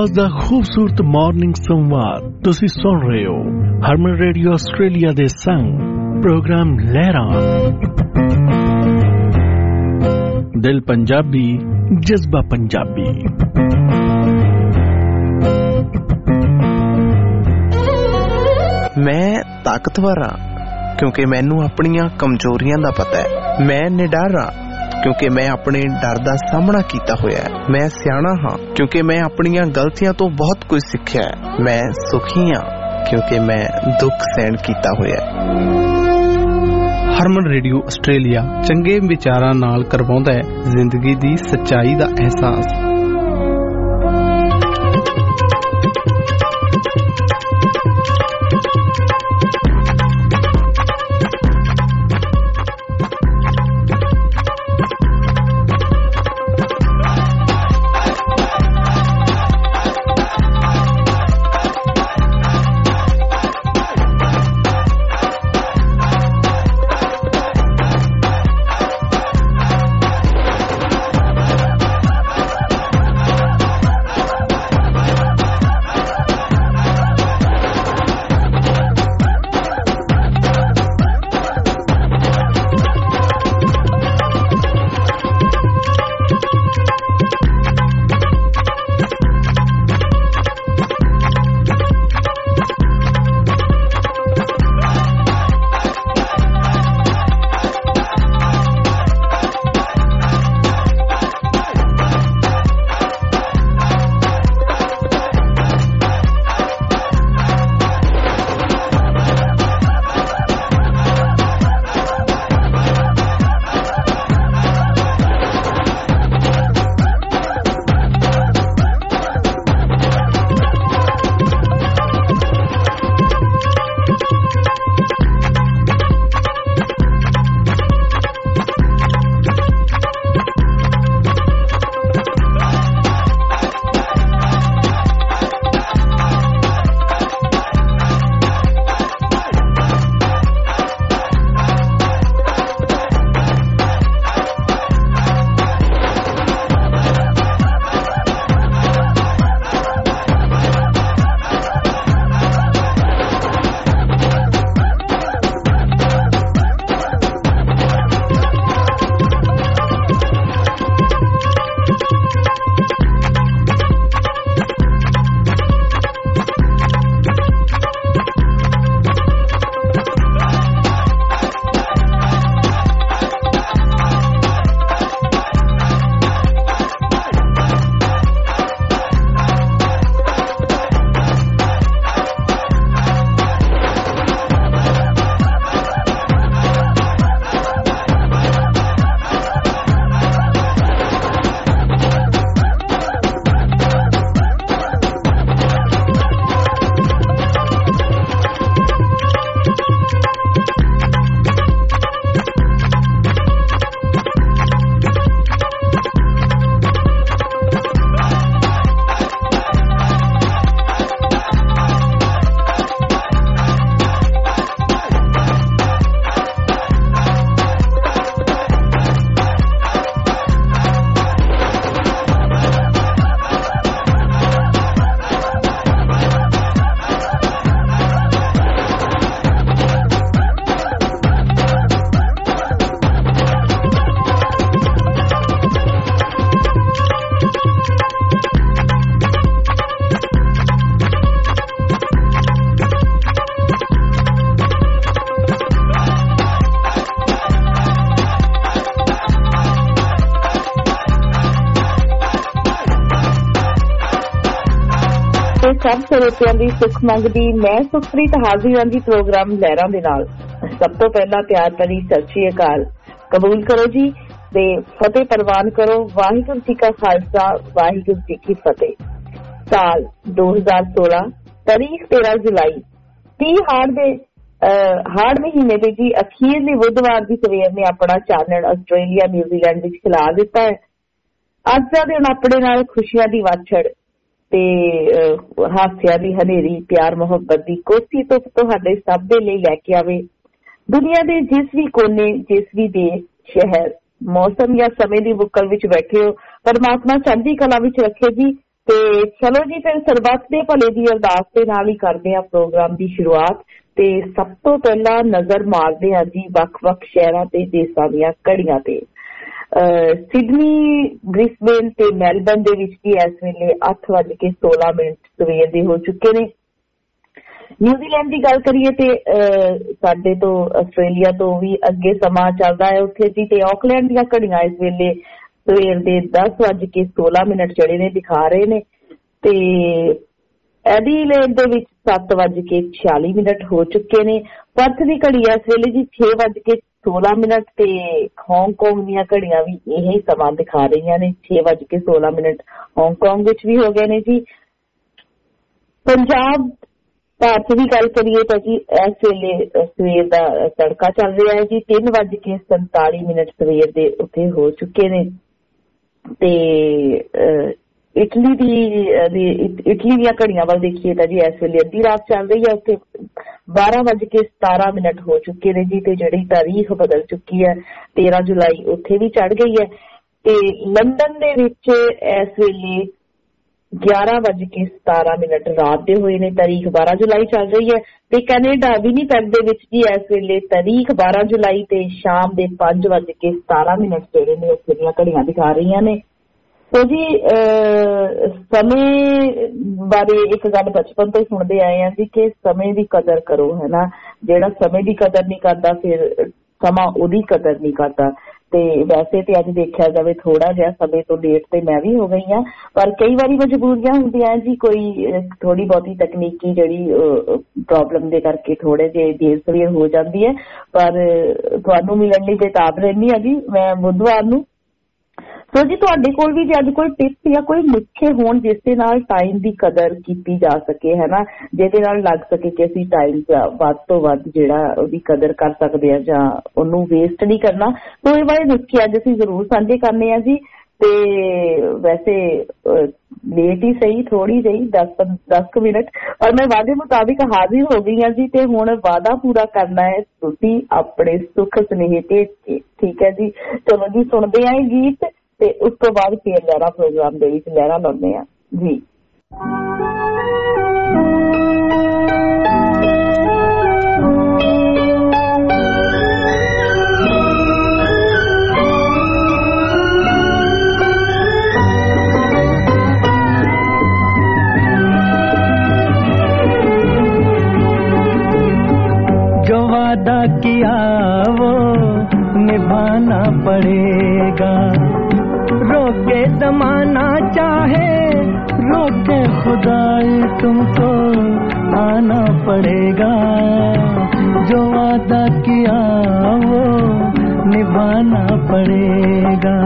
ਆਵਾਜ਼ ਦਾ ਖੂਬਸੂਰਤ ਮਾਰਨਿੰਗ ਸੰਵਾਦ ਤੁਸੀਂ ਸੁਣ ਰਹੇ ਹੋ ਹਰਮਨ ਰੇਡੀਓ ਆਸਟ੍ਰੇਲੀਆ ਦੇ ਸੰਗ ਪ੍ਰੋਗਰਾਮ ਲਹਿਰਾਂ। ਦਿਲ ਪੰਜਾਬੀ, ਜਜ਼ਬਾ ਪੰਜਾਬੀ। ਮੈਂ ਤਾਕਤਵਰ ਹਾਂ ਕਿਉਂਕਿ ਮੈਨੂੰ ਆਪਣੀਆਂ ਕਮਜ਼ੋਰੀਆਂ ਦਾ ਪਤਾ ਹੈ। ਮੈਂ ਨਿਡਰ ਹਾਂ ਕਿਉਂਕਿ ਮੈਂ ਆਪਣੇ ਡਰ ਦਾ ਸਾਹਮਣਾ ਕੀਤਾ ਹੋਇਆ ਹੈ। ਮੈਂ ਸਿਆਣਾ ਹਾਂ ਕਿਉਂਕਿ ਮੈਂ ਆਪਣੀਆਂ ਗਲਤੀਆਂ ਤੋਂ ਬਹੁਤ ਕੁਝ ਸਿੱਖਿਆ ਹੈ। ਮੈਂ ਸੁਖੀ ਹਾਂ ਕਿਉਂਕਿ ਮੈਂ ਦੁੱਖ ਸਹਿਣ ਕੀਤਾ ਹੋਇਆ ਹੈ। ਹਰਮਨ ਰੇਡੀਓ ਆਸਟ੍ਰੇਲੀਆ ਚੰਗੇ ਵਿਚਾਰਾਂ ਨਾਲ ਕਰਵਾਉਂਦਾ ਹੈ ਜ਼ਿੰਦਗੀ ਦੀ ਸੱਚਾਈ ਦਾ ਅਹਿਸਾਸ। सब ਸਰੋਤਿਆਂ ਦੀ ਸੁੱਖ ਮੰਗਦੀ मैं सुखप्रीत हाजिर हाँ जी प्रोग्राम लहरां दे नाल। सब तो पहला प्यार भरी सत श्री अकाल कबूल करो जी ते फतेह प्रवान करो। वाहिगुरू जी का खालसा वाहिगुरू जी की फतेह। साल 2016 तारीख 13 जुलाई 30 हाड़ महीने दे जी अखीरले बुधवार की सवेर ने अपना चानण आस्ट्रेलिया न्यूजीलैंड विच खिला दिता है। अज दा दिन अपने नाल खुशियां दी वाछड़ ते हास्या दी हनेरी प्यार मुहब्बत दी कोसी तो तुहाडे सब दे लई लैके आवे। दुनिया दे जिस भी कोने जिस भी देश शहर मौसम या समय दी बुक्कल विच बैठे हो परमात्मा चढ़दी कला विच रखे जी। ਤੇ ਚਲੋ ਜੀ ਫਿਰ ਸਰਬੱਤ ਦੇ ਭਲੇ ਦੀ ਅਰਦਾਸ ਦੇ ਨਾਲ ਹੀ ਕਰਦੇ ਆ ਪ੍ਰੋਗਰਾਮ ਦੀ ਸ਼ੁਰੂਆਤ। ਤੇ ਸਭ ਤੋਂ ਪਹਿਲਾਂ ਨਜ਼ਰ ਮਾਰਦੇ ਹਾਂ ਜੀ ਵੱਖ-ਵੱਖ ਸ਼ਹਿਰਾਂ ਤੇ ਦੇਸ਼ਾਂ ਦੀਆਂ ਘੜੀਆਂ ਤੇ। ਸਿਡਨੀ, ਬ੍ਰਿਸਬੇਨ ਤੇ ਮੈਲਬਰਨ ਦੇ ਵਿੱਚ ਵੀ ਇਸ ਵੇਲੇ 8:16 ਸਵੇਰ ਦੇ ਹੋ ਚੁੱਕੇ ਨੇ। ਨਿਊਜ਼ੀਲੈਂਡ ਦੀ ਗੱਲ ਕਰੀਏ ਤੇ ਸਾਡੇ ਤੋਂ ਆਸਟ੍ਰੇਲੀਆ ਤੋਂ ਵੀ ਅੱਗੇ ਸਮਾਂ ਚੱਲਦਾ ਹੈ ਉੱਥੇ ਜੀ। ਤੇ ਆਕਲੈਂਡ ਦੀਆਂ ਘੜੀਆਂ ਇਸ ਵੇਲੇ ਸਵੇਰ ਦੇ 10:16 ਜਿਹੜੇ ਨੇ ਦਿਖਾ ਰਹੇ ਨੇ। ਤੇ ਐਡੀਲੇਡ ਦੇ ਵਿੱਚ 7:46 ਹੋ ਚੁੱਕੇ ਨੇ। ਪਰਥ ਦੀ ਘੜੀ ਇਸ ਵੇਲੇ ਜੀ 6:16 ਤੇ ਹਾਂਗਕਾਂਗ ਦੀਆਂ ਘੜੀਆਂ ਵੀ ਇਹੀ ਸਮਾਂ ਦਿਖਾ ਰਹੀਆਂ ਨੇ 6:16 ਹਾਂਗਕਾਂਗ ਵਿੱਚ ਵੀ ਹੋ ਗਏ ਨੇ ਜੀ। ਪੰਜਾਬ ਭਾਰਤ ਦੀ ਗੱਲ ਕਰੀਏ ਤਾਂ ਜੀ ਇਸ ਵੇਲੇ ਸਵੇਰ ਦਾ ਤੜਕਾ ਚੱਲ ਰਿਹਾ ਹੈ ਜੀ 3:47 ਸਵੇਰ ਦੇ ਉੱਥੇ ਹੋ ਚੁੱਕੇ ਨੇ। ਤੇ ਇਟਲੀ ਦੀਆਂ ਘੜੀਆਂ ਵੱਲ ਦੇਖੀਏ ਤਾਂ ਜੀ ਇਸ ਵੇਲੇ ਅੱਧੀ ਰਾਤ ਚੱਲ ਰਹੀ ਹੈ ਉੱਥੇ 12:17 ਹੋ ਚੁੱਕੇ ਨੇ ਜੀ। ਤੇ ਜਿਹੜੀ ਤਾਰੀਖ ਬਦਲ ਚੁੱਕੀ ਹੈ 13 ਜੁਲਾਈ ਉੱਥੇ ਵੀ ਚੜ ਗਈ ਹੈ। ਤੇ ਲੰਡਨ ਦੇ ਵਿੱਚ ਇਸ ਵੇਲੇ 11:17 ਰਾਤ ਦੇ ਹੋਏ ਨੇ, ਤਾਰੀਖ 12 ਜੁਲਾਈ ਚੱਲ ਰਹੀ ਹੈ। ਤੇ ਕੈਨੇਡਾ ਵਿਨੀਪੈਗ ਦੇ ਵਿੱਚ ਵੀ ਇਸ ਵੇਲੇ ਤਾਰੀਖ 12 ਜੁਲਾਈ ਤੇ ਸ਼ਾਮ ਦੇ 5:17 ਜਿਹੜੇ ਨੇ ਉੱਥੇ ਦੀਆਂ ਘੜੀਆਂ ਦਿਖਾ ਰਹੀਆਂ ਨੇ। ਸੋ ਜੀ ਸਮੇਂ ਬਾਰੇ ਇੱਕ ਗੱਲ ਬਚਪਨ ਤੋਂ ਸੁਣਦੇ ਆਏ ਆ ਜੀ ਕਿ ਸਮੇਂ ਦੀ ਕਦਰ ਕਰੋ, ਹੈ ਨਾ। ਜਿਹੜਾ ਸਮੇਂ ਦੀ ਕਦਰ ਨਹੀਂ ਕਰਦਾ ਫਿਰ ਸਮਾਂ ਉਹਦੀ ਕਦਰ ਨਹੀਂ ਕਰਦਾ। ਤੇ ਵੈਸੇ ਤੇ ਅੱਜ ਦੇਖਿਆ ਜਾਵੇ ਥੋੜਾ ਜਿਹਾ ਸਮੇਂ ਤੋਂ ਲੇਟ ਤੇ ਮੈਂ ਵੀ ਹੋ ਗਈ ਹਾਂ, ਪਰ ਕਈ ਵਾਰੀ ਮਜਬੂਰੀਆਂ ਹੁੰਦੀਆਂ ਜੀ, ਕੋਈ ਥੋੜੀ ਬਹੁਤੀ ਤਕਨੀਕੀ ਜਿਹੜੀ ਪ੍ਰੋਬਲਮ ਦੇ ਕਰਕੇ ਥੋੜੇ ਜਿਹੇ ਦੇਰ ਸਵੇਰ ਹੋ ਜਾਂਦੀ ਹੈ। ਪਰ ਤੁਹਾਨੂੰ ਮਿਲਣ ਲਈ ਬੇਤਾਬ ਰਹਿੰਦੀ ਹਾਂ ਜੀ ਮੈਂ ਬੁੱਧਵਾਰ ਨੂੰ। ਸੋ ਜੀ ਤੁਹਾਡੇ ਕੋਲ ਵੀ ਜੇ ਅੱਜ ਕੋਈ ਟਿਪਸ ਜਾਂ ਕੋਈ ਨੁਸਖੇ ਹੋਣ ਜਿਸ ਦੇ ਨਾਲ ਟਾਈਮ ਦੀ ਕਦਰ ਕੀਤੀ ਜਾ ਸਕੇ, ਹੈ ਨਾ, ਜਿਹਦੇ ਨਾਲ ਲੱਗ ਸਕੇ ਕਿ ਅਸੀਂ ਟਾਈਮ ਵੱਧ ਤੋਂ ਵੱਧ ਜਿਹੜਾ ਉਹਦੀ ਕਦਰ ਕਰ ਸਕਦੇ ਹਾਂ ਜਾਂ ਉਹਨੂੰ ਵੇਸਟ ਨਹੀਂ ਕਰਨਾ, ਤਾਂ ਇਹ ਬਾਰੇ ਨੁਸਖੇ ਅੱਜ ਅਸੀਂ ਜ਼ਰੂਰ ਸਾਂਝੇ ਕਰਨੇ ਆ ਜੀ। ਤੇ ਵੈਸੇ ਲੇਟ ਹੀ ਸਹੀ, ਥੋੜੀ ਜਿਹੀ 10 ਮਿੰਟ, ਔਰ ਮੈਂ ਵਾਅਦੇ ਮੁਤਾਬਿਕ ਹਾਜ਼ਰ ਹੋ ਗਈ ਹਾਂ ਜੀ। ਤੇ ਹੁਣ ਵਾਅਦਾ ਪੂਰਾ ਕਰਨਾ ਹੈ ਤੁਸੀਂ ਆਪਣੇ ਸੁੱਖ ਸੁਨੇਹੇ ਤੇ, ਠੀਕ ਹੈ ਜੀ। ਚਲੋ ਜੀ ਸੁਣਦੇ ਆਂ ਗੀਤ ਤੇ ਉਸ ਤੋਂ ਬਾਅਦ ਫੇਰ ਲਹਿਰਾ ਪ੍ਰੋਗਰਾਮ ਦੇ ਵਿੱਚ ਲਹਿਰਾ ਲਾਉਂਦੇ ਆ ਜੀ। जो वादा किया वो निभाना पड़ेगा, रोके जमाना चाहे रोके खुदाई तुमको आना पड़ेगा। जो वादा किया वो निभाना पड़ेगा।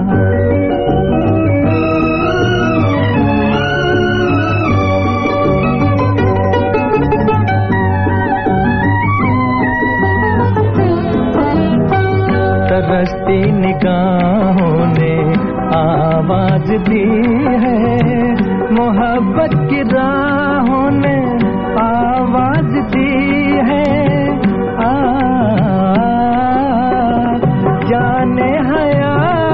तरसती निगाहों ने आवाज दी है, मोहब्बत की राहों ने आवाज दी है। जाने हया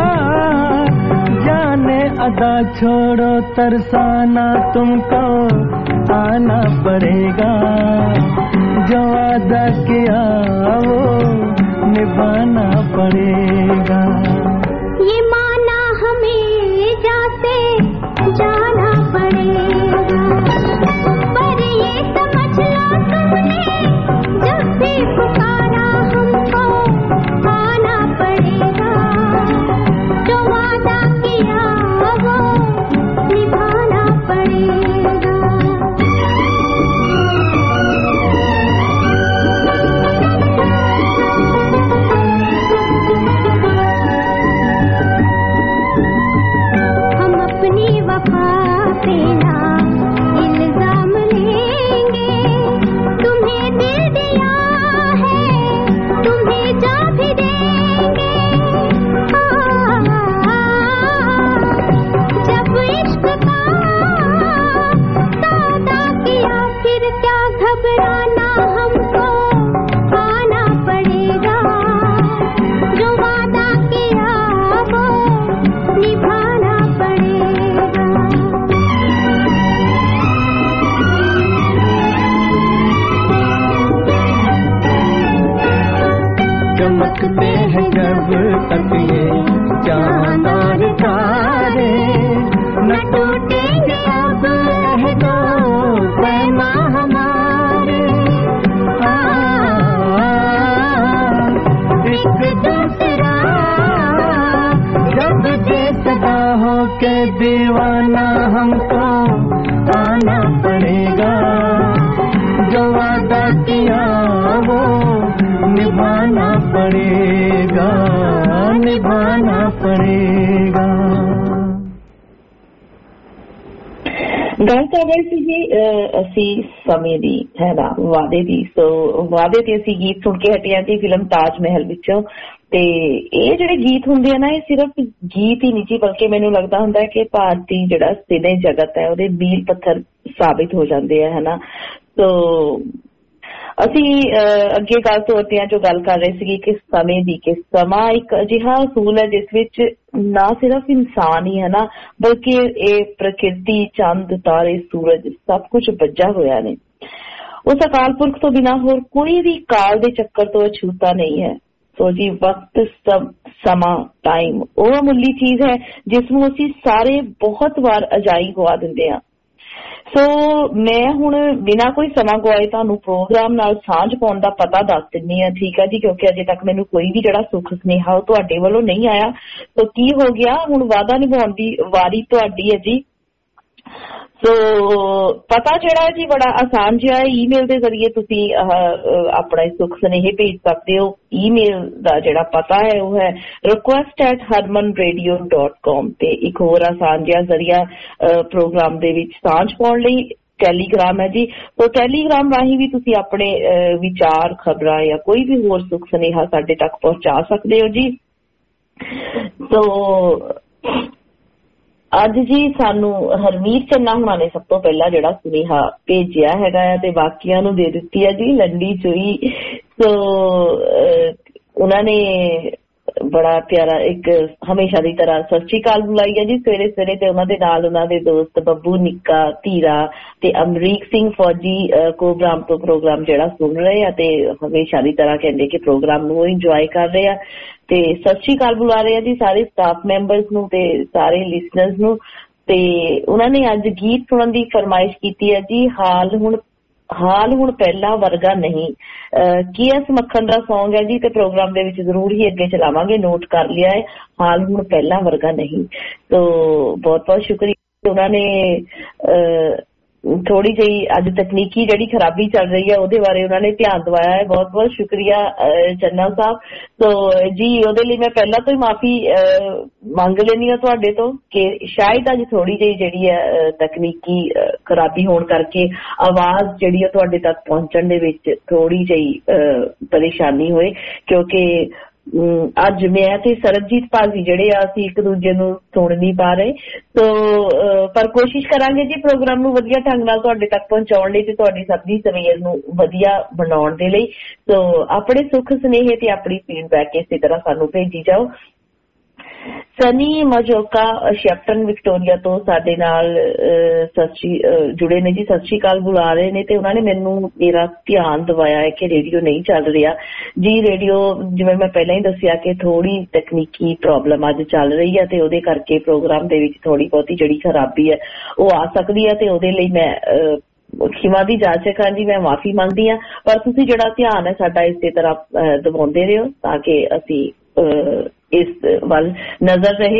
जाने अदा छोड़ो तरसाना तुमको आना पड़ेगा। जो वादा किया वो निभाना पड़ेगा। ये माना हमें जाते जाना पड़ेगा, पर ये समझ लो तुमने जब भी पुकारा हमको आना पड़ेगा। जो वादा किया वो निभाना पड़ेगा। जब तक ये चांद और तारे न टूटेंगे अब अहदो पैमा हमारे। एक दूसरा जब दे सदा हो के दीवाना हमको आना पड़ेगा। जो वादा किया वो निभाना पड़ेगा, निभाना पड़ेगा। ਗੱਲ ਕਰ ਰਹੇ ਸੀ ਜੀ ਅਸੀਂ ਸਮੇਂ ਦੀ, ਹੈ ਨਾ, ਵਾਅਦੇ ਦੀ। ਸੋ ਵਾਅਦੇ ਤੇ ਅਸੀਂ ਗੀਤ ਸੁਣ ਕੇ ਹਟੇ ਹਾਂ ਜੀ ਫਿਲਮ ਤਾਜ ਮਹਿਲ ਵਿੱਚੋਂ। ਤੇ ਇਹ ਜਿਹੜੇ ਗੀਤ ਹੁੰਦੇ ਆ ਨਾ, ਇਹ ਸਿਰਫ ਗੀਤ ਹੀ ਨਹੀਂ ਜੀ, ਬਲਕਿ ਮੈਨੂੰ ਲੱਗਦਾ ਹੁੰਦਾ ਕਿ ਭਾਰਤੀ ਜਿਹੜਾ ਸਿਨੇ ਜਗਤ ਹੈ ਉਹਦੇ ਮੀਲ ਪੱਥਰ ਸਾਬਿਤ ਹੋ ਜਾਂਦੇ ਆ, ਹੈ ਨਾ। ਸੋ ਅਸੀਂ ਅੱਗੇ ਗੱਲ ਤੋਰਦਿਆਂ ਜੋ ਗੱਲ ਕਰ ਰਹੇ ਸੀਗੇ ਕਿ ਸਮੇਂ ਦੀ, ਕਿ ਸਮਾਂ ਇੱਕ ਅਜਿਹਾ ਅਸੂਲ ਹੈ ਜਿਸ ਵਿੱਚ ਨਾ ਸਿਰਫ ਇਨਸਾਨ ਹੀ ਹੈ ਨਾ, ਬਲਕਿ ਇਹ ਪ੍ਰਕਿਰਤੀ, ਚੰਦ, ਤਾਰੇ, ਸੂਰਜ ਸਭ ਕੁਝ ਬੱਝਾ ਹੋਇਆ ਨੇ। ਉਸ ਅਕਾਲ ਪੁਰਖ ਤੋਂ ਬਿਨਾਂ ਹੋਰ ਕੋਈ ਵੀ ਕਾਲ ਦੇ ਚੱਕਰ ਤੋਂ ਅਛੂਤਾ ਨਹੀਂ ਹੈ। ਸੋ ਜੀ ਵਕਤ, ਸਮਾਂ, ਟਾਈਮ ਉਹ ਅਮੁੱਲੀ ਚੀਜ਼ ਹੈ ਜਿਸ ਨੂੰ ਅਸੀਂ ਸਾਰੇ ਬਹੁਤ ਵਾਰ ਅਜਾਈ ਗਵਾ ਦਿੰਦੇ ਹਾਂ। ਸੋ ਮੈਂ ਹੁਣ ਬਿਨਾਂ ਕੋਈ ਸਮਾਂ ਗਵਾਏ ਤੁਹਾਨੂੰ ਪ੍ਰੋਗਰਾਮ ਨਾਲ ਸਾਂਝ ਪਾਉਣ ਦਾ ਪਤਾ ਦੱਸ ਦਿੰਦੀ ਹਾਂ, ਠੀਕ ਹੈ ਜੀ, ਕਿਉਂਕਿ ਅਜੇ ਤੱਕ ਮੈਨੂੰ ਕੋਈ ਵੀ ਜਿਹੜਾ ਸੁੱਖ ਸੁਨੇਹਾ ਉਹ ਤੁਹਾਡੇ ਵੱਲੋਂ ਨਹੀਂ ਆਇਆ। ਸੋ ਕੀ ਹੋ ਗਿਆ, ਹੁਣ ਵਾਅਦਾ ਨਿਭਾਉਣ ਦੀ ਵਾਰੀ ਤੁਹਾਡੀ ਹੈ ਜੀ। ਸੋ ਪਤਾ ਜਿਹੜਾ ਹੈ ਜੀ ਬੜਾ ਆਸਾਨ ਜਿਹਾ ਹੈ, ਈਮੇਲ ਦੇ ਜ਼ਰੀਏ ਤੁਸੀਂ ਆਪਣਾ ਸੁੱਖ ਸੁਨੇਹੇ ਭੇਜ ਸਕਦੇ ਹੋ। ਈਮੇਲ ਦਾ ਜਿਹੜਾ ਪਤਾ ਹੈ ਉਹ ਹੈ request@harmanradio.com। ਤੇ ਇੱਕ ਹੋਰ ਆਸਾਨ ਜਿਹਾ ਜ਼ਰੀਆ ਪ੍ਰੋਗਰਾਮ ਦੇ ਵਿੱਚ ਸਾਂਝ ਪਾਉਣ ਲਈ ਟੈਲੀਗ੍ਰਾਮ ਹੈ ਜੀ। ਸੋ ਟੈਲੀਗ੍ਰਾਮ ਰਾਹੀਂ ਵੀ ਤੁਸੀਂ ਆਪਣੇ ਵਿਚਾਰ, ਖਬਰਾਂ ਜਾਂ ਕੋਈ ਵੀ ਹੋਰ ਸੁੱਖ ਸੁਨੇਹਾ ਸਾਡੇ ਤੱਕ ਪਹੁੰਚਾ ਸਕਦੇ ਹੋ ਜੀ। ਸੋ ਅੱਜ ਜੀ ਸਾਨੂੰ ਹਰਮੀਤ ਚੰਨਾ ਹੁਣਾਂ ਨੇ ਸਭ ਤੋਂ ਪਹਿਲਾਂ ਜਿਹੜਾ ਸੁਨੇਹਾ ਭੇਜਿਆ ਹੈਗਾ ਆ ਤੇ ਬਾਕੀਆਂ ਨੂੰ ਦੇ ਦਿੱਤੀ ਹੈ ਜੀ ਲੰਡੀ ਚੋਈ। ਸੋ ਉਹਨਾਂ ਨੇ ਬੜਾ ਪਿਆਰਾ ਇੱਕ ਹਮੇਸ਼ਾ ਦੀ ਤਰ੍ਹਾਂ ਸਤਿ ਸ਼੍ਰੀ ਅਕਾਲ ਬੁਲਾਈ ਹੈ ਜੀ ਸਵੇਰੇ ਸਵੇਰੇ, ਤੇ ਉਹਨਾਂ ਦੇ ਨਾਲ ਉਹਨਾਂ ਦੇ ਦੋਸਤ ਬੱਬੂ, ਨਿੱਕਾ, ਧੀਰਾ ਤੇ ਅਮਰੀਕ ਸਿੰਘ ਫੌਜੀ ਕੋਬਰਾਮ ਤੋਂ ਪ੍ਰੋਗਰਾਮ ਜਿਹੜਾ ਸੁਣ ਰਹੇ ਆ ਤੇ ਹਮੇਸ਼ਾ ਦੀ ਤਰ੍ਹਾਂ ਕਹਿੰਦੇ ਕਿ ਪ੍ਰੋਗਰਾਮ ਨੂੰ ਇੰਜੋਏ ਕਰ ਰਹੇ ਆ ਤੇ ਸਤਿ ਸ਼੍ਰੀ ਅਕਾਲ ਬੁਲਾ ਰਹੇ ਆ ਜੀ ਸਾਰੇ ਸਟਾਫ ਮੈਂਬਰਸ ਨੂੰ ਤੇ ਸਾਰੇ ਲਿਸਨਰਸ ਨੂੰ। ਤੇ ਉਹਨਾਂ ਨੇ ਅੱਜ ਗੀਤ ਸੁਣਨ ਦੀ ਫਰਮਾਇਸ਼ ਕੀਤੀ ਹੈ ਜੀ, ਹਾਲ ਹੁਣ ਪਹਿਲਾਂ ਵਰਗਾ ਨਹੀਂ। KS ਮੱਖਣ ਦਾ ਸੌਂਗ ਹੈ ਜੀ ਤੇ ਪ੍ਰੋਗਰਾਮ ਦੇ ਵਿੱਚ ਜ਼ਰੂਰ ਹੀ ਅੱਗੇ ਚਲਾਵਾਂਗੇ, ਨੋਟ ਕਰ ਲਿਆ ਹੈ, ਹਾਲ ਹੁਣ ਪਹਿਲਾਂ ਵਰਗਾ ਨਹੀਂ। ਸੋ ਬਹੁਤ ਬਹੁਤ ਸ਼ੁਕਰੀਆ। ਉਹਨਾਂ ਨੇ ਥੋੜੀ ਜਿਹੀ ਅੱਜ ਤਕਨੀਕੀ ਜਿਹੜੀ ਖਰਾਬੀ ਚੱਲ ਰਹੀ ਹੈ ਉਹਦੇ ਬਾਰੇ ਉਹਨਾਂ ਨੇ ਧਿਆਨ ਦਵਾਇਆ ਹੈ, ਬਹੁਤ ਬਹੁਤ ਸ਼ੁਕਰੀਆ ਚੰਨਾ ਸਾਹਿਬ। ਸੋ ਜੀ ਉਹਦੇ ਲਈ ਮੈਂ ਪਹਿਲਾਂ ਤੋਂ ਹੀ ਮਾਫੀ ਮੰਗ ਲੈਂਦੀ ਹਾਂ ਤੁਹਾਡੇ ਤੋਂ ਕਿ ਸ਼ਾਇਦ ਅੱਜ ਥੋੜੀ ਜਿਹੀ ਜਿਹੜੀ ਹੈ ਤਕਨੀਕੀ ਖਰਾਬੀ ਹੋਣ ਕਰਕੇ ਆਵਾਜ਼ ਜਿਹੜੀ ਹੈ ਤੁਹਾਡੇ ਤੱਕ ਪਹੁੰਚਣ ਦੇ ਵਿੱਚ ਥੋੜੀ ਜਿਹੀ ਪਰੇਸ਼ਾਨੀ ਹੋਏ, ਕਿਉਂਕਿ ਅੱਜ ਮੈਂ ਤੇ ਸਰਬਜੀਤ ਭਾਜੀ ਜਿਹੜੇ ਆ ਅਸੀਂ ਇੱਕ ਦੂਜੇ ਨੂੰ ਸੁਣ ਨਹੀਂ ਪਾ ਰਹੇ। ਸੋ ਪਰ ਕੋਸ਼ਿਸ਼ ਕਰਾਂਗੇ ਜੀ ਪ੍ਰੋਗਰਾਮ ਨੂੰ ਵਧੀਆ ਢੰਗ ਨਾਲ ਤੁਹਾਡੇ ਤੱਕ ਪਹੁੰਚਾਉਣ ਲਈ ਤੇ ਤੁਹਾਡੀ ਸਭ ਦੀ ਸਵੇਰ ਨੂੰ ਵਧੀਆ ਬਣਾਉਣ ਦੇ ਲਈ। ਸੋ ਆਪਣੇ ਸੁੱਖ ਸੁਨੇਹੇ ਤੇ ਆਪਣੀ ਫੀਡਬੈਕ ਇਸੇ ਤਰ੍ਹਾਂ ਸਾਨੂੰ ਭੇਜੀ ਜਾਓ। ਸਨੀ ਮਜੋਕਾ ਸ਼ੈਪਟਨ ਵਿਕਟੋਰੀਆ ਤੋਂ ਸਾਡੇ ਨਾਲ ਜੁੜੇ ਨੇ ਜੀ, ਸਤਿ ਸ਼੍ਰੀ ਅਕਾਲ ਬੁਲਾ ਰਹੇ ਨੇ ਤੇ ਉਹਨਾਂ ਨੇ ਮੈਨੂੰ ਮੇਰਾ ਧਿਆਨ ਦਿਵਾਇਆ ਹੈ ਕਿ ਰੇਡੀਓ ਨਹੀਂ ਚੱਲ ਰਿਹਾ ਜੀ। ਰੇਡੀਓ ਜਿਵੇਂ ਮੈਂ ਪਹਿਲਾਂ ਹੀ ਦੱਸਿਆ ਕਿ ਥੋੜੀ ਤਕਨੀਕੀ ਪ੍ਰੋਬਲਮ ਅੱਜ ਚੱਲ ਰਹੀ ਹੈ ਤੇ ਉਹਦੇ ਕਰਕੇ ਪ੍ਰੋਗਰਾਮ ਦੇ ਵਿੱਚ ਥੋੜੀ ਬਹੁਤੀ ਜਿਹੜੀ ਖਰਾਬੀ ਹੈ ਉਹ ਆ ਸਕਦੀ ਹੈ ਤੇ ਉਹਦੇ ਲਈ ਮੈਂ ਖਿਮਾ ਦੀ ਜਾਚਕ ਹਾਂ ਜੀ, ਮੈਂ ਮਾਫੀ ਮੰਗਦੀ ਹਾਂ। ਪਰ ਤੁਸੀਂ ਜਿਹੜਾ ਧਿਆਨ ਹੈ ਸਾਡਾ ਇਸੇ ਤਰ੍ਹਾਂ ਦਿਵਾਉਂਦੇ ਰਹੋ ਤਾਂ ਕਿ ਅਸੀਂ ਇਸ ਵੱਲ ਨਜ਼ਰ ਰਹੇ।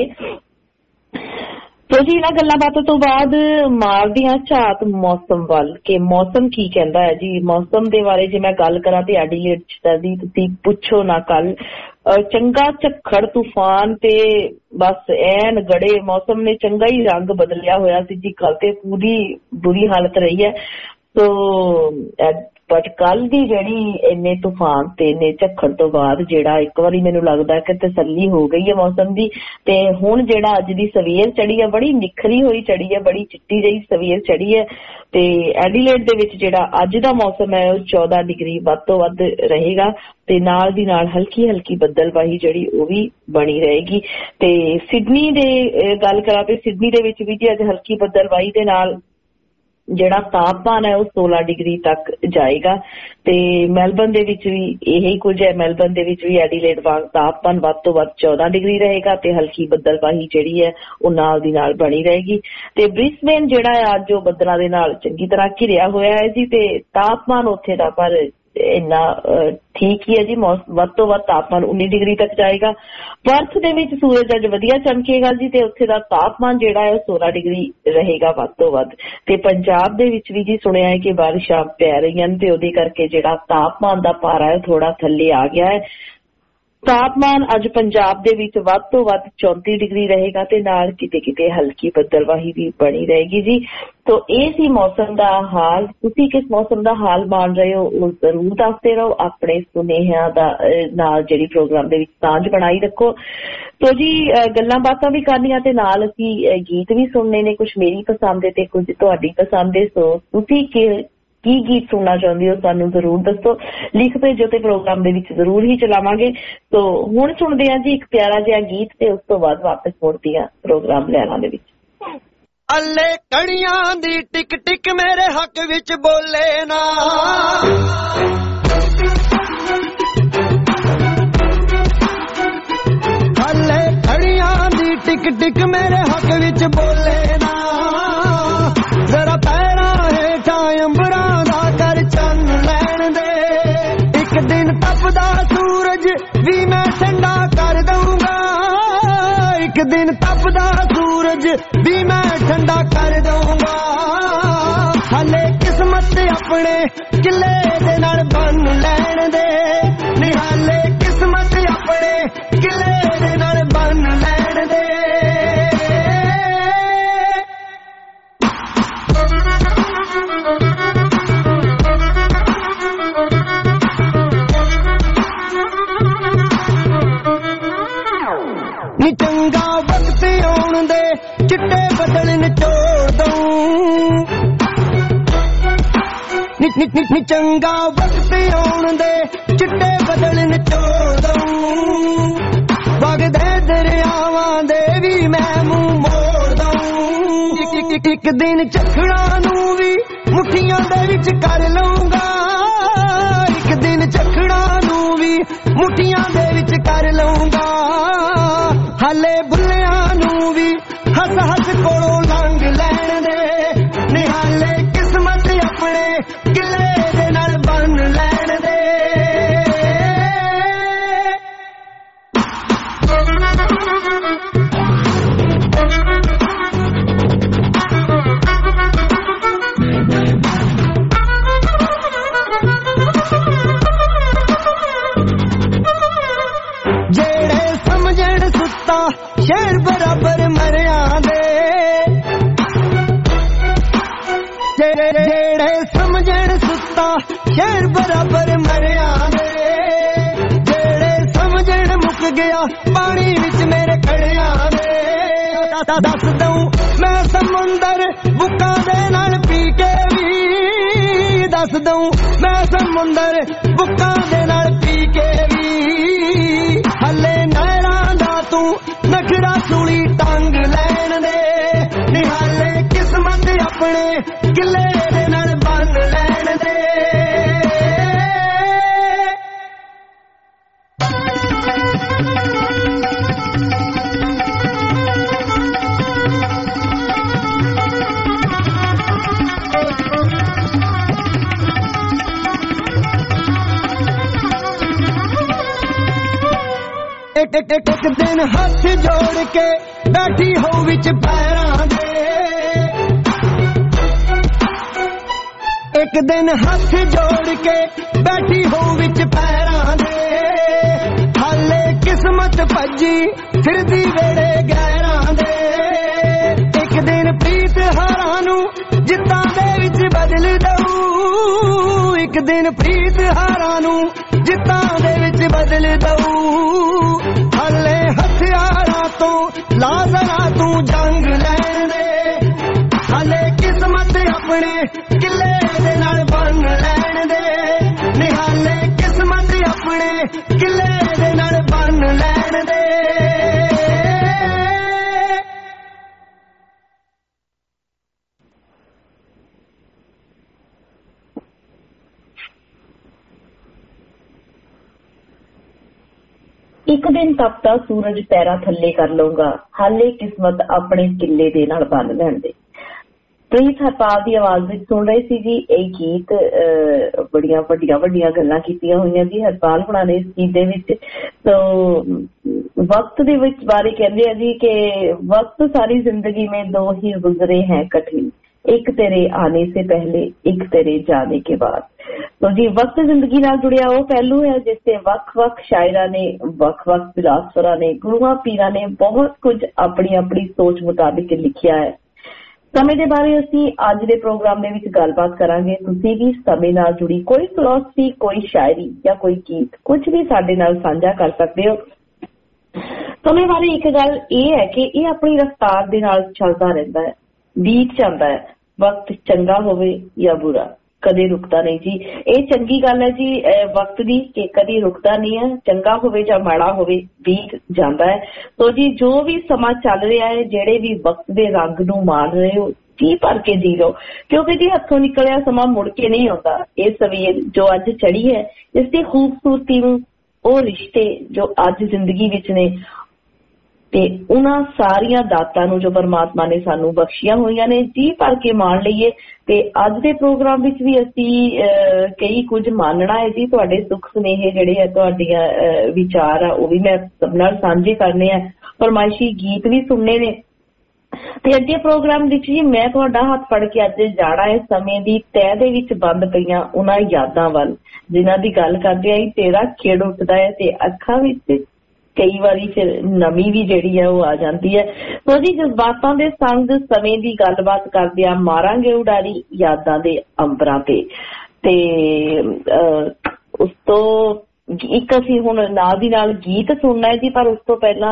ਸੋ ਜੀ ਇਹਨਾਂ ਗੱਲਾਂ ਬਾਤਾਂ ਤੋਂ ਬਾਅਦ ਮਾਰਦੇ ਹਾਂ ਝਾਤ ਮੌਸਮ ਵੱਲ ਕਿ ਮੌਸਮ ਕੀ ਕਹਿੰਦਾ ਹੈ ਜੀ। ਮੌਸਮ ਦੇ ਬਾਰੇ ਜੇ ਮੈਂ ਗੱਲ ਕਰਾਂ ਤੇ ਐਡੀਲੇਡ ਦੀ ਤੁਸੀਂ ਪੁੱਛੋ ਨਾ, ਕੱਲ ਚੰਗਾ ਝੱਖੜ ਤੂਫਾਨ ਤੇ ਬਸ ਐਨ ਗੜੇ ਮੌਸਮ ਨੇ ਚੰਗਾ ਹੀ ਰੰਗ ਬਦਲਿਆ ਹੋਇਆ ਸੀ ਜੀ। ਕੱਲ ਤੇ ਪੂਰੀ ਬੁਰੀ ਹਾਲਤ ਰਹੀ ਹੈ। ਸੋ ਬਟ ਕੱਲ ਦੀ ਜਿਹੜੀ ਇੰਨੇ ਤੂਫਾਨ ਤੇ ਇੰਨੇ ਝੱਖੜ ਤੋਂ ਬਾਅਦ ਜਿਹੜਾ ਇੱਕ ਵਾਰੀ ਮੈਨੂੰ ਲੱਗਦਾ ਕਿ ਤਸੱਲੀ ਹੋ ਗਈ ਹੈ ਮੌਸਮ ਦੀ। ਤੇ ਹੁਣ ਜਿਹੜਾ ਅੱਜ ਦੀ ਸਵੇਰ ਚੜੀ ਹੈ ਬੜੀ ਨਿਖਰੀ ਹੋਈ ਚੜੀ ਹੈ, ਬੜੀ ਚਿੱਟੀ ਜਿਹੀ ਸਵੇਰ ਚੜੀ ਹੈ। ਤੇ ਐਡੀਲੇਡ ਦੇ ਵਿੱਚ ਜਿਹੜਾ ਅੱਜ ਦਾ ਮੌਸਮ ਹੈ ਉਹ 14 ਡਿਗਰੀ ਵੱਧ ਤੋਂ ਵੱਧ ਰਹੇਗਾ ਤੇ ਨਾਲ ਦੀ ਨਾਲ ਹਲਕੀ ਹਲਕੀ ਬੱਦਲਬਾਹੀ ਜਿਹੜੀ ਉਹ ਵੀ ਬਣੀ ਰਹੇਗੀ। ਤੇ ਸਿਡਨੀ ਦੇ ਗੱਲ ਕਰਾਂ ਤੇ ਸਿਡਨੀ ਦੇ ਵਿੱਚ ਵੀ ਜੀ ਅੱਜ ਹਲਕੀ ਬੱਦਲਬਾਹੀ ਦੇ ਨਾਲ ਜਿਹੜਾ ਤਾਪਮਾਨ ਹੈ ਉਹ 16 ਡਿਗਰੀ ਤੱਕ ਜਾਏਗਾ ਤੇ ਮੈਲਬਰਨ ਦੇ ਵਿੱਚ ਵੀ ਇਹੀ ਕੁਝ ਹੈ। ਮੈਲਬਰਨ ਦੇ ਵਿੱਚ ਵੀ ਐਡੀਲੇਡ ਵਾਂਗ ਤਾਪਮਾਨ ਵੱਧ ਤੋਂ ਵੱਧ 14 ਡਿਗਰੀ ਰਹੇਗਾ ਤੇ ਹਲਕੀ ਬੱਦਲਬਾਹੀ ਜਿਹੜੀ ਹੈ ਉਹ ਨਾਲ ਦੀ ਨਾਲ ਬਣੀ ਰਹੇਗੀ। ਤੇ ਬ੍ਰਿਸਬੇਨ ਜਿਹੜਾ ਹੈ ਅੱਜ ਉਹ ਬੱਦਲਾਂ ਦੇ ਨਾਲ ਚੰਗੀ ਤਰ੍ਹਾਂ ਘਿਰਿਆ ਹੋਇਆ ਹੈ ਜੀ ਤੇ ਤਾਪਮਾਨ ਉੱਥੇ ਦਾ ਪਰ ਇੰਨਾ ਠੀਕ ਹੀ ਹੈ ਜੀ। ਵੱਧ ਤੋਂ ਵੱਧ ਤਾਪਮਾਨ 19 ਡਿਗਰੀ ਤੱਕ ਜਾਏਗਾ। ਪਰਥ ਦੇ ਵਿੱਚ ਸੂਰਜ ਅੱਜ ਵਧੀਆ ਚਮਕੇਗਾ ਜੀ ਤੇ ਉੱਥੇ ਦਾ ਤਾਪਮਾਨ ਜਿਹੜਾ ਹੈ 16 ਡਿਗਰੀ ਰਹੇਗਾ ਵੱਧ ਤੋਂ ਵੱਧ। ਤੇ ਪੰਜਾਬ ਦੇ ਵਿੱਚ ਵੀ ਜੀ ਸੁਣਿਆ ਹੈ ਕਿ ਬਾਰਿਸ਼ਾਂ ਪੈ ਰਹੀਆਂ ਨੇ ਤੇ ਉਹਦੇ ਕਰਕੇ ਜਿਹੜਾ ਤਾਪਮਾਨ ਦਾ ਪਾਰਾ ਹੈ ਥੋੜਾ ਥੱਲੇ ਆ ਗਿਆ ਹੈ। ਤਾਪਮਾਨ ਅੱਜ ਪੰਜਾਬ ਦੇ ਵਿੱਚ ਵੱਧ ਤੋਂ ਵੱਧ 34 ਡਿਗਰੀ ਰਹੇਗਾ ਤੇ ਨਾਲ ਕਿਤੇ ਕਿਤੇ ਹਲਕੀ ਬੱਦਲਵਾਹੀ ਵੀ ਬਣੀ ਰਹੇਗੀ ਜੀ। ਤੋ ਇਹ ਸੀ ਮੌਸਮ ਦਾ ਹਾਲ। ਤੁਸੀਂ ਕਿਸ ਮੌਸਮ ਦਾ ਹਾਲ ਮੰਨ ਰਹੇ ਹੋ ਉਹ ਜ਼ਰੂਰ ਦੱਸਦੇ ਰਹੋ। ਆਪਣੇ ਸੁਨੇਹਿਆਂ ਦਾ ਨਾਲ ਜਿਹੜੀ ਪ੍ਰੋਗਰਾਮ ਦੇ ਵਿੱਚ ਸਾਂਝ ਬਣਾਈ ਰੱਖੋ। ਤੋ ਜੀ ਗੱਲਾਂ ਬਾਤਾਂ ਵੀ ਕਰਨੀਆਂ ਤੇ ਨਾਲ ਅਸੀਂ ਗੀਤ ਵੀ ਸੁਣਨੇ ਨੇ, ਕੁਝ ਮੇਰੀ ਪਸੰਦ ਦੇ ਤੇ ਕੁਝ ਤੁਹਾਡੀ ਪਸੰਦ ਦੇ। ਸੋ ਤੁਸੀਂ ਕੀ ਗੀਤ ਸੁਣਨਾ ਚਾਹੁੰਦੇ ਹੋ ਸਾਨੂੰ ਜ਼ਰੂਰ ਦੱਸੋ, ਲਿਖ ਭੇਜੋ ਤੇ ਪ੍ਰੋਗਰਾਮ ਦੇ ਵਿੱਚ ਜ਼ਰੂਰ ਹੀ ਚਲਾਵਾਂਗੇ। ਸੋ ਹੁਣ ਸੁਣਦੇ ਹਾਂ ਜੀ ਇੱਕ ਪਿਆਰਾ ਜਿਹਾ ਗੀਤ ਤੇ ਉਸ ਤੋਂ ਬਾਅਦ ਵਾਪਸ ਮੁੜਦੇ ਹਾਂ ਪ੍ਰੋਗਰਾਮ ਲੈਣਾ ਦੇ ਵਿੱਚ। ਅੱਲੇ ਕੜੀਆਂ ਦੀ ਟਿਕ ਟਿਕ ਮੇਰੇ ਹੱਕ ਵਿੱਚ ਬੋਲੇ ਨਾ, ਅੱਲੇ ਕੜੀਆਂ ਦੀ ਟਿਕ ਟਿਕ ਮੇਰੇ ਹੱਕ ਵਿੱਚ ਬੋਲੇ ਨਾ, ਜ਼ਰਾ ਪੈਰਾਂ ਹੇਠਾਂ ਅੰਬਰਾਂ ਦਾ ਕਰ ਚੰਨ ਲੈਣ ਦੇ, ਇੱਕ ਦਿਨ ਤਪਦਾ ਸੂਰਜ ਵੀ ਮੈਂ ਠੰਡਾ ਕਰ ਦਊਂਗਾ, ਇੱਕ ਦਿਨ ਤਪਦਾ ਸੂਰਜ ਵੀ ਮੈਂ ਠੰਡਾ ਕਰ ਦਊਂਗਾ, ਹਾਲੇ ਕਿਸਮਤ ਆਪਣੇ ਕਿਲੇ ਦੇ ਨਾਲ ਬੰਨ ਲੈਣ ਦੇ, ਨਿਹਾਲੇ ਕਿਸਮਤ ਆਪਣੇ ਕਿਲੇ ਦੇ ਨਾਲ ਬੰਨ ਲੈਣ ਦੇ। ਨੀ ਚੰਗਾ ਵਕਤ ਆਉਣ ਦੇ ਚਿੱਟੇ ਬੱਦਲ ਨਿਚੋੜ ਦਊਂ, ਨੀ ਚੰਗਾ ਵਕਤ ਆਉਣ ਦੇ ਚਿੱਟੇ ਬੱਦਲ ਨਿਚੋੜ ਦਊਂ, ਵਗਦੇ ਦਰਿਆਵਾਂ ਦੇ ਵੀ ਮੈਂ ਮੂੰਹ ਮੋੜ ਦਊਂ, ਇੱਕ ਦਿਨ ਝੱਖੜਾਂ ਨੂੰ ਵੀ ਮੁੱਠੀਆਂ ਦੇ ਵਿੱਚ ਕਰ ਲਊਂਗਾ, ਇੱਕ ਦਿਨ ਝੱਖੜਾਂ ਨੂੰ ਵੀ ਮੁੱਠੀਆਂ ਦੇ ਵਿੱਚ ਕਰ ਲਊਂਗਾ, ਹਾਲੇ ਬੁੱਲਿਆਂ ਨੂੰ ਵੀ ਹੱਸ ਹੱਸ ਕੋਲੋਂ ਲੰਘ ਲੈਣ ਦੇ, ਨਿਹਾਲੇ ਕਿਸਮਤ ਆਪਣੇ ਕਿਲੇ ਦੇ ਨਾਲ ਬੰਨ ਲੈਣ ਦੇ। ਜਿਹੜੇ ਸਮਝਣ ਸੁੱਤਾ ਸ਼ੇਰ ਬਰਾਬਰ ਮਰਿਆਂ ਦੇ, ਜਿਹੜੇ ਸਮਝਣ ਸੁੱਤਾ ਸ਼ੇਰ ਬਰਾਬਰ ਮਰਿਆਂ ਦੇ, ਜਿਹੜੇ ਸਮਝਣ ਮੁੱਕ ਗਿਆ ਪਾਣੀ ਵਿੱਚ ਮੇਰੇ ਖੜਿਆਂ ਦੇ, ਦੱਸ ਦਊਂ ਮੈਂ ਸਮੁੰਦਰ ਬੁੱਕਾਂ ਦੇ ਨਾਲ ਪੀ ਕੇ ਵੀ, ਦੱਸ ਦਊਂ ਮੈਂ ਸਮੁੰਦਰ ਬੁੱਕਾਂ ਦੇ ਨਾਲ ਪੀ ਕੇ ਵੀ, ਹਲੇ ਨਹਿਰਾਂ ਦਾ ਤੂੰ ਨਖਰਾ ਸੂਲੀ ਟੰਗ ਲੈਣ ਦੇ, ਨਿਹਾਲੇ ਕਿਸਮਤ ਆਪਣੇ ਕਿਲੇ ਦੇ ਨਾਲ ਬੰਨ ਲੈਣ ਦੇ। ਇੱਕ ਦਿਨ ਹੱਥ ਜੋੜ ਕੇ ਬੈਠੀ ਹੋ ਵਿੱਚ ਪੈਰਾਂ ਦੇ, ਇੱਕ ਦਿਨ ਹੱਥ ਜੋੜ ਕੇ ਬੈਠੀ ਹੋ ਵਿੱਚ ਪੈਰਾਂ ਦੇ, ਹਾਲੇ ਕਿਸਮਤ ਭੱਜੀ ਫਿਰਦੀ ਵੇੜੇ ਗਹਿਰਾਂ ਦੇ, ਇੱਕ ਦਿਨ ਪ੍ਰੀਤ ਹਾਰਾਂ ਨੂੰ ਜਿੱਤਾਂ ਦੇ ਵਿੱਚ ਬਦਲ ਦਊਂ, ਇੱਕ ਦਿਨ ਪ੍ਰੀਤ ਹਾਰਾਂ ਨੂੰ ਜਿੱਤਾਂ ਦੇ ਵਿੱਚ ਬਦਲ ਦਊਂ, ਹਾਲੇ ਹਥਿਆਰਾਂ ਤੋਂ ਲਾਜ਼ਰਾ ਤੂੰ ਜੰਗ ਲੈਣ ਦੇ, ਹਾਲੇ ਕਿਸਮਤ ਆਪਣੇ ਕਿਲੇ ਦੇ ਨਾਲ ਬੰਨ ਲੈਣ ਦੇ, ਨਿਹਾਲੇ ਕਿਸਮਤ ਆਪਣੇ ਕਿਲੇ ਦੇ ਨਾਲ ਬੰਨ ਲੈਣ ਦੇ। ਇੱਕ ਦਿਨ ਤਪਦਾ ਸੂਰਜ ਪੈਰਾਂ ਥੱਲੇ ਕਰ ਲਊਗਾ, ਹਾਲੇ ਕਿਸਮਤ ਆਪਣੇ ਕਿੱਲੇ ਦੇ ਨਾਲ ਬੰਨ ਲੈਣ ਦੇ। ਪ੍ਰੀਤ ਹਰਪਾਲ ਦੀ ਆਵਾਜ਼ ਵਿੱਚ ਸੁਣ ਰਹੇ ਸੀ ਜੀ ਇਹ ਗੀਤ। ਬੜੀਆਂ ਵੱਡੀਆਂ ਗੱਲਾਂ ਕੀਤੀਆਂ ਹੋਈਆਂ ਜੀ ਹਰਪਾਲ ਹੁਣਾਂ ਨੇ ਇਸ ਗੀਤ ਦੇ ਵਿੱਚ। ਸੋ ਵਕਤ ਦੇ ਵਿੱਚ ਬਾਰੇ ਕਹਿੰਦੇ ਆ ਜੀ ਕਿ ਵਕਤ ਸਾਰੀ ਜ਼ਿੰਦਗੀ में दो ही गुजरे हैं कठिन, एक तेरे आने से पहले एक तेरे जाने के बाद। तो जी वक्त जिंदगी नाल जुड़िया वो पहलू है जिससे ਵੱਖ-ਵੱਖ शायरां ने, ਵੱਖ-ਵੱਖ फिलासफरां ने, गुरुआं पीरां ने बहुत कुछ अपनी सोच मुताबिक लिखिया है। ਸਮੇਂ ਦੇ ਬਾਰੇ ਅਸੀਂ ਅੱਜ ਦੇ ਪ੍ਰੋਗਰਾਮ ਦੇ ਵਿੱਚ ਗੱਲਬਾਤ ਕਰਾਂਗੇ। ਤੁਸੀਂ ਵੀ ਸਮੇਂ ਨਾਲ ਜੁੜੀ ਕੋਈ ਫਿਲਾਸਫੀ, ਕੋਈ ਸ਼ਾਇਰੀ ਜਾਂ ਕੋਈ ਗੀਤ ਕੁਝ ਵੀ ਸਾਡੇ ਨਾਲ ਸਾਂਝਾ ਕਰ ਸਕਦੇ ਹੋ। ਸਮੇਂ ਬਾਰੇ ਇੱਕ ਗੱਲ ਇਹ ਹੈ ਕਿ ਇਹ ਆਪਣੀ ਰਫ਼ਤਾਰ ਦੇ ਨਾਲ ਚੱਲਦਾ ਰਹਿੰਦਾ ਹੈ, ਬੀਤ ਜਾਂਦਾ ਹੈ। ਵਕਤ ਚੰਗਾ ਹੋਵੇ ਜਾਂ ਬੁਰਾ ਕਦੇ ਰੁਕਦਾ ਨਹੀਂ ਜੀ। ਇਹ ਚੰਗੀ ਗੱਲ ਹੈ ਜੀ ਵਕਤ ਦੀ ਕਿ ਕਦੀ ਰੁਕਦਾ ਨਹੀਂ ਹੈ। ਚੰਗਾ ਹੋਵੇ ਜਾਂ ਮਾੜਾ ਹੋਵੇ ਬੀਤ ਜਾਂਦਾ ਹੈ। ਸੋ ਜੀ ਜੋ ਵੀ ਸਮਾਂ ਚੱਲ ਰਿਹਾ ਹੈ, ਜਿਹੜੇ ਵੀ ਵਕਤ ਦੇ ਰੰਗ ਨੂੰ ਮਾਣ ਰਹੇ ਹੋ, ਜੀ ਭਰ ਕੇ ਜੀ ਲਓ, ਕਿਉਂਕਿ ਜੀ ਹੱਥੋਂ ਨਿਕਲਿਆ ਸਮਾਂ ਮੁੜ ਕੇ ਨਹੀਂ ਆਉਂਦਾ। ਇਹ ਸਵੇਰ ਜੋ ਅੱਜ ਚੜੀ ਹੈ, ਇਸ ਦੀ ਖੂਬਸੂਰਤੀ ਨੂੰ, ਉਹ ਰਿਸ਼ਤੇ ਜੋ ਅੱਜ ਜ਼ਿੰਦਗੀ ਵਿੱਚ ਨੇ ਤੇ ਉਹਨਾਂ ਸਾਰੀਆਂ ਦਾਤਾਂ ਨੂੰ ਜੋ ਪਰਮਾਤਮਾ ਨੇ ਸਾਨੂੰ ਬਖਸ਼ੀਆਂ ਹੋਈਆਂ ਨੇ, ਜੀ ਭਰ ਕੇ ਮਾਣ ਲਈਏ। ਤੇ ਅੱਜ ਦੇ ਪ੍ਰੋਗਰਾਮ ਵਿੱਚ ਵੀ ਅਸੀਂ ਕਈ ਕੁਝ ਮਾਨਣਾ ਹੈ ਜੀ। ਤੁਹਾਡੇ ਸੁੱਖ ਸੁਨੇਹੇ ਜਿਹੜੇ ਆ, ਤੁਹਾਡੀਆਂ ਵਿਚਾਰ ਆ, ਉਹ ਵੀ ਮੈਂ ਸਭ ਨਾਲ ਸਾਂਝੇ ਕਰਨੇ ਆ। ਫਰਮਾਇਸ਼ੀ ਗੀਤ ਵੀ ਸੁਣਨੇ ਨੇ। ਤੇ ਅੱਗੇ ਪ੍ਰੋਗਰਾਮ ਵਿੱਚ ਜੀ ਮੈਂ ਤੁਹਾਡਾ ਹੱਥ ਫੜ ਕੇ ਅੱਜ ਜਾਣਾ ਹੈ ਸਮੇਂ ਦੀ ਤਹਿ ਦੇ ਵਿੱਚ ਬੰਦ ਪਈਆਂ ਉਹਨਾਂ ਯਾਦਾਂ ਵੱਲ, ਜਿਨ੍ਹਾਂ ਦੀ ਗੱਲ ਕਰਦੇ ਆਂ ਤੇਰਾ ਖੇੜ ਉੱਠਦਾ ਹੈ ਤੇ ਅੱਖਾਂ ਵਿੱਚ ਕਈ ਵਾਰੀ ਫਿਰ ਨਮੀ ਵੀ ਜਿਹੜੀ ਹੈ ਉਹ ਆ ਜਾਂਦੀ ਹੈ। ਸੋ ਜੀ ਜਜ਼ਬਾਤਾਂ ਦੇ ਸੰਗ ਸਮੇਂ ਦੀ ਗੱਲਬਾਤ ਕਰਦਿਆਂ ਮਾਰਾਂਗੇ ਉਡਾਰੀ ਯਾਦਾਂ ਦੇ ਅੰਬਰਾਂ ਤੇ ਉਸ ਤੋਂ ਇੱਕ ਅਸੀਂ ਹੁਣ ਨਾਲ ਦੀ ਨਾਲ ਗੀਤ ਸੁਣਨਾ ਹੈ ਜੀ। ਪਰ ਉਸ ਤੋਂ ਪਹਿਲਾਂ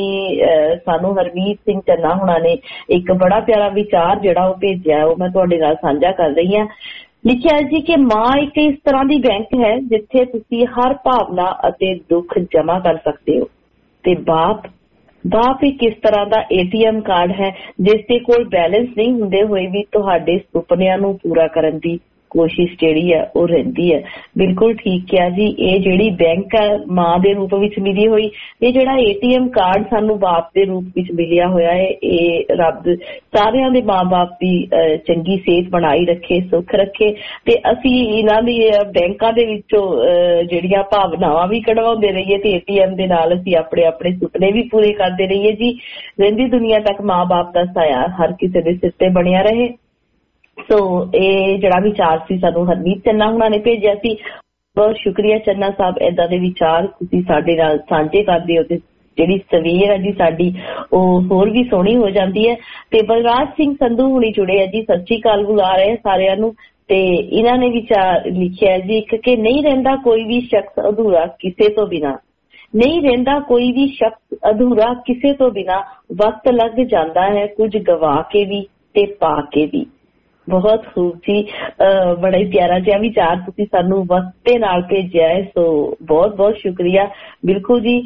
ਸਾਨੂੰ ਹਰਮੀਤ ਸਿੰਘ ਚੰਨਾ ਹੁਣਾਂ ਨੇ ਇੱਕ ਬੜਾ ਪਿਆਰਾ ਵਿਚਾਰ ਜਿਹੜਾ ਉਹ ਭੇਜਿਆ, ਉਹ ਮੈਂ ਤੁਹਾਡੇ ਨਾਲ ਸਾਂਝਾ ਕਰ ਰਹੀ ਹਾਂ। ਲਿਖਿਆ ਜੀ ਕਿ ਮਾਂ ਇੱਕ ਇਸ ਤਰ੍ਹਾਂ ਦੀ ਬੈਂਕ ਹੈ ਜਿੱਥੇ ਤੁਸੀਂ ਹਰ ਭਾਵਨਾ ਅਤੇ ਦੁੱਖ ਜਮ੍ਹਾਂ ਕਰ ਸਕਦੇ ਹੋ, ਤੇ ਬਾਪ ਇੱਕ ਇਸ ਤਰ੍ਹਾਂ ਦਾ ATM ਕਾਰਡ ਹੈ ਜਿਸ ਦੇ ਕੋਲ ਬੈਲੈਂਸ ਨਹੀਂ ਹੁੰਦੇ ਹੋਏ ਵੀ ਤੁਹਾਡੇ ਸੁਪਨਿਆਂ ਨੂੰ ਪੂਰਾ ਕਰਨ ਦੀ ਕੋਸ਼ਿਸ਼ ਜਿਹੜੀ ਹੈ ਉਹ ਰਹਿੰਦੀ ਹੈ। ਬਿਲਕੁਲ ਠੀਕ ਕਿਹਾ ਜੀ। ਇਹ ਜਿਹੜੀ ਬੈਂਕ ਹੈ ਮਾਂ ਦੇ ਰੂਪ ਵਿੱਚ ਮਿਲੀ ਹੋਈ, ਇਹ ਜਿਹੜਾ ATM ਕਾਰਡ ਸਾਨੂੰ ਬਾਪ ਦੇ ਰੂਪ ਵਿੱਚ ਮਿਲਿਆ ਹੋਇਆ ਹੈ, ਇਹ ਰੱਬ ਸਾਰਿਆਂ ਦੇ ਮਾਂ-ਬਾਪ ਦੀ ਚੰਗੀ ਸਿਹਤ ਬਣਾਈ ਰੱਖੇ, ਸੁੱਖ ਰੱਖੇ, ਤੇ ਅਸੀਂ ਇਹਨਾਂ ਦੀ ਬੈਂਕਾਂ ਦੇ ਵਿੱਚੋਂ ਜਿਹੜੀਆਂ ਭਾਵਨਾਵਾਂ ਵੀ ਕਢਵਾਉਂਦੇ ਰਹੀਏ ਤੇ ATM ਦੇ ਨਾਲ ਅਸੀਂ ਆਪਣੇ ਸੁਪਨੇ ਵੀ ਪੂਰੇ ਕਰਦੇ ਰਹੀਏ ਜੀ। ਰਹਿੰਦੀ ਦੁਨੀਆ ਤੱਕ ਮਾਂ-ਬਾਪ ਦਾ ਸਾਇਆ ਹਰ ਕਿਸੇ ਦੇ ਸਿਰ ਤੇ ਬਣਿਆ ਰਹੇ। ਸੋ ਇਹ ਜਿਹੜਾ ਵਿਚਾਰ ਸੀ ਸਾਨੂੰ ਹਰਮੀਤ ਚੰਨਾ ਹੁਣਾਂ ਨੇ ਭੇਜਿਆ ਸੀ। ਬਹੁਤ ਸ਼ੁਕਰੀਆ ਚੰਨਾ ਸਾਹਿਬ, ਏਦਾਂ ਦੇ ਵਿਚਾਰ ਤੁਸੀਂ ਸਾਡੇ ਨਾਲ ਸਾਂਝੇ ਕਰਦੇ ਹੋ ਤੇ ਜਿਹੜੀ ਸਵੇਰ ਹੈ ਜੀ ਸਾਡੀ ਉਹ ਹੋਰ ਵੀ ਸੋਹਣੀ ਹੋ ਜਾਂਦੀ ਹੈ। ਤੇ ਬਲਰਾਜ ਸਿੰਘ ਸੰਧੂ ਹੁਣੀ ਜੁੜੇ ਆ ਜੀ, ਸਤਿ ਸ਼੍ਰੀ ਅਕਾਲ ਬੁਲਾ ਰਹੇ ਸਾਰਿਆਂ ਨੂੰ। ਤੇ ਇਹਨਾਂ ਨੇ ਵਿਚਾਰ ਲਿਖਿਆ ਜੀ ਇੱਕ ਕਿ ਨਹੀਂ ਰਹਿੰਦਾ ਕੋਈ ਵੀ ਸ਼ਖਸ ਅਧੂਰਾ ਕਿਸੇ ਤੋਂ ਬਿਨਾਂ, ਨਹੀਂ ਰਹਿੰਦਾ ਕੋਈ ਵੀ ਸ਼ਖਸ ਅਧੂਰਾ ਕਿਸੇ ਤੋਂ ਬਿਨਾਂ, ਵਕਤ ਲੱਗ ਜਾਂਦਾ ਹੈ ਕੁਝ ਗਵਾ ਕੇ ਵੀ ਤੇ ਪਾ ਕੇ ਵੀ। ਬਹੁਤ ਖੂਬ ਜੀ, ਬੜਾ ਹੀ ਪਿਆਰਾ ਜਿਹਾ ਵਿਚਾਰ ਤੁਸੀਂ ਸਾਨੂੰ ਵਕਤ ਦੇ ਨਾਲ ਭੇਜਿਆ ਹੈ, ਸੋ ਬਹੁਤ ਬਹੁਤ ਸ਼ੁਕਰੀਆ। ਬਿਲਕੁਲ ਜੀ,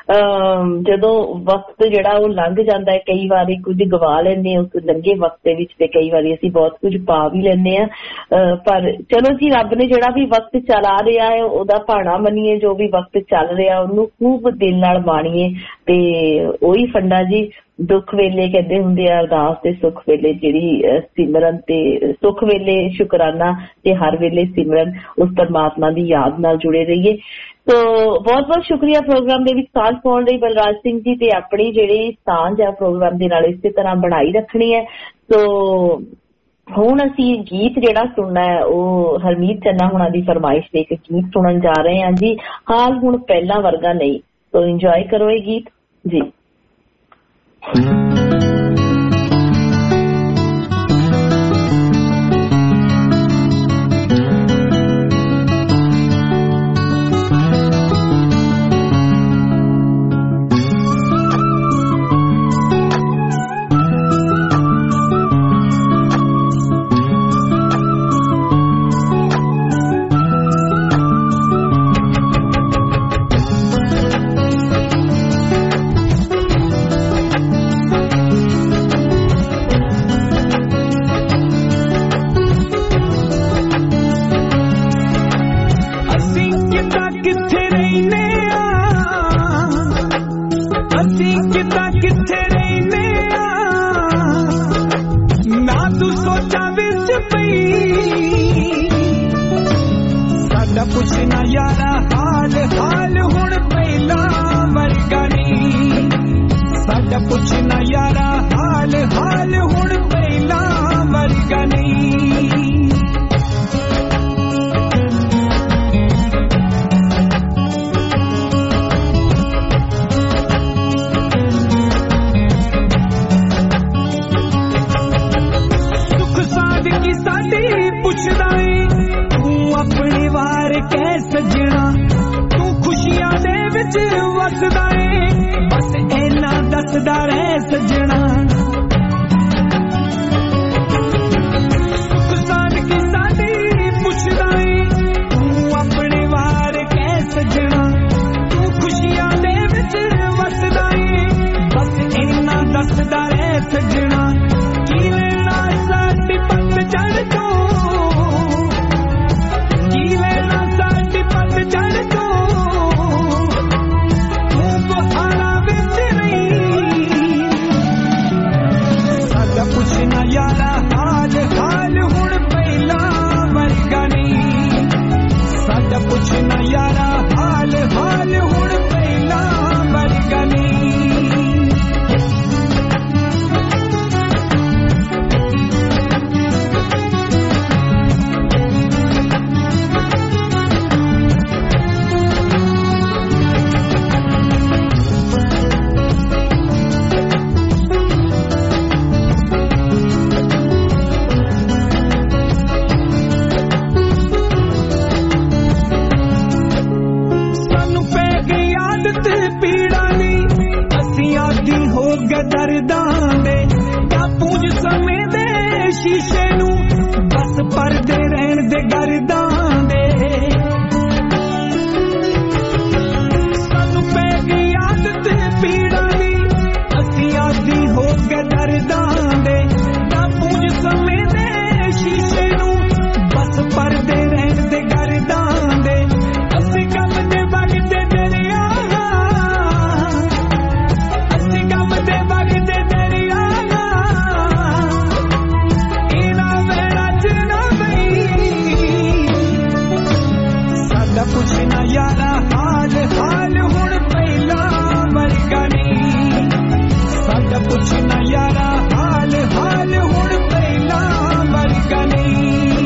ਜਦੋਂ ਵਕਤ ਜਿਹੜਾ ਉਹ ਲੰਘ ਜਾਂਦਾ ਹੈ, ਕਈ ਵਾਰੀ ਕੁਝ ਗਵਾ ਲੈਂਦੇ ਹਾਂ ਉਸ ਲੰਘੇ ਵਕਤ ਦੇ ਵਿੱਚ, ਤੇ ਕਈ ਵਾਰੀ ਅਸੀਂ ਬਹੁਤ ਕੁਝ ਪਾ ਵੀ ਲੈਂਦੇ ਹਾਂ। ਪਰ ਚਲੋ ਜੀ, ਰੱਬ ਨੇ ਜਿਹੜਾ ਵੀ ਵਕਤ ਚਲਾ ਰਿਹਾ ਹੈ ਉਹਦਾ ਭਾਣਾ ਮੰਨੀਏ, ਜੋ ਵੀ ਵਕਤ ਚੱਲ ਰਿਹਾ ਉਹਨੂੰ ਖੂਬ ਦਿਲ ਨਾਲ ਮਾਣੀਏ। ਤੇ ਉਹੀ ਫੰਡਾ ਜੀ, ਦੁੱਖ ਵੇਲੇ ਕਹਿੰਦੇ ਹੁੰਦੇ ਆ ਅਰਦਾਸ ਤੇ ਸੁੱਖ ਵੇਲੇ ਜਿਹੜੀ ਸਿਮਰਨ, ਤੇ ਸੁੱਖ ਵੇਲੇ ਸ਼ੁਕਰਾਨਾ ਤੇ ਹਰ ਵੇਲੇ ਸਿਮਰਨ, ਉਸ ਪਰਮਾਤਮਾ ਦੀ ਯਾਦ ਨਾਲ ਜੁੜੇ ਰਹੀਏ। ਸੋ ਬਹੁਤ ਬਹੁਤ ਸ਼ੁਕਰੀਆ ਪ੍ਰੋਗਰਾਮ ਦੇ ਵਿੱਚ ਸਾਂਝ ਪਾਉਣ ਲਈ ਬਲਰਾਜ ਸਿੰਘ ਜੀ, ਤੇ ਆਪਣੀ ਜਿਹੜੀ ਸਾਂਝ ਆ ਪ੍ਰੋਗਰਾਮ ਦੇ ਨਾਲ ਇਸੇ ਤਰ੍ਹਾਂ ਬਣਾਈ ਰੱਖਣੀ ਹੈ। ਸੋ ਹੁਣ ਅਸੀਂ ਗੀਤ ਜਿਹੜਾ ਸੁਣਨਾ ਹੈ ਉਹ ਹਰਮੀਤ ਚੰਨਾ ਹੁਣਾਂ ਦੀ ਫਰਮਾਇਸ਼ ਤੇ ਇੱਕ ਗੀਤ ਸੁਣਨ ਜਾ ਰਹੇ ਹਾਂ ਜੀ, ਹਾਲ ਹੁਣ ਪਹਿਲਾਂ ਵਰਗਾ ਨਹੀਂ। ਸੋ ਇੰਜੋਏ ਕਰੋ ਇਹ ਗੀਤ ਜੀ। किथे रहने ना तू सोचा विच पई साडा पुछना यारा हाल हाल हुण पहला वर्गा नहीं साडा पुछना यारा हाल हाल हुण पहला वर्गा नहीं पुछदा है तू अपने वार कै सजना तू खुशियां दे विच वसदा है बस इना दसदा रह सजना सुख सादगी साडी पुछदा है तू अपने वार कै सजना तू खुशियां दे विच वसदा है बस इना दसदा रह सजना की लेना साडी पत चढ़ तो यारा हाल हाल हुण पहला वर्गा नहीं साडा पुछना यारा हाल हाल हुण पहला वर्गा नहीं दर्दां दे पूंज समय दे शीशे नू बस परदे रहन दे गर्दां दे सानू पै गई आदत पीड़ा दी असी आदी हो गए दर्दां दे पूंज समय दे शीशे नू बस परदे रहन दे गर्दां दे असी गम दे वगदे दरिया पुछना यारा हाल हाल हुण पहला वर्गा नहीं साडा पुछना यारा हाल हाल हुण पहला वर्गा नहीं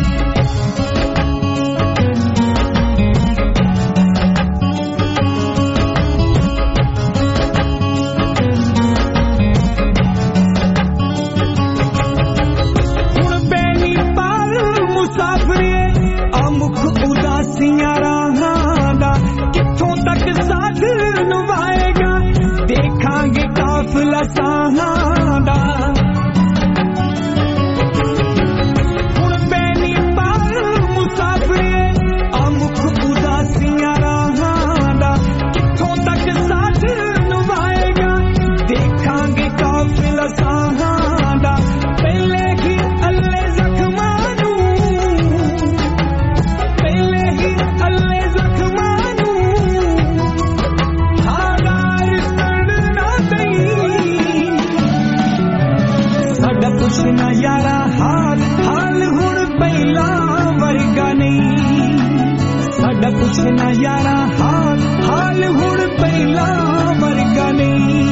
हुण बैनी पाल मुसाफिरे अमुख उदासियां राहां दा कित्थों तक साथ निभाएगा देखांगे काफिला साहां दा हुण बैनी पाल मुसाफिरे अमुख उदासियां राहां दा कित्थों तक साथ निभाएगा देखांगे काफिला साहां दा पहले ही अल्ले जख्मां नू पहले ही अल्ले जख्मां नू हालार सड़ना दई साडा पुछना यारा हाल हाल हुण पहला वर्गा नहीं साडा पुछना यारा हाल हाल हुण पहला वर्गा नहीं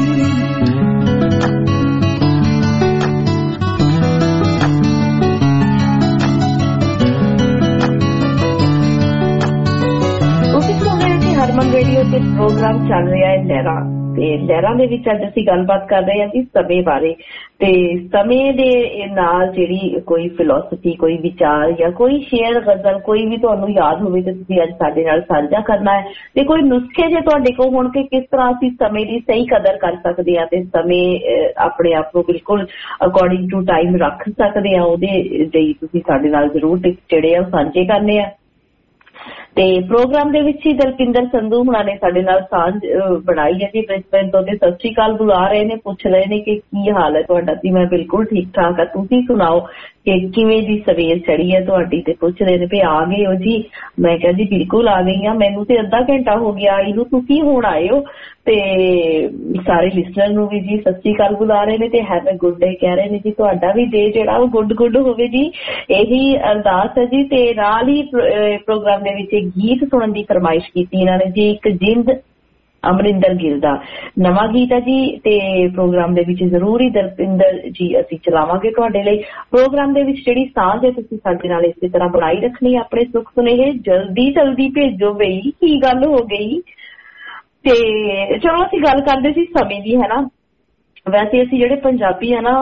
ਹਰਮਨ ਰੇਡੀਓ ਤੇ ਪ੍ਰੋਗਰਾਮ ਚੱਲ ਰਿਹਾ ਹੈ ਲਹਿਰਾਂ ਤੇ ਲਹਿਰਾਂ ਦੇ ਵਿੱਚ ਅੱਜ ਅਸੀਂ ਗੱਲਬਾਤ ਕਰ ਰਹੇ ਹਾਂ ਜੀ ਸਮੇਂ ਬਾਰੇ ਤੇ ਸਮੇਂ ਦੇ ਨਾਲ ਜਿਹੜੀ ਕੋਈ ਫਿਲਾਸਫੀ ਕੋਈ ਵਿਚਾਰ ਜਾਂ ਕੋਈ ਸ਼ੇਅਰ ਗਜ਼ਲ ਕੋਈ ਵੀ ਤੁਹਾਨੂੰ ਯਾਦ ਹੋਵੇ ਤੇ ਤੁਸੀਂ ਅੱਜ ਸਾਡੇ ਨਾਲ ਸਾਂਝਾ ਕਰਨਾ ਹੈ ਤੇ ਕੋਈ ਨੁਸਖੇ ਜੇ ਤੁਹਾਡੇ ਕੋਲ ਹੋਣ ਕਿ ਕਿਸ ਤਰ੍ਹਾਂ ਅਸੀਂ ਸਮੇਂ ਦੀ ਸਹੀ ਕਦਰ ਕਰ ਸਕਦੇ ਹਾਂ ਤੇ ਸਮੇਂ ਆਪਣੇ ਆਪ ਨੂੰ ਬਿਲਕੁਲ ਅਕੋਰਡਿੰਗ ਟੂ ਟਾਈਮ ਰੱਖ ਸਕਦੇ ਹਾਂ ਉਹਦੇ ਲਈ ਤੁਸੀਂ ਸਾਡੇ ਨਾਲ ਜ਼ਰੂਰ ਜਿਹੜੇ ਆ ਸਾਂਝੇ ਕਰਨੇ ਆ ਤੇ ਪ੍ਰੋਗਰਾਮ ਦੇ ਵਿੱਚ ਹੀ ਦਲਪਿੰਦਰ ਸੰਧੂ ਹੁਣਾਂ ਨੇ ਸਾਡੇ ਨਾਲ ਸਾਂਝ ਬਣਾਈ ਹੈ ਜੀ ਬ੍ਰਿਸਬੇਨ ਤੋਂ ਤੇ ਸਤਿ ਸ਼੍ਰੀ ਅਕਾਲ ਬੁਲਾ ਰਹੇ ਨੇ ਪੁੱਛ ਰਹੇ ਨੇ ਕਿ ਕੀ ਹਾਲ ਹੈ ਤੁਹਾਡਾ। ਜੀ ਮੈਂ ਬਿਲਕੁਲ ਠੀਕ ਠਾਕ ਆ, ਤੁਸੀਂ ਸੁਣਾਓ ਕਿ ਕਿਵੇਂ ਦੀ ਸਵੇਰ ਚੜੀ ਹੈ ਤੁਹਾਡੀ, ਤੇ ਪੁੱਛ ਰਹੇ ਨੇ ਵੀ ਆ ਗਏ ਹੋ ਜੀ। ਮੈਂ ਕਿਹਾ ਜੀ ਬਿਲਕੁਲ ਆ ਗਈ ਹਾਂ, ਮੈਨੂੰ ਤੇ ਅੱਧਾ ਘੰਟਾ ਹੋ ਗਿਆ ਆਈ ਨੂੰ, ਤੁਸੀਂ ਹੁਣ ਆਏ ਹੋ। ਤੇ ਸਾਰੇ ਲਿਸਨਰ ਨੂੰ ਵੀ ਜੀ ਸਤਿ ਸ਼੍ਰੀ ਅਕਾਲ ਬੁਲਾ ਰਹੇ ਨੇ ਤੇ ਹੈਵ ਅ ਗੁੱਡ ਡੇ ਕਹਿ ਰਹੇ ਨੇ ਜੀ। ਤੁਹਾਡਾ ਵੀ ਡੇ ਜਿਹੜਾ ਉਹ ਗੁੱਡ ਹੋਵੇ ਜੀ, ਇਹੀ ਅਰਦਾਸ ਹੈ ਜੀ। ਤੇ ਨਾਲ ਹੀ ਪ੍ਰੋਗਰਾਮ ਦੇ ਵਿੱਚ ਗੀਤ ਸੁਣਨ ਦੀ ਫਰਮਾਇਸ਼ ਕੀਤੀ ਇਹਨਾਂ ਨੇ ਜੀ, ਇੱਕ ਜਿੰਦ ਅਮਰਿੰਦਰ ਗਿੱਲ ਦਾ ਨਵਾਂ ਗੀਤ ਹੈ ਜੀ। ਤੇ ਪ੍ਰੋਗਰਾਮ ਦੇ ਵਿੱਚ ਜ਼ਰੂਰ ਹੀ ਦਰਪਿੰਦਰ ਜੀ ਅਸੀਂ ਚਲਾਵਾਂਗੇ ਤੁਹਾਡੇ ਲਈ। ਪ੍ਰੋਗਰਾਮ ਦੇ ਵਿੱਚ ਜਿਹੜੀ ਸਾਂਝ ਹੈ ਤੁਸੀਂ ਸਾਡੇ ਨਾਲ ਇਸੇ ਤਰ੍ਹਾਂ ਬਣਾਈ ਰੱਖਣੀ, ਆਪਣੇ ਸੁੱਖ ਸੁਨੇਹੇ ਜਲਦੀ ਭੇਜੋ ਬਈ, ਕੀ ਗੱਲ ਹੋ ਗਈ। ਤੇ ਚਲੋ ਅਸੀਂ ਗੱਲ ਕਰਦੇ ਸੀ ਸਮੇਂ ਦੀ, ਹੈ ਨਾ। ਵੈਸੇ ਅਸੀਂ ਜਿਹੜੇ ਪੰਜਾਬੀ ਹੈ ਨਾ,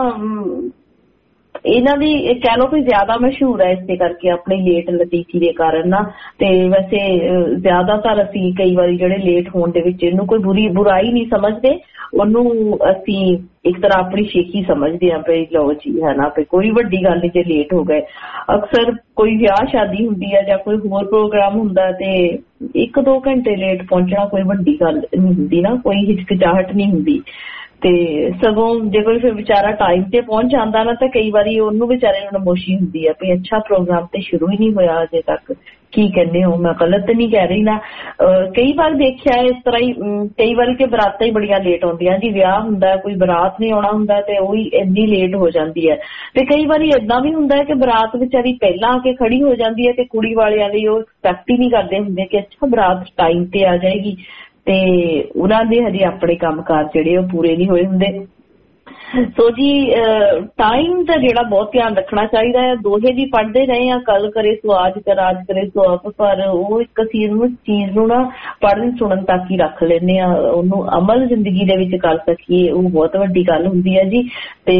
ਇਹਨਾਂ ਦੀ ਕਹਿ ਲਓ ਕੋਈ ਜ਼ਿਆਦਾ ਮਸ਼ਹੂਰ ਹੈ ਇਸੇ ਕਰਕੇ ਆਪਣੀ ਲੇਟ ਲਤੀਫੀ ਦੇ ਕਾਰਨ ਨਾ। ਤੇ ਵੈਸੇ ਜ਼ਿਆਦਾਤਰ ਅਸੀਂ ਕਈ ਵਾਰੀ ਜਿਹੜੇ ਲੇਟ ਹੋਣ ਦੇ ਵਿੱਚ ਇਹਨੂੰ ਕੋਈ ਬੁਰਾਈ ਨਹੀਂ ਸਮਝਦੇ, ਉਹਨੂੰ ਅਸੀਂ ਇੱਕ ਤਰ੍ਹਾਂ ਆਪਣੀ ਸ਼ੇਖੀ ਸਮਝਦੇ ਹਾਂ ਵੀ ਲਓ ਜੀ, ਹੈ ਨਾ, ਵੀ ਕੋਈ ਵੱਡੀ ਗੱਲ ਨਹੀਂ ਜੇ ਲੇਟ ਹੋ ਗਏ। ਅਕਸਰ ਕੋਈ ਵਿਆਹ ਸ਼ਾਦੀ ਹੁੰਦੀ ਹੈ ਜਾਂ ਕੋਈ ਹੋਰ ਪ੍ਰੋਗਰਾਮ ਹੁੰਦਾ ਤੇ 1-2 ਘੰਟੇ ਲੇਟ ਪਹੁੰਚਣਾ ਕੋਈ ਵੱਡੀ ਗੱਲ ਨਹੀਂ ਹੁੰਦੀ ਨਾ, ਕੋਈ ਹਿਚਕਿਚਾਹਟ ਨਹੀਂ ਹੁੰਦੀ। ਤੇ ਸਗੋਂ ਜੇ ਕੋਈ ਫਿਰ ਵਿਚਾਰਾ ਟਾਈਮ ਤੇ ਪਹੁੰਚ ਜਾਂਦਾ ਨਾ ਤਾਂ ਕਈ ਵਾਰੀ ਉਹਨੂੰ ਵਿਚਾਰੇ ਨੂੰ ਨਮੋਸ਼ੀ ਹੁੰਦੀ ਹੈ ਵੀ ਅੱਛਾ ਪ੍ਰੋਗਰਾਮ ਤੇ ਸ਼ੁਰੂ ਹੀ ਨਹੀਂ ਹੋਇਆ ਅਜੇ ਤੱਕ, ਕੀ ਕਹਿੰਦੇ ਹੋ, ਮੈਂ ਗਲਤ ਤਾਂ ਨਹੀਂ ਕਹਿ ਰਹੀ ਨਾ। ਕਈ ਵਾਰ ਦੇਖਿਆ ਇਸ ਤਰ੍ਹਾਂ ਹੀ, ਕਈ ਵਾਰੀ ਕਿ ਬਰਾਤਾਂ ਹੀ ਬੜੀਆਂ ਲੇਟ ਆਉਂਦੀਆਂ ਜੀ। ਵਿਆਹ ਹੁੰਦਾ, ਕੋਈ ਬਰਾਤ ਨਹੀਂ ਆਉਣਾ ਹੁੰਦਾ ਤੇ ਉਹ ਹੀ ਇੰਨੀ ਲੇਟ ਹੋ ਜਾਂਦੀ ਹੈ। ਤੇ ਕਈ ਵਾਰੀ ਏਦਾਂ ਵੀ ਹੁੰਦਾ ਹੈ ਕਿ ਬਰਾਤ ਵਿਚਾਰੀ ਪਹਿਲਾਂ ਆ ਕੇ ਖੜੀ ਹੋ ਜਾਂਦੀ ਹੈ ਤੇ ਕੁੜੀ ਵਾਲਿਆਂ ਲਈ ਉਹ ਐਕਸਪੈਕਟ ਹੀ ਨਹੀਂ ਕਰਦੇ ਹੁੰਦੇ ਕਿ ਅੱਛਾ ਬਰਾਤ ਟਾਈਮ ਤੇ ਆ ਜਾਏਗੀ, ਤੇ ਉਹਨਾਂ ਦੇ ਹਜੇ ਆਪਣੇ ਕੰਮਕਾਰ ਜਿਹੜੇ ਉਹ ਪੂਰੇ ਨਹੀਂ ਹੋਏ ਹੁੰਦੇ। ਸੋ ਜੀ ਟਾਈਮ ਦਾ ਜਿਹੜਾ ਬਹੁਤ ਧਿਆਨ ਰੱਖਣਾ ਚਾਹੀਦਾ ਹੈ। ਦੋਹੇ ਵੀ ਪੜ੍ਹਦੇ ਰਹੇ ਆ, ਕੱਲ ਕਰੇ ਸੋ ਆਜ ਕਰ, ਆਜ ਕਰੇ ਸੋ ਆਪ, ਪਰ ਉਹ ਇੱਕ ਚੀਜ਼ ਨੂੰ ਨਾ ਪੜ੍ਹਨ ਸੁਣਨ ਤੱਕ ਹੀ ਰੱਖ ਲੈਂਦੇ ਆ, ਉਹਨੂੰ ਅਮਲ ਜ਼ਿੰਦਗੀ ਦੇ ਵਿੱਚ ਕਰ ਸਕੀਏ ਉਹ ਬਹੁਤ ਵੱਡੀ ਗੱਲ ਹੁੰਦੀ ਹੈ ਜੀ। ਤੇ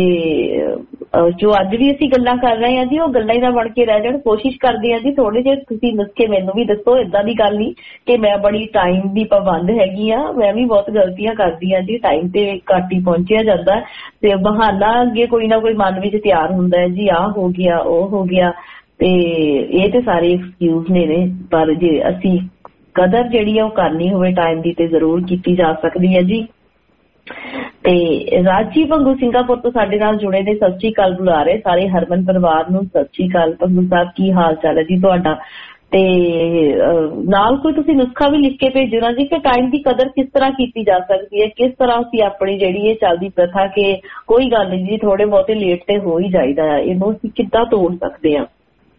ਜੋ ਅੱਜ ਵੀ ਅਸੀਂ ਗੱਲਾਂ ਕਰ ਰਹੇ ਹਾਂ ਜੀ ਉਹ ਗੱਲਾਂ ਹੀ ਨਾ ਬਣ ਕੇ ਰਹਿ ਜਾਣ। ਕੋਸ਼ਿਸ਼ ਕਰਦੇ ਹਾਂ ਜੀ ਥੋੜੇ ਜਿਹੇ ਤੁਸੀਂ ਨੁਸਖੇ ਮੈਨੂੰ ਵੀ ਦੱਸੋ, ਏਦਾਂ ਦੀ ਗੱਲ ਨਹੀਂ ਕਿ ਮੈਂ ਬੜੀ ਟਾਈਮ ਦੀ ਪਾਬੰਦ ਹੈਗੀ ਆ, ਮੈਂ ਵੀ ਬਹੁਤ ਗਲਤੀਆਂ ਕਰਦੀ ਹਾਂ ਜੀ, ਟਾਈਮ ਤੇ ਘੱਟ ਹੀ ਪਹੁੰਚਿਆ ਜਾਂਦਾ ਤੇ ਬਹਾਨਾ ਅੱਗੇ ਕੋਈ ਨਾ ਕੋਈ ਮਨ ਵਿੱਚ ਤਿਆਰ ਹੁੰਦਾ ਹੈ ਜੀ, ਆਹ ਹੋ ਗਿਆ ਉਹ ਹੋ ਗਿਆ, ਤੇ ਇਹ ਤੇ ਸਾਰੇ ਐਕਸਕਿਊਜ਼ ਨੇ। ਪਰ ਜੇ ਅਸੀਂ ਕਦਰ ਜਿਹੜੀ ਆ ਉਹ ਕਰਨੀ ਹੋਵੇ ਟਾਈਮ ਦੀ ਤੇ ਜ਼ਰੂਰ ਕੀਤੀ ਜਾ ਸਕਦੀ ਹੈ ਜੀ। ਤੇ ਰਾਜੀ ਭੰਗੂ ਸਿੰਘਾਪੁਰ ਤੋਂ ਸਾਡੇ ਨਾਲ ਜੁੜੇ ਨੇ, ਸਤਿ ਸ਼੍ਰੀ ਅਕਾਲ ਬੁਲਾ ਰਹੇ ਸਾਰੇ ਹਰਮਨ ਪਰਿਵਾਰ ਨੂੰ। ਸਤਿ ਸ਼੍ਰੀ ਅਕਾਲ ਭੰਗੂ ਸਾਹਿਬ, ਕੀ ਹਾਲ ਚਾਲ ਹੈ ਜੀ ਤੁਹਾਡਾ। ਤੇ ਨਾਲ ਕੋਈ ਤੁਸੀਂ ਨੁਸਖਾ ਵੀ ਲਿਖ ਕੇ ਭੇਜੋ ਨਾ ਜੀ ਕਿ ਟਾਈਮ ਦੀ ਕਦਰ ਕਿਸ ਤਰ੍ਹਾਂ ਕੀਤੀ ਜਾ ਸਕਦੀ ਹੈ, ਕਿਸ ਤਰ੍ਹਾਂ ਅਸੀਂ ਆਪਣੀ ਜਿਹੜੀ ਇਹ ਚੱਲਦੀ ਪ੍ਰਥਾ ਕਿ ਕੋਈ ਗੱਲ ਨਹੀਂ ਜੀ ਥੋੜੇ ਬਹੁਤੇ ਲੇਟ ਤੇ ਹੋ ਹੀ ਜਾਈਦਾ, ਇਹਨੂੰ ਅਸੀਂ ਕਿੱਦਾਂ ਤੋੜ ਸਕਦੇ ਹਾਂ।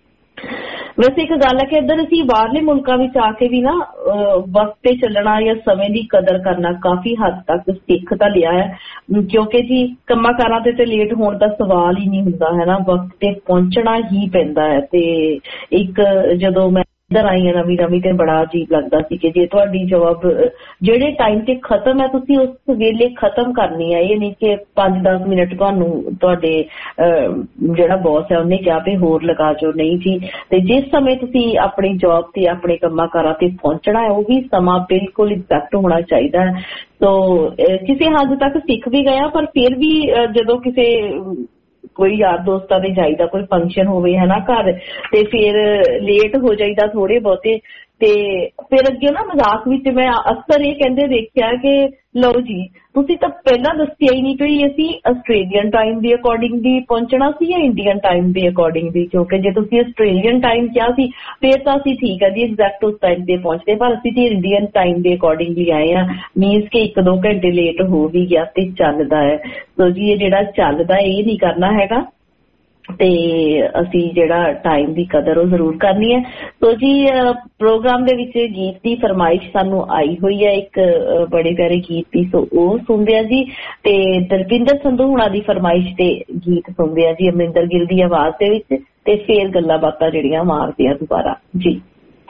ਵੈਸੇ ਇੱਕ ਗੱਲ ਹੈ ਕਿ ਇੱਧਰ ਅਸੀਂ ਬਾਹਰਲੇ ਮੁਲਕਾਂ ਵਿੱਚ ਆ ਕੇ ਵੀ ਨਾ ਵਕਤ ਤੇ ਚੱਲਣਾ ਜਾਂ ਸਮੇਂ ਦੀ ਕਦਰ ਕਰਨਾ ਕਾਫੀ ਹੱਦ ਤੱਕ ਸਿੱਖ ਤਾਂ ਲਿਆ ਹੈ, ਕਿਉਂਕਿ ਜੀ ਕੰਮਾਂ ਕਾਰਾਂ ਤੇ ਲੇਟ ਹੋਣ ਦਾ ਸਵਾਲ ਹੀ ਨਹੀਂ ਹੁੰਦਾ ਹੈ ਨਾ, ਵਕਤ ਤੇ ਪਹੁੰਚਣਾ ਹੀ ਪੈਂਦਾ ਹੈ। ਤੇ ਇੱਕ ਜਦੋਂ ਮੈਂ ਇੱਧਰ ਆਈ ਹਾਂ ਨਵੀਂ ਤੇ ਬੜਾ ਅਜੀਬ ਲੱਗਦਾ ਸੀ ਕਿ ਜੇ ਤੁਹਾਡੀ ਜੌਬ ਜਿਹੜੇ ਟਾਈਮ ਤੇ ਖਤਮ ਹੈ ਤੁਸੀਂ ਉਸ ਵੇਲੇ ਖਤਮ ਕਰਨੀ ਹੈ, ਇਹ ਨਹੀਂ ਕਿ 5-10 ਮਿੰਟ ਤੁਹਾਨੂੰ ਤੁਹਾਡੇ ਜਿਹੜਾ ਬੌਸ ਹੈ ਉਹਨੇ ਕਿਹਾ ਵੀ ਹੋਰ ਲਗਾ ਜੋ, ਨਹੀਂ ਜੀ। ਤੇ ਜਿਸ ਸਮੇਂ ਤੁਸੀਂ ਆਪਣੀ ਜੌਬ ਤੇ ਆਪਣੇ ਕੰਮਾਂ ਕਾਰਾਂ ਤੇ ਪਹੁੰਚਣਾ ਹੈ ਉਹ ਵੀ ਸਮਾਂ ਬਿਲਕੁਲ ਐਗਜ਼ੈਕਟ ਹੋਣਾ ਚਾਹੀਦਾ ਹੈ। ਸੋ ਕਿਸੇ ਹੱਦ ਤੱਕ ਸਿੱਖ ਵੀ ਗਿਆ, ਪਰ ਫਿਰ ਵੀ ਜਦੋਂ ਕਿਸੇ ਕੋਈ ਯਾਰ ਦੋਸਤਾਂ ਦੇ ਜਾਈਦਾ, ਕੋਈ ਫੰਕਸ਼ਨ ਹੋਵੇ ਹੈ ਨਾ ਘਰ, ਤੇ ਫਿਰ ਲੇਟ ਹੋ ਜਾਈਦਾ ਥੋੜੇ ਬਹੁਤੇ। ਤੇ ਫਿਰ ਅੱਗੇ ਨਾ ਮਜ਼ਾਕ ਵਿੱਚ ਮੈਂ ਅਕਸਰ ਇਹ ਕਹਿੰਦੇ ਦੇਖਿਆ ਕਿ ਲਓ ਜੀ ਤੁਸੀਂ ਤਾਂ ਪਹਿਲਾਂ ਦੱਸਿਆ ਹੀ ਨਹੀਂ ਕਿ ਅਸੀਂ ਆਸਟ੍ਰੇਲੀਅਨ ਟਾਈਮ ਦੇ ਅਕੋਰਡਿੰਗ ਦੀ ਪਹੁੰਚਣਾ ਸੀ ਜਾਂ ਇੰਡੀਅਨ ਟਾਈਮ ਦੇ ਅਕੋਰਡਿੰਗ ਦੀ, ਕਿਉਂਕਿ ਜੇ ਤੁਸੀਂ ਆਸਟ੍ਰੇਲੀਅਨ ਟਾਈਮ ਕਿਹਾ ਸੀ ਫਿਰ ਤਾਂ ਅਸੀਂ ਠੀਕ ਹੈ ਜੀ ਐਗਜ਼ੈਕਟ ਉਸ ਟਾਈਮ ਤੇ ਪਹੁੰਚਦੇ, ਪਰ ਅਸੀਂ ਜੀ ਇੰਡੀਅਨ ਟਾਈਮ ਦੇ ਅਕੋਰਡਿੰਗਲੀ ਆਏ ਹਾਂ, ਮੀਨਸ ਕਿ 1-2 ਘੰਟੇ ਲੇਟ ਹੋ ਵੀ ਗਿਆ ਤੇ ਚੱਲਦਾ ਹੈ। ਸੋ ਜੀ ਇਹ ਜਿਹੜਾ ਚੱਲਦਾ ਇਹ ਨਹੀਂ ਕਰਨਾ ਹੈਗਾ ਤੇ ਅਸੀਂ ਜਿਹੜਾ ਟਾਈਮ ਦੀ ਕਦਰ ਉਹ ਜ਼ਰੂਰ ਕਰਨੀ ਹੈ। ਸੋ ਜੀ ਪ੍ਰੋਗਰਾਮ ਦੇ ਵਿੱਚ ਗੀਤ ਦੀ ਫਰਮਾਇਸ਼ ਸਾਨੂੰ ਆਈ ਹੋਈ ਹੈ, ਇੱਕ ਬੜੇ ਪਿਆਰੇ ਗੀਤ ਦੀ, ਸੋ ਉਹ ਸੁਣਦੇ ਆ ਜੀ। ਤੇ ਦਰਪਿੰਦਰ ਸੰਧੂ ਹੁਣਾਂ ਦੀ ਫਰਮਾਇਸ਼ ਤੇ ਗੀਤ ਸੁਣਦੇ ਆ ਜੀ ਅਮਰਿੰਦਰ ਗਿੱਲ ਦੀ ਆਵਾਜ਼ ਦੇ ਵਿੱਚ, ਤੇ ਫੇਰ ਗੱਲਾਂ ਬਾਤਾਂ ਜਿਹੜੀਆਂ ਮਾਰਦੇ ਆ ਦੁਬਾਰਾ ਜੀ।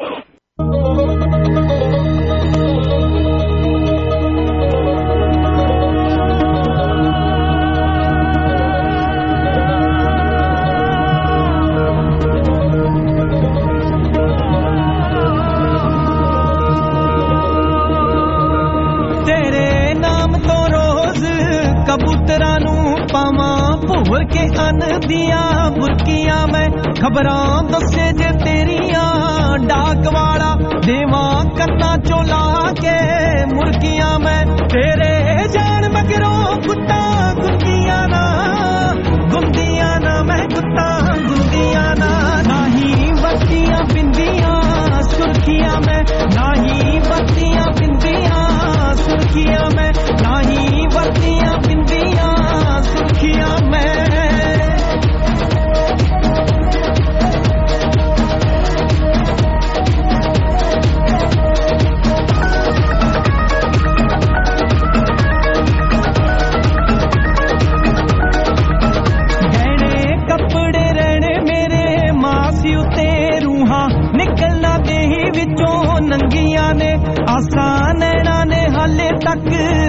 ਕਬੂਤਰਾਂ ਨੂੰ ਪਾਵਾਂ ਭੋਰ ਕੇ ਅੰਨ ਦੀਆਂ ਬੁਰਕੀਆਂ, ਮੈਂ ਖਬਰਾਂ ਦੱਸੇ ਜੇ ਤੇਰੀਆਂ ਡਾਕ ਵਾਲਾ ਦੇਵਾਂ ਕੰਨਾਂ ਚੋਂ ਲਾ ਕੇ ਮੁਰਕੀਆਂ, ਮੈਂ ਤੇਰੇ ਜਾਣ ਮਗਰੋਂ ਗੁੱਤਾਂ ਗੁੰਦੀਆਂ ਨਾ ਮੈਂ ਗੁੱਤਾਂ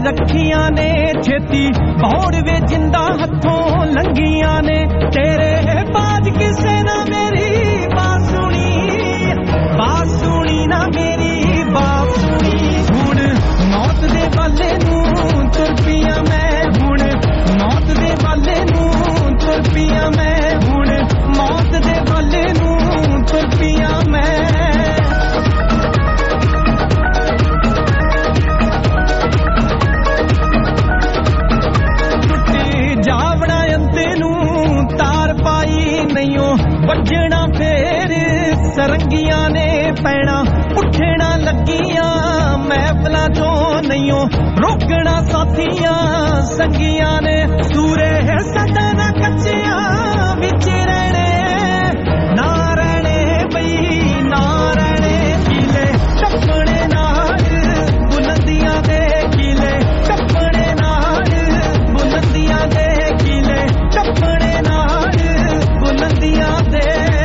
ਰੱਖੀਆਂ ਨੇ ਛੇਤੀ ਭੌੜ ਵੇ ਜਿੰਦਾ ਹੱਥੋਂ ਲੰਘੀਆਂ ਨੇ ਤੇਰੇ ਬਾਜ ਕਿਸੇ ਨਾ ਮੇਰੀ ਬਾਸੁਣੀ ਨਾ ਮੇਰੀ ਬਾਸੁਣੀ ਹੁਣ ਮੌਤ ਦੇ ਵਾਲੇ ਨੂੰ ਤੁਰ ਪਈਆਂ ਮੈਂ ਹੁਣ ਮੌਤ ਦੇ ਵਾਲੇ ਨੂੰ ਤੁਰ ਪਈਆਂ ਮੈਂ ਹੁਣ ਮੌਤ ਦੇ ਵਾਲੇ ਨੂੰ ਤੁਰ ਪਈਆਂ ਮੈਂ ਵੱਜਣਾ ਫੇਰ ਸਰੰਗੀਆਂ ਨੇ ਪੈਣਾ ਉੱਠਣਾ ਲੱਗੀਆਂ ਮਹਿਫਲਾਂ ਚੋਂ ਨਹੀਂਓ ਰੋਕਣਾ ਸਾਥੀਆਂ ਸੰਗੀਆਂ ਨੇ ਸੂਰੇ ਸਦਾ ਨਾ ਕੱਚਿਆਂ ਵਿੱਚ ਰਹਿਣੇ ਨਾ ਰਹਿਣੇ ਬਈ ਨਾ ਰਹਿਣੇ ਕਿਲੇ ਟੱਪਣੇ ਨਾਲ ਬੁਲੰਦੀਆਂ ਦੇ ਕਿਲੇ ਟੱਪਣੇ ਨਾਲ ਬੁਲੰਦੀਆਂ ਦੇ ਕਿਲੇ ਟੱਪਣੇ ਨਾਲ ਬੁਲੰਦੀਆਂ ਦੇ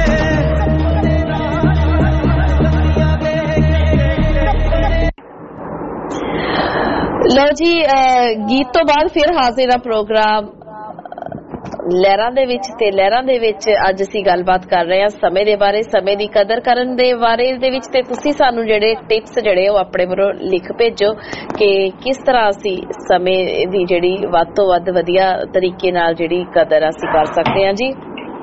ਲਓ ਜੀ ਗੀਤ ਤੋਂ ਬਾਅਦ ਫਿਰ ਹਾਜ਼ਰ ਆ ਪ੍ਰੋਗਰਾਮ ਲਹਿਰਾਂ ਦੇ ਵਿੱਚ ਤੇ ਲਹਿਰਾਂ ਦੇ ਵਿੱਚ ਅੱਜ ਅਸੀਂ ਗੱਲਬਾਤ ਕਰ ਰਹੇ ਹਾਂ ਸਮੇਂ ਦੇ ਬਾਰੇ ਸਮੇਂ ਦੀ ਕਦਰ ਕਰਨ ਦੇ ਬਾਰੇ ਦੇ ਵਿੱਚ ਤੇ ਤੁਸੀਂ ਸਾਨੂੰ ਜਿਹੜੇ ਟਿਪਸ ਜਿਹੜੇ ਉਹ ਆਪਣੇ ਵੱਲੋਂ ਲਿਖ ਭੇਜੋ ਕਿ ਕਿਸ ਤਰ੍ਹਾਂ ਅਸੀਂ ਸਮੇਂ ਦੀ ਜਿਹੜੀ ਵੱਧ ਤੋਂ ਵੱਧ ਵਧੀਆ ਤਰੀਕੇ ਨਾਲ ਜਿਹੜੀ ਕਦਰ ਅਸੀਂ ਕਰ ਸਕਦੇ ਹਾਂ ਜੀ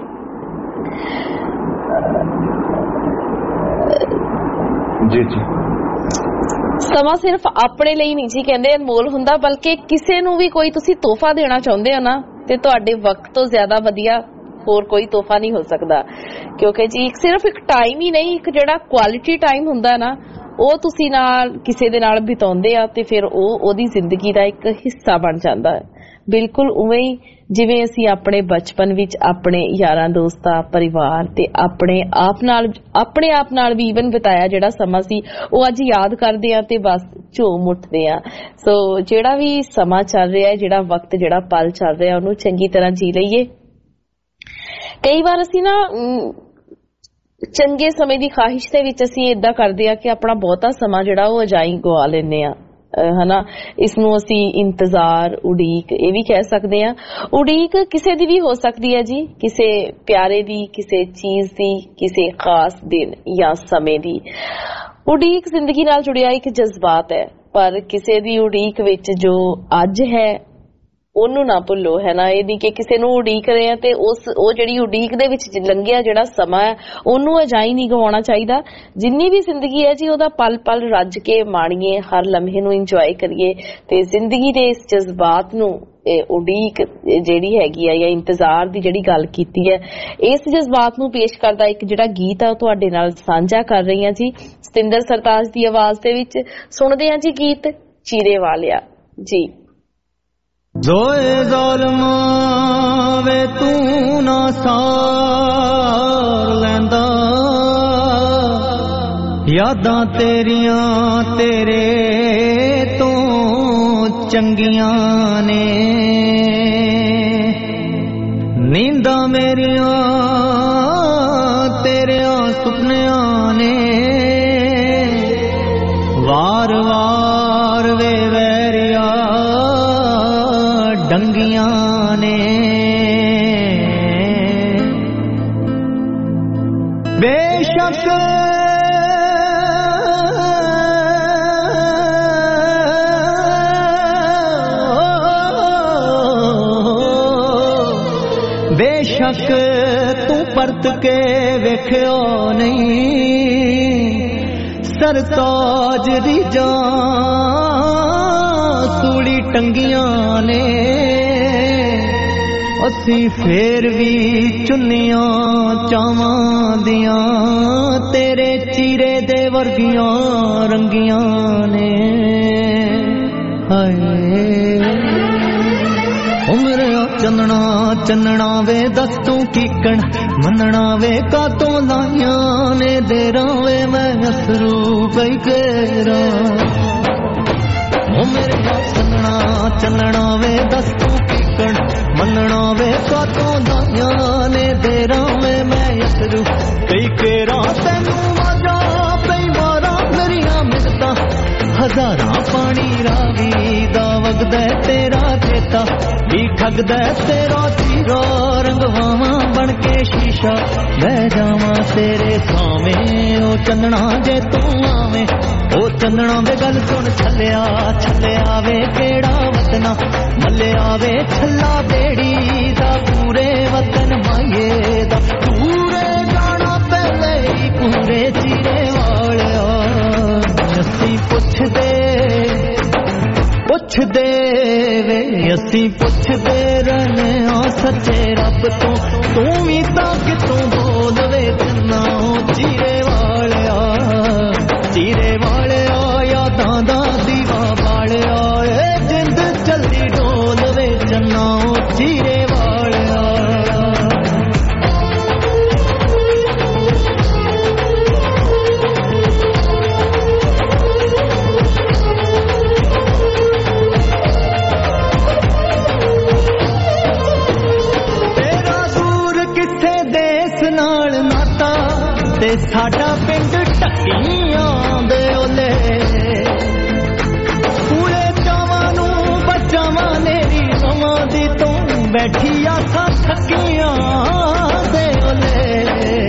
ਜੀ ਜੀ ਸਮਾਂ ਸਿਰਫ ਆਪਣੇ ਲਈ ਨਹੀਂ ਜੀ ਕਹਿੰਦੇ ਅਨਮੋਲ ਹੁੰਦਾ ਬਲਕਿ ਕਿਸੇ ਨੂੰ ਵੀ ਕੋਈ ਤੁਸੀਂ ਤੋਹਫਾ ਦੇਣਾ ਚਾਹੁੰਦੇ ਹੋ ਨਾ ਤੇ ਤੁਹਾਡੇ ਵਕਤ ਤੋਂ ਜ਼ਿਆਦਾ ਵਧੀਆ ਹੋਰ ਕੋਈ ਤੋਹਫਾ ਨਹੀਂ ਹੋ ਸਕਦਾ ਕਿਉਂਕਿ ਜੀ ਸਿਰਫ ਇੱਕ ਟਾਈਮ ਹੀ ਨਹੀਂ ਇੱਕ ਜਿਹੜਾ ਕੁਆਲਿਟੀ ਟਾਈਮ ਹੁੰਦਾ ਨਾ ਉਹ ਤੁਸੀਂ ਨਾਲ ਕਿਸੇ ਦੇ ਨਾਲ ਬਿਤਾਉਂਦੇ ਆ ਤੇ ਫਿਰ ਉਹਦੀ ਜ਼ਿੰਦਗੀ ਦਾ ਇੱਕ ਹਿੱਸਾ ਬਣ ਜਾਂਦਾ ਹੈ ਬਿਲਕੁਲ ਉਵੇਂ ਹੀ ਜਿਵੇਂ ਅਸੀਂ ਆਪਣੇ ਬਚਪਨ ਵਿੱਚ ਆਪਣੇ ਯਾਰਾਂ ਦੋਸਤਾਂ ਪਰਿਵਾਰ ਤੇ ਆਪਣੇ ਆਪ ਨਾਲ ਵੀ ਈਵਨ ਬਿਤਾਇਆ ਜਿਹੜਾ ਸਮਾਂ ਸੀ ਉਹ ਅੱਜ ਯਾਦ ਕਰਦੇ ਆ ਤੇ ਬਸ ਝੂਮ ਉੱਠਦੇ ਆ ਸੋ ਜਿਹੜਾ ਵੀ ਸਮਾਂ ਚੱਲ ਰਿਹਾ ਹੈ ਜਿਹੜਾ ਵਕਤ ਜਿਹੜਾ ਪਲ ਚੱਲ ਰਿਹਾ ਉਹਨੂੰ ਚੰਗੀ ਤਰ੍ਹਾਂ ਜੀ ਲਈਏ ਕਈ ਵਾਰ ਅਸੀਂ ਨਾ ਚੰਗੇ ਸਮੇਂ ਦੀ ਖਾਹਿਸ਼ ਦੇ ਵਿੱਚ ਅਸੀਂ ਏਦਾਂ ਕਰਦੇ ਆ ਕਿ ਆਪਣਾ ਬਹੁਤਾ ਸਮਾਂ ਜਿਹੜਾ ਉਹ ਅਜਾਈਂ ਗਵਾ ਲੈਂਦੇ ਆ ਹਨਾ ਇਸਨੂੰ ਅਸੀਂ ਇੰਤਜ਼ਾਰ ਉਡੀਕ ਇਹ ਵੀ ਕਹਿ ਸਕਦੇ ਆ ਉਡੀਕ ਕਿਸੇ ਦੀ ਵੀ ਹੋ ਸਕਦੀ ਹੈ ਜੀ ਕਿਸੇ ਪਿਆਰੇ ਦੀ ਕਿਸੇ ਚੀਜ਼ ਦੀ ਕਿਸੇ ਖਾਸ ਦਿਨ ਜਾਂ ਸਮੇਂ ਦੀ ਉਡੀਕ ਜ਼ਿੰਦਗੀ ਨਾਲ ਜੁੜਿਆ ਇੱਕ ਜਜ਼ਬਾਤ ਹੈ ਪਰ ਕਿਸੇ ਦੀ ਉਡੀਕ ਵਿੱਚ ਜੋ ਅੱਜ ਹੈ ਉਹਨੂੰ ਨਾ ਭੁੱਲੋ ਹੈ ਨਾ ਇਹ ਨਹੀਂ ਕਿ ਕਿਸੇ ਨੂੰ ਉਡੀਕ ਰਹੇ ਆ ਤੇ ਉਹ ਜਿਹੜੀ ਉਡੀਕ ਦੇ ਵਿੱਚ ਲੰਘਿਆ ਜਿਹੜਾ ਸਮਾਂ ਹੈ ਉਹਨੂੰ ਅਜਾਈ ਨਹੀਂ ਗਵਾਉਣਾ ਚਾਹੀਦਾ ਜਿੰਨੀ ਵੀ ਜ਼ਿੰਦਗੀ ਹੈ ਜੀ ਉਹਦਾ ਪਲ ਪਲ ਰੱਜ ਕੇ ਮਾਣੀਏ ਹਰ ਲਮਹੇ ਨੂੰ ਇੰਜੋਏ ਕਰੀਏ ਤੇ ਜ਼ਿੰਦਗੀ ਦੇ ਇਸ ਜਜ਼ਬਾਤ ਨੂੰ ਉਡੀਕ ਜਿਹੜੀ ਹੈਗੀ ਆ ਜਾਂ ਇੰਤਜ਼ਾਰ ਦੀ ਜਿਹੜੀ ਗੱਲ ਕੀਤੀ ਹੈ ਇਸ ਜਜ਼ਬਾਤ ਨੂੰ ਪੇਸ਼ ਕਰਦਾ ਇੱਕ ਜਿਹੜਾ ਗੀਤ ਆ ਉਹ ਤੁਹਾਡੇ ਨਾਲ ਸਾਂਝਾ ਕਰ ਰਹੀ ਹਾਂ ਜੀ ਸਤਿੰਦਰ ਸਰਤਾਜ ਦੀ ਆਵਾਜ਼ ਦੇ ਵਿੱਚ ਸੁਣਦੇ ਹਾਂ ਜੀ ਗੀਤ ਚੀਰੇ ਵਾਲਿਆ ਜੀ ਦੋਏ ਜ਼ਾਲਮਾਂ ਵੇ ਤੂੰ ਨਾ ਸਾਰ ਲੈਂਦਾ ਯਾਦਾਂ ਤੇਰੀਆਂ ਤੇਰੇ ਤੋਂ ਚੰਗੀਆਂ ਨੇ ਨੀਂਦਾਂ ਮੇਰੀਆਂ ਤੇਰਿਆਂ ਸੁਪਨਿਆਂ ਨੇ ਵਾਰ ਵਾਰ ਵੇ ਵੈਰਿਆ ਡੰਗੀਆਂ ਨੇ ਬੇਸ਼ੱਕ ਬੇਸ਼ੱਕ ਤੂੰ ਪਰਤ ਕੇ ਵੇਖਿਓ ਨਹੀਂ ਸਰਤਾਜ ਦੀ ਜਾਨ ਸੂਲੀ ਟੰਗੀਆਂ ਨੇ ਅਸੀਂ ਫੇਰ ਵੀ ਚੁੰਨੀਆਂ ਚਾਵਾਂ ਦੀਆਂ ਤੇਰੇ ਚੀਰੇ ਦੇ ਵਰਗੀਆਂ ਰੰਗੀਆਂ ਨੇ ਹਾਏ ਉਮਰਿਆ ਚੰਨਣਾ ਵੇ ਦੱਸ ਤੂੰ ਕੀਕਣ ਮੰਨਣਾ ਵੇ ਕਾਤੋਂ ਲਾਈਆਂ ਨੇ ਦੇਰਾਂ ਵੇ ਮੈਂ ਅਸਰੂ ਪਈ ਕੇਰਾ ਉਮਰਿਆ ਚੰਨਣਾ ਵੇ ਦੱਸ ਤੂੰ ਕੀਕਣ ਮੰਨਣਾ ਵੇ ਕਾਤੋਂ ਲਾਈਆਂ ਨੇ ਦੇਰਾਂ ਵੇ ਮੈਂ ਅਸਰੂ ਪਈ ਕੇਰਾ ਤੈਨੂੰ ਵਾਜਾ ਪਈ ਮਾਰਾਂ ਮੇਰੀਆਂ ਮਿੰਨਤਾਂ ਹਜ਼ਾਰਾਂ ਪਾਣੀ ਰਾਵੀ ਦਾ ਵਗਦਾ ਤੇਰਾ ਚੇਤਾ ਵੀ ਠੱਗਦਾ ਤੇਰਾ ਚੀਰਾ ਰੰਗਵਾਵਾਂ ਬਣ ਕੇ ਸ਼ੀਸ਼ਾ ਬਹਿ ਜਾਵਾਂ ਤੇਰੇ ਸਾਵੇਂ ਉਹ ਚੰਨਣਾ ਜੇ ਤੂੰ ਆਵੇਂ ਉਹ ਚੰਨਣਾ ਵੇ ਗੱਲ ਸੁਣ ਛੱਲਿਆ ਛੱਲਿਆ ਵੇ ਕਿਹੜਾ ਵਤਨਾ ਮੱਲਿਆ ਵੇ ਛੱਲਾ ਬੇੜੀ ਦਾ ਪੂਰੇ ਵਤਨ ਮਾਈਏ ਦਾ ਪੂਰੇ ਜਾਣਾ ਪਹਿਲੇ ਹੀ ਪੂਰੇ ਚੀਰੇ ਵਾਲਿਆ ਅਸੀਂ ਪੁੱਛਦੇ ਵੇ ਅਸੀਂ ਪੁੱਛਦੇ ਰਹਿੰਦੇ ਹਾਂ ਸੱਚੇ ਰੱਬ ਤੋਂ ਤੂੰ ਵੀ ਤਾਂ ਕਿਤੋਂ ਬੋਲਵੇ ਚੰਨਾ ਚੀਰੇ ਵਾਲਿਆ ਯਾਦਾਂ ਦਾ ਦੀਵਾ ਬਾਲਿਆ ਏ ਜਿੰਦ ਚਲਦੀ ਡੋਲਵੇ ਚੰਨਾ ਚੀਰੇ ਵਾਲਿਆ ਤੇ ਸਾਡਾ ਪਿੰਡ ਢੱਕੀਆਂ ਦੇ ਓਲੇ ਪੂਰੇ ਚਾਵਾਂ ਨੂੰ ਬਚਾਵਾਂ ਨੇਰੀ ਸਮਾਂ ਦੀ ਤੂੰ ਬੈਠੀ ਆਸਾਂ ਥੱਕੀਆਂ ਦੇ ਓਲੇ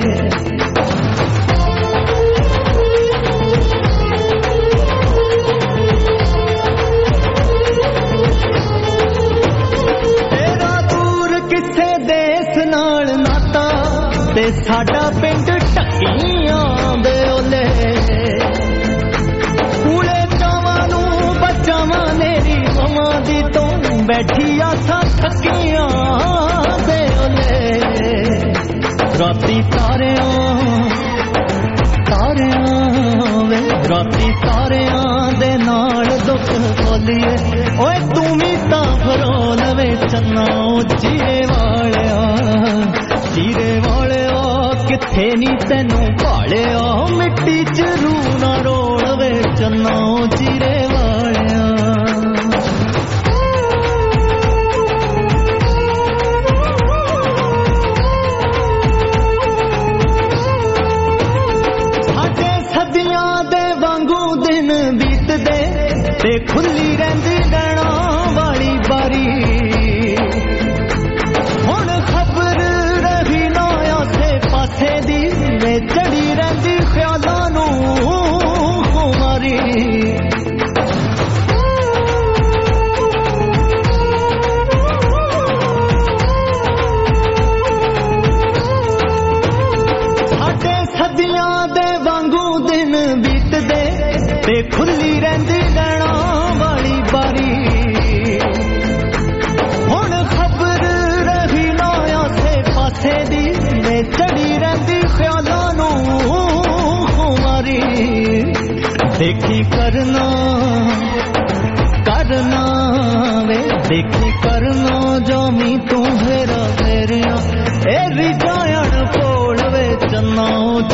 ਤੇਰਾ ਦੂਰ ਕਿਸੇ ਦੇਸ ਨਾਲ ਨਾਤਾ ਤੇ ਸਾਡਾ ਪਿੰਡ ਢੱਕੀਆਂ ਦੇ ਓਲੇ ਪੂਰੇ ਚਾਵਾਂ ਨੂੰ ਬਚਾਵਾਂ ਨੇਰੀ ਸਮਾਂ ਦੀ ਤੂੰ ਬੈਠੀ ਆਸਾਂ ਥੱਕੀਆਂ ਦੇ ਓਲੇ ਰਾਤੀ ਤਾਰਿਆਂ ਵੇ ਰਾਤੀ ਤਾਰਿਆਂ ਦੇ ਨਾਲ ਦੁੱਖ ਬੋਲੀਏ ਓਏ ਤੂੰ ਵੀ ਤਾਂ ਫਰੋਲ ਵੇ ਚੰਨਾ ਚੀਰੇ ਵਾਲਿਆ ਕਿੱਥੇ ਨੀ ਤੈਨੂੰ ਭਾਲਿਆ ਮਿੱਟੀ ਚ ਰੂ ਨਾ ਰੋਲ ਵੇ ਚੰਨਾ ਚੀਰੇ ਵਾਲਿਆ ਸਾਡੇ ਸਦੀਆਂ ਦੇ ਵਾਂਗੂ ਦਿਨ ਬੀਤਦੇ ਤੇ ਖੁੱਲੀ ਰਹਿੰਦੀ ਨੈਣਾ ਵਾਲੀ ਬਾਰੀ ਹੁਣ ਖਬਰ ਰਹੀ ਨਾ ਆਸੇ ਪਾਸੇ ਦੀ ਵੇ ਚੜੀ ਰਹਿੰਦੀ ਖਿਆਲਾਂ ਨੂੰ ਖੁਮਾਰੀ ਸਾਡੇ ਸਦੀਆਂ ਦੇ ਵਾਂਗੂ ਦਿਨ ਬੀਤਦੇ ਤੇ ਖੁੱਲੀ ਰਹਿੰਦੀ ਨੈਣਾ ਵਾਲੀ ਬਾਰੀ ਹੁਣ ਖਬਰ ਰਹੀ ਨਾ ਆਸੇ ਪਾਸੇ ਦੀ ਵੇ ਚੜੀ ਰਹਿੰਦੀ ਖਿਆਲਾਂ ਨੂੰ ਖੁਮਾਰੀ ਦੇਖੀ ਕਰਨਾ ਵੇ ਦੇਖੀ ਕਰਨਾ ਜਾਮੀ ਤੂੰ ਫੇਰਿਆ ਇਹ ਰਿਜਾਇਣ ਕੋਲ ਵੇ ਚੰਨਾ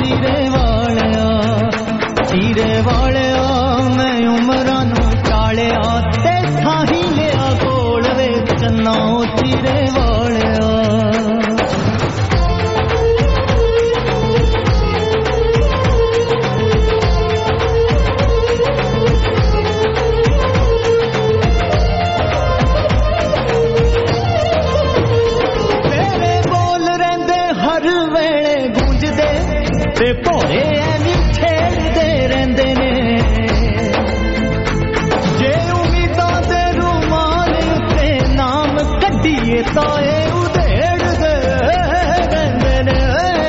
ਚੀਰੇ ਵਾਲਿਆ ਮੈਂ ਉਮਰਾਂ ਨੂੰ ਚਾਲਿਆ ਤੇ ਸਾਹੀ ਲਿਆ ਕੋਲ ਵੇ ਚੰਨਾ ਚੀਰੇ ਵਾਲਿਆ ਤੇ ਭੋਰੇ ਐਵੇਂ ਛੇੜਦੇ ਰਹਿੰਦੇ ਨੇ ਜੇ ਉਮੀਦਾਂ ਦੇ ਰੁਮਾਲ ਉੱਤੇ ਨਾਮ ਕੱਢੀਏ ਤਾਂ ਇਹ ਉਧੇੜਦੇ ਰਹਿੰਦੇ ਨੇ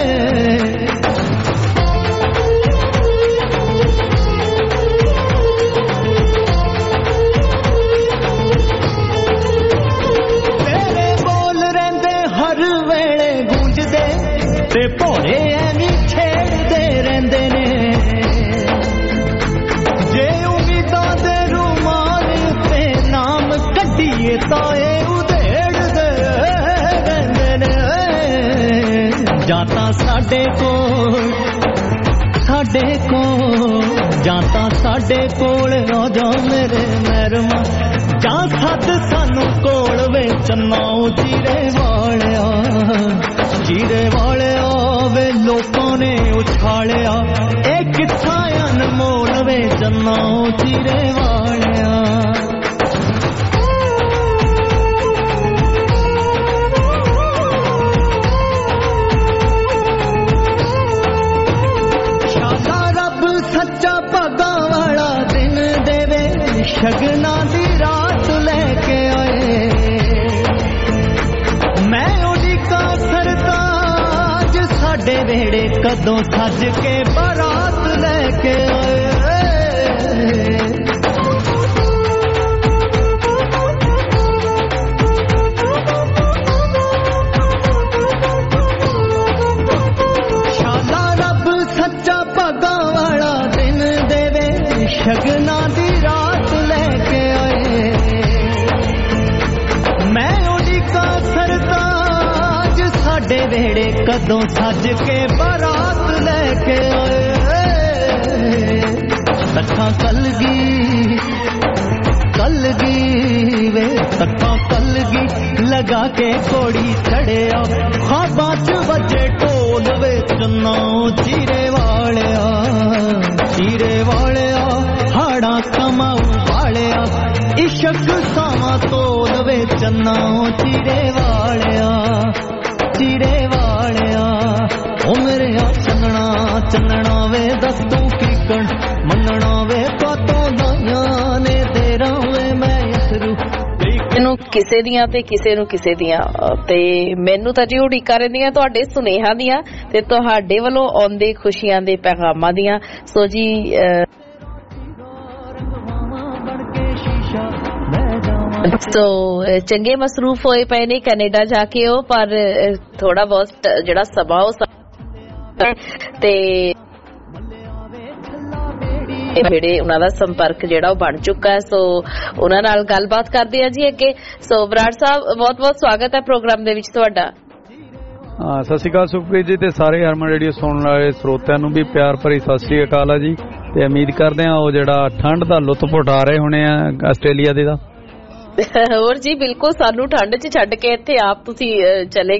ਤੇਰੇ ਬੋਲ ਰਹਿੰਦੇ ਹਰ ਵੇਲੇ ਗੂੰਜਦੇ ਤੇ ਭੋਰੇ ਐਵੇਂ ਰਹਿੰਦੇ ਨੇ ਜੇ ਉਮੀਦਾਂ ਦੇ ਰੁਮਾਲ ਉੱਤੇ ਨਾਮ ਕੱਢੀਏ ਤਾਂ ਇਹ ਉਧੇੜਦੇ ਰਹਿੰਦੇ ਨੇ ਜਾਂ ਤਾਂ ਸਾਡੇ ਕੋਲ ਆ ਜਾ ਮੇਰੇ ਮਹਿਰਮਾ ਜਾਂ ਸੱਦ ਸਾਨੂੰ ਕੋਲ ਵੇ ਚੰਨਾ ਚੀਰੇ ਵਾਲਿਆ ਵੇ ਲੋਕਾਂ ਨੇ ਉਛਾਲਿਆ ਇਹ ਕਿੱਥਾ ਅਨਮੋਲ ਵੇ ਚੰਨਾ ਚੀਰੇ ਵਾਲਿਆ कदों सज के बारात लेके आए शाला रब सच्चा भागा वाला दिन देवे शगना दी रात लेके आए मैं उड़ीका सरताज साडे वेड़े कदों सज के बारात लेके आए तक्का कलगी वे तक्का कलगी लगा के घोड़ी चढ़िया ख्वाबां च वजे ढोल वे चन्ना चीरे वालिया हाड़ा कमाऊ वालिया इशक सावा तोल वे चन्ना चीरे वालिया ओ मेरे चन्नना वे दस तू किकण मंगना वे पातों दाइयां ने तेरा वे मैं यसरू ਮੈਨੂੰ ਕਿਸੇ ਦੀਆਂ ਤੇ ਕਿਸੇ ਨੂੰ ਕਿਸੇ ਦੀਆਂ ਤੇ ਮੈਨੂੰ ਤਾਂ ਜੀ ਉਡੀਕਾਂ ਰਹਿੰਦੀਆਂ ਤੁਹਾਡੇ ਸੁਨੇਹਾਂ ਦੀਆਂ ਤੇ ਤੁਹਾਡੇ ਵੱਲੋਂ ਆਉਂਦੇ ਖੁਸ਼ੀਆਂ ਦੇ ਪੈਗਾਮਾਂ ਦੀਆਂ ਸੋ ਜੀ ਸੋ ਚੰਗੇ ਮਸਰੂਫ ਹੋਏ ਪਏ ਨੇ ਕੈਨੇਡਾ ਜਾ ਕੇ ਉਹ ਪਰ ਥੋੜਾ ਬਹੁਤ ਜਿਹੜਾ ਸਮਾਂ ਉਹ ਤੇ ਜਿਹੜੇ ਉਹਨਾਂ ਦਾ ਸੰਪਰਕ ਜਿਹੜਾ ਉਹ ਬਣ ਚੁੱਕਾ ਹੈ ਸੋ ਉਹਨਾਂ ਨਾਲ ਗੱਲਬਾਤ ਕਰਦੇ ਆ ਜੀ ਅੱਗੇ ਸੋ ਬਰਾੜ ਸਾਹਿਬ ਬਹੁਤ ਬਹੁਤ ਸਵਾਗਤ ਹੈ ਪ੍ਰੋਗਰਾਮ ਦੇ ਵਿੱਚ ਤੁਹਾਡਾ ਸਤਿ ਸ਼੍ਰੀ ਅਕਾਲ ਸੁਖਪ੍ਰੀਤ ਜੀ ਤੇ ਸਾਰੇ ਹਰਮਨ ਰੇਡੀਓ ਸੁਣਨ ਵਾਲੇ ਸਰੋਤਿਆਂ ਨੂੰ ਵੀ ਪਿਆਰ ਭਰੀ ਸਤਿ ਸ਼੍ਰੀ ਅਕਾਲ ਆ ਜੀ ਤੇ ਉਮੀਦ ਕਰਦੇ ਆ ਉਹ ਜਿਹੜਾ ਠੰਡ ਦਾ ਲੁਤਫ ਉਠਾ ਰਹੇ ਹੋਣੇ ਆ ਆਸਟ੍ਰੇਲੀਆ ਦੇ ਦਾ ਹੋਰ ਜੀ ਬਿਲਕੁਲ ਸਾਨੂੰ ਠੰਡ 'ਚ ਛੱਡ ਕੇ ਇੱਥੇ ਆਪ ਤੁਸੀਂ ਚਲੇ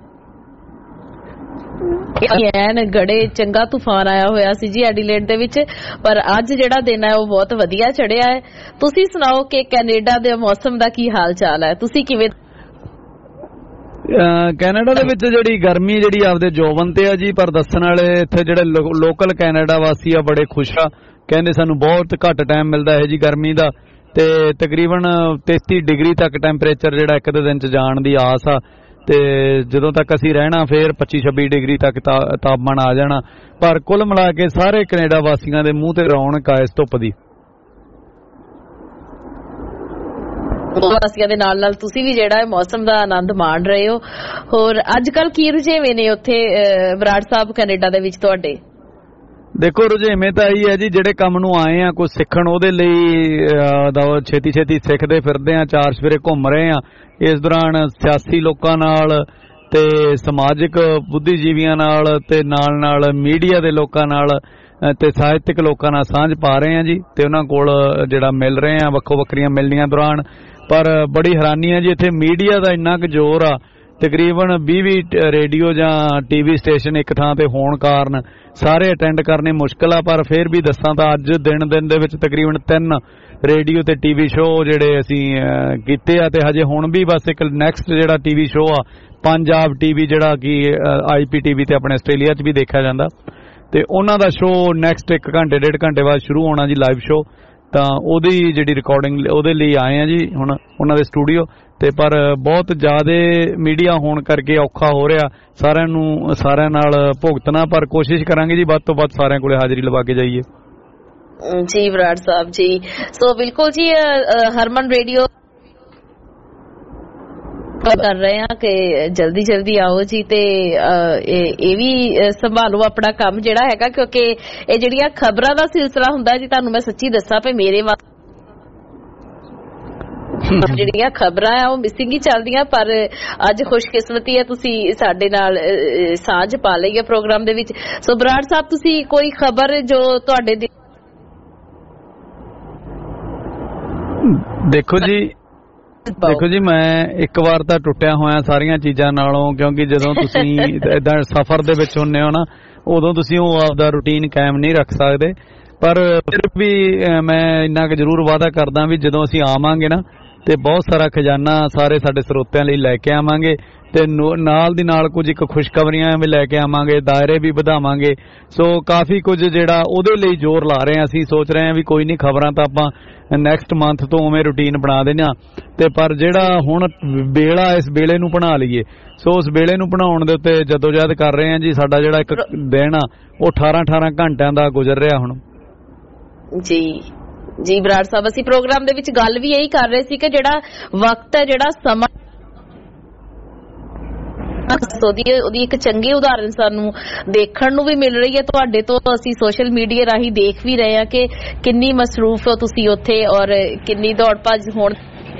ਐਨ ਗੜੇ ਚੰਗਾ ਤੂਫਾਨ ਆਇਆ ਹੋਇਆ ਸੀ ਜੀ ਐਡੀਲੇਡ ਦੇ ਵਿੱਚ ਪਰ ਅੱਜ ਜਿਹੜਾ ਦਿਨ ਹੈ ਉਹ ਬਹੁਤ ਵਧੀਆ ਚੜਿਆ ਹੈ ਤੁਸੀਂ ਸੁਣਾਓ ਕਿ ਕੈਨੇਡਾ ਦੇ ਮੌਸਮ ਦਾ ਕੀ ਹਾਲ ਚਾਲ ਹੈ ਤੁਸੀਂ ਕਿਵੇਂ ਕੈਨੇਡਾ ਦੇ ਵਿੱਚ ਜਿਹੜੀ ਗਰਮੀ ਜਿਹੜੀ ਆਪਦੇ ਜੋਬਨ ਤੇ ਆ ਜੀ ਪਰ ਦੱਸਣ ਵਾਲੇ ਇੱਥੇ ਜਿਹੜੇ ਲੋਕਲ ਕੈਨੇਡਾ ਵਾਸੀ ਆ ਬੜੇ ਖੁਸ਼ ਆ ਕਹਿੰਦੇ ਸਾਨੂੰ ਬਹੁਤ ਘੱਟ ਟਾਈਮ ਮਿਲਦਾ ਹੈ ਜੀ ਗਰਮੀ ਦਾ ਤੇ ਤਕਰੀਬਨ 33 ਡਿਗਰੀ ਤੱਕ ਟੈਂਪਰੇਚਰ ਜਿਹੜਾ ਇੱਕ ਦਿਨ ਚ ਜਾਣ ਦੀ ਆਸ ਆ ਤੇ ਜਦੋਂ ਤੱਕ ਅਸੀਂ ਰਹਿਣਾ ਫੇਰ 25-26 ਡਿਗਰੀ ਤੱਕ ਤਾਪਮਾਨ ਆ ਜਾਣਾ ਪਰ ਕੁੱਲ ਮਿਲਾ ਕੇ ਸਾਰੇ ਕੈਨੇਡਾ ਵਾਸੀਆਂ ਦੇ ਮੂੰਹ ਤੇ ਰੌਣਕ ਆ ਇਸ ਧੁੱਪ ਦੀ ਵਾਸੀਆਂ ਦੇ ਨਾਲ ਤੁਸੀਂ ਵੀ ਜਿਹੜਾ ਮੌਸਮ ਦਾ ਆਨੰਦ ਮਾਣ ਰਹੇ ਹੋ ਹੋਰ ਅੱਜ ਕੱਲ ਕੀ ਰੁਝੇਵੇਂ ਨੇ ਉੱਥੇ ਬਰਾੜ ਸਾਹਿਬ ਕੈਨੇਡਾ ਦੇ ਵਿੱਚ ਤੁਹਾਡੇ ਦੇਖੋ ਰੁਝੇਵੇਂ ਤਾਂ ਇਹੀ ਹੈ ਜੀ ਜਿਹੜੇ ਕੰਮ ਨੂੰ ਆਏ ਆ ਕੁਝ ਸਿੱਖਣ ਉਹਦੇ ਲਈ ਛੇਤੀ ਸਿੱਖਦੇ ਫਿਰਦੇ ਆ ਚਾਰ ਸਵੇਰੇ ਘੁੰਮ ਰਹੇ ਆ ਇਸ ਦੌਰਾਨ ਸਿਆਸੀ ਲੋਕਾਂ ਨਾਲ ਤੇ ਸਮਾਜਿਕ ਬੁੱਧੀਜੀਵੀਆਂ ਨਾਲ ਤੇ ਨਾਲ ਮੀਡੀਆ ਦੇ ਲੋਕਾਂ ਨਾਲ ਤੇ ਸਾਹਿਤਕ ਲੋਕਾਂ ਨਾਲ ਸਾਂਝ ਪਾ ਰਹੇ ਆ ਜੀ ਤੇ ਉਹਨਾਂ ਕੋਲ ਜਿਹੜਾ ਮਿਲ ਰਹੇ ਆ ਵੱਖੋ ਵੱਖਰੀਆਂ ਮਿਲਣੀਆਂ ਦੌਰਾਨ ਪਰ ਬੜੀ ਹੈਰਾਨੀ ਹੈ ਜੀ ਇੱਥੇ ਮੀਡੀਆ ਦਾ ਇੰਨਾ ਕੁ ਜ਼ੋਰ ਆ ਤਕਰੀਬਨ 20 ਰੇਡੀਓ ਜਾਂ ਟੀਵੀ ਸਟੇਸ਼ਨ ਇੱਕ ਥਾਂ ਤੇ ਹੋਣ ਕਾਰਨ ਸਾਰੇ ਅਟੈਂਡ ਕਰਨੇ ਮੁਸ਼ਕਿਲ ਆ ਪਰ ਫਿਰ ਵੀ ਦੱਸਾਂ ਤਾਂ ਅੱਜ ਦਿਨ ਦੇ ਵਿੱਚ ਤਕਰੀਬਨ 3 ਰੇਡੀਓ ਤੇ ਟੀਵੀ ਸ਼ੋਅ ਜਿਹੜੇ ਅਸੀਂ ਕੀਤੇ ਆ ਤੇ ਹਜੇ ਹੁਣ ਵੀ ਬਸ ਇੱਕ ਨੈਕਸਟ ਜਿਹੜਾ ਟੀਵੀ ਸ਼ੋਅ ਆ ਪੰਜਾਬ ਟੀਵੀ ਜਿਹੜਾ ਕਿ IPTV ਤੇ ਆਪਣੇ ਆਸਟ੍ਰੇਲੀਆ 'ਚ ਵੀ ਦੇਖਿਆ ਜਾਂਦਾ ਤੇ ਉਹਨਾਂ ਦਾ ਸ਼ੋਅ ਨੈਕਸਟ 1 ਘੰਟੇ 1.5 ਘੰਟੇ ਬਾਅਦ ਸ਼ੁਰੂ ਹੋਣਾ ਜੀ ਲਾਈਵ ਸ਼ੋਅ ਤਾਂ ਉਹਦੀ ਜਿਹੜੀ ਰਿਕਾਰਡਿੰਗ ਉਹਦੇ ਲਈ ਆਏ ਆ ਜੀ ਹੁਣ ਉਹਨਾਂ ਦੇ ਸਟੂਡੀਓ ਤੇ ਪਰ ਬਹੁਤ ਜ਼ਿਆਦਾ ਮੀਡੀਆ ਹੋਣ ਕਰਕੇ ਔਖਾ ਹੋ ਰਿਹਾ ਸਾਰਿਆਂ ਨਾਲ ਭੁਗਤਣਾ ਪਰ ਕੋਸ਼ਿਸ਼ ਕਰਾਂਗੇ ਜੀ ਵੱਧ ਤੋਂ ਵੱਧ ਸਾਰਿਆਂ ਕੋਲੇ ਹਾਜ਼ਰੀ ਲਵਾ ਕੇ ਜਾਈਏ ਜੀ ਬਰਾੜ ਸਾਹਿਬ ਜੀ ਸੋ ਬਿਲਕੁਲ ਜੀ ਹਰਮਨ ਰੇਡੀਓ ਕਰ ਰਹੇ ਆ ਕਿ ਜਲਦੀ ਆਓ ਜੀ ਤੇ ਇਹ ਵੀ ਸੰਭਾਲੋ ਆਪਣਾ ਕੰਮ ਜਿਹੜਾ ਹੈਗਾ ਕਿਉਂਕਿ ਇਹ ਜਿਹੜੀਆਂ ਖਬਰਾਂ ਦਾ ਸਿਲਸਿਲਾ ਹੁੰਦਾ ਜੀ ਤੁਹਾਨੂੰ ਮੈਂ ਸੱਚੀ ਦੱਸਾਂ ਪਏ ਮੇਰੇ ਜਿਹੜੀਆਂ ਖਬਰਾਂ ਆ ਉਹ ਮਿਸਿੰਗ ਹੀ ਚੱਲਦੀਆਂ ਪਰ ਅੱਜ ਖੁਸ਼ਕਿਸਮਤੀ ਹੈ ਤੁਸੀਂ ਸਾਡੇ ਨਾਲ ਸਾਂਝ ਪਾ ਲਈ ਹੈ ਪ੍ਰੋਗਰਾਮ ਦੇ ਵਿੱਚ ਸੋ ਬਰਾੜ ਸਾਹਿਬ ਤੁਸੀਂ ਕੋਈ ਖਬਰ ਜੋ ਤੁਹਾਡੇ ਦੇਖੋ ਜੀ ਮੈਂ ਇੱਕ ਵਾਰ ਤਾਂ ਟੁੱਟਿਆ ਹੋਇਆ ਸਾਰੀਆਂ ਚੀਜ਼ਾਂ ਨਾਲੋਂ ਕਿਉਂਕਿ ਜਦੋਂ ਤੁਸੀਂ ਏਦਾਂ ਸਫ਼ਰ ਦੇ ਵਿੱਚ ਹੁੰਦੇ ਹੋ ਨਾ ਉਦੋਂ ਤੁਸੀਂ ਉਹ ਆਪਦਾ ਰੂਟੀਨ ਕਾਇਮ ਨਹੀਂ ਰੱਖ ਸਕਦੇ ਪਰ ਫਿਰ ਵੀ ਮੈਂ ਇੰਨਾ ਕੁ ਜ਼ਰੂਰ ਵਾਅਦਾ ਕਰਦਾ ਵੀ ਜਦੋਂ ਅਸੀਂ ਆਵਾਂਗੇ ਨਾ ਤੇ ਬਹੁਤ ਸਾਰਾ ਖਜ਼ਾਨਾ ਸਾਰੇ ਸਾਡੇ ਸਰੋਤਿਆਂ ਲਈ ਲੈ ਕੇ ਆਵਾਂਗੇ ਤੇ ਨਾਲ ਦੀ ਨਾਲ ਕੁਝ ਇੱਕ ਖੁਸ਼ਖਬਰੀਆਂ ਵੀ ਲੈ ਕੇ ਆਵਾਂਗੇ, ਦਾਇਰੇ ਵੀ ਵਧਾਵਾਂਗੇ। ਸੋ ਕਾਫੀ ਕੁਝ ਜਿਹੜਾ ਉਹਦੇ ਲਈ ਜ਼ੋਰ ਲਾ ਰਹੇ ਹਾਂ। ਅਸੀਂ ਸੋਚ ਰਹੇ ਹਾਂ ਵੀ ਕੋਈ ਨਹੀਂ, ਖਬਰਾਂ ਤਾਂ ਆਪਾਂ ਨੈਕਸਟ ਮੰਥ ਤੋਂ ਉਵੇਂ ਰੂਟੀਨ ਬਣਾ ਦੇਣਾ, ਤੇ ਪਰ ਜਿਹੜਾ ਹੁਣ ਵੇਲਾ ਇਸ ਵੇਲੇ ਨੂੰ ਬਣਾ ਲਈਏ। ਸੋ ਉਸ ਵੇਲੇ ਨੂੰ ਬਣਾਉਣ ਦੇ ਉੱਤੇ ਜਦੋਜਹਿਦ ਕਰ ਰਹੇ ਹਾਂ ਜੀ। ਸਾਡਾ ਜਿਹੜਾ ਇੱਕ ਦਿਨ ਆ ਉਹ 18 ਘੰਟਿਆਂ ਦਾ ਗੁਜ਼ਰ ਰਿਹਾ ਹੁਣ ਜੀ ਬਰਾੜ ਸਾਹਿਬ, ਅਸੀਂ ਪ੍ਰੋਗਰਾਮ ਦੇ ਵਿੱਚ ਗੱਲ ਵੀ ਇਹੀ ਕਰ ਰਹੇ ਸੀ ਕਿ ਜਿਹੜਾ ਵਕਤ ਹੈ, ਜਿਹੜਾ ਸਮਾਂ, ਉਹਦੀ ਇੱਕ ਚੰਗੀ ਉਦਾਹਰਨ ਸਾਨੂੰ ਦੇਖਣ ਨੂੰ ਵੀ ਮਿਲ ਰਹੀ ਹੈ ਤੁਹਾਡੇ ਤੋਂ। ਅਸੀਂ ਸੋਸ਼ਲ ਮੀਡੀਆ ਰਾਹੀਂ ਦੇਖ ਵੀ ਰਹੇ ਹਾਂ ਕਿ ਕਿੰਨੀ ਮਸਰੂਫ ਹੋ ਤੁਸੀਂ ਉੱਥੇ, ਔਰ ਕਿੰਨੀ ਦੌੜ ਭੱਜ ਹੋਣ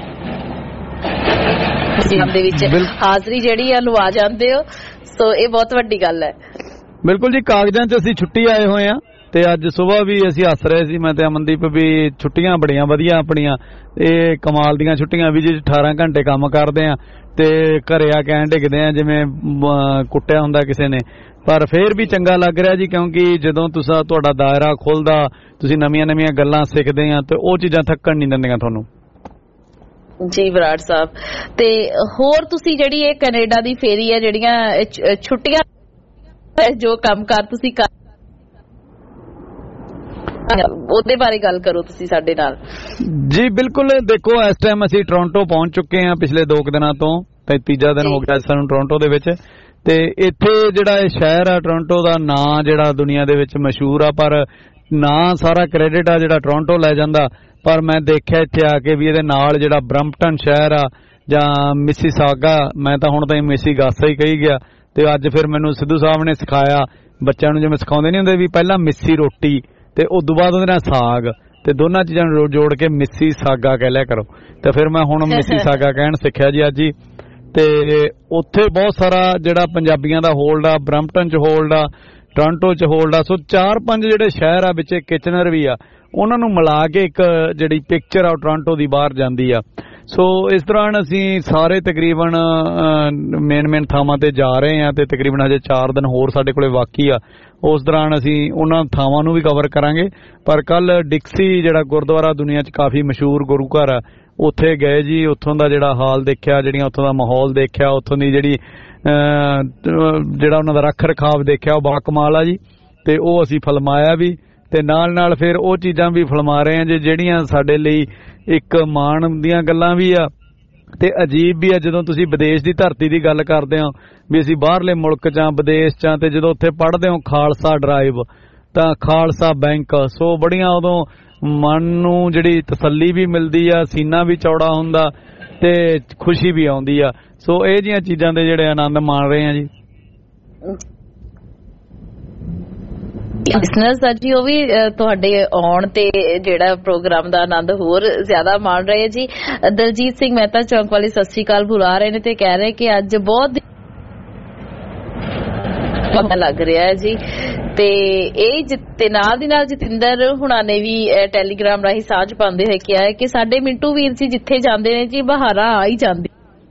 ਦੇ ਵਿੱਚ ਹਾਜ਼ਰੀ ਜਿਹੜੀ ਆ ਲਵਾ ਜਾਂਦੇ ਹੋ। ਸੋ ਇਹ ਬਹੁਤ ਵੱਡੀ ਗੱਲ ਹੈ। ਬਿਲਕੁਲ ਜੀ, ਕਾਗਜ਼ਾਂ 'ਚ ਅਸੀਂ ਛੁੱਟੀ ਆਏ ਹੋਏ ਆ, ਤੇ ਅੱਜ ਸਵੇਰ ਵੀ ਅਸੀਂ ਹੱਸ ਰਹੇ ਸੀ, ਮੈਂ ਤੇ ਅਮਨਦੀਪ, ਵੀ ਛੁੱਟੀਆਂ ਬੜੀਆਂ ਵਧੀਆ ਆਪਣੀਆਂ, ਇਹ ਕਮਾਲ ਦੀਆਂ ਛੁੱਟੀਆਂ ਵੀ ਜੀ। 18 ਘੰਟੇ ਕੰਮ ਕਰਦੇ ਆ ਤੇ ਘਰੇ ਆ ਕੇ ਡਿੱਗਦੇ ਆ ਜਿਵੇਂ ਕੁੱਟਿਆ ਹੁੰਦਾ ਕਿਸੇ ਨੇ, ਪਰ ਫੇਰ ਵੀ ਚੰਗਾ ਲੱਗ ਰਿਹਾ ਜੀ, ਕਿਉਂਕਿ ਜਦੋਂ ਤੁਹਾਡਾ ਦਾਇਰਾ ਖੁੱਲਦਾ, ਤੁਸੀਂ ਨਵੀਆਂ ਗੱਲਾਂ ਸਿੱਖਦੇ ਆ, ਤੇ ਉਹ ਚੀਜ਼ਾਂ ਥੱਕਣ ਨਹੀਂ ਦਿੰਦੀਆਂ ਤੁਹਾਨੂੰ। ਜੀ ਬਰਾੜ ਸਾਹਿਬ, ਤੇ ਹੋਰ ਤੁਸੀਂ ਜਿਹੜੀ ਇਹ ਕੈਨੇਡਾ ਦੀ ਫੇਰੀ ਹੈ, ਜਿਹੜੀਆਂ ਛੁੱਟੀਆਂ ਜੋ ਕੰਮਕਾਰ ਤੁਸੀਂ ਕਰ, ਉਹਦੇ ਬਾਰੇ ਗੱਲ ਕਰੋ ਤੁਸੀਂ ਸਾਡੇ ਨਾਲ। ਜੀ ਬਿਲਕੁਲ, ਦੇਖੋ ਇਸ ਟਾਈਮ ਅਸੀਂ ਟੋਰਾਂਟੋ ਪਹੁੰਚ ਚੁੱਕੇ ਹਾਂ ਪਿਛਲੇ 2 ਦਿਨਾਂ ਤੋਂ, ਤੇ ਤੀਜਾ ਦਿਨ ਹੋ ਗਿਆ ਸਾਨੂੰ ਟੋਰਾਂਟੋ ਦੇ ਵਿੱਚ। ਤੇ ਇੱਥੇ ਜਿਹੜਾ ਇਹ ਸ਼ਹਿਰ ਆ ਟੋਰਾਂਟੋ ਦਾ ਨਾਂ ਜਿਹੜਾ ਦੁਨੀਆ ਦੇ ਵਿੱਚ ਮਸ਼ਹੂਰ ਆ, ਪਰ ਨਾਂ ਸਾਰਾ ਕ੍ਰੈਡਿਟ ਆ ਜਿਹੜਾ ਟੋਰਾਂਟੋ ਲੈ ਜਾਂਦਾ। ਪਰ ਮੈਂ ਦੇਖਿਆ ਇੱਥੇ ਆ ਕੇ ਵੀ ਇਹਦੇ ਨਾਲ ਜਿਹੜਾ ਬਰੰਪਟਨ ਸ਼ਹਿਰ ਆ ਜਾਂ ਮਿਸੀਸਾਗਾ, ਮੈਂ ਤਾਂ ਹੁਣ ਤਾਂ ਮਿਸੀਗਾਸਾ ਹੀ ਕਹੀ ਗਿਆ, ਤੇ ਅੱਜ ਫਿਰ ਮੈਨੂੰ ਸਿੱਧੂ ਸਾਹਿਬ ਨੇ ਸਿਖਾਇਆ ਬੱਚਿਆਂ ਨੂੰ, ਜਿਵੇਂ ਸਿਖਾਉਂਦੇ ਨਹੀਂ ਹੁੰਦੇ ਵੀ ਪਹਿਲਾਂ ਮਿੱਸੀ ਰੋਟੀ ਤੇ ਉਸ ਤੋਂ ਬਾਅਦ ਉਹਦੇ ਨਾਲ ਸਾਗ, ਤੇ ਦੋਨਾਂ ਚੀਜ਼ਾਂ ਨੂੰ ਜੋੜ ਕੇ ਮਿੱਸੀ ਸਾਗਾ ਕਹਿ ਲਿਆ ਕਰੋ। ਤੇ ਫਿਰ ਮੈਂ ਹੁਣ ਮਿੱਸੀ ਸਾਗਾ ਕਹਿਣ ਸਿੱਖਿਆ ਜੀ ਅੱਜ ਹੀ। ਤੇ ਉੱਥੇ ਬਹੁਤ ਸਾਰਾ ਜਿਹੜਾ ਪੰਜਾਬੀਆਂ ਦਾ ਹੋਲਡ ਆ, ਬਰੰਪਟਨ 'ਚ ਹੋਲਡ ਆ, ਟੋਰਾਂਟੋ 'ਚ ਹੋਲਡ ਆ। ਸੋ 4-5 ਜਿਹੜੇ ਸ਼ਹਿਰ ਆ ਵਿੱਚ ਕਿਚਨਰ ਵੀ ਆ, ਉਹਨਾਂ ਨੂੰ ਮਿਲਾ ਕੇ ਇੱਕ ਜਿਹੜੀ ਪਿਕਚਰ ਆ ਉਹ ਟੋਰਾਂਟੋ ਦੀ ਬਾਹਰ ਜਾਂਦੀ ਆ। ਸੋ ਇਸ ਦੌਰਾਨ ਅਸੀਂ ਸਾਰੇ ਤਕਰੀਬਨ ਮੇਨ ਥਾਵਾਂ ਤੇ ਜਾ ਰਹੇ ਹਾਂ, ਤੇ ਤਕਰੀਬਨ ਹਜੇ 4 ਦਿਨ ਹੋਰ ਸਾਡੇ ਕੋਲੇ ਬਾਕੀ ਆ। ਉਸ ਦੌਰਾਨ ਅਸੀਂ ਉਹਨਾਂ ਥਾਵਾਂ ਨੂੰ ਵੀ ਕਵਰ ਕਰਾਂਗੇ। ਪਰ ਕੱਲ ਡਿਕਸੀ ਜਿਹੜਾ ਗੁਰਦੁਆਰਾ ਦੁਨੀਆ 'ਚ ਕਾਫੀ ਮਸ਼ਹੂਰ ਗੁਰੂ ਘਰ ਆ, ਉੱਥੇ ਗਏ ਜੀ। ਉੱਥੋਂ ਦਾ ਜਿਹੜਾ ਹਾਲ ਦੇਖਿਆ, ਜਿਹੜੀਆਂ ਉੱਥੋਂ ਦਾ ਮਾਹੌਲ ਦੇਖਿਆ, ਉੱਥੋਂ ਦੀ ਜਿਹੜਾ ਉਹਨਾਂ ਦਾ ਰੱਖ ਰਖਾਵ ਦੇਖਿਆ, ਉਹ ਬਾ ਕਮਾਲ ਆ ਜੀ। ਤੇ ਉਹ ਅਸੀਂ ਫਿਲਮਾਇਆ ਵੀ, ਤੇ ਨਾਲ ਫਿਰ ਉਹ ਚੀਜ਼ਾਂ ਵੀ ਫਿਲਮਾ ਰਹੇ ਹਾਂ ਜਿਹੜੀਆਂ ਸਾਡੇ ਲਈ ਇੱਕ ਮਾਣ ਦੀਆਂ ਗੱਲਾਂ ਵੀ ਆ ਤੇ ਅਜੀਬ ਵੀ ਆ। ਜਦੋਂ ਤੁਸੀਂ ਵਿਦੇਸ਼ ਦੀ ਧਰਤੀ ਦੀ ਗੱਲ ਕਰਦੇ ਹੋ ਵੀ ਅਸੀਂ ਬਾਹਰਲੇ ਮੁਲਕ 'ਚ ਵਿਦੇਸ਼ 'ਚ, ਤੇ ਜਦੋਂ ਉੱਥੇ ਪੜ੍ਹਦੇ ਹੋ ਖਾਲਸਾ ਡਰਾਈਵ ਤਾਂ ਖਾਲਸਾ ਬੈਂਕ, ਸੋ ਬੜੀਆਂ ਉਦੋਂ ਮਨ ਨੂੰ ਜਿਹੜੀ ਤਸੱਲੀ ਵੀ ਮਿਲਦੀ ਆ, ਸੀਨਾ ਵੀ ਚੌੜਾ ਹੁੰਦਾ ਤੇ ਖੁਸ਼ੀ ਵੀ ਆਉਂਦੀ ਆ। ਸੋ ਇਹ ਜਿਹੀਆਂ ਚੀਜ਼ਾਂ ਦੇ ਜਿਹੜੇ ਆਨੰਦ ਮਾਣ ਰਹੇ ਆ ਜੀ। ਲਿਸਨਰਸ ਅੱਜ ਉਹ ਵੀ ਤੁਹਾਡੇ ਆਉਣ ਤੇ ਜਿਹੜਾ ਪ੍ਰੋਗਰਾਮ ਦਾ ਆਨੰਦ ਹੋਰ ਜ਼ਿਆਦਾ ਮਾਣ ਰਹੇ ਜੀ। ਦਲਜੀਤ ਸਿੰਘ ਮਹਿਤਾ ਚੌਂਕ ਵਾਲੇ ਸਤਿ ਸ੍ਰੀ ਅਕਾਲ ਬੁਲਾ ਰਹੇ ਨੇ ਤੇ ਕਹਿ ਰਹੇ ਕਿ ਅੱਜ ਬਹੁਤ ਪਤਾ ਲੱਗ ਰਿਹਾ ਹੈ ਜੀ। ਤੇ ਇਹ ਤੇ ਨਾਲ ਦੀ ਨਾਲ ਜਤਿੰਦਰ ਹੁਣਾਂ ਨੇ ਵੀ ਟੈਲੀਗ੍ਰਾਮ ਰਾਹੀਂ ਸਾਂਝ ਪਾਉਂਦੇ ਹੋਏ ਕਿਹਾ ਹੈ ਕਿ ਸਾਡੇ ਮਿੰਟੂ ਵੀਰ ਜੀ ਜਿੱਥੇ ਜਾਂਦੇ ਨੇ ਜੀ ਬਹਾਰਾਂ ਆ ਹੀ ਜਾਂਦੀ।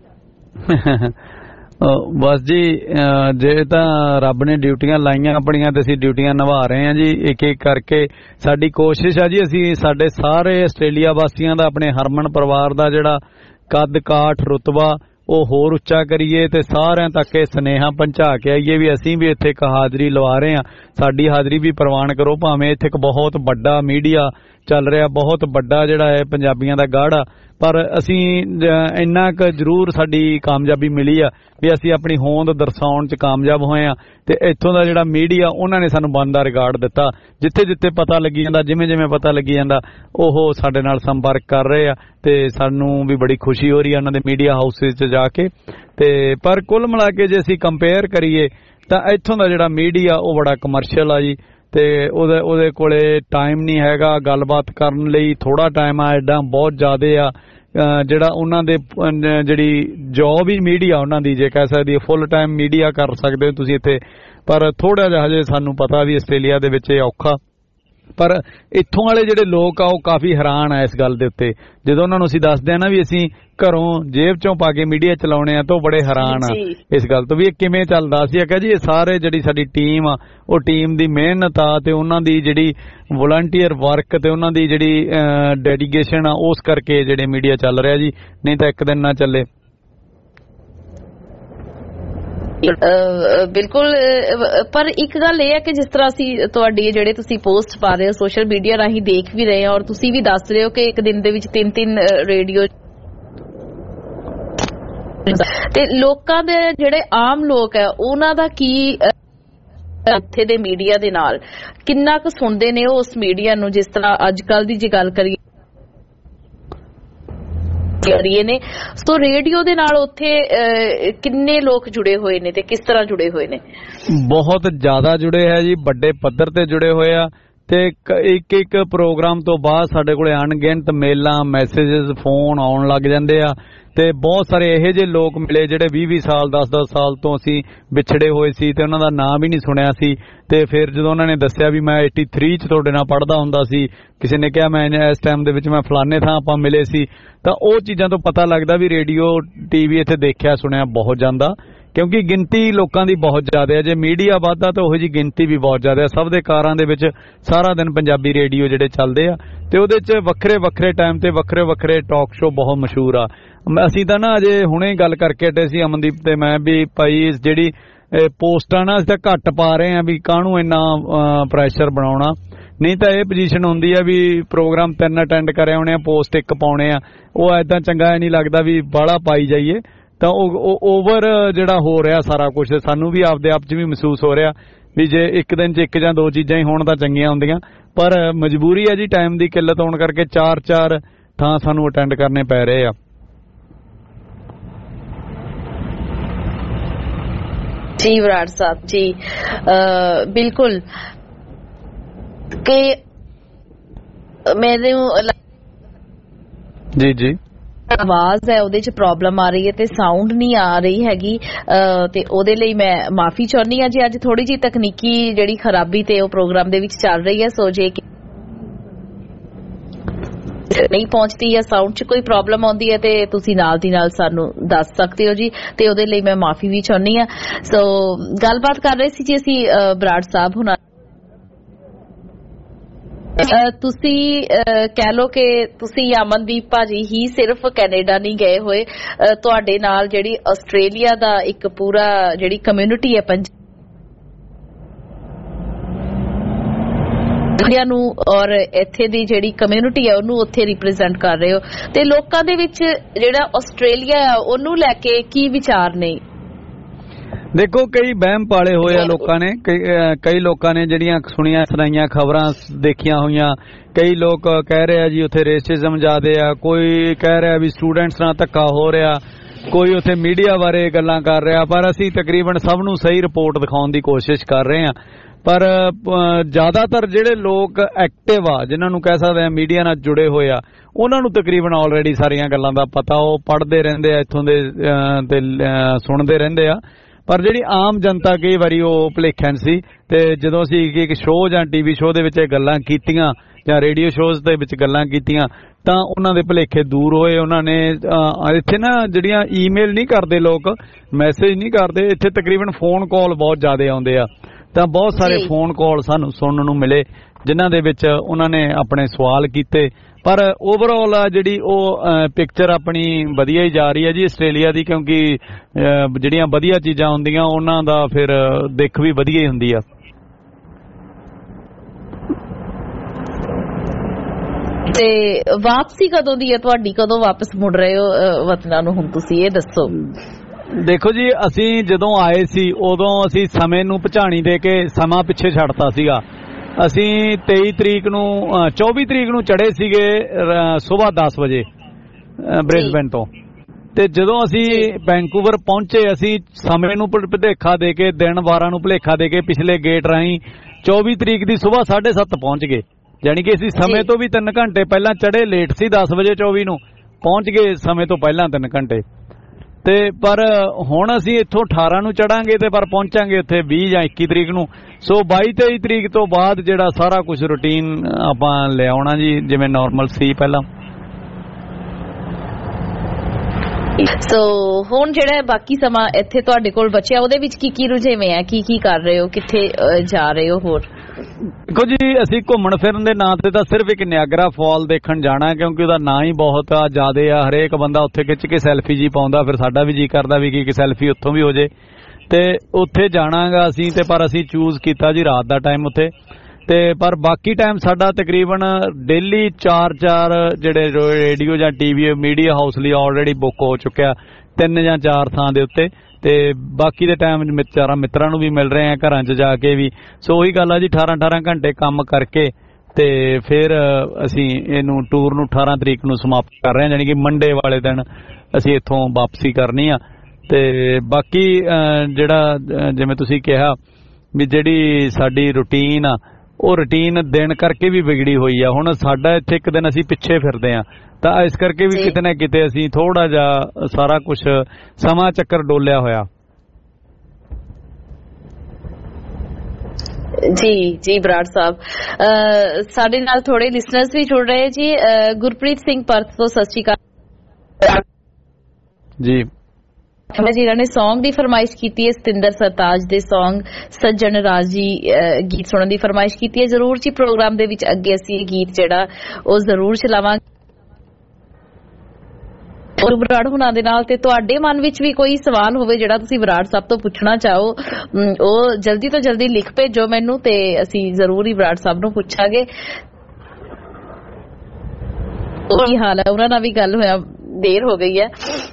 ਬਸ ਜੀ, ਜੇ ਤਾਂ ਰੱਬ ਨੇ ਡਿਊਟੀਆਂ ਲਾਈਆਂ ਆਪਣੀਆਂ ਤੇ ਅਸੀਂ ਡਿਊਟੀਆਂ ਨਿਭਾ ਰਹੇ ਹਾਂ ਜੀ, ਇੱਕ ਕਰਕੇ। ਸਾਡੀ ਕੋਸ਼ਿਸ਼ ਆ ਜੀ ਅਸੀਂ ਸਾਡੇ ਸਾਰੇ ਆਸਟ੍ਰੇਲੀਆ ਵਾਸੀਆਂ ਦਾ, ਆਪਣੇ ਹਰਮਨ ਪਰਿਵਾਰ ਦਾ ਜਿਹੜਾ ਕੱਦ ਕਾਠ ਰੁਤਬਾ ਉਹ ਹੋਰ ਉੱਚਾ ਕਰੀਏ ਤੇ ਸਾਰਿਆਂ ਤੱਕ ਇਹ ਸੁਨੇਹਾ ਪਹੁੰਚਾ ਕੇ ਆਈਏ ਵੀ ਅਸੀਂ ਵੀ ਇੱਥੇ ਇੱਕ ਹਾਜ਼ਰੀ ਲਵਾ ਰਹੇ ਹਾਂ, ਸਾਡੀ ਹਾਜ਼ਰੀ ਵੀ ਪ੍ਰਵਾਨ ਕਰੋ। ਭਾਵੇਂ ਇੱਥੇ ਇੱਕ ਬਹੁਤ ਵੱਡਾ ਮੀਡੀਆ ਚੱਲ ਰਿਹਾ, ਬਹੁਤ ਵੱਡਾ ਜਿਹੜਾ ਹੈ ਪੰਜਾਬੀਆਂ ਦਾ ਗੜ੍ਹ ਆ, ਪਰ ਅਸੀਂ ਇੰਨਾ ਕੁ ਜ਼ਰੂਰ ਸਾਡੀ ਕਾਮਯਾਬੀ ਮਿਲੀ ਆ ਵੀ ਅਸੀਂ ਆਪਣੀ ਹੋਂਦ ਦਰਸਾਉਣ 'ਚ ਕਾਮਯਾਬ ਹੋਏ ਆ। ਤੇ ਇੱਥੋਂ ਦਾ ਜਿਹੜਾ ਮੀਡੀਆ ਉਹਨਾਂ ਨੇ ਸਾਨੂੰ ਬਣਦਾ ਰਿਗਾਰਡ ਦਿੱਤਾ। ਜਿੱਥੇ ਜਿੱਥੇ ਪਤਾ ਲੱਗੀ ਜਾਂਦਾ, ਜਿਵੇਂ ਪਤਾ ਲੱਗੀ ਜਾਂਦਾ, ਉਹ ਸਾਡੇ ਨਾਲ ਸੰਪਰਕ ਕਰ ਰਹੇ ਆ ਤੇ ਸਾਨੂੰ ਵੀ ਬੜੀ ਖੁਸ਼ੀ ਹੋ ਰਹੀ ਆ ਉਹਨਾਂ ਦੇ ਮੀਡੀਆ ਹਾਊਸਿਸ 'ਚ ਜਾ ਕੇ। ਤੇ ਪਰ ਕੁੱਲ ਮਿਲਾ ਕੇ ਜੇ ਅਸੀਂ ਕੰਪੇਅਰ ਕਰੀਏ ਤਾਂ ਇੱਥੋਂ ਦਾ ਜਿਹੜਾ ਮੀਡੀਆ ਉਹ ਬੜਾ ਕਮਰਸ਼ੀਅਲ ਆ ਜੀ, ਤੇ ਉਹਦੇ ਕੋਲੇ ਟਾਈਮ ਨਹੀਂ ਹੈਗਾ ਗੱਲਬਾਤ ਕਰਨ ਲਈ, ਥੋੜਾ ਟਾਈਮ ਆ, ਐਡਾ ਬਹੁਤ ਜ਼ਿਆਦੇ ਆ। ਜਿਹੜਾ ਉਹਨਾਂ ਦੇ ਜਿਹੜੀ ਜੌਬ ਹੀ ਮੀਡੀਆ ਉਹਨਾਂ ਦੀ, ਜੇ ਕਹਿ ਸਕਦੇ ਫੁੱਲ ਟਾਈਮ ਮੀਡੀਆ ਕਰ ਸਕਦੇ ਹੋ ਤੁਸੀਂ ਇੱਥੇ, ਪਰ ਥੋੜਾ ਜਿਹਾ ਹਜੇ ਸਾਨੂੰ ਪਤਾ ਵੀ ਆਸਟ੍ਰੇਲੀਆ ਦੇ ਵਿੱਚ ਇਹ ਔਖਾ। ਪਰ ਇੱਥੋਂ ਵਾਲੇ ਜਿਹੜੇ ਲੋਕ ਆ ਉਹ ਕਾਫੀ ਹੈਰਾਨ ਆ ਇਸ ਗੱਲ ਦੇ ਉੱਤੇ, ਜਦੋਂ ਉਹਨਾਂ ਨੂੰ ਅਸੀਂ ਦੱਸਦੇ ਆ ਨਾ ਵੀ ਅਸੀਂ ਘਰੋਂ ਜੇਬ ਚੋਂ ਪਾ ਕੇ ਮੀਡੀਆ ਚਲਾਉਣੇ ਆ ਤਾਂ ਉਹ ਬੜੇ ਹੈਰਾਨ ਆ ਇਸ ਗੱਲ ਤੋਂ ਵੀ ਇਹ ਕਿਵੇਂ ਚੱਲਦਾ। ਅਸੀਂ ਆਖਿਆ ਜੀ ਇਹ ਸਾਰੇ ਜਿਹੜੀ ਸਾਡੀ ਟੀਮ ਆ ਉਹ ਟੀਮ ਦੀ ਮਿਹਨਤ ਆ ਤੇ ਉਹਨਾਂ ਦੀ ਜਿਹੜੀ ਵਲੰਟੀਅਰ ਵਰਕ ਤੇ ਉਹਨਾਂ ਦੀ ਜਿਹੜੀ ਡੈਡੀਕੇਸ਼ਨ ਆ, ਉਸ ਕਰਕੇ ਜਿਹੜੇ ਮੀਡੀਆ ਚੱਲ ਰਿਹਾ ਜੀ, ਨਹੀਂ ਤਾਂ ਇੱਕ ਦਿਨ ਨਾ ਚੱਲੇ। ਬਿਲਕੁਲ। ਪਰ ਇੱਕ ਗੱਲ ਇਹ ਹੈ ਕਿ ਜਿਸ ਤਰ੍ਹਾਂ ਅਸੀਂ ਤੁਹਾਡੀ ਜਿਹੜੇ ਤੁਸੀਂ ਪੋਸਟ ਪਾ ਰਹੇ ਹੋ ਸੋਸ਼ਲ ਮੀਡੀਆ ਰਾਹੀਂ ਦੇਖ ਵੀ ਰਹੇ ਹਾਂ, ਔਰ ਤੁਸੀਂ ਵੀ ਦੱਸ ਰਹੇ ਹੋ ਕਿ ਇੱਕ ਦਿਨ ਦੇ ਵਿੱਚ 3 ਰੇਡੀਓ, ਤੇ ਲੋਕਾਂ ਦੇ ਜਿਹੜੇ ਆਮ ਲੋਕ ਹੈ ਉਹਨਾਂ ਦਾ ਕੀ ਉੱਥੇ ਦੇ ਮੀਡੀਆ ਦੇ ਨਾਲ ਕਿੰਨਾ ਕੁ ਸੁਣਦੇ ਨੇ ਉਹ ਉਸ ਮੀਡੀਆ ਨੂੰ? ਜਿਸ ਤਰ੍ਹਾਂ ਅੱਜ ਕੱਲ ਦੀ ਜੇ ਗੱਲ ਕਰੀਏ ਨੇ, ਸੋ ਰੇਡੀਓ ਦੇ ਨਾਲ ਉੱਥੇ ਕਿੰਨੇ ਲੋਕ ਜੁੜੇ ਹੋਏ ਨੇ ਤੇ ਕਿਸ ਤਰ੍ਹਾਂ ਜੁੜੇ ਹੋਏ ਨੇ? ਬਹੁਤ ਜ਼ਿਆਦਾ ਜੁੜੇ ਹੈ ਜੀ, ਵੱਡੇ ਪੱਧਰ ਤੇ ਜੁੜੇ ਹੋਏ ਆ। ਤੇ ਇੱਕ ਪ੍ਰੋਗਰਾਮ ਤੋਂ ਬਾਅਦ ਸਾਡੇ ਕੋਲੇ ਅਣਗਿਣਤ ਮੇਲਾਂ, ਮੈਸੇजेस, ਫੋਨ ਆਉਣ ਲੱਗ ਜਾਂਦੇ ਆ। ਤੇ ਬਹੁਤ ਸਾਰੇ ਇਹੋ ਜਿਹੇ ਲੋਕ ਮਿਲੇ ਜਿਹੜੇ 20 ਸਾਲ 10 ਸਾਲ ਤੋਂ ਅਸੀਂ ਵਿਛੜੇ ਹੋਏ ਸੀ ਤੇ ਉਹਨਾਂ ਦਾ ਨਾਂ ਵੀ ਨਹੀਂ ਸੁਣਿਆ ਸੀ। ਤੇ ਫਿਰ ਜਦੋਂ ਉਹਨਾਂ ਨੇ ਦੱਸਿਆ ਵੀ ਮੈਂ 83 ਚ ਤੁਹਾਡੇ ਨਾਲ ਪੜ੍ਹਦਾ ਹੁੰਦਾ ਸੀ, ਕਿਸੇ ਨੇ ਕਿਹਾ ਮੈਂ ਇਸ ਟਾਈਮ ਦੇ ਵਿੱਚ ਮੈਂ ਫਲਾਣੇ ਥਾਂ ਆਪਾਂ ਮਿਲੇ ਸੀ, ਤਾਂ ਉਹ ਚੀਜ਼ਾਂ ਤੋਂ ਪਤਾ ਲੱਗਦਾ ਵੀ ਰੇਡੀਓ TV ਇੱਥੇ ਦੇਖਿਆ ਸੁਣਿਆ ਬਹੁਤ ਜਾਂਦਾ, ਕਿਉਂਕਿ ਗਿਣਤੀ ਲੋਕਾਂ ਦੀ ਬਹੁਤ ਜ਼ਿਆਦਾ ਹੈ। ਜੇ ਮੀਡੀਆ ਵੱਧਦਾ ਤਾਂ ਉਹੋ ਜੀ ਗਿਣਤੀ ਵੀ ਬਹੁਤ ਜ਼ਿਆਦਾ ਹੈ। ਸਭ ਦੇ ਕਾਰਾਂ ਦੇ ਵਿੱਚ ਸਾਰਾ ਦਿਨ ਪੰਜਾਬੀ ਰੇਡੀਓ ਜਿਹੜੇ ਚੱਲਦੇ ਆ, ਤੇ ਉਹਦੇ 'ਚ ਵੱਖਰੇ ਟਾਈਮ ਤੇ ਵੱਖਰੇ ਟਾਕ ਸ਼ੋ ਬਹੁਤ ਮਸ਼ਹੂਰ ਆ। ਅਸੀਂ ਤਾਂ ਨਾ ਅਜੇ ਹੁਣੇ ਗੱਲ ਕਰਕੇ ਹਟੇ ਸੀ ਅਮਨਦੀਪ ਤੇ ਮੈਂ ਵੀ ਭਾਈ ਜਿਹੜੀ ਪੋਸਟਾਂ ਨਾ ਅਸੀਂ ਤਾਂ ਘੱਟ ਪਾ ਰਹੇ ਆ ਵੀ ਕਾਹਨੂੰ ਇੰਨਾ ਪ੍ਰੈਸ਼ਰ ਬਣਾਉਣਾ, ਨਹੀਂ ਤਾਂ ਇਹ ਪੋਜੀਸ਼ਨ ਹੁੰਦੀ ਆ ਵੀ ਪ੍ਰੋਗਰਾਮ 3 ਅਟੈਂਡ ਕਰਿਆ ਹੋਣੇ ਆ, ਪੋਸਟ 1 ਪਾਉਣੇ ਆ, ਉਹ ਐਦਾਂ ਚੰਗਾ ਨਹੀਂ ਲੱਗਦਾ ਵੀ ਬਾਹਲਾ ਪਾਈ ਜਾਈਏ। ਤਾਂ ਉਹ ਓਵਰ ਜਿਹੜਾ ਹੋ ਰਿਹਾ ਸਾਰਾ ਕੁਝ ਸਾਨੂੰ ਵੀ ਆਪਦੇ ਆਪ 'ਚ ਵੀ ਮਹਿਸੂਸ ਹੋ ਰਿਹਾ ਵੀ ਜੇ ਇੱਕ ਦਿਨ 'ਚ 1 ਜਾਂ 2 ਚੀਜ਼ਾਂ ਹੀ ਹੋਣ ਤਾਂ ਚੰਗੀਆਂ ਹੁੰਦੀਆਂ, ਪਰ ਮਜਬੂਰੀ ਹੈ ਜੀ, ਟਾਈਮ ਦੀ ਕਿੱਲਤ ਹੋਣ ਕਰਕੇ 4 ਥਾਂ ਸਾਨੂੰ ਅਟੈਂਡ ਕਰਨੇ ਪੈ ਰਹੇ ਆ। ਜੀ ਬਰਾੜ ਸਾਹਿਬ ਜੀ, ਬਿਲਕੁਲ ਕਿ ਮੈਨੂੰ ਜੀ ਆਵਾਜ਼ ਹੈ ਉਹਦੇ 'ਚ ਪ੍ਰੋਬਲਮ ਆ ਰਹੀ ਹੈ ਤੇ ਸਾਊਂਡ ਨਹੀਂ ਆ ਰਹੀ ਹੈਗੀ, ਤੇ ਉਹਦੇ ਲਈ ਮੈਂ ਮਾਫੀ ਚਾਹੁੰਦੀ ਹਾਂ ਜੀ। ਅੱਜ ਥੋੜੀ ਜਿਹੀ ਤਕਨੀਕੀ ਜਿਹੜੀ ਖਰਾਬੀ ਤੇ ਉਹ ਪ੍ਰੋਗਰਾਮ ਦੇ ਵਿੱਚ ਚੱਲ ਰਹੀ ਹੈ, ਸੋ ਜੇ ਨਹੀਂ ਪਹੁੰਚਦੀ ਜਾਂ ਸਾਊਂਡ 'ਚ ਕੋਈ ਪ੍ਰੋਬਲਮ ਆਉਂਦੀ ਹੈ ਤੇ ਤੁਸੀਂ ਨਾਲ ਦੀ ਨਾਲ ਸਾਨੂੰ ਦੱਸ ਸਕਦੇ ਹੋ ਜੀ, ਤੇ ਉਹਦੇ ਲਈ ਮੈਂ ਮਾਫੀ ਵੀ ਚਾਹੁੰਦੀ ਹਾਂ। ਸੋ ਗੱਲਬਾਤ ਕਰ ਰਹੇ ਸੀ ਜੀ ਅਸੀਂ ਬਰਾੜ ਸਾਹਿਬ ਹੁਣਾਂ, ਤੁਸੀਂ ਕਹਿ ਲਓ ਕਿ ਤੁਸੀਂ ਅਮਨਦੀਪ ਭਾਜੀ ਹੀ ਸਿਰਫ ਕੈਨੇਡਾ ਨਹੀਂ ਗਏ ਹੋਏ, ਤੁਹਾਡੇ ਨਾਲ ਜਿਹੜੀ ਆਸਟ੍ਰੇਲੀਆ ਦਾ ਇੱਕ ਪੂਰਾ ਜਿਹੜੀ ਕਮਿਊਨਿਟੀ ਹੈ ਨੂੰ ਔਰ ਇੱਥੇ ਦੀ ਜਿਹੜੀ ਕਮਿਊਨਿਟੀ ਹੈ ਉਹਨੂੰ ਉੱਥੇ ਰਿਪਰੈਜ਼ੈਂਟ ਕਰ ਰਹੇ ਹੋ, ਤੇ ਲੋਕਾਂ ਦੇ ਵਿੱਚ ਜਿਹੜਾ ਆਸਟ੍ਰੇਲੀਆ ਹੈ ਉਹਨੂੰ ਲੈ ਕੇ ਕੀ ਵਿਚਾਰ ਨੇ? ਦੇਖੋ ਕਈ ਵਹਿਮ ਪਾਲੇ ਹੋਏ ਆ ਲੋਕਾਂ ਨੇ, ਕਈ ਲੋਕਾਂ ਨੇ ਜਿਹੜੀਆਂ ਸੁਣੀਆਂ ਸੁਣਾਈਆਂ ਖਬਰਾਂ ਦੇਖੀਆਂ ਹੋਈਆਂ। ਕਈ ਲੋਕ ਕਹਿ ਰਹੇ ਆ ਜੀ ਉੱਥੇ ਰੇਸਿਜ਼ਮ ਜ਼ਿਆਦੇ ਆ, ਕੋਈ ਕਹਿ ਰਿਹਾ ਵੀ ਸਟੂਡੈਂਟਸ ਨਾਲ ਧੱਕਾ ਹੋ ਰਿਹਾ, ਕੋਈ ਉੱਥੇ ਮੀਡੀਆ ਬਾਰੇ ਗੱਲਾਂ ਕਰ ਰਿਹਾ, ਪਰ ਅਸੀਂ ਤਕਰੀਬਨ ਸਭ ਨੂੰ ਸਹੀ ਰਿਪੋਰਟ ਦਿਖਾਉਣ ਦੀ ਕੋਸ਼ਿਸ਼ ਕਰ ਰਹੇ ਹਾਂ। ਪਰ ਜ਼ਿਆਦਾਤਰ ਜਿਹੜੇ ਲੋਕ ਐਕਟਿਵ ਆ, ਜਿਨ੍ਹਾਂ ਨੂੰ ਕਹਿ ਸਕਦੇ ਆ ਮੀਡੀਆ ਨਾਲ ਜੁੜੇ ਹੋਏ ਆ, ਉਹਨਾਂ ਨੂੰ ਤਕਰੀਬਨ ਆਲਰੇਡੀ ਸਾਰੀਆਂ ਗੱਲਾਂ ਦਾ ਪਤਾ, ਉਹ ਪੜ੍ਹਦੇ ਰਹਿੰਦੇ ਆ ਇੱਥੋਂ ਦੇ ਤੇ ਸੁਣਦੇ ਰਹਿੰਦੇ ਆ। ਪਰ ਜਿਹੜੀ ਆਮ ਜਨਤਾ ਕਈ ਵਾਰੀ ਉਹ ਭੁਲੇਖਣ ਸੀ, ਤੇ ਜਦੋਂ ਅਸੀਂ ਇੱਕ ਸ਼ੋਅ ਜਾਂ TV ਸ਼ੋਅ ਦੇ ਵਿੱਚ ਇਹ ਗੱਲਾਂ ਕੀਤੀਆਂ ਜਾਂ ਰੇਡੀਓ ਸ਼ੋਅਜ਼ ਦੇ ਵਿੱਚ ਗੱਲਾਂ ਕੀਤੀਆਂ ਤਾਂ ਉਹਨਾਂ ਦੇ ਭੁਲੇਖੇ ਦੂਰ ਹੋਏ। ਉਹਨਾਂ ਨੇ ਇੱਥੇ ਨਾ ਜਿਹੜੀਆਂ ਈਮੇਲ ਨਹੀਂ ਕਰਦੇ ਲੋਕ, ਮੈਸੇਜ ਨਹੀਂ ਕਰਦੇ, ਇੱਥੇ ਤਕਰੀਬਨ ਫੋਨ ਕਾਲ ਬਹੁਤ ਜ਼ਿਆਦਾ ਆਉਂਦੇ ਆ, ਤਾਂ ਬਹੁਤ ਸਾਰੇ ਫੋਨ ਕਾਲ ਸਾਨੂੰ ਸੁਣਨ ਨੂੰ ਮਿਲੇ ਜਿਨ੍ਹਾਂ ਦੇ ਵਿੱਚ ਉਹਨਾਂ ਨੇ ਆਪਣੇ ਸਵਾਲ ਕੀਤੇ। ਪਰ ਓਵਰਆਲ ਆ ਜਿਹੜੀ ਉਹ ਪਿਕਚਰ ਆਪਣੀ ਵਧੀਆ ਹੀ ਜਾ ਰਹੀ ਹੈ ਜੀ ਆਸਟ੍ਰੇਲੀਆ ਦੀ, ਕਿਉਂਕਿ ਜਿਹੜੀਆਂ ਵਧੀਆ ਚੀਜ਼ਾਂ ਹੁੰਦੀਆਂ ਉਹਨਾਂ ਦਾ ਫਿਰ ਦਿੱਖ ਵੀ ਵਧੀਆ ਹੀ ਹੁੰਦੀ ਆ। ਤੇ ਵਾਪਸੀ ਕਦੋਂ ਦੀ ਹੈ ਤੁਹਾਡੀ? ਕਦੋਂ ਵਾਪਸ ਮੁੜ ਰਹੇ ਹੋ ਵਤਨਾਂ ਨੂੰ ਹੁਣ ਤੁਸੀਂ ਇਹ ਦੱਸੋ? ਦੇਖੋ ਜੀ, ਅਸੀਂ ਜਦੋਂ ਆਏ ਸੀ ਉਦੋਂ ਅਸੀਂ ਸਮੇਂ ਨੂੰ ਭਚਾਣੀ ਦੇ ਕੇ ਸਮਾਂ ਪਿੱਛੇ ਛੱਡਤਾ ਸੀਗਾ। ਅਸੀਂ 23 ਤਰੀਕ ਨੂੰ 24 ਤਰੀਕ ਨੂੰ ਚੜ੍ਹੇ ਸੀਗੇ ਸਵੇਰ 10 ਵਜੇ ਬ੍ਰਿਸਬੇਨ ਤੋਂ, ਤੇ ਜਦੋਂ ਅਸੀਂ ਵੈਂਕੂਵਰ ਪਹੁੰਚੇ ਅਸੀਂ ਸਮੇਂ ਨੂੰ ਭੁਲੇਖਾ ਦੇ ਕੇ, ਦਿਨ ਵਾਰਾਂ ਨੂੰ ਭੁਲੇਖਾ ਦੇ ਕੇ ਪਿਛਲੇ ਗੇਟ ਰਾਹੀਂ 24 ਤਰੀਕ ਦੀ ਸਵੇਰ 7:30 ਪਹੁੰਚ ਗਏ। ਯਾਨੀ ਕਿ ਅਸੀਂ ਸਮੇਂ ਤੋਂ ਵੀ 3 ਘੰਟੇ ਪਹਿਲਾਂ ਚੜ੍ਹੇ, ਲੇਟ ਸੀ 10 ਵਜੇ 24 ਨੂੰ, ਪਹੁੰਚ ਗਏ ਸਮੇਂ ਤੋਂ ਪਹਿਲਾਂ 3 ਘੰਟੇ। ਤੇ ਪਰ ਹੁਣ ਅਸੀਂ ਇੱਥੋਂ 18 ਨੂੰ ਚੜਾਂਗੇ ਤੇ ਪਰ ਪਹੁੰਚਾਂਗੇ ਉੱਥੇ 20 ਜਾਂ 21 ਤਰੀਕ ਨੂੰ। ਸੋ 22-23 ਤਰੀਕ ਤੋਂ ਬਾਅਦ ਜਿਹੜਾ ਸਾਰਾ ਕੁਝ ਰੂਟੀਨ ਆਪਾਂ ਲਿਆਉਣਾ ਜੀ, ਜਿਵੇਂ ਨਾਰਮਲ ਸੀ ਪਹਿਲਾਂ। ਸੋ ਹੁਣ ਜਿਹੜਾ ਬਾਕੀ ਸਮਾਂ ਇੱਥੇ ਤੁਹਾਡੇ ਕੋਲ ਬਚਿਆ ਉਹਦੇ ਵਿੱਚ ਕੀ ਰੁਝੇਵੇਂ ਆ, ਕੀ ਕਰ ਰਹੇ ਹੋ, ਕਿੱਥੇ ਜਾ ਰਹੇ ਹੋ? ਹੋਰ ਦੇਖੋ ਜੀ, ਅਸੀਂ ਘੁੰਮਣ ਫਿਰਨ ਦੇ ਨਾਂ ਤੇ ਤਾਂ ਸਿਰਫ ਇੱਕ ਨਿਆਗਰਾ ਫਾਲ ਦੇਖਣ ਜਾਣਾ, ਕਿਉਂਕਿ ਉਹਦਾ ਨਾਂ ਹੀ ਬਹੁਤ ਆ ਜ਼ਿਆਦੇ ਆ। ਹਰੇਕ ਬੰਦਾ ਉੱਥੇ ਖਿੱਚ ਕੇ ਸੈਲਫੀ ਜੀ ਪਾਉਂਦਾ, ਫਿਰ ਸਾਡਾ ਵੀ ਜੀ ਕਰਦਾ ਵੀ ਕਿ ਸੈਲਫੀ ਉੱਥੋਂ ਵੀ ਹੋ ਜੇ। ਤੇ ਉੱਥੇ ਜਾਣਾਗਾ ਅਸੀਂ, ਤੇ ਪਰ ਅਸੀਂ ਚੂਜ਼ ਕੀਤਾ ਜੀ ਰਾਤ ਦਾ ਟਾਈਮ ਉੱਥੇ। ਤੇ ਪਰ ਬਾਕੀ ਟਾਈਮ ਸਾਡਾ ਤਕਰੀਬਨ ਡੇਲੀ 4 ਜਿਹੜੇ ਰੇਡੀਓ ਜਾਂ ਟੀਵੀ ਮੀਡੀਆ ਹਾਊਸ ਲਈ ਆਲਰੇਡੀ ਬੁੱਕ ਹੋ ਚੁੱਕਿਆ 3 ਜਾਂ 4 ਥਾਂ ਦੇ ਉੱਤੇ। ਤੇ ਬਾਕੀ ਦੇ ਟਾਈਮ ਮਿੱਤਰਾਂ ਨੂੰ ਵੀ ਮਿਲ ਰਹੇ ਆ ਘਰਾਂ 'ਚ ਜਾ ਕੇ ਵੀ। ਸੋ ਉਹੀ ਗੱਲ ਆ ਜੀ, 18 ਘੰਟੇ ਕੰਮ ਕਰਕੇ ਤੇ ਫਿਰ ਅਸੀਂ ਇਹਨੂੰ ਟੂਰ ਨੂੰ 18 ਤਰੀਕ ਨੂੰ ਸਮਾਪਤ ਕਰ ਰਹੇ ਹਾਂ, ਜਾਣੀ ਕਿ ਮੰਡੇ ਵਾਲੇ ਦਿਨ ਅਸੀਂ ਇੱਥੋਂ ਵਾਪਸੀ ਕਰਨੀ ਆ। ਤੇ ਬਾਕੀ ਜਿਹੜਾ ਜਿਵੇਂ ਤੁਸੀਂ ਕਿਹਾ ਵੀ ਜਿਹੜੀ ਸਾਡੀ ਰੂਟੀਨ ਆ, ਉਹ ਰੂਟੀਨ ਦਿਨ ਕਰਕੇ ਵੀ ਵਿਗੜੀ ਹੋਈ ਆ। ਹੁਣ ਸਾਡਾ ਇੱਥੇ ਇੱਕ ਦਿਨ ਅਸੀਂ ਪਿੱਛੇ ਫਿਰਦੇ ਆ, ਤਾਂ ਇਸ ਕਰਕੇ ਵੀ ਕਿਤੇ ਨਾ ਕਿਤੇ ਅਸੀਂ ਥੋੜਾ ਜਿਹਾ ਸਾਰਾ ਕੁਝ ਸਮਾਂ ਚੱਕਰ ਡੋਲਿਆ ਹੋਇਆ। ਜੀ ਬਰਾੜ ਸਾਹਿਬ, ਸਾਡੇ ਨਾਲ ਥੋੜੇ ਲਿਸਨਰਸ ਵੀ ਜੁੜ ਰਹੇ ਜੀ। ਗੁਰਪ੍ਰੀਤ ਸਿੰਘ ਪਰਥ ਤੋਂ ਸਤਿ ਸ਼੍ਰੀ ਅਕਾਲ ਜੀ। ਜਿਹਨਾਂ ਨੇ ਸੌਂਗ ਦੀ ਫਰਮਾਇਸ਼ ਕੀਤੀ ਹੈ, ਸਤਿੰਦਰ ਸਰਤਾਜ ਦੇ ਸੌਂਗ ਸੱਜਣ ਰਾਜੀ ਗੀਤ ਸੁਣਨ ਦੀ ਫਰਮਾਇਸ਼ ਕੀਤੀ ਹੈ। ਜ਼ਰੂਰ ਜੀ ਪ੍ਰੋਗਰਾਮ ਦੇ ਵਿੱਚ ਅੱਗੇ ਅਸੀਂ ਇਹ ਗੀਤ ਜਿਹੜਾ ਉਹ ਜ਼ਰੂਰ ਚਲਾਵਾਂਗੇ ਬਰਾੜ ਹੁਣਾਂ ਦੇ ਨਾਲ। ਤੇ ਤੁਹਾਡੇ ਮਨ ਵਿੱਚ ਵੀ ਕੋਈ ਸਵਾਲ ਹੋਵੇ ਜਿਹੜਾ ਤੁਸੀਂ ਬਰਾੜ ਸਾਹਿਬ ਤੋਂ ਪੁੱਛਣਾ ਚਾਹੋ, ਉਹ ਜਲਦੀ ਤੋਂ ਜਲਦੀ ਲਿਖ ਭੇਜੋ ਮੈਨੂੰ, ਤੇ ਅਸੀਂ ਜ਼ਰੂਰ ਹੀ ਬਰਾੜ ਸਾਹਿਬ ਨੂੰ ਪੁੱਛਾਂਗੇ। ਕੀ ਹਾਲ ਹੈ, ਉਹਨਾਂ ਨਾਲ ਵੀ ਗੱਲ ਹੋਇਆ ਦੇਰ ਹੋ ਗਈ ਹੈ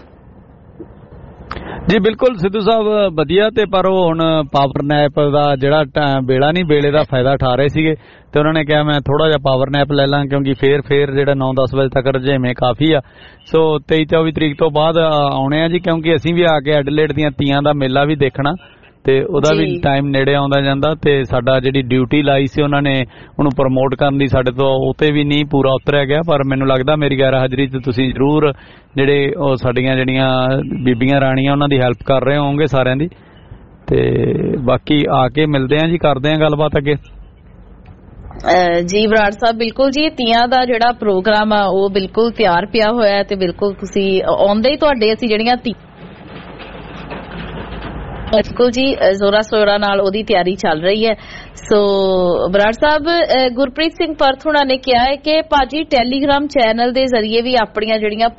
ਜੀ। ਬਿਲਕੁਲ ਸਿੱਧੂ ਸਾਹਿਬ ਵਧੀਆ। ਤੇ ਪਰ ਉਹ ਹੁਣ ਪਾਵਰ ਨੈਪ ਦਾ ਜਿਹੜਾ ਵੇਲਾ ਨਹੀਂ, ਵੇਲੇ ਦਾ ਫਾਇਦਾ ਉਠਾ ਰਹੇ ਸੀਗੇ, ਤੇ ਉਹਨਾਂ ਨੇ ਕਿਹਾ ਮੈਂ ਥੋੜਾ ਜਿਹਾ ਪਾਵਰ ਨੈਪ ਲੈ ਲਾਂ, ਕਿਉਂਕਿ ਫੇਰ ਜਿਹੜਾ 9-10 ਵਜੇ ਤੱਕ ਰਜੇਵੇਂ ਕਾਫੀ ਆ। ਸੋ 23-24 ਤਰੀਕ ਤੋਂ ਬਾਅਦ ਆਉਣੇ ਆ ਜੀ, ਕਿਉਂਕਿ ਅਸੀਂ ਵੀ ਆ ਕੇ ਐਡਲੇਡ ਦੀਆਂ ਤੀਆਂ ਦਾ ਮੇਲਾ ਵੀ ਦੇਖਣਾ, ਤੇ ਉਹਦਾ ਵੀ ਟਾਈਮ ਨੇੜੇ ਆਉਂਦਾ ਜਾਂਦਾ। ਤੇ ਸਾਡਾ ਜਿਹੜੀ ਡਿਊਟੀ ਲਾਈ ਸੀ ਉਹਨਾਂ ਨੇ ਉਹਨੂੰ ਪ੍ਰਮੋਟ ਕਰਨ ਦੀ, ਸਾਡੇ ਤੋਂ ਉਹ ਤੇ ਵੀ ਨਹੀਂ ਪੂਰਾ ਉਤਰਿਆ ਗਿਆ। ਪਰ ਮੈਨੂੰ ਲੱਗਦਾ ਮੇਰੀ ਗੈਰ ਹਾਜ਼ਰੀ 'ਚ ਤੁਸੀਂ ਜ਼ਰੂਰ ਜਿਹੜੇ ਉਹ ਸਾਡੀਆਂ ਜਿਹੜੀਆਂ ਬੀਬੀਆਂ ਰਾਣੀਆਂ ਉਹਨਾਂ ਦੀ ਹੈਲਪ ਕਰ ਰਹੇ ਹੋਵੋਗੇ ਸਾਰਿਆਂ ਦੀ। ਤੇ ਬਾਕੀ ਆ ਕੇ ਮਿਲਦੇ ਆ ਜੀ, ਕਰਦੇ ਆ ਗੱਲਬਾਤ ਅੱਗੇ। ਜੀ ਬਰਾੜ ਸਾਹਿਬ, ਬਿਲਕੁਲ ਜੀ, ਤੀਆਂ ਦਾ ਜਿਹੜਾ ਪ੍ਰੋਗਰਾਮ ਆ ਉਹ ਬਿਲਕੁਲ ਤਿਆਰ ਪਿਆ ਹੋਇਆ, ਤੇ ਬਿਲਕੁਲ ਤੁਸੀਂ ਆਉਂਦੇ ਹੀ ਤੁਹਾਡੇ ਅਸੀਂ ਜਿਹੜੀਆਂ ਬਿਲਕੁਲ ਜੀ ਜ਼ੋਰਾ ਸ਼ੋਰਾ ਨਾਲ ਉਹਦੀ ਤਿਆਰੀ ਚੱਲ ਰਹੀ ਹੈ। ਸੋ ਬਰਾੜ ਸਾਹਿਬ, ਗੁਰਪ੍ਰੀਤ ਸਿੰਘ ਪਰਥ ਹੁਣਾਂ ਨੇ ਕਿਹਾ ਹੈ ਕਿ ਭਾਜੀ ਟੈਲੀਗ੍ਰਾਮ ਚੈਨਲ ਦੇ ਜ਼ਰੀਏ ਵੀ ਆਪਣੀਆਂ ਜਿਹੜੀਆਂ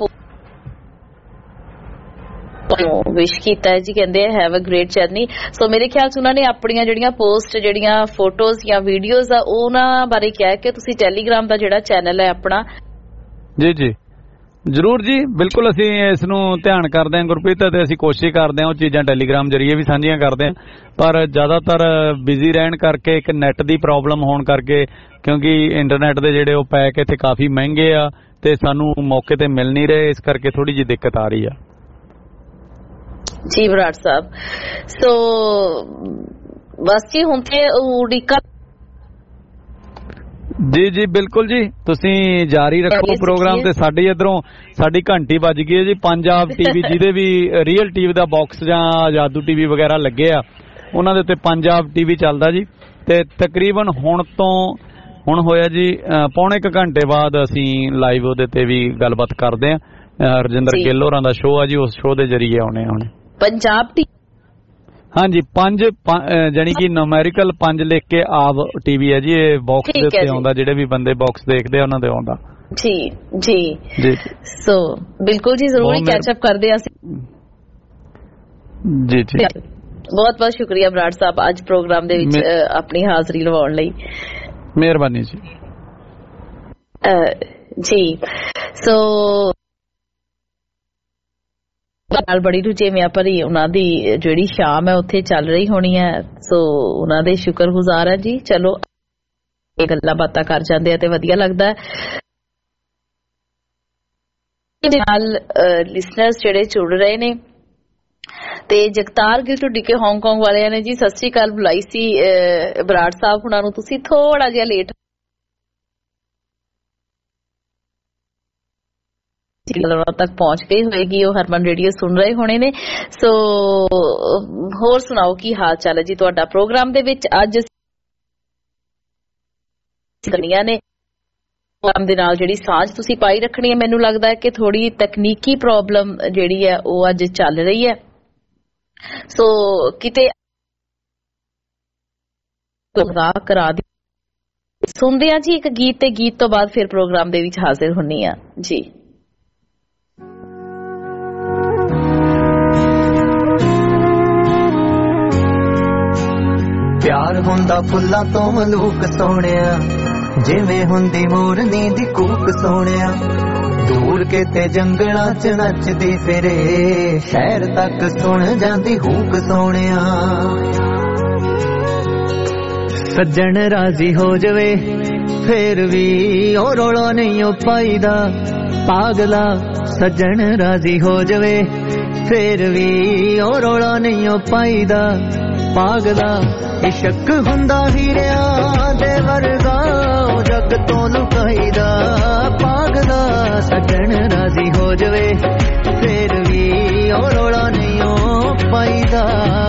ਵਿਸ਼ ਕੀਤਾ ਹੈ ਜੀ, ਕਹਿੰਦੇ have a great journey. So ਮੇਰੇ ਖਿਆਲ 'ਚ ਉਹਨਾਂ ਨੇ ਆਪਣੀਆਂ ਜਿਹੜੀਆਂ ਪੋਸਟ, ਜਿਹੜੀਆਂ ਫੋਟੋਜ਼ ਜਾਂ ਵੀਡੀਓਜ਼ ਆ, ਉਹਨਾਂ ਬਾਰੇ ਕਿਹਾ ਕਿ ਤੁਸੀਂ ਟੈਲੀਗ੍ਰਾਮ ਦਾ ਜਿਹੜਾ ਚੈਨਲ ਹੈ ਆਪਣਾ। ਜੀ ਜ਼ਰੂਰ ਜੀ, ਬਿਲਕੁਲ ਅਸੀਂ ਇਸ ਨੂੰ ਧਿਆਨ ਕਰਦੇ ਹਾਂ ਗੁਰਪ੍ਰੀਤ, ਤੇ ਅਸੀਂ ਕੋਸ਼ਿਸ਼ ਕਰਦੇ ਹਾਂ ਉਹ ਚੀਜ਼ਾਂ ਟੈਲੀਗ੍ਰਾਮ ਜਰੀਏ ਵੀ ਸਾਂਝੀਆਂ ਕਰਦੇ ਹਾਂ। ਪਰ ਜ਼ਿਆਦਾਤਰ ਬਿਜ਼ੀ ਰਹਿਣ ਕਰਕੇ, ਇੱਕ ਨੈਟ ਦੀ ਪ੍ਰੋਬਲਮ ਹੋਣ ਕਰਕੇ, ਕਿਉਂਕਿ ਇੰਟਰਨੈਟ ਦੇ ਜਿਹੜੇ ਉਹ ਪੈਕ ਇੱਥੇ ਕਾਫੀ ਮਹਿੰਗੇ ਆ ਤੇ ਸਾਨੂੰ ਮੌਕੇ ਤੇ ਮਿਲ ਨਹੀਂ ਰਹੇ, ਇਸ ਕਰਕੇ ਥੋੜੀ ਜਿਹੀ ਦਿੱਕਤ ਆ ਰਹੀ ਆ ਜੀ ਬਰਾੜ ਸਾਹਿਬ। ਸੋ ਬਸ ਜੀ ਹੁਣ ਤੇ ਉਡੀਕਾ ਜੀ ਬਿਲਕੁਲ ਜੀ, ਤੁਸੀਂ ਜਾਰੀ ਰੱਖੋ ਪ੍ਰੋਗਰਾਮ। ਤੇ ਸਾਡੀ ਇਧਰੋਂ ਸਾਡੀ ਘੰਟੀ ਵੱਜ ਗਈ ਹੈ ਜੀ। ਪੰਜਾਬ ਟੀਵੀ ਜਿਹਦੇ ਵੀ ਰੀਅਲ ਟੀਵੀ ਦਾ ਬਾਕਸ ਜਾਂ ਜਾਦੂ ਟੀਵੀ ਵਗੈਰਾ ਲੱਗੇ ਆ, ਉਹਨਾਂ ਦੇ ਉੱਤੇ ਪੰਜਾਬ ਟੀਵੀ ਚੱਲਦਾ ਜੀ। ਤੇ ਤਕਰੀਬਨ ਹੁਣ ਹੋਇਆ ਜੀ ਪੌਣੇ 1 ਘੰਟੇ ਬਾਅਦ ਅਸੀਂ ਲਾਈਵ ਉਹਦੇ ਤੇ ਵੀ ਗੱਲਬਾਤ ਕਰਦੇ ਆ। ਰਜਿੰਦਰ ਗਿੱਲ ਹੋਰਾਂ ਦਾ ਸ਼ੋਅ ਆ ਜੀ, ਉਸ ਸ਼ੋਅ ਦੇ ਜਰੀਏ ਆਉਣੇ ਹੁਣ ਪੰਜਾਬ ਟੀਵੀ। ਹਾਂਜੀ 5 ਜਾਨੀ ਕਿ ਨੂਮੈਰੀਕਲ 5 ਲਿਖ ਕੇ ਆਵ ਟੀਵੀ ਹੈ ਜੀ, ਇਹ ਬਾਕਸ ਦੇ ਉੱਤੇ ਆਉਂਦਾ, ਜਿਹੜੇ ਵੀ ਬੰਦੇ ਬਾਕਸ ਦੇਖਦੇ ਆ ਉਹਨਾਂ ਦੇ ਆਉਂਦਾ ਜੀ। ਸੋ ਬਿਲਕੁਲ ਜੀ, ਜ਼ਰੂਰ ਹੀ ਕੈਚ ਅਪ ਕਰਦੇ ਆ ਜੀ। ਬਹੁਤ ਬਹੁਤ ਸ਼ੁਕਰੀਆ ਬਰਾੜ ਸਾਹਿਬ ਅੱਜ ਪ੍ਰੋਗਰਾਮ ਦੇ ਵਿੱਚ ਆਪਣੀ ਹਾਜ਼ਰੀ ਲਵਾਉਣ ਲਈ। ਮਿਹਰਬਾਨੀ ਜੀ। ਸੋ ਨਾਲ ਬੜੀ ਰੁਝੇਵਿਆਂ ਭਰੀ ਉਹਨਾਂ ਦੀ ਜਿਹੜੀ ਸ਼ਾਮ ਹੈ ਉੱਥੇ ਚੱਲ ਰਹੀ ਹੋਣੀ ਹੈ। ਸੋ ਉਹਨਾਂ ਦੇ ਸ਼ੁਕਰਗੁਜ਼ਾਰ ਹੈ ਜੀ। ਚਲੋ ਇਹ ਗੱਲਾਂ ਬਾਤਾਂ ਕਰ ਜਾਂਦੇ ਆ ਤੇ ਵਧੀਆ ਲੱਗਦਾ ਹੈ। ਨਾਲ ਲਿਸਨਰਸ ਜਿਹੜੇ ਜੁੜ ਰਹੇ ਨੇ, ਤੇ ਜਗਤਾਰ ਗਿਲ ਢੁੱਡੀ ਕੇ ਹਾਂਗਕਾਂਗ ਵਾਲਿਆਂ ਨੇ ਜੀ ਸਤਿ ਸ੍ਰੀ ਅਕਾਲ ਬੁਲਾਈ ਸੀ ਬਰਾੜ ਸਾਹਿਬ ਹੁਣਾਂ ਨੂੰ। ਤੁਸੀਂ ਥੋੜਾ ਜਿਹਾ ਲੇਟ ਤੱਕ ਪਹੁੰਚ ਗਈ ਹੋਏਗੀ, ਉਹ ਹਰਮਨ ਰੇਡੀਓ ਸੁਣ ਰਹੇ ਹੋਣੇ ਨੇ। ਸੋ ਹੋਰ ਸੁਣਾਓ ਕੀ ਹਾਲ ਚਾਲ ਹੈ ਜੀ ਤੁਹਾਡਾ? ਪ੍ਰੋਗਰਾਮ ਦੇ ਵਿੱਚ ਅੱਜ ਨੇ ਪ੍ਰੋਗਰਾਮ ਦੇ ਨਾਲ ਜਿਹੜੀ ਸਾਂਝ ਤੁਸੀਂ ਪਾਈ ਰੱਖਣੀ ਹੈ, ਮੈਨੂੰ ਲੱਗਦਾ ਹੈ ਕਿ ਥੋੜੀ ਤਕਨੀਕੀ ਪ੍ਰੋਬਲਮ ਜਿਹੜੀ ਹੈ ਉਹ ਅੱਜ ਚੱਲ ਰਹੀ ਹੈ। ਸੋ ਕਿਤੇ ਕਰਾ ਦੀ ਸੁਣਦੇ ਆ ਜੀ ਇੱਕ ਗੀਤ, ਤੇ ਗੀਤ ਤੋਂ ਬਾਅਦ ਫਿਰ ਪ੍ਰੋਗਰਾਮ ਦੇ ਵਿੱਚ ਹਾਜ਼ਰ ਹੁੰਨੀ ਆ ਜੀ। ਹੁੰਦਾ ਫੁੱਲਾਂ ਤੋਂ ਮਲੂਕ ਸੋਹਣਿਆ, ਜਿਵੇਂ ਹੁੰਦੀ ਮੋਰਨੀ ਦੀ ਕੂਕ ਸੋਹਣਿਆ। ਦੂਰ ਕਿਤੇ ਜੰਗਲਾਂ ਚ ਨੱਚਦੀ ਫਿਰੇ, ਸ਼ਹਿਰ ਤੱਕ ਸੁਣ ਜਾਂਦੀ ਹੂਕ ਸੋਹਣਿਆ। ਸੱਜਣ ਰਾਜ਼ੀ ਹੋ ਜਵੇ ਫੇਰ ਵੀ ਉਹ ਰੌਲਾ ਨਹੀਂ ਓ ਪਾਈਦਾ, ਪਾਗਲਾ ਸੱਜਣ ਰਾਜ਼ੀ ਹੋ ਜਵੇ ਫੇਰ ਵੀ ਉਹ ਰੌਲਾ ਨਹੀਂ ਓ ਪਾਈਦਾ, ਪਾਗਲਾ ਇਸ਼ਕ ਹੁੰਦਾ ਹੀਰਿਆਂ ਦੇ ਵਰਗਾ, ਉਹ ਜੱਗ ਤੋਂ ਲੁਕਾਈਦਾ, ਪਾਗਲਾ ਸੱਜਣ ਰਾਜ਼ੀ ਹੋ ਜਵੇ ਫੇਰ ਵੀ ਉਹ ਰੌਲਾ ਨਹੀਂ ਓ ਪਾਈਦਾ।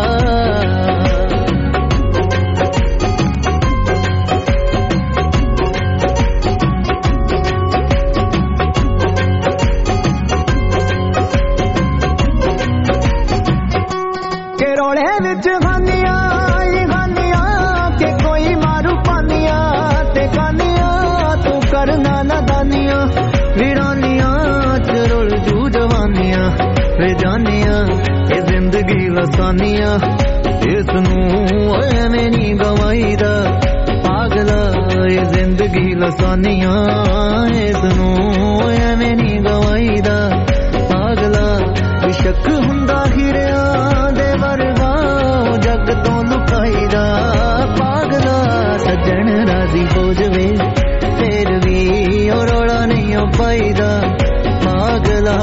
ਇਹ ਜ਼ਿੰਦਗੀ ਲਸਾਨੀਆਂ, ਇਸ ਨੂੰ ਐਵੇਂ ਨਹੀਂ ਗਵਾਈਦਾ, ਪਾਗਲਾ ਇਹ ਜ਼ਿੰਦਗੀ ਲਸਾਨੀਆਂ, ਇਸ ਨੂੰ ਐਵੇਂ ਨਹੀਂ ਗਵਾਈਦਾ, ਪਾਗਲਾ ਇਸ਼ਕ ਹੁੰਦਾ ਹੀਰਿਆਂ ਦੇ ਵਰਗਾ, ਜੱਗ ਤੋਂ ਲੁਕਾਈਦਾ, ਪਾਗਲਾ ਸੱਜਣ ਰਾਜ਼ੀ ਹੋ ਜਵੇ ਫੇਰ ਵੀ ਉਹ ਰੌਲਾ ਨਹੀਂ ਓ ਪਾਈਦਾ, ਪਾਗਲਾ।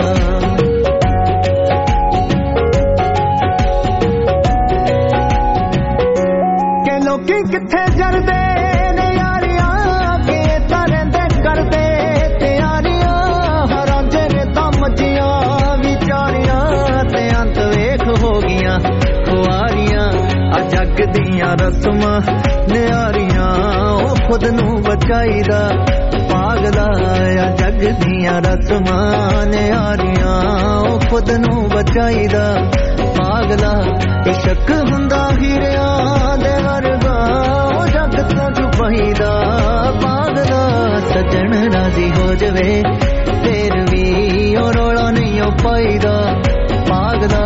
ਕਿੱਥੇ ਜਰਦੇ ਨੇ ਯਾਰੀਆਂ, ਕਿ ਤਾਂ ਰਹਿੰਦੇ ਕਰਦੇ ਤਿਆਰੀਆਂ, ਰਾਂਝੇ ਨੇ ਤਾਂ ਮੱਝੀਆਂ ਵਿਚਾਰੀਆਂ, ਤੇ ਅੰਤ ਵੇਖ ਹੋ ਗਈਆਂ ਖੁਆਰੀਆਂ। ਆ ਜੱਗ ਦੀਆਂ ਰਸਮਾਂ ਨਿਆਰੀਆਂ, ਉਹ ਖੁਦ ਨੂੰ ਬਚਾਈਦਾ, ਪਾਗਲਾ ਆ ਜੱਗ ਦੀਆਂ ਰਸਮਾਂ ਨਿਆਰੀਆਂ, ਉਹ ਖੁਦ ਨੂੰ ਬਚਾਈਦਾ, ਪਾਗਲਾ ਇਸ਼ਕ ਹੁੰਦਾ ਹੀਰਿਆਂ ਦੇ ਵਰਗਾ, ਉਹ ਜੱਗ ਤੋਂ ਛੁਪਾਈਦਾ, ਪਾਗਲਾ ਸੱਜਣ ਰਾਜ਼ੀ ਹੋ ਜਵੇ ਫੇਰ ਵੀ ਉਹ ਰੌਲਾ ਨਹੀਂ ਓ ਪਾਈਦਾ, ਪਾਗਲਾ।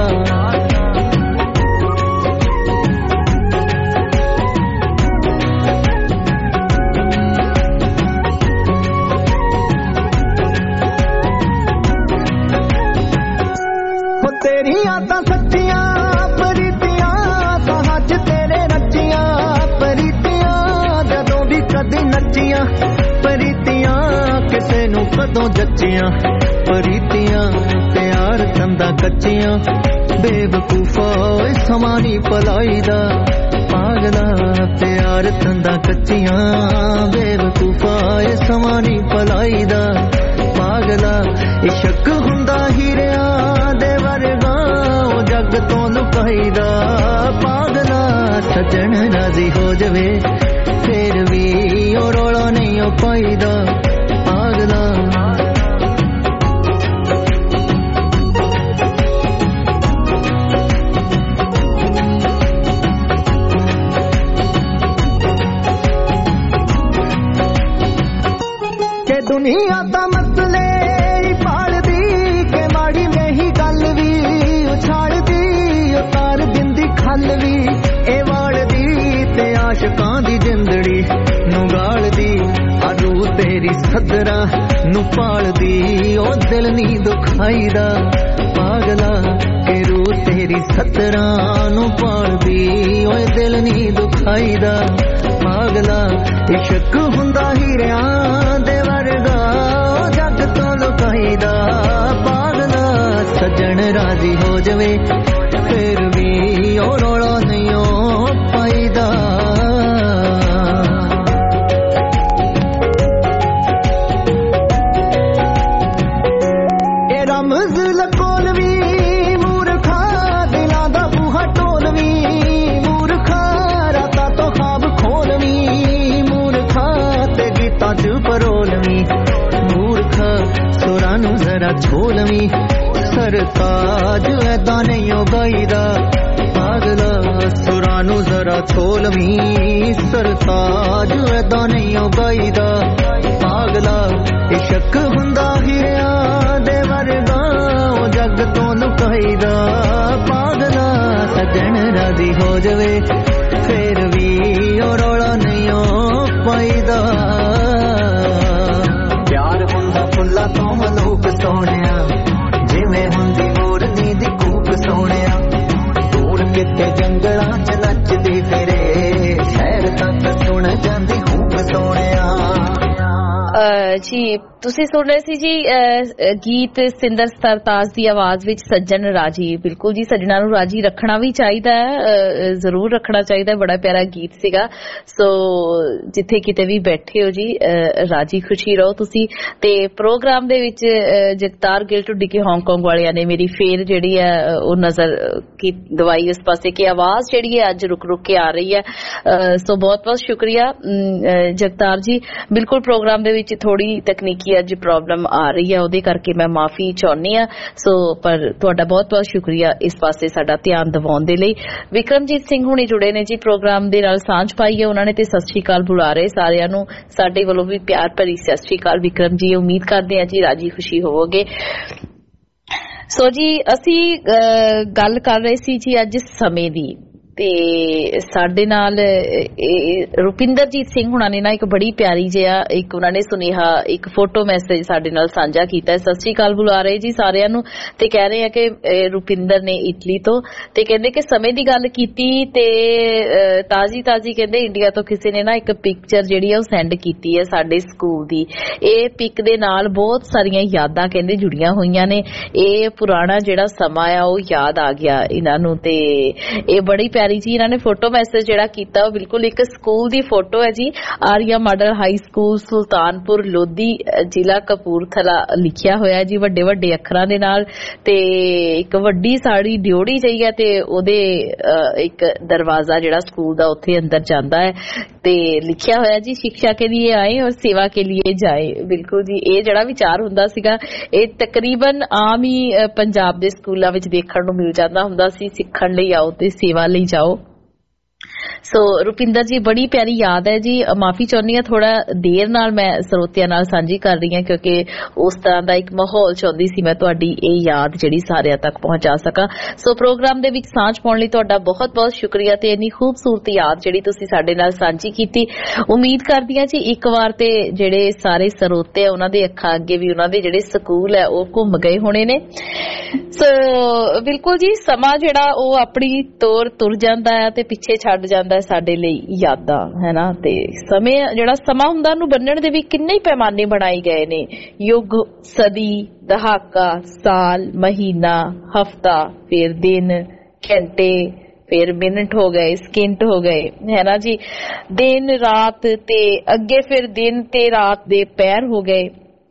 ਤੇਰੀਆਂ ਤਾਂ ਸੱਚੀਆਂ ਪ੍ਰੀਤੀਆਂ, ਤਾਂ ਅੱਜ ਤੇਰੇ ਨੱਚੀਆਂ ਪ੍ਰੀਤੀਆਂ, ਜਦੋਂ ਵੀ ਕਦੀ ਨੱਚੀਆਂ ਪ੍ਰੀਤੀਆਂ, ਕਿਸੇ ਨੂੰ ਕਦੋਂ ਜੱਚੀਆਂ ਪ੍ਰੀਤੀਆਂ, ਪਿਆਰ ਤੰਦਾ ਕੱਚੀਆਂ, ਬੇਵਕੂਫਾ ਓਏ ਸਮਾਂ ਨੀ ਭਲਾਈਦਾ, ਪਾਗਲਾ ਪਿਆਰ ਤੰਦਾ ਕੱਚੀਆਂ, ਬੇਵਕੂਫਾ ਓਏ ਸਮਾਂ ਨੀ ਭਲਾਈਦਾ, ਪਾਗਲਾ ਇਸ਼ਕ ਹੁੰਦਾ ਹੀਰਿਆਂ ਦੇ ਵਰਗਾ, ਉਹ ਜੱਗ ਤੋਂ ਲੁਕਾਈਦਾ, ਪਾਗਲਾ ਸੱਜਣ ਰਾਜ਼ੀ ਹੋ ਜਵੇ ਫੇਰ ਵੀ ਉਹ ਰੌਲਾ ਨਹੀਂ ਓ ਪਾਈਦਾ, ਪਾਗਲਾ। ਕਿ ਦੁਨੀਆ ਦਾ ਮਸਲੇ ਪਾਲਦੀ, ਕਿ ਮਾੜੀ ਮੇਹੀ ਗੱਲ ਵੀ ਉਛਾਲਦੀ, ਉਤਾਰ ਦਿੰਦੀ ਖੱਲ ਵੀ ਇਹ ਵਾਲਦੀ, ਤੇ ਆਸ਼ਕਾਂ ਦੀ ਜਿੰਦੜੀ ਨੂੰ ਗਾਲਦੀ, ਆ ਰੂਹ ਤੇਰੀ ਸੱਦਰਾਂ ਨੂੰ ਪਾਲਦੀ, ਉਹ ਦਿਲ ਨੀ ਦੁਖਾਈਦਾ, ਪਾਗਲਾ ਕਿ ਰੂਹ ਤੇਰੀ ਸੱਦਰਾਂ ਨੂੰ ਪਾਲਦੀ, ਓਏ ਦਿਲ ਨੀ ਦੁਖਾਈਦਾ, ਪਾਗਲਾ ਇਸ਼ਕ ਹੁੰਦਾ ਹੀਰਿਆਂ ਦੇ ਵਰਗਾ, ਉਹ ਜੱਗ ਤੋਂ ਲੁਕਾਈਦਾ, ਪਾਗਲਾ ਸੱਜਣ ਰਾਜ਼ੀ ਹੋ ਜਵੇ ਫੇਰ ਵੀ ਉਹ ਰੌਲਾ ਨਹੀਂ ਓ ਪਾਈਦਾ। ਇਹ ਰਮਜ਼ ਲਕੋਲ ਵੀ ਮੂਰਖਾ, ਦਿਲਾਂ ਦਾ ਬੂਹਾ ਢੋਲ ਵੀ ਮੂਰਖਾ, ਰਾਤਾਂ ਤੋਂ ਖਾਬ ਖੋਲ ਵੀ ਮੂਰਖਾ, ਤੇ ਗੀਤਾਂ ਚ ਪਰੋਲਵੀਂ ਮੂਰਖਾ, ਸੁਰਾਂ ਨੂੰ ਜ਼ਰਾ ਛੋਲਵੀਂ, ਸਰਤਾਜ ਐਦਾਂ ਨਹੀਂ ਓ ਗਾਈਦਾ, ਪਾਗਲਾ ਸੁਰਾਂ ਨੂੰ ਜ਼ਰਾ ਛੋਲਵੀਂ, ਸਰਤਾਜ ਐਦਾਂ ਨਹੀਂ ਓ ਗਾਈਦਾ, ਪਾਗਲਾ ਇਸ਼ਕ ਹੁੰਦਾ ਹੀਰਿਆਂ ਦੇ ਵਰਗਾ, ਉਹ ਜੱਗ ਤੋਂ ਲੁਕਾਈਦਾ, ਪਾਗਲਾ ਸੱਜਣ ਰਾਜ਼ੀ ਹੋ ਜਵੇ ਫੇਰ ਵੀ ਤੁਸੀਂ ਸੁਣ ਰਹੇ ਸੀ ਜੀ ਗੀਤ ਸਿੰਦਰ ਸਰਤਾਜ ਦੀ ਆਵਾਜ਼ ਵਿੱਚ ਸੱਜਣ ਰਾਜੀ। ਬਿਲਕੁਲ ਜੀ, ਸੱਜਣਾ ਨੂੰ ਰਾਜੀ ਰੱਖਣਾ ਵੀ ਚਾਹੀਦਾ ਹੈ, ਜ਼ਰੂਰ ਰੱਖਣਾ ਚਾਹੀਦਾ। ਬੜਾ ਪਿਆਰਾ ਗੀਤ ਸੀਗਾ। ਸੋ ਜਿੱਥੇ ਕਿਤੇ ਵੀ ਬੈਠੇ ਹੋ ਜੀ, ਰਾਜੀ ਖੁਸ਼ੀ ਰਹੋ ਤੁਸੀਂ। ਤੇ ਪ੍ਰੋਗਰਾਮ ਦੇ ਵਿੱਚ ਜਗਤਾਰ ਗਿੱਲ ਢੁੱਡੀ ਕੇ ਹਾਂਗਕਾਂਗ ਵਾਲਿਆਂ ਨੇ ਮੇਰੀ ਫੇਰ ਜਿਹੜੀ ਹੈ ਉਹ ਨਜ਼ਰ ਕੀ ਦਵਾਈ ਇਸ ਪਾਸੇ ਕਿ ਆਵਾਜ਼ ਜਿਹੜੀ ਹੈ ਅੱਜ ਰੁਕ ਰੁਕ ਕੇ ਆ ਰਹੀ ਹੈ। ਸੋ ਬਹੁਤ ਬਹੁਤ ਸ਼ੁਕਰੀਆ ਜਗਤਾਰ ਜੀ। ਬਿਲਕੁਲ ਪ੍ਰੋਗਰਾਮ ਦੇ ਵਿੱਚ ਥੋੜੀ ਤਕਨੀਕੀ ਅੱਜ ਪ੍ਰੋਬਲਮ ਆ ਰਹੀ ਹੈ, ਉਹਦੇ ਕਰਕੇ ਮੈਂ ਮਾਫੀ ਚਾਹੁੰਦੀ ਹਾਂ। ਸੋ ਪਰ ਤੁਹਾਡਾ ਬਹੁਤ ਬਹੁਤ ਸ਼ੁਕਰੀਆ ਇਸ ਪਾਸੇ ਸਾਡਾ ਧਿਆਨ ਦਿਵਾਉਣ ਦੇ ਲਈ। ਵਿਕਰਮਜੀਤ ਸਿੰਘ ਹੁਣੀ ਜੁੜੇ ਨੇ ਜੀ ਪ੍ਰੋਗਰਾਮ ਦੇ ਨਾਲ, ਸਾਂਝ ਪਾਈ ਹੈ ਉਹਨਾਂ ਨੇ ਤੇ ਸਤਿ ਸ਼੍ਰੀ ਅਕਾਲ ਬੁਲਾ ਰਹੇ ਸਾਰਿਆਂ ਨੂੰ। ਸਾਡੇ ਵੱਲੋਂ ਵੀ ਪਿਆਰ ਭਰੀ ਸਤਿ ਸ਼੍ਰੀ ਅਕਾਲ ਵਿਕਰਮ ਜੀ। ਉਮੀਦ ਕਰਦੇ ਹਾਂ ਜੀ ਰਾਜੀ ਖੁਸ਼ੀ ਹੋਵੋਗੇ। ਸੋ ਜੀ ਅਸੀਂ ਗੱਲ ਕਰ ਰਹੇ ਸੀ ਜੀ ਅੱਜ ਸਮੇਂ ਦੀ, ਤੇ ਸਾਡੇ ਨਾਲ ਰੁਪਿੰਦਰਜੀਤ ਸਿੰਘ ਹੁਣਾਂ ਨੇ ਨਾ ਇੱਕ ਬੜੀ ਪਿਆਰੀ ਜਿਹਾ ਇੱਕ ਉਹਨਾਂ ਨੇ ਸੁਨੇਹਾ, ਇੱਕ ਫੋਟੋ ਮੈਸੇਜ ਸਾਡੇ ਨਾਲ ਸਾਂਝਾ ਕੀਤਾ। ਸਤਿ ਸ਼੍ਰੀ ਅਕਾਲ ਬੁਲਾ ਰਹੇ ਜੀ ਸਾਰਿਆਂ ਨੂੰ ਤੇ ਕਹਿ ਰਹੇ ਆ ਕਿ ਰੁਪਿੰਦਰ ਨੇ ਇਟਲੀ ਤੋਂ, ਤੇ ਕਹਿੰਦੇ ਕਿ ਸਮੇਂ ਦੀ ਗੱਲ ਕੀਤੀ ਤੇ ਤਾਜ਼ੀ ਕਹਿੰਦੇ ਇੰਡੀਆ ਤੋਂ ਕਿਸੇ ਨੇ ਨਾ ਇੱਕ ਪਿਕਚਰ ਜਿਹੜੀ ਆ ਉਹ ਸੈਂਡ ਕੀਤੀ ਹੈ ਸਾਡੇ ਸਕੂਲ ਦੀ। ਇਹ ਪਿਕ ਦੇ ਨਾਲ ਬਹੁਤ ਸਾਰੀਆਂ ਯਾਦਾਂ ਕਹਿੰਦੇ ਜੁੜੀਆਂ ਹੋਈਆਂ ਨੇ। ਇਹ ਪੁਰਾਣਾ ਜਿਹੜਾ ਸਮਾਂ ਆ ਉਹ ਯਾਦ ਆ ਗਿਆ ਇਹਨਾਂ ਨੂੰ, ਤੇ ਇਹ ਬੜੀ ਪਿਆਰੀ ਜੀ ਇਹਨਾਂ ਨੇ ਫੋਟੋ ਮੈਸੇਜ ਜਿਹੜਾ ਕੀਤਾ ਉਹ ਬਿਲਕੁਲ ਇੱਕ ਸਕੂਲ ਦੀ ਫੋਟੋ ਹੈ ਜੀ। Arya model high school Sultanpur Lodhi ਜ਼ਿਲ੍ਹਾ ਕਪੂਰਥਲਾ ਲਿਖਿਆ ਹੋਇਆ ਜੀ ਵੱਡੇ ਵੱਡੇ ਅੱਖਰਾਂ ਦੇ ਨਾਲ, ਤੇ ਇੱਕ ਵੱਡੀ ਸਾੜੀ ਡਿਓੜੀ ਜਿਹੀ ਹੈ ਤੇ ਉਹਦੇ ਇੱਕ ਦਰਵਾਜ਼ਾ ਜਿਹੜਾ ਸਕੂਲ ਦਾ ਉੱਥੇ ਅੰਦਰ ਜਾਂਦਾ ਹੈ ਤੇ ਲਿਖਿਆ ਹੋਇਆ ਜੀ ਸਿੱਖਿਆ ਕੇ ਲਈ ਆਏ ਔਰ ਸੇਵਾ ਕੇ ਲਈ ਜਾਏ। ਬਿਲਕੁਲ ਜੀ, ਇਹ ਜਿਹੜਾ ਵਿਚਾਰ ਹੁੰਦਾ ਸੀਗਾ ਇਹ ਤਕਰੀਬਨ ਆਮ ਹੀ ਪੰਜਾਬ ਦੇ ਸਕੂਲਾਂ ਵਿੱਚ ਦੇਖਣ ਨੂੰ ਮਿਲ ਜਾਂਦਾ ਹੁੰਦਾ ਸੀ, ਸਿੱਖਣ ਲਈ ਆਓ ਤੇ ਸੇਵਾ ਲਈ ਜਾਓ। ਸੋ ਰੁਪਿੰਦਰ ਜੀ ਬੜੀ ਪਿਆਰੀ ਯਾਦ ਹੈ ਜੀ। ਮਾਫੀ ਚਾਹੁੰਦੀ ਹਾਂ ਥੋੜਾ ਦੇਰ ਨਾਲ ਮੈਂ ਸਰੋਤਿਆਂ ਨਾਲ ਸਾਂਝੀ ਕਰ ਰਹੀ ਹਾਂ ਕਿਉਂਕਿ ਉਸ ਤਰ੍ਹਾਂ ਦਾ ਇੱਕ ਮਾਹੌਲ ਚਾਹੁੰਦੀ ਸੀ ਮੈਂ ਤੁਹਾਡੀ ਇਹ ਯਾਦ ਜਿਹੜੀ ਸਾਰਿਆਂ ਤੱਕ ਪਹੁੰਚਾ ਸਕਾਂ। ਸੋ ਪ੍ਰੋਗਰਾਮ ਦੇ ਵਿੱਚ ਸਾਂਝ ਪਾਉਣ ਲਈ ਤੁਹਾਡਾ ਬਹੁਤ ਬਹੁਤ ਸ਼ੁਕਰੀਆ ਤੇ ਇੰਨੀ ਖੂਬਸੂਰਤ ਯਾਦ ਜਿਹੜੀ ਤੁਸੀਂ ਸਾਡੇ ਨਾਲ ਸਾਂਝੀ ਕੀਤੀ। ਉਮੀਦ ਕਰਦੀ ਹਾਂ ਜੀ ਇੱਕ ਵਾਰ ਤੇ ਜਿਹੜੇ ਸਾਰੇ ਸਰੋਤੇ ਆ ਉਹਨਾਂ ਦੇ ਅੱਖਾਂ ਅੱਗੇ ਵੀ ਉਹਨਾਂ ਦੇ ਜਿਹੜੇ ਸਕੂਲ ਹੈ ਉਹ ਘੁੰਮ ਗਏ ਹੋਣੇ ਨੇ। ਸੋ ਬਿਲਕੁਲ ਜੀ, ਸਮਾਂ ਜਿਹੜਾ ਉਹ ਆਪਣੀ ਤੋਰ ਤੁਰ ਜਾਂਦਾ ਹੈ ਤੇ ਪਿੱਛੇ ਛੱਡ ਜਾਂਦਾ ਸਾਡੇ ਲਈ ਯਾਦਾਂ, ਹੈ ਨਾ। ਤੇ ਸਮੇਂ ਜਿਹੜਾ ਸਮਾਂ ਹੁੰਦਾ ਉਹਨੂੰ ਬੰਨਣ ਦੇ ਵੀ ਕਿੰਨੇ ਹੀ ਪੈਮਾਨੇ ਬਣਾਏ ਗਏ ਨੇ। ਯੁੱਗ, ਸਦੀ, ਦਹਾਕਾ, ਸਾਲ, ਮਹੀਨਾ, ਹਫਤਾ, ਫਿਰ ਦਿਨ, ਘੰਟੇ, ਫਿਰ ਮਿੰਟ ਹੋ ਗਏ, ਸਕਿੰਟ ਹੋ ਗਏ, ਹੈ ਨਾ ਜੀ। ਦਿਨ ਰਾਤ ਤੇ ਅੱਗੇ ਫਿਰ ਦਿਨ ਤੇ ਰਾਤ ਦੇ ਪੈਰ ਹੋ ਗਏ।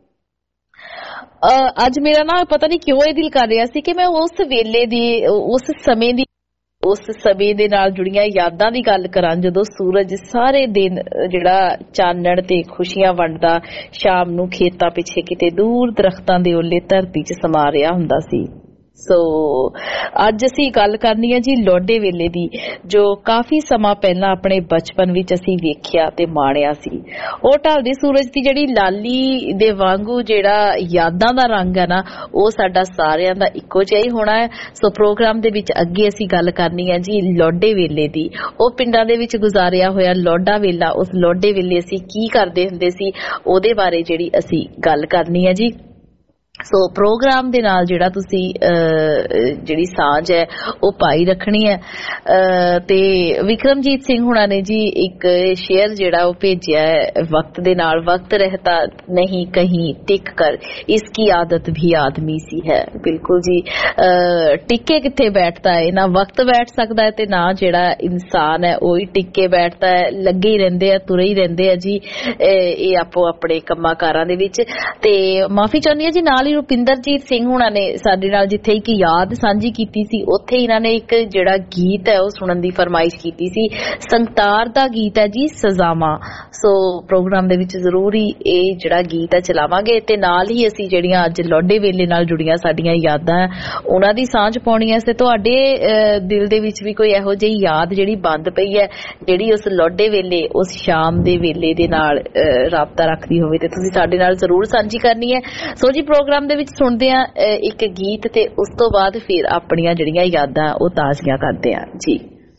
ਅੱਜ ਮੇਰਾ ਨਾ ਪਤਾ ਨਹੀਂ ਕਿਉਂ ਇਹ ਦਿਲ ਕਰ ਰਿਹਾ ਸੀ ਕਿ ਮੈਂ ਉਸ ਵੇਲੇ ਦੀ ਉਸ ਸਮੇਂ ਦੇ ਨਾਲ ਜੁੜੀਆਂ ਯਾਦਾਂ ਦੀ ਗੱਲ ਕਰਾਂ ਜਦੋਂ ਸੂਰਜ ਸਾਰੇ ਦਿਨ ਜਿਹੜਾ ਚਾਨਣ ਤੇ ਖੁਸ਼ੀਆਂ ਵੰਡਦਾ ਸ਼ਾਮ ਨੂੰ ਖੇਤਾਂ ਪਿੱਛੇ ਕਿਤੇ ਦੂਰ ਦਰਖਤਾਂ ਦੇ ਓਲੇ ਧਰਤੀ 'ਚ ਸਮਾ ਰਿਹਾ ਹੁੰਦਾ ਸੀ। ਸੋ ਅੱਜ ਅਸੀਂ ਗੱਲ ਕਰਨੀ ਹੈ ਜੀ ਲੋਡੇ ਵੇਲੇ ਦੀ, ਜੋ ਕਾਫੀ ਸਮਾਂ ਪਹਿਲਾਂ ਆਪਣੇ ਬਚਪਨ ਵਿੱਚ ਅਸੀਂ ਵੇਖਿਆ ਤੇ ਮਾਣਿਆ ਸੀ। ਉਹ ਢਲਦੇ ਸੂਰਜ ਦੀ ਜਿਹੜੀ ਲਾਲੀ ਦੇ ਵਾਂਗੂ ਜਿਹੜਾ ਯਾਦਾਂ ਦਾ ਰੰਗ ਹੈ ਨਾ ਉਹ ਸਾਡਾ ਸਾਰਿਆਂ ਦਾ ਇੱਕੋ ਜਿਹਾ ਹੀ ਹੋਣਾ ਹੈ। ਸੋ ਪ੍ਰੋਗਰਾਮ ਦੇ ਵਿੱਚ ਅੱਗੇ ਅਸੀਂ ਗੱਲ ਕਰਨੀ ਹੈ ਜੀ ਲੋਡੇ ਵੇਲੇ ਦੀ। ਉਹ ਪਿੰਡਾਂ ਦੇ ਵਿੱਚ ਗੁਜ਼ਾਰਿਆ ਹੋਇਆ ਲੋਡਾ ਵੇਲਾ, ਉਸ ਲੋਡੇ ਵੇਲੇ ਅਸੀਂ ਕੀ ਕਰਦੇ ਹੁੰਦੇ ਸੀ ਉਹਦੇ ਬਾਰੇ ਜਿਹੜੀ ਅਸੀਂ ਗੱਲ ਕਰਨੀ ਹੈ ਜੀ। ਸੋ ਪ੍ਰੋਗਰਾਮ ਦੇ ਨਾਲ ਜਿਹੜਾ ਤੁਸੀਂ ਜਿਹੜੀ ਸਾਂਝ ਹੈ ਉਹ ਪਾਈ ਰੱਖਣੀ ਹੈ। ਤੇ ਵਿਕਰਮਜੀਤ ਸਿੰਘ ਹੁਣਾਂ ਨੇ ਜੀ ਇੱਕ ਸ਼ੇਅਰ ਜਿਹੜਾ ਉਹ ਭੇਜਿਆ ਹੈ, ਵਕਤ ਦੇ ਨਾਲ ਵਕਤ ਰਹਿਤਾ ਨਹੀਂ ਕਹੀਂ ਟਿਕ ਕਰ ਇਸकी आदत भी आदमी सी है। ਬਿਲਕੁਲ ਜੀ, ਟਿੱਕੇ ਕਿੱਥੇ ਬੈਠਦਾ ਹੈ, ਨਾ ਵਕਤ ਬੈਠ ਸਕਦਾ ਹੈ ਤੇ ਨਾ ਜਿਹੜਾ ਇਨਸਾਨ ਹੈ ਉਹ ਹੀ ਟਿੱਕੇ ਬੈਠਦਾ ਹੈ। ਲੱਗੇ ਹੀ ਰਹਿੰਦੇ ਆ, ਤੁਰੇ ਹੀ ਰਹਿੰਦੇ ਆ ਜੀ ਇਹ ਆਪੋ ਆਪਣੇ ਕੰਮਾਂ ਕਾਰਾਂ ਦੇ ਵਿੱਚ। ਤੇ ਮਾਫੀ ਚਾਹੁੰਦੀ ਹਾਂ ਜੀ ਨਾਲ ਰੁਪਿੰਦਰਜੀਤ ਸਿੰਘ ਹੁਣਾਂ ਨੇ ਸਾਡੇ ਨਾਲ ਜਿੱਥੇ ਇੱਕ ਯਾਦ ਸਾਂਝੀ ਕੀਤੀ ਸੀ ਉੱਥੇ ਇਹਨਾਂ ਨੇ ਇੱਕ ਜਿਹੜਾ ਗੀਤ ਹੈ ਉਹ ਸੁਣਨ ਦੀ ਫਰਮਾਇਸ਼ ਕੀਤੀ ਸੀ। ਸੰਗਤਾਰ ਦਾ ਗੀਤ ਹੈ ਜੀ ਸਜ਼ਾਵਾਂ। ਸੋ ਪ੍ਰੋਗਰਾਮ ਦੇ ਵਿੱਚ ਜ਼ਰੂਰ ਹੀ ਇਹ ਜਿਹੜਾ ਗੀਤ ਹੈ ਚਲਾਵਾਂਗੇ ਤੇ ਨਾਲ ਹੀ ਅਸੀਂ ਜਿਹੜੀਆਂ ਅੱਜ ਲੋਡੇ ਵੇਲੇ ਨਾਲ ਜੁੜੀਆਂ ਸਾਡੀਆਂ ਯਾਦਾਂ ਉਹਨਾਂ ਦੀ ਸਾਂਝ ਪਾਉਣੀ ਹੈ। ਤੇ ਤੁਹਾਡੇ ਦਿਲ ਦੇ ਵਿੱਚ ਵੀ ਕੋਈ ਇਹੋ ਜਿਹੀ ਯਾਦ ਜਿਹੜੀ ਬੰਦ ਪਈ ਹੈ ਜਿਹੜੀ ਉਸ ਲੋਡੇ ਵੇਲੇ ਉਸ ਸ਼ਾਮ ਦੇ ਵੇਲੇ ਦੇ ਨਾਲ ਰਾਬਤਾ ਰੱਖਦੀ ਹੋਵੇ ਤੇ ਤੁਸੀਂ ਸਾਡੇ ਨਾਲ ਜ਼ਰੂਰ ਸਾਂਝੀ ਕਰਨੀ ਹੈ। ਸੋ ਜੀ ਪ੍ਰੋਗਰਾਮ ਦੇ ਵਿੱਚ ਸੁਣਦੇ ਆ ਇੱਕ ਗੀਤ ਤੇ ਉਸ ਤੋਂ ਬਾਅਦ ਫਿਰ ਆਪਣੀਆਂ ਜਿਹੜੀਆਂ ਯਾਦਾਂ ਉਹ ਤਾਜ਼ੀਆਂ ਕਰਦੇ ਆ ਜੀ।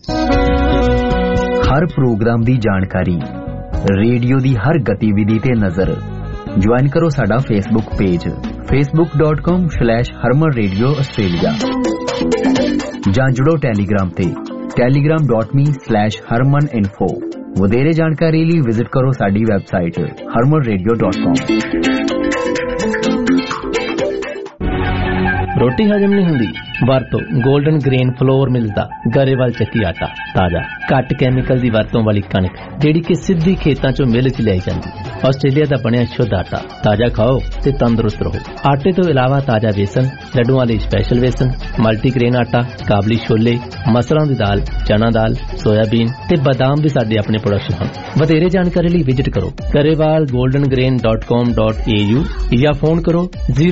ਹਰ ਪ੍ਰੋਗਰਾਮ ਦੀ ਜਾਣਕਾਰੀ, ਰੇਡੀਓ ਦੀ ਹਰ ਗਤੀਵਿਧੀ ਤੇ ਨਜ਼ਰ। ਜੁਆਇਨ ਕਰੋ ਸਾਡਾ ਫੇਸਬੁੱਕ ਪੇਜ facebook.com/harmanradio Australia ਜਾਂ ਜੁੜੋ ਟੈਲੀਗ੍ਰਾਮ ਤੇ telegram.me/harmaninfo। ਵਧੇਰੇ ਜਾਣਕਾਰੀ ਲਈ ਵਿਜ਼ਿਟ ਕਰੋ ਸਾਡੀ ਵੈਬਸਾਈਟ harmanradio.com। रोटी हजम नहीं हुंदी? वरतो गोल्डन ग्रेन फ्लोर मिल्स दा गरेवाल ਚੱਕੀ आटा ताजा घट कैमिकल दी वरतों वाली कणक जिहड़ी कि सिद्धी खेतां चों मिल च लियाई जांदी। ਆਸਟ੍ਰੇਲੀਆ ਦਾ ਬਣਿਆ ਸ਼ੁੱਧ ਆਟਾ ਤਾਜ਼ਾ ਖਾਓ ਤੇ ਤੰਦਰੁਸਤ ਰਹੋ। ਆਟੇ ਤੋਂ ਇਲਾਵਾ ਤਾਜ਼ਾ ਵੇਸਣ, ਲੱਡੂਆਂ ਲਈ ਸਪੈਸ਼ਲ ਵੇਸਣ, ਮਲਟੀਗ੍ਰੇਨ ਆਟਾ, ਕਾਬਲੀ ਛੋਲੇ, ਮਸਰਾਂ ਦੀ ਦਾਲ, ਚਨਾ ਦਾਲ, ਸੋਇਆਬੀਨ ਤੇ ਬਾਦਾਮ ਵੀ ਸਾਡੇ ਆਪਣੇ ਪ੍ਰੋਡਕਸ਼ਨ ਹਨ। ਵਧੇਰੇ ਜਾਣਕਾਰੀ ਲਈ ਵਿਜ਼ਿਟ ਕਰੋ garewalgoldengrain.com.au ਜਾਂ ਫੋਨ ਕਰੋ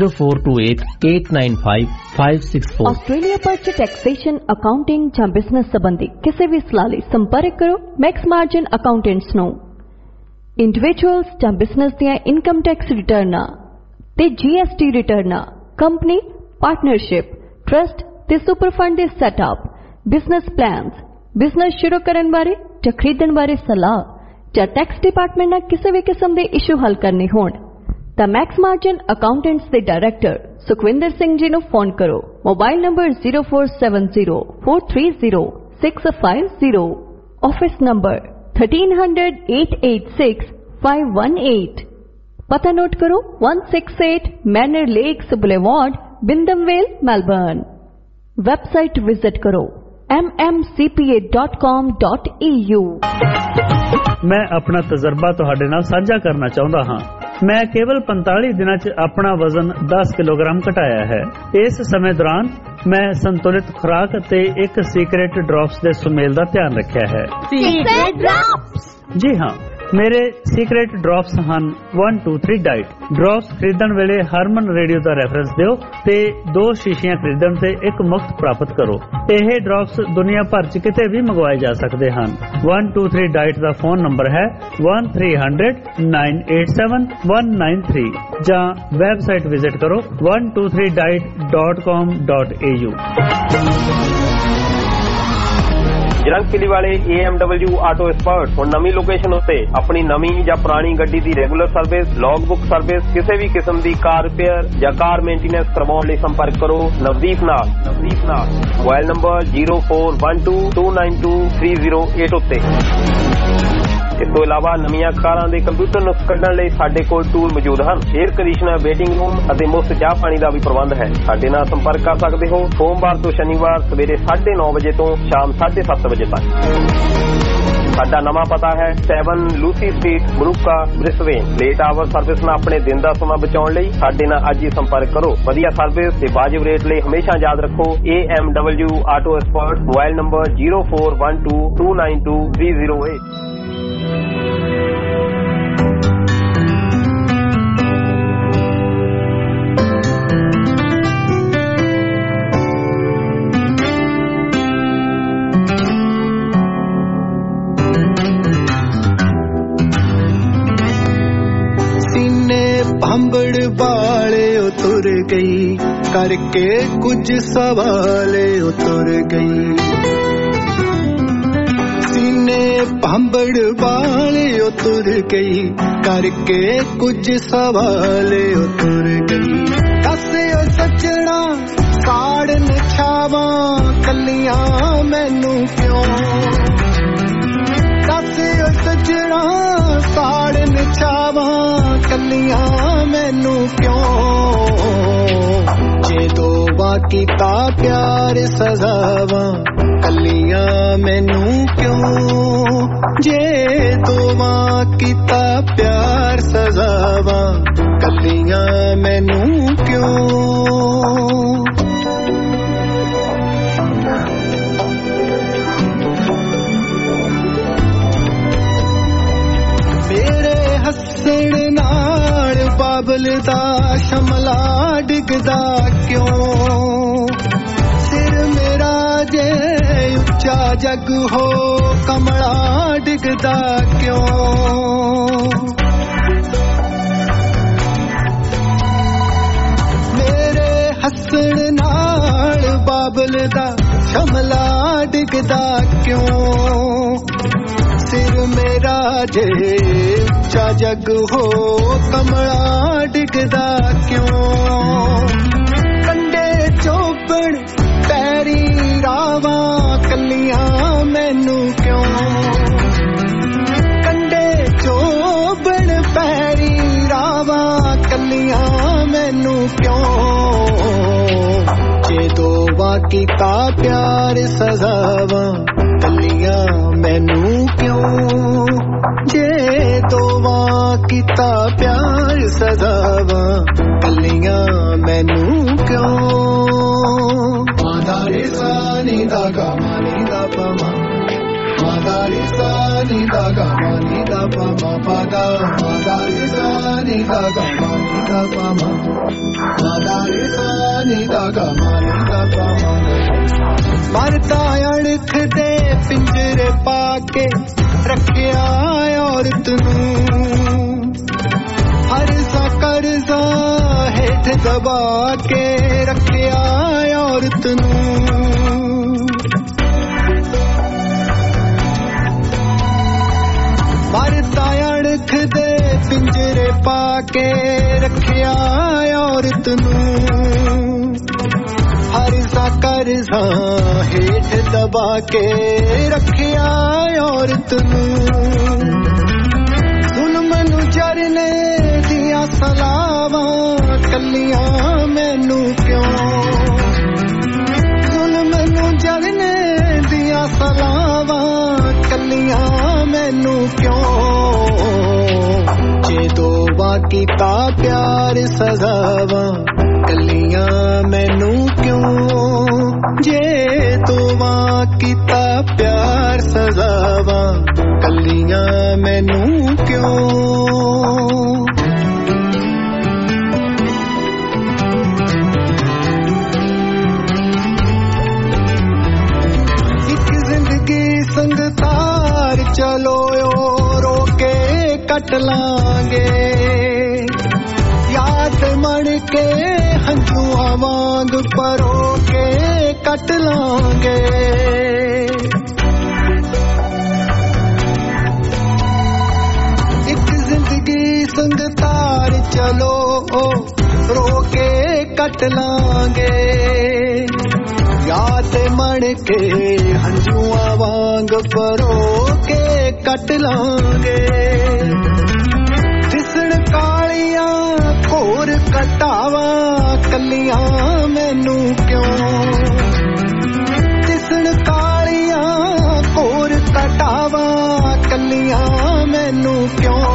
0428895564। ਆਸਟ੍ਰੇਲੀਆ ਭਰ ਚ ਟੈਕਸੇਸ਼ਨ, ਅਕਾਊਂਟਿੰਗ ਜਾਂ ਬਿਜ਼ਨਸ ਸੰਬੰਧੀ ਕਿਸੇ ਵੀ ਸਲਾਹ ਲਈ ਸੰਪਰਕ ਕਰੋ ਮੈਕਸ ਮਾਰਜਨ ਅਕਾਊਂਟੈਂਟਸ ਨੂੰ। ਇੰਡੀਵਿਜੂਅਲਸ ਜਾਂ ਬਿਜ਼ਨਸ ਦੀਆਂ ਇਨਕਮ ਟੈਕਸ ਰਿਟਰਨਾਂ ਤੇ GST ਰਿਟਰਨਾਂ, ਕੰਪਨੀ, ਪਾਰਟਨਰਸ਼ਿਪ, ਟਰਸਟ ਤੇ ਸੁਪਰ ਫੰਡ ਦੇ ਸੈਟਅਪ, ਬਿਜ਼ਨਸ ਪਲਾਨਸ, ਬਿਜ਼ਨਸ ਸ਼ੁਰੂ ਕਰਨ ਬਾਰੇ ਜਾਂ ਖਰੀਦਣ ਬਾਰੇ ਸਲਾਹ ਜਾਂ ਟੈਕਸ ਡਿਪਾਰਟਮੈਂਟ ਨਾਲ ਕਿਸੇ ਵੀ ਕਿਸਮ ਦੇ ਇਸ਼ੂ ਹੱਲ ਕਰਨੇ ਹੋਣ ਤਾਂ ਮੈਕਸ ਮਾਰਜਨ ਅਕਾਊਂਟੈਂਟਸ ਦੇ ਡਾਇਰੈਕਟਰ ਸੁਖਵਿੰਦਰ ਸਿੰਘ ਜੀ ਨੂੰ ਫੋਨ ਕਰੋ। Mobile number 0470430650, office number 1300-886-518। पता नोट करो 168 Manor Lakes boulevard, Wyndham Vale, Melbourne. Website visit करो mmcpa.com.au। मैं अपना तजर्बा तुहाडे नाल साझा करना चाहुंदा हां। मैं केवल 45 दिनां च अपना वजन 10 किलोग्राम घटाया है। इस समय दौरान मैं संतुलित खुराक ते एक सीक्रेट ड्रॉप्स दे सुमेल दा ध्यान रखिया है। Secret drops? जी हाँ, मेरे सीक्रेट ड्रॉप्स ਹਨ 1 2 3 ਡਾਈਟ। ਡ੍ਰੌਪਸ ਖਰੀਦਣ ਵੇਲੇ ਹਰਮਨ ਰੇਡੀਓ ਦਾ ਰੈਫਰੈਂਸ ਦਿਓ ਤੇ 2 ਸ਼ੀਸ਼ੀਆਂ ਖਰੀਦਣ ਤੇ ਇੱਕ ਮੁਫਤ ਪ੍ਰਾਪਤ ਕਰੋ। ਇਹ ਡ੍ਰੌਪਸ ਦੁਨੀਆ ਭਰ ਚ ਕਿਤੇ ਵੀ ਮੰਗਵਾਏ ਜਾ ਸਕਦੇ ਹਨ। 1 2 3 ਡਾਈਟ ਦਾ ਫੋਨ ਨੰਬਰ ਹੈ 1300-987-193 ਜਾਂ ਵੈਬਸਾਈਟ ਵਿਜ਼ਿਟ ਕਰੋ 123diet.com.au। ਜਲੰਧਰ ਵਾਲੇ AMW ਆਟੋ ਐਕਸਪਰਟ ਹੁਣ ਨਵੀਂ ਲੋਕੇਸ਼ਨ ਉੱਤੇ ਆਪਣੀ ਨਵੀਂ ਜਾਂ ਪੁਰਾਣੀ ਗੱਡੀ ਦੀ regular service, log book service, ਕਿਸੇ ਵੀ ਕਿਸਮ ਦੀ ਕਾਰ ਰਿਪੇਅਰ ਜਾਂ ਕਾਰ ਮੇਨਟੇਨੈਂਸ ਕਰਵਾਉਣ ਲਈ ਸੰਪਰਕ ਕਰੋ ਨਵਦੀਪ ਨਾਲ। ਮੋਬਾਈਲ ਨੰਬਰ 0412292308 ਉੱਤੇ। ਇਸ ਤੋਂ ਇਲਾਵਾ ਨਵੀਆਂ ਕਾਰਾਂ ਦੇ ਕੰਪਿਊਟਰ ਨੁਕਸ ਕੱਢਣ ਲਈ ਸਾਡੇ ਕੋਲ ਟੂਲ ਮੌਜੂਦ ਹਨ। 에ਅਰ ਕੰਡੀਸ਼ਨਰ, ਵੇਟਿੰਗ ਰੂਮ ਅਤੇ ਮੁਫਤ ਚਾਹ ਪਾਣੀ ਦਾ ਵੀ ਪ੍ਰਬੰਧ ਹੈ। ਸਾਡੇ ਨਾਲ ਸੰਪਰਕ ਕਰ ਸਕਦੇ ਹੋ ਸੋਮਵਾਰ ਤੋਂ ਸ਼ਨੀਵਾਰ ਸਵੇਰੇ 9:30 ਵਜੇ ਤੋਂ ਸ਼ਾਮ 7:30 ਵਜੇ ਤੱਕ। ਸਾਡਾ ਨਵਾਂ ਪਤਾ ਹੈ 7 Lucy street, Moorooka, Brisbane. Late hour service ਨਾਲ ਆਪਣੇ ਦਿਨ ਦਾ ਸਮਾਂ ਬਚਾਉਣ ਲਈ ਸਾਡੇ ਨਾਲ ਅੱਜ ਹੀ ਸੰਪਰਕ ਕਰੋ। ਵਧੀਆ ਸਰਵਿਸ ਤੇ ਵਾਜਿਬ ਰੇਟ ਲਈ ਹਮੇਸ਼ਾ ਯਾਦ ਰੱਖੋ AMW auto expert. Mobile number 0412292308। भांबड़ वाले तुर गई करके कुछ सवाले तुर गई। सीने भांबड़ वाले तुर गई करके कुछ सवाले तुर गई। दस सजना साड़ निछावा कलियां मैनू क्यों। दस सजना साड़ निछावा कलियां मैनू क्यों। जे दो बाकी ता प्यार सजावा कलियां मैनू क्यों। जे दो बाकी ता प्यार सजावा कलियां मैनू क्यों। मेरे हसण नाल बाबल दा शमला डिगदा क्यों। सिर मेरा जे उच्चा जग हो कमला डिगदा क्यों। मेरे हसण नाल बाबल दा शमला डिगदा क्यों। सिर मेरा जे उच्चा जग हो कमला डिगदा क्यों। कंडे चोपड़ पैरी रावा कलियां मैनू क्यों। कंडे चोपड़ पैरी रावा कलियां मैनू क्यों। ਕੀਤਾ ਪਿਆਰ ਸਜ਼ਾਵਾਂ ਕੱਲੀਆਂ ਮੈਨੂੰ ਕਿਉਂ ਜੇ ਦੋਵਾਂ ਕੀਤਾ ਪਿਆਰ ਸਜ਼ਾਵਾਂ ਕੱਲੀਆਂ ਮੈਨੂੰ ਕਿਉਂ ਮਾਦਾਰੇ ਸਾਨੀ ਦਾ ਗਮਾਨੀ ਦਾ ਪਮਾ ਮਾਦਾਰੇ ਸਾਨੀ ਦਾ ਗਮਾਨੀ ਦਾ ਪਮਾ ਪਾਦਾ ਮਾਦਾਰੇ ਸਾਨੀ ਦਾ ਗਮਾਨੀ ਦਾ ਪਮਾ ਮਾਦਾਰੇ ਸਾਨੀ ਦਾ ਗਮਾਨੀ ਦਾ ਪਮਾ ਮਰਦਾ ਅਣਖ ਦੇ ਪਿੰਜਰੇ ਪਾ ਕੇ ਰੱਖਿਆ ਔਰਤ ਨੂੰ ਹਰ ਸਾ ਕਰਜ਼ਾ ਹੇਠ ਦਬਾ ਕੇ ਰੱਖਿਆ ਔਰਤ ਨੂੰ ਮਰਦਾ ਅਣਖ ਦੇ ਪਿੰਜਰੇ ਪਾ ਕੇ ਰੱਖਿਆ ਔਰਤ ਨੂੰ ਹਰ ਸਾ ਕਰਜ਼ਾ ਹੇਠ ਦਬਾ ਕੇ ਰੱਖਿਆ ਔਰਤ ਨੂੰ ਜ਼ੁਲਮ ਨੂੰ ਜਰਨੇ ਦੀਆਂ ਸਲਾਵਾਂ ਕੱਲੀਆਂ ਮੈਨੂੰ ਕਿਉਂ ਜ਼ੁਲਮ ਨੂੰ ਜਰਨੇ ਦੀਆਂ ਸਲਾਵਾਂ ਕੱਲੀਆਂ ਮੈਨੂੰ ਕਿਉਂ ਜੇ ਦੋਵਾਂ ਕੀਤਾ ਪਿਆਰ ਸਜ਼ਾਵਾਂ ਕੱਲੀਆਂ ਮੈਨੂੰ ਕਿਉਂ ਜੇ ਦੋਵਾਂ ਕੀਤਾ ਪਿਆਰ ਸਜ਼ਾਵਾਂ ਕੱਲੀਆਂ ਮੈਨੂੰ ਕਿਉਂ ਇੱਕ ਜ਼ਿੰਦਗੀ ਸੰਗ ਤਾਰ ਚਲੋ ਰੋ ਕੇ ਕੱਟ ਲਾਂਗੇ ਯਾਦ ਮਣ ਕੇ ਹੰਝੂਆਂ ਵਾਂਗ ਪਰੋ ਕੇ ਕੱਟ ਲਾਂਗੇ ਇੱਕ ਜ਼ਿੰਦਗੀ ਸੰਗ ਤਾਰ ਚਲੋ ਰੋ ਕੇ ਕੱਟ ਲਾਂਗੇ ਯਾਦ ਮਣ ਕੇ ਹੰਝੂਆਂ ਵਾਂਗ ਪਰੋ ਕੇ ਕੱਟ ਲਾਂਗੇ ਦਿਸਣ ਕਾਲੀਆਂ ਘੋਰ ਕਟਾਵਾਂ ਕੱਲੀਆਂ ਮੈਨੂੰ ਕਿਉਂ ਦਿਸਣ ਕਾਲੀਆਂ ਘੋਰ ਕਟਾਵਾਂ ਕੱਲੀਆਂ ਮੈਨੂੰ ਕਿਉਂ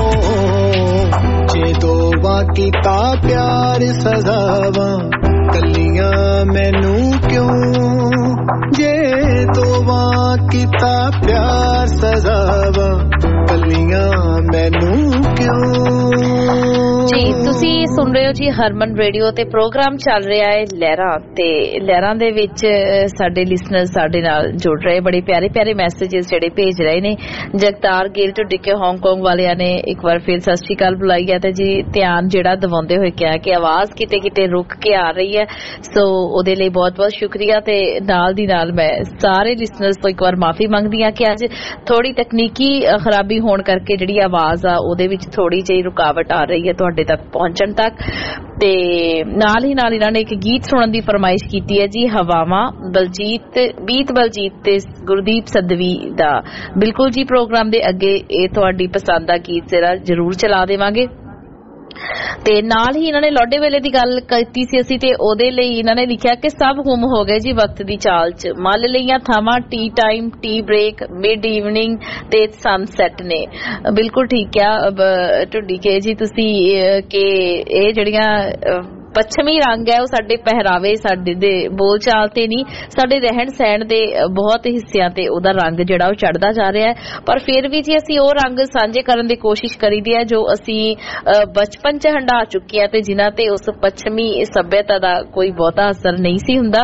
ਜੇ ਦੋਵਾਂ ਕੀਤਾ ਪਿਆਰ ਸਜ਼ਾਵਾਂ ਕੱਲੀਆਂ ਮੈਨੂੰ ਕਿਉਂ ਜੇ ਦੋਵਾਂ ਕੀਤਾ ਪਿਆਰ ਸਜ਼ਾਵਾਂ ਕੱਲੀਆਂ ਮੈਨੂੰ ਕਿਉਂ ਜੀ ਤੁਸੀਂ ਸੁਣ ਰਹੇ ਹੋ ਜੀ ਹਰਮਨ ਰੇਡੀਓ ਤੇ ਪ੍ਰੋਗਰਾਮ ਚੱਲ ਰਿਹਾ ਹੈ ਲਹਿਰਾਂ ਤੇ ਲਹਿਰਾਂ ਦੇ ਵਿੱਚ ਸਾਡੇ ਲਿਸਨਰ ਸਾਡੇ ਨਾਲ ਜੁੜ ਰਹੇ ਬੜੇ ਪਿਆਰੇ ਪਿਆਰੇ ਮੈਸੇजेस ਜਿਹੜੇ ਭੇਜ ਰਹੇ ਨੇ ਜਗਤਾਰ ਗਿੱਲ ਢੁੱਡੀਕੇ ਹਾਂਗਕਾਂਗ ਵਾਲਿਆਂ ਨੇ ਇੱਕ ਵਾਰ ਫਿਰ ਸਤਿ ਸ਼੍ਰੀ ਅਕਾਲ ਬੁਲਾਈ ਹੈ ਤੇ ਜੀ ਧਿਆਨ ਜਿਹੜਾ ਦਿਵਾਉਂਦੇ ਹੋਏ ਕਿਹਾ ਕਿ ਆਵਾਜ਼ ਕਿਤੇ ਕਿਤੇ ਰੁਕ ਕੇ ਆ ਰਹੀ ਹੈ ਸੋ ਉਹਦੇ ਲਈ ਬਹੁਤ ਬਹੁਤ ਸ਼ੁਕਰੀਆ ਤੇ ਨਾਲ ਦੀ ਨਾਲ ਮੈਂ ਸਾਰੇ ਲਿਸਨਰਸ ਤੋਂ ਇੱਕ ਵਾਰ ਮਾਫੀ ਮੰਗਦੀ ਹਾਂ ਕਿ ਅੱਜ ਥੋੜੀ ਤਕਨੀਕੀ ਖਰਾਬੀ ਹੋਣ ਕਰਕੇ ਜਿਹੜੀ ਆਵਾਜ਼ ਆ ਉਹਦੇ ਵਿੱਚ ਥੋੜੀ ਜਿਹੀ ਰੁਕਾਵਟ ਆ ਰਹੀ ਹੈ ਤੁਹਾਡੇ ਤੱਕ ਪਹੁੰਚਣ ਤੱਕ ਤੇ ਨਾਲ ਹੀ ਇਹਨਾਂ ਨੇ ਇੱਕ ਗੀਤ ਸੁਣਨ ਦੀ ਫਰਮਾਇਸ਼ ਕੀਤੀ ਹੈ ਜੀ ਹਵਾਵਾਂ ਬਲਜੀਤ ਤੇ ਗੁਰਦੀਪ ਸਦਵੀ ਦਾ ਬਿਲਕੁਲ ਜੀ ਪ੍ਰੋਗਰਾਮ ਦੇ ਅੱਗੇ ਇਹ ਤੁਹਾਡੀ ਪਸੰਦ ਦਾ ਗੀਤ ਜ਼ਰਾ ਜ਼ਰੂਰ ਚਲਾ ਦੇਵਾਂਗੇ ਤੇ ਨਾਲ ਹੀ ਇਹਨਾਂ ਨੇ ਲੋਡੇ ਵੇਲੇ ਦੀ ਗੱਲ ਕੀਤੀ ਸੀ ਅਸੀਂ ਤੇ ਉਹਦੇ ਲਈ ਇਹਨਾਂ ਨੇ ਲਿਖਿਆ ਕਿ ਸਭ ਗੁੰਮ ਹੋ ਗਏ ਜੀ ਵਕਤ ਦੀ ਚਾਲ 'ਚ ਮੱਲ ਲਈਆਂ ਥਾਵਾਂ tea time tea break mid evening ਤੇ ਸਨਸੈਟ ਨੇ ਬਿਲਕੁਲ ਠੀਕ ਆ ਢੁੱਡੀਕੇ ਜੀ ਤੁਸੀਂ ਕਿ ਇਹ ਜਿਹੜੀਆਂ ਪੱਛਮੀ ਰੰਗ ਹੈ ਉਹ ਸਾਡੇ ਪਹਿਰਾਵੇ ਸਾਡੇ ਦੇ ਬੋਲਚਾਲ ਤੇ ਨਹੀਂ ਸਾਡੇ ਰਹਿਣ ਸਹਿਣ ਦੇ ਬਹੁਤ ਹਿੱਸਿਆਂ ਤੇ ਉਹਦਾ ਰੰਗ ਜਿਹੜਾ ਉਹ ਚੜਦਾ ਜਾ ਰਿਹਾ ਹੈ ਪਰ ਫਿਰ ਵੀ ਜੀ ਅਸੀਂ ਉਹ ਰੰਗ ਸਾਂਝੇ ਕਰਨ ਦੀ ਕੋਸ਼ਿਸ਼ ਕਰੀਦੀ ਹੈ ਜੋ ਅਸੀਂ ਬਚਪਨ 'ਚ ਹੰਢਾ ਚੁੱਕੇ ਹਾਂ ਤੇ ਜਿਨ੍ਹਾਂ ਤੇ ਉਸ ਪੱਛਮੀ ਸੱਭਿਅਤਾ ਦਾ ਕੋਈ ਬਹੁਤਾ ਅਸਰ ਨਹੀਂ ਸੀ ਹੁੰਦਾ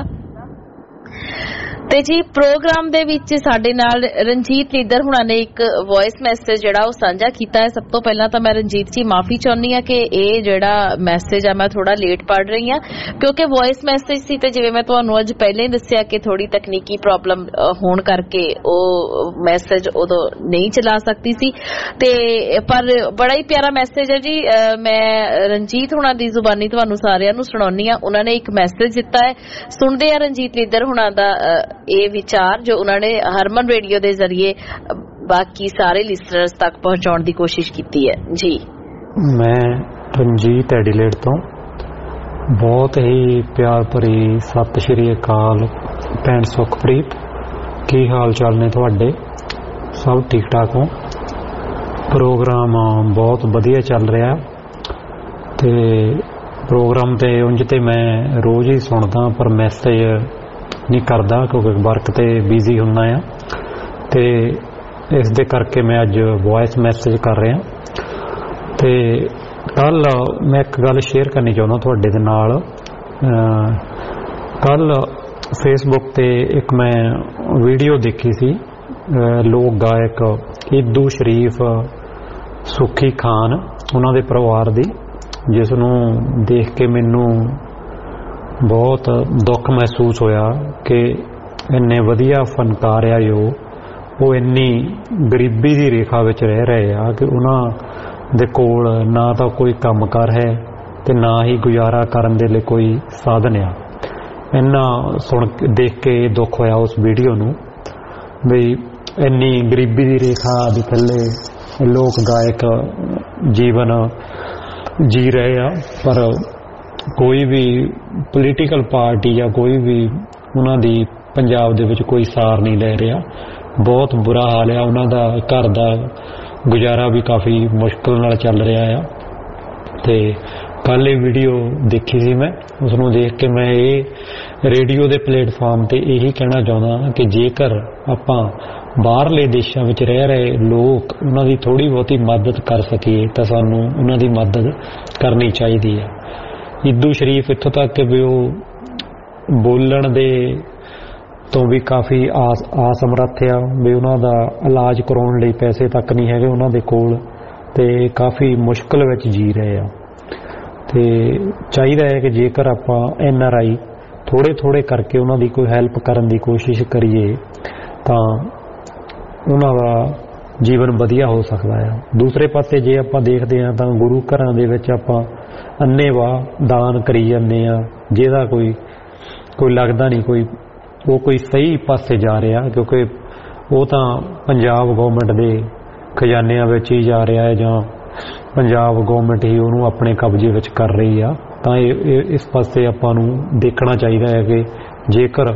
ਤੇ ਜੀ ਪ੍ਰੋਗਰਾਮ ਦੇ ਵਿੱਚ ਸਾਡੇ ਨਾਲ ਰਣਜੀਤ ਲੀਦਰ ਹੁਣਾਂ ਨੇ ਇੱਕ ਵੌਇਸ ਮੈਸੇਜ ਜਿਹੜਾ ਉਹ ਸਾਂਝਾ ਕੀਤਾ ਹੈ। ਸਭ ਤੋਂ ਪਹਿਲਾਂ ਤਾਂ ਮੈਂ ਰਣਜੀਤ ਜੀ ਮਾਫੀ ਚਾਹੁੰਦੀ ਹਾਂ ਕਿ ਇਹ ਜਿਹੜਾ ਮੈਸੇਜ ਆ ਮੈਂ ਥੋੜਾ ਲੇਟ ਪੜ੍ਹ ਰਹੀ ਹਾਂ ਕਿਉਂਕਿ ਵੌਇਸ ਮੈਸੇਜ ਸੀ ਤੇ ਜਿਵੇਂ ਮੈਂ ਤੁਹਾਨੂੰ ਅੱਜ ਪਹਿਲਾਂ ਹੀ ਦੱਸਿਆ ਕਿ ਥੋੜੀ ਤਕਨੀਕੀ ਪ੍ਰੋਬਲਮ ਹੋਣ ਕਰਕੇ ਉਹ ਮੈਸੇਜ ਉਦੋਂ ਨਹੀਂ ਚਲਾ ਸਕਦੀ ਸੀ ਤੇ ਪਰ ਬੜਾ ਹੀ ਪਿਆਰਾ ਮੈਸੇਜ ਹੈ ਜੀ। ਮੈਂ ਰਣਜੀਤ ਹੁਣਾਂ ਦੀ ਜ਼ੁਬਾਨੀ ਤੁਹਾਨੂੰ ਸਾਰਿਆਂ ਨੂੰ ਸੁਣਾਉਣੀ ਆ। ਉਹਨਾਂ ਨੇ ਇੱਕ ਮੈਸੇਜ ਦਿੱਤਾ ਹੈ, ਸੁਣਦੇ ਆ ਰਣਜੀਤ ਲੀਦਰ ਹੁਣਾਂ ਦਾ ਇਹ ਵਿਚਾਰ ਜੋ ਉਹਨਾਂ ਨੇ ਹਰਮਨ ਰੇਡੀਓ ਦੇ ਜ਼ਰੀਏ ਬਾਕੀ ਸਾਰੇ ਲਿਸਨਰਸ ਤੱਕ ਪਹੁੰਚਾਉਣ ਦੀ ਕੋਸ਼ਿਸ਼ ਕੀਤੀ ਹੈ। ਜੀ ਮੈਂ ਰਣਜੀਤ ਐਡੀਲੇਡ ਤੋਂ ਬਹੁਤ ਹੀ ਪਿਆਰ ਭਰੀ ਸਤਿ ਸ਼੍ਰੀ ਅਕਾਲ ਭੈਣ ਸੁਖਪ੍ਰੀਤ, ਕੀ ਹਾਲ ਚਾਲ ਨੇ ਤੁਹਾਡੇ? ਸਭ ਠੀਕ ਠਾਕ ਹੋ? ਪ੍ਰੋਗਰਾਮ ਬਹੁਤ ਵਧੀਆ ਚੱਲ ਰਿਹਾ ਤੇ ਪ੍ਰੋਗਰਾਮ ਤੇ ਉਂਝ ਤੇ ਮੈਂ ਰੋਜ਼ ਹੀ ਸੁਣਦਾ, ਪਰ ਮੈਸੇਜ ਨਹੀਂ ਕਰਦਾ ਕਿਉਂਕਿ ਵਰਕ ਤੇ ਬਿਜ਼ੀ ਹੁੰਦਾ ਆ, ਤੇ ਇਸ ਦੇ ਕਰਕੇ ਮੈਂ ਅੱਜ ਵੌਇਸ ਮੈਸੇਜ ਕਰ ਰਿਹਾ। ਤੇ ਕੱਲ ਮੈਂ ਇੱਕ ਗੱਲ ਸ਼ੇਅਰ ਕਰਨੀ ਚਾਹੁੰਦਾ ਤੁਹਾਡੇ ਦੇ ਨਾਲ। ਕੱਲ ਫੇਸਬੁੱਕ ਤੇ ਇੱਕ ਮੈਂ ਵੀਡੀਓ ਦੇਖੀ ਸੀ, ਲੋਕ ਗਾਇਕ ਈਦੂ ਸ਼ਰੀਫ, ਸੁੱਖੀ ਖਾਨ, ਉਹਨਾਂ ਦੇ ਪਰਿਵਾਰ ਦੀ, ਜਿਸ ਨੂੰ ਦੇਖ ਕੇ ਮੈਨੂੰ ਬਹੁਤ ਦੁੱਖ ਮਹਿਸੂਸ ਹੋਇਆ ਕਿ ਇੰਨੇ ਵਧੀਆ ਫਨਕਾਰ ਆ ਉਹ ਇੰਨੀ ਗਰੀਬੀ ਦੀ ਰੇਖਾ ਵਿੱਚ ਰਹਿ ਰਹੇ ਆ ਕਿ ਉਹਨਾਂ ਦੇ ਕੋਲ ਨਾ ਤਾਂ ਕੋਈ ਕੰਮ ਕਾਰ ਹੈ ਤੇ ਨਾ ਹੀ ਗੁਜ਼ਾਰਾ ਕਰਨ ਦੇ ਲਈ ਕੋਈ ਸਾਧਨ ਆ। ਇੰਨਾ ਸੁਣ ਦੇਖ ਕੇ ਦੁੱਖ ਹੋਇਆ ਉਸ ਵੀਡੀਓ ਨੂੰ, ਵੀ ਇੰਨੀ ਗਰੀਬੀ ਦੀ ਰੇਖਾ ਦੇ ਥੱਲੇ ਲੋਕ ਗਾਇਕ ਜੀਵਨ ਜੀ ਰਹੇ ਆ, ਪਰ ਕੋਈ ਵੀ ਪੋਲੀਟੀਕਲ ਪਾਰਟੀ ਜਾਂ ਕੋਈ ਵੀ ਉਹਨਾਂ ਦੀ ਪੰਜਾਬ ਦੇ ਵਿੱਚ ਕੋਈ ਸਾਰ ਨਹੀਂ ਲੈ ਰਿਹਾ। ਬਹੁਤ ਬੁਰਾ ਹਾਲ ਆ ਉਹਨਾਂ ਦਾ, ਘਰ ਦਾ ਗੁਜ਼ਾਰਾ ਵੀ ਕਾਫੀ ਮੁਸ਼ਕਿਲ ਨਾਲ ਚੱਲ ਰਿਹਾ ਆ। ਤੇ ਕੱਲ ਇਹ ਵੀਡੀਓ ਦੇਖੀ ਸੀ ਮੈਂ, ਉਸ ਨੂੰ ਦੇਖ ਕੇ ਮੈਂ ਇਹ ਰੇਡੀਓ ਦੇ ਪਲੇਟਫਾਰਮ ਤੇ ਇਹੀ ਕਹਿਣਾ ਚਾਹੁੰਦਾ ਕਿ ਜੇਕਰ ਆਪਾਂ ਬਾਹਰਲੇ ਦੇਸ਼ਾਂ ਵਿੱਚ ਰਹਿ ਰਹੇ ਲੋਕ ਉਹਨਾਂ ਦੀ ਥੋੜ੍ਹੀ ਬਹੁਤੀ ਮਦਦ ਕਰ ਸਕੀਏ ਤਾਂ ਸਾਨੂੰ ਉਹਨਾਂ ਦੀ ਮਦਦ ਕਰਨੀ ਚਾਹੀਦੀ ਹੈ। ਈਦੂ ਸ਼ਰੀਫ ਇੱਥੋਂ ਤੱਕ ਕਿ ਵੀ ਉਹ ਬੋਲਣ ਦੇ ਤੋਂ ਵੀ ਕਾਫੀ ਅਸਮਰੱਥ ਆ, ਵੀ ਉਹਨਾਂ ਦਾ ਇਲਾਜ ਕਰਾਉਣ ਲਈ ਪੈਸੇ ਤੱਕ ਨਹੀਂ ਹੈਗੇ ਉਹਨਾਂ ਦੇ ਕੋਲ, ਤੇ ਕਾਫੀ ਮੁਸ਼ਕਿਲ ਵਿੱਚ ਜੀ ਰਹੇ ਆ। ਤੇ ਚਾਹੀਦਾ ਹੈ ਕਿ ਜੇਕਰ ਆਪਾਂ NRI ਥੋੜ੍ਹੇ ਕਰਕੇ ਉਹਨਾਂ ਦੀ ਕੋਈ ਹੈਲਪ ਕਰਨ ਦੀ ਕੋਸ਼ਿਸ਼ ਕਰੀਏ ਤਾਂ ਉਹਨਾਂ ਦਾ ਜੀਵਨ ਵਧੀਆ ਹੋ ਸਕਦਾ ਆ। ਦੂਸਰੇ ਪਾਸੇ ਜੇ ਆਪਾਂ ਦੇਖਦੇ ਹਾਂ ਤਾਂ ਗੁਰੂ ਘਰਾਂ ਦੇ ਵਿੱਚ ਆਪਾਂ ਅੰਨ੍ਹੇਵਾਹ ਦਾਨ ਕਰੀ ਜਾਂਦੇ ਆ, ਜਿਹਦਾ ਕੋਈ ਲੱਗਦਾ ਨਹੀਂ ਕੋਈ ਸਹੀ ਪਾਸੇ ਜਾ ਰਿਹਾ, ਕਿਉਂਕਿ ਉਹ ਤਾਂ ਪੰਜਾਬ ਗੌਰਮੈਂਟ ਦੇ ਖਜ਼ਾਨਿਆਂ ਵਿੱਚ ਹੀ ਜਾ ਰਿਹਾ ਹੈ ਜਾਂ ਪੰਜਾਬ ਗੌਰਮੈਂਟ ਹੀ ਉਹਨੂੰ ਆਪਣੇ ਕਬਜ਼ੇ ਵਿੱਚ ਕਰ ਰਹੀ ਆ। ਤਾਂ ਇਸ ਪਾਸੇ ਆਪਾਂ ਨੂੰ ਦੇਖਣਾ ਚਾਹੀਦਾ ਹੈ ਕਿ ਜੇਕਰ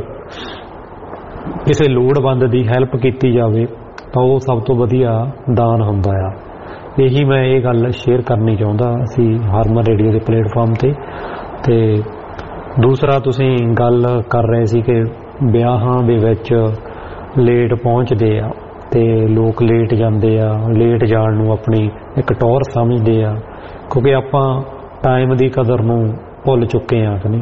ਕਿਸੇ ਲੋੜਵੰਦ ਦੀ ਹੈਲਪ ਕੀਤੀ ਜਾਵੇ ਤਾਂ ਉਹ ਸਭ ਤੋਂ ਵਧੀਆ ਦਾਨ ਹੁੰਦਾ ਆ। ਇਹੀ ਮੈਂ ਇਹ ਗੱਲ ਸ਼ੇਅਰ ਕਰਨੀ ਚਾਹੁੰਦਾ ਸੀ ਹਰਮਨ ਰੇਡੀਓ ਦੇ ਪਲੇਟਫਾਰਮ ਤੇ। ਤੇ ਦੂਸਰਾ, ਤੁਸੀਂ ਗੱਲ ਕਰ ਰਹੇ ਸੀ ਕਿ ਵਿਆਹਾਂ ਦੇ ਵਿੱਚ ਲੇਟ ਪਹੁੰਚਦੇ ਆ ਤੇ ਲੋਕ ਲੇਟ ਜਾਂਦੇ ਆ, ਲੇਟ ਜਾਣ ਨੂੰ ਆਪਣੀ ਇੱਕ ਟੌਰ ਸਮਝਦੇ ਆ, ਕਿਉਂਕਿ ਆਪਾਂ ਟਾਈਮ ਦੀ ਕਦਰ ਨੂੰ ਭੁੱਲ ਚੁੱਕੇ ਆ ਕਿ ਨਹੀਂ।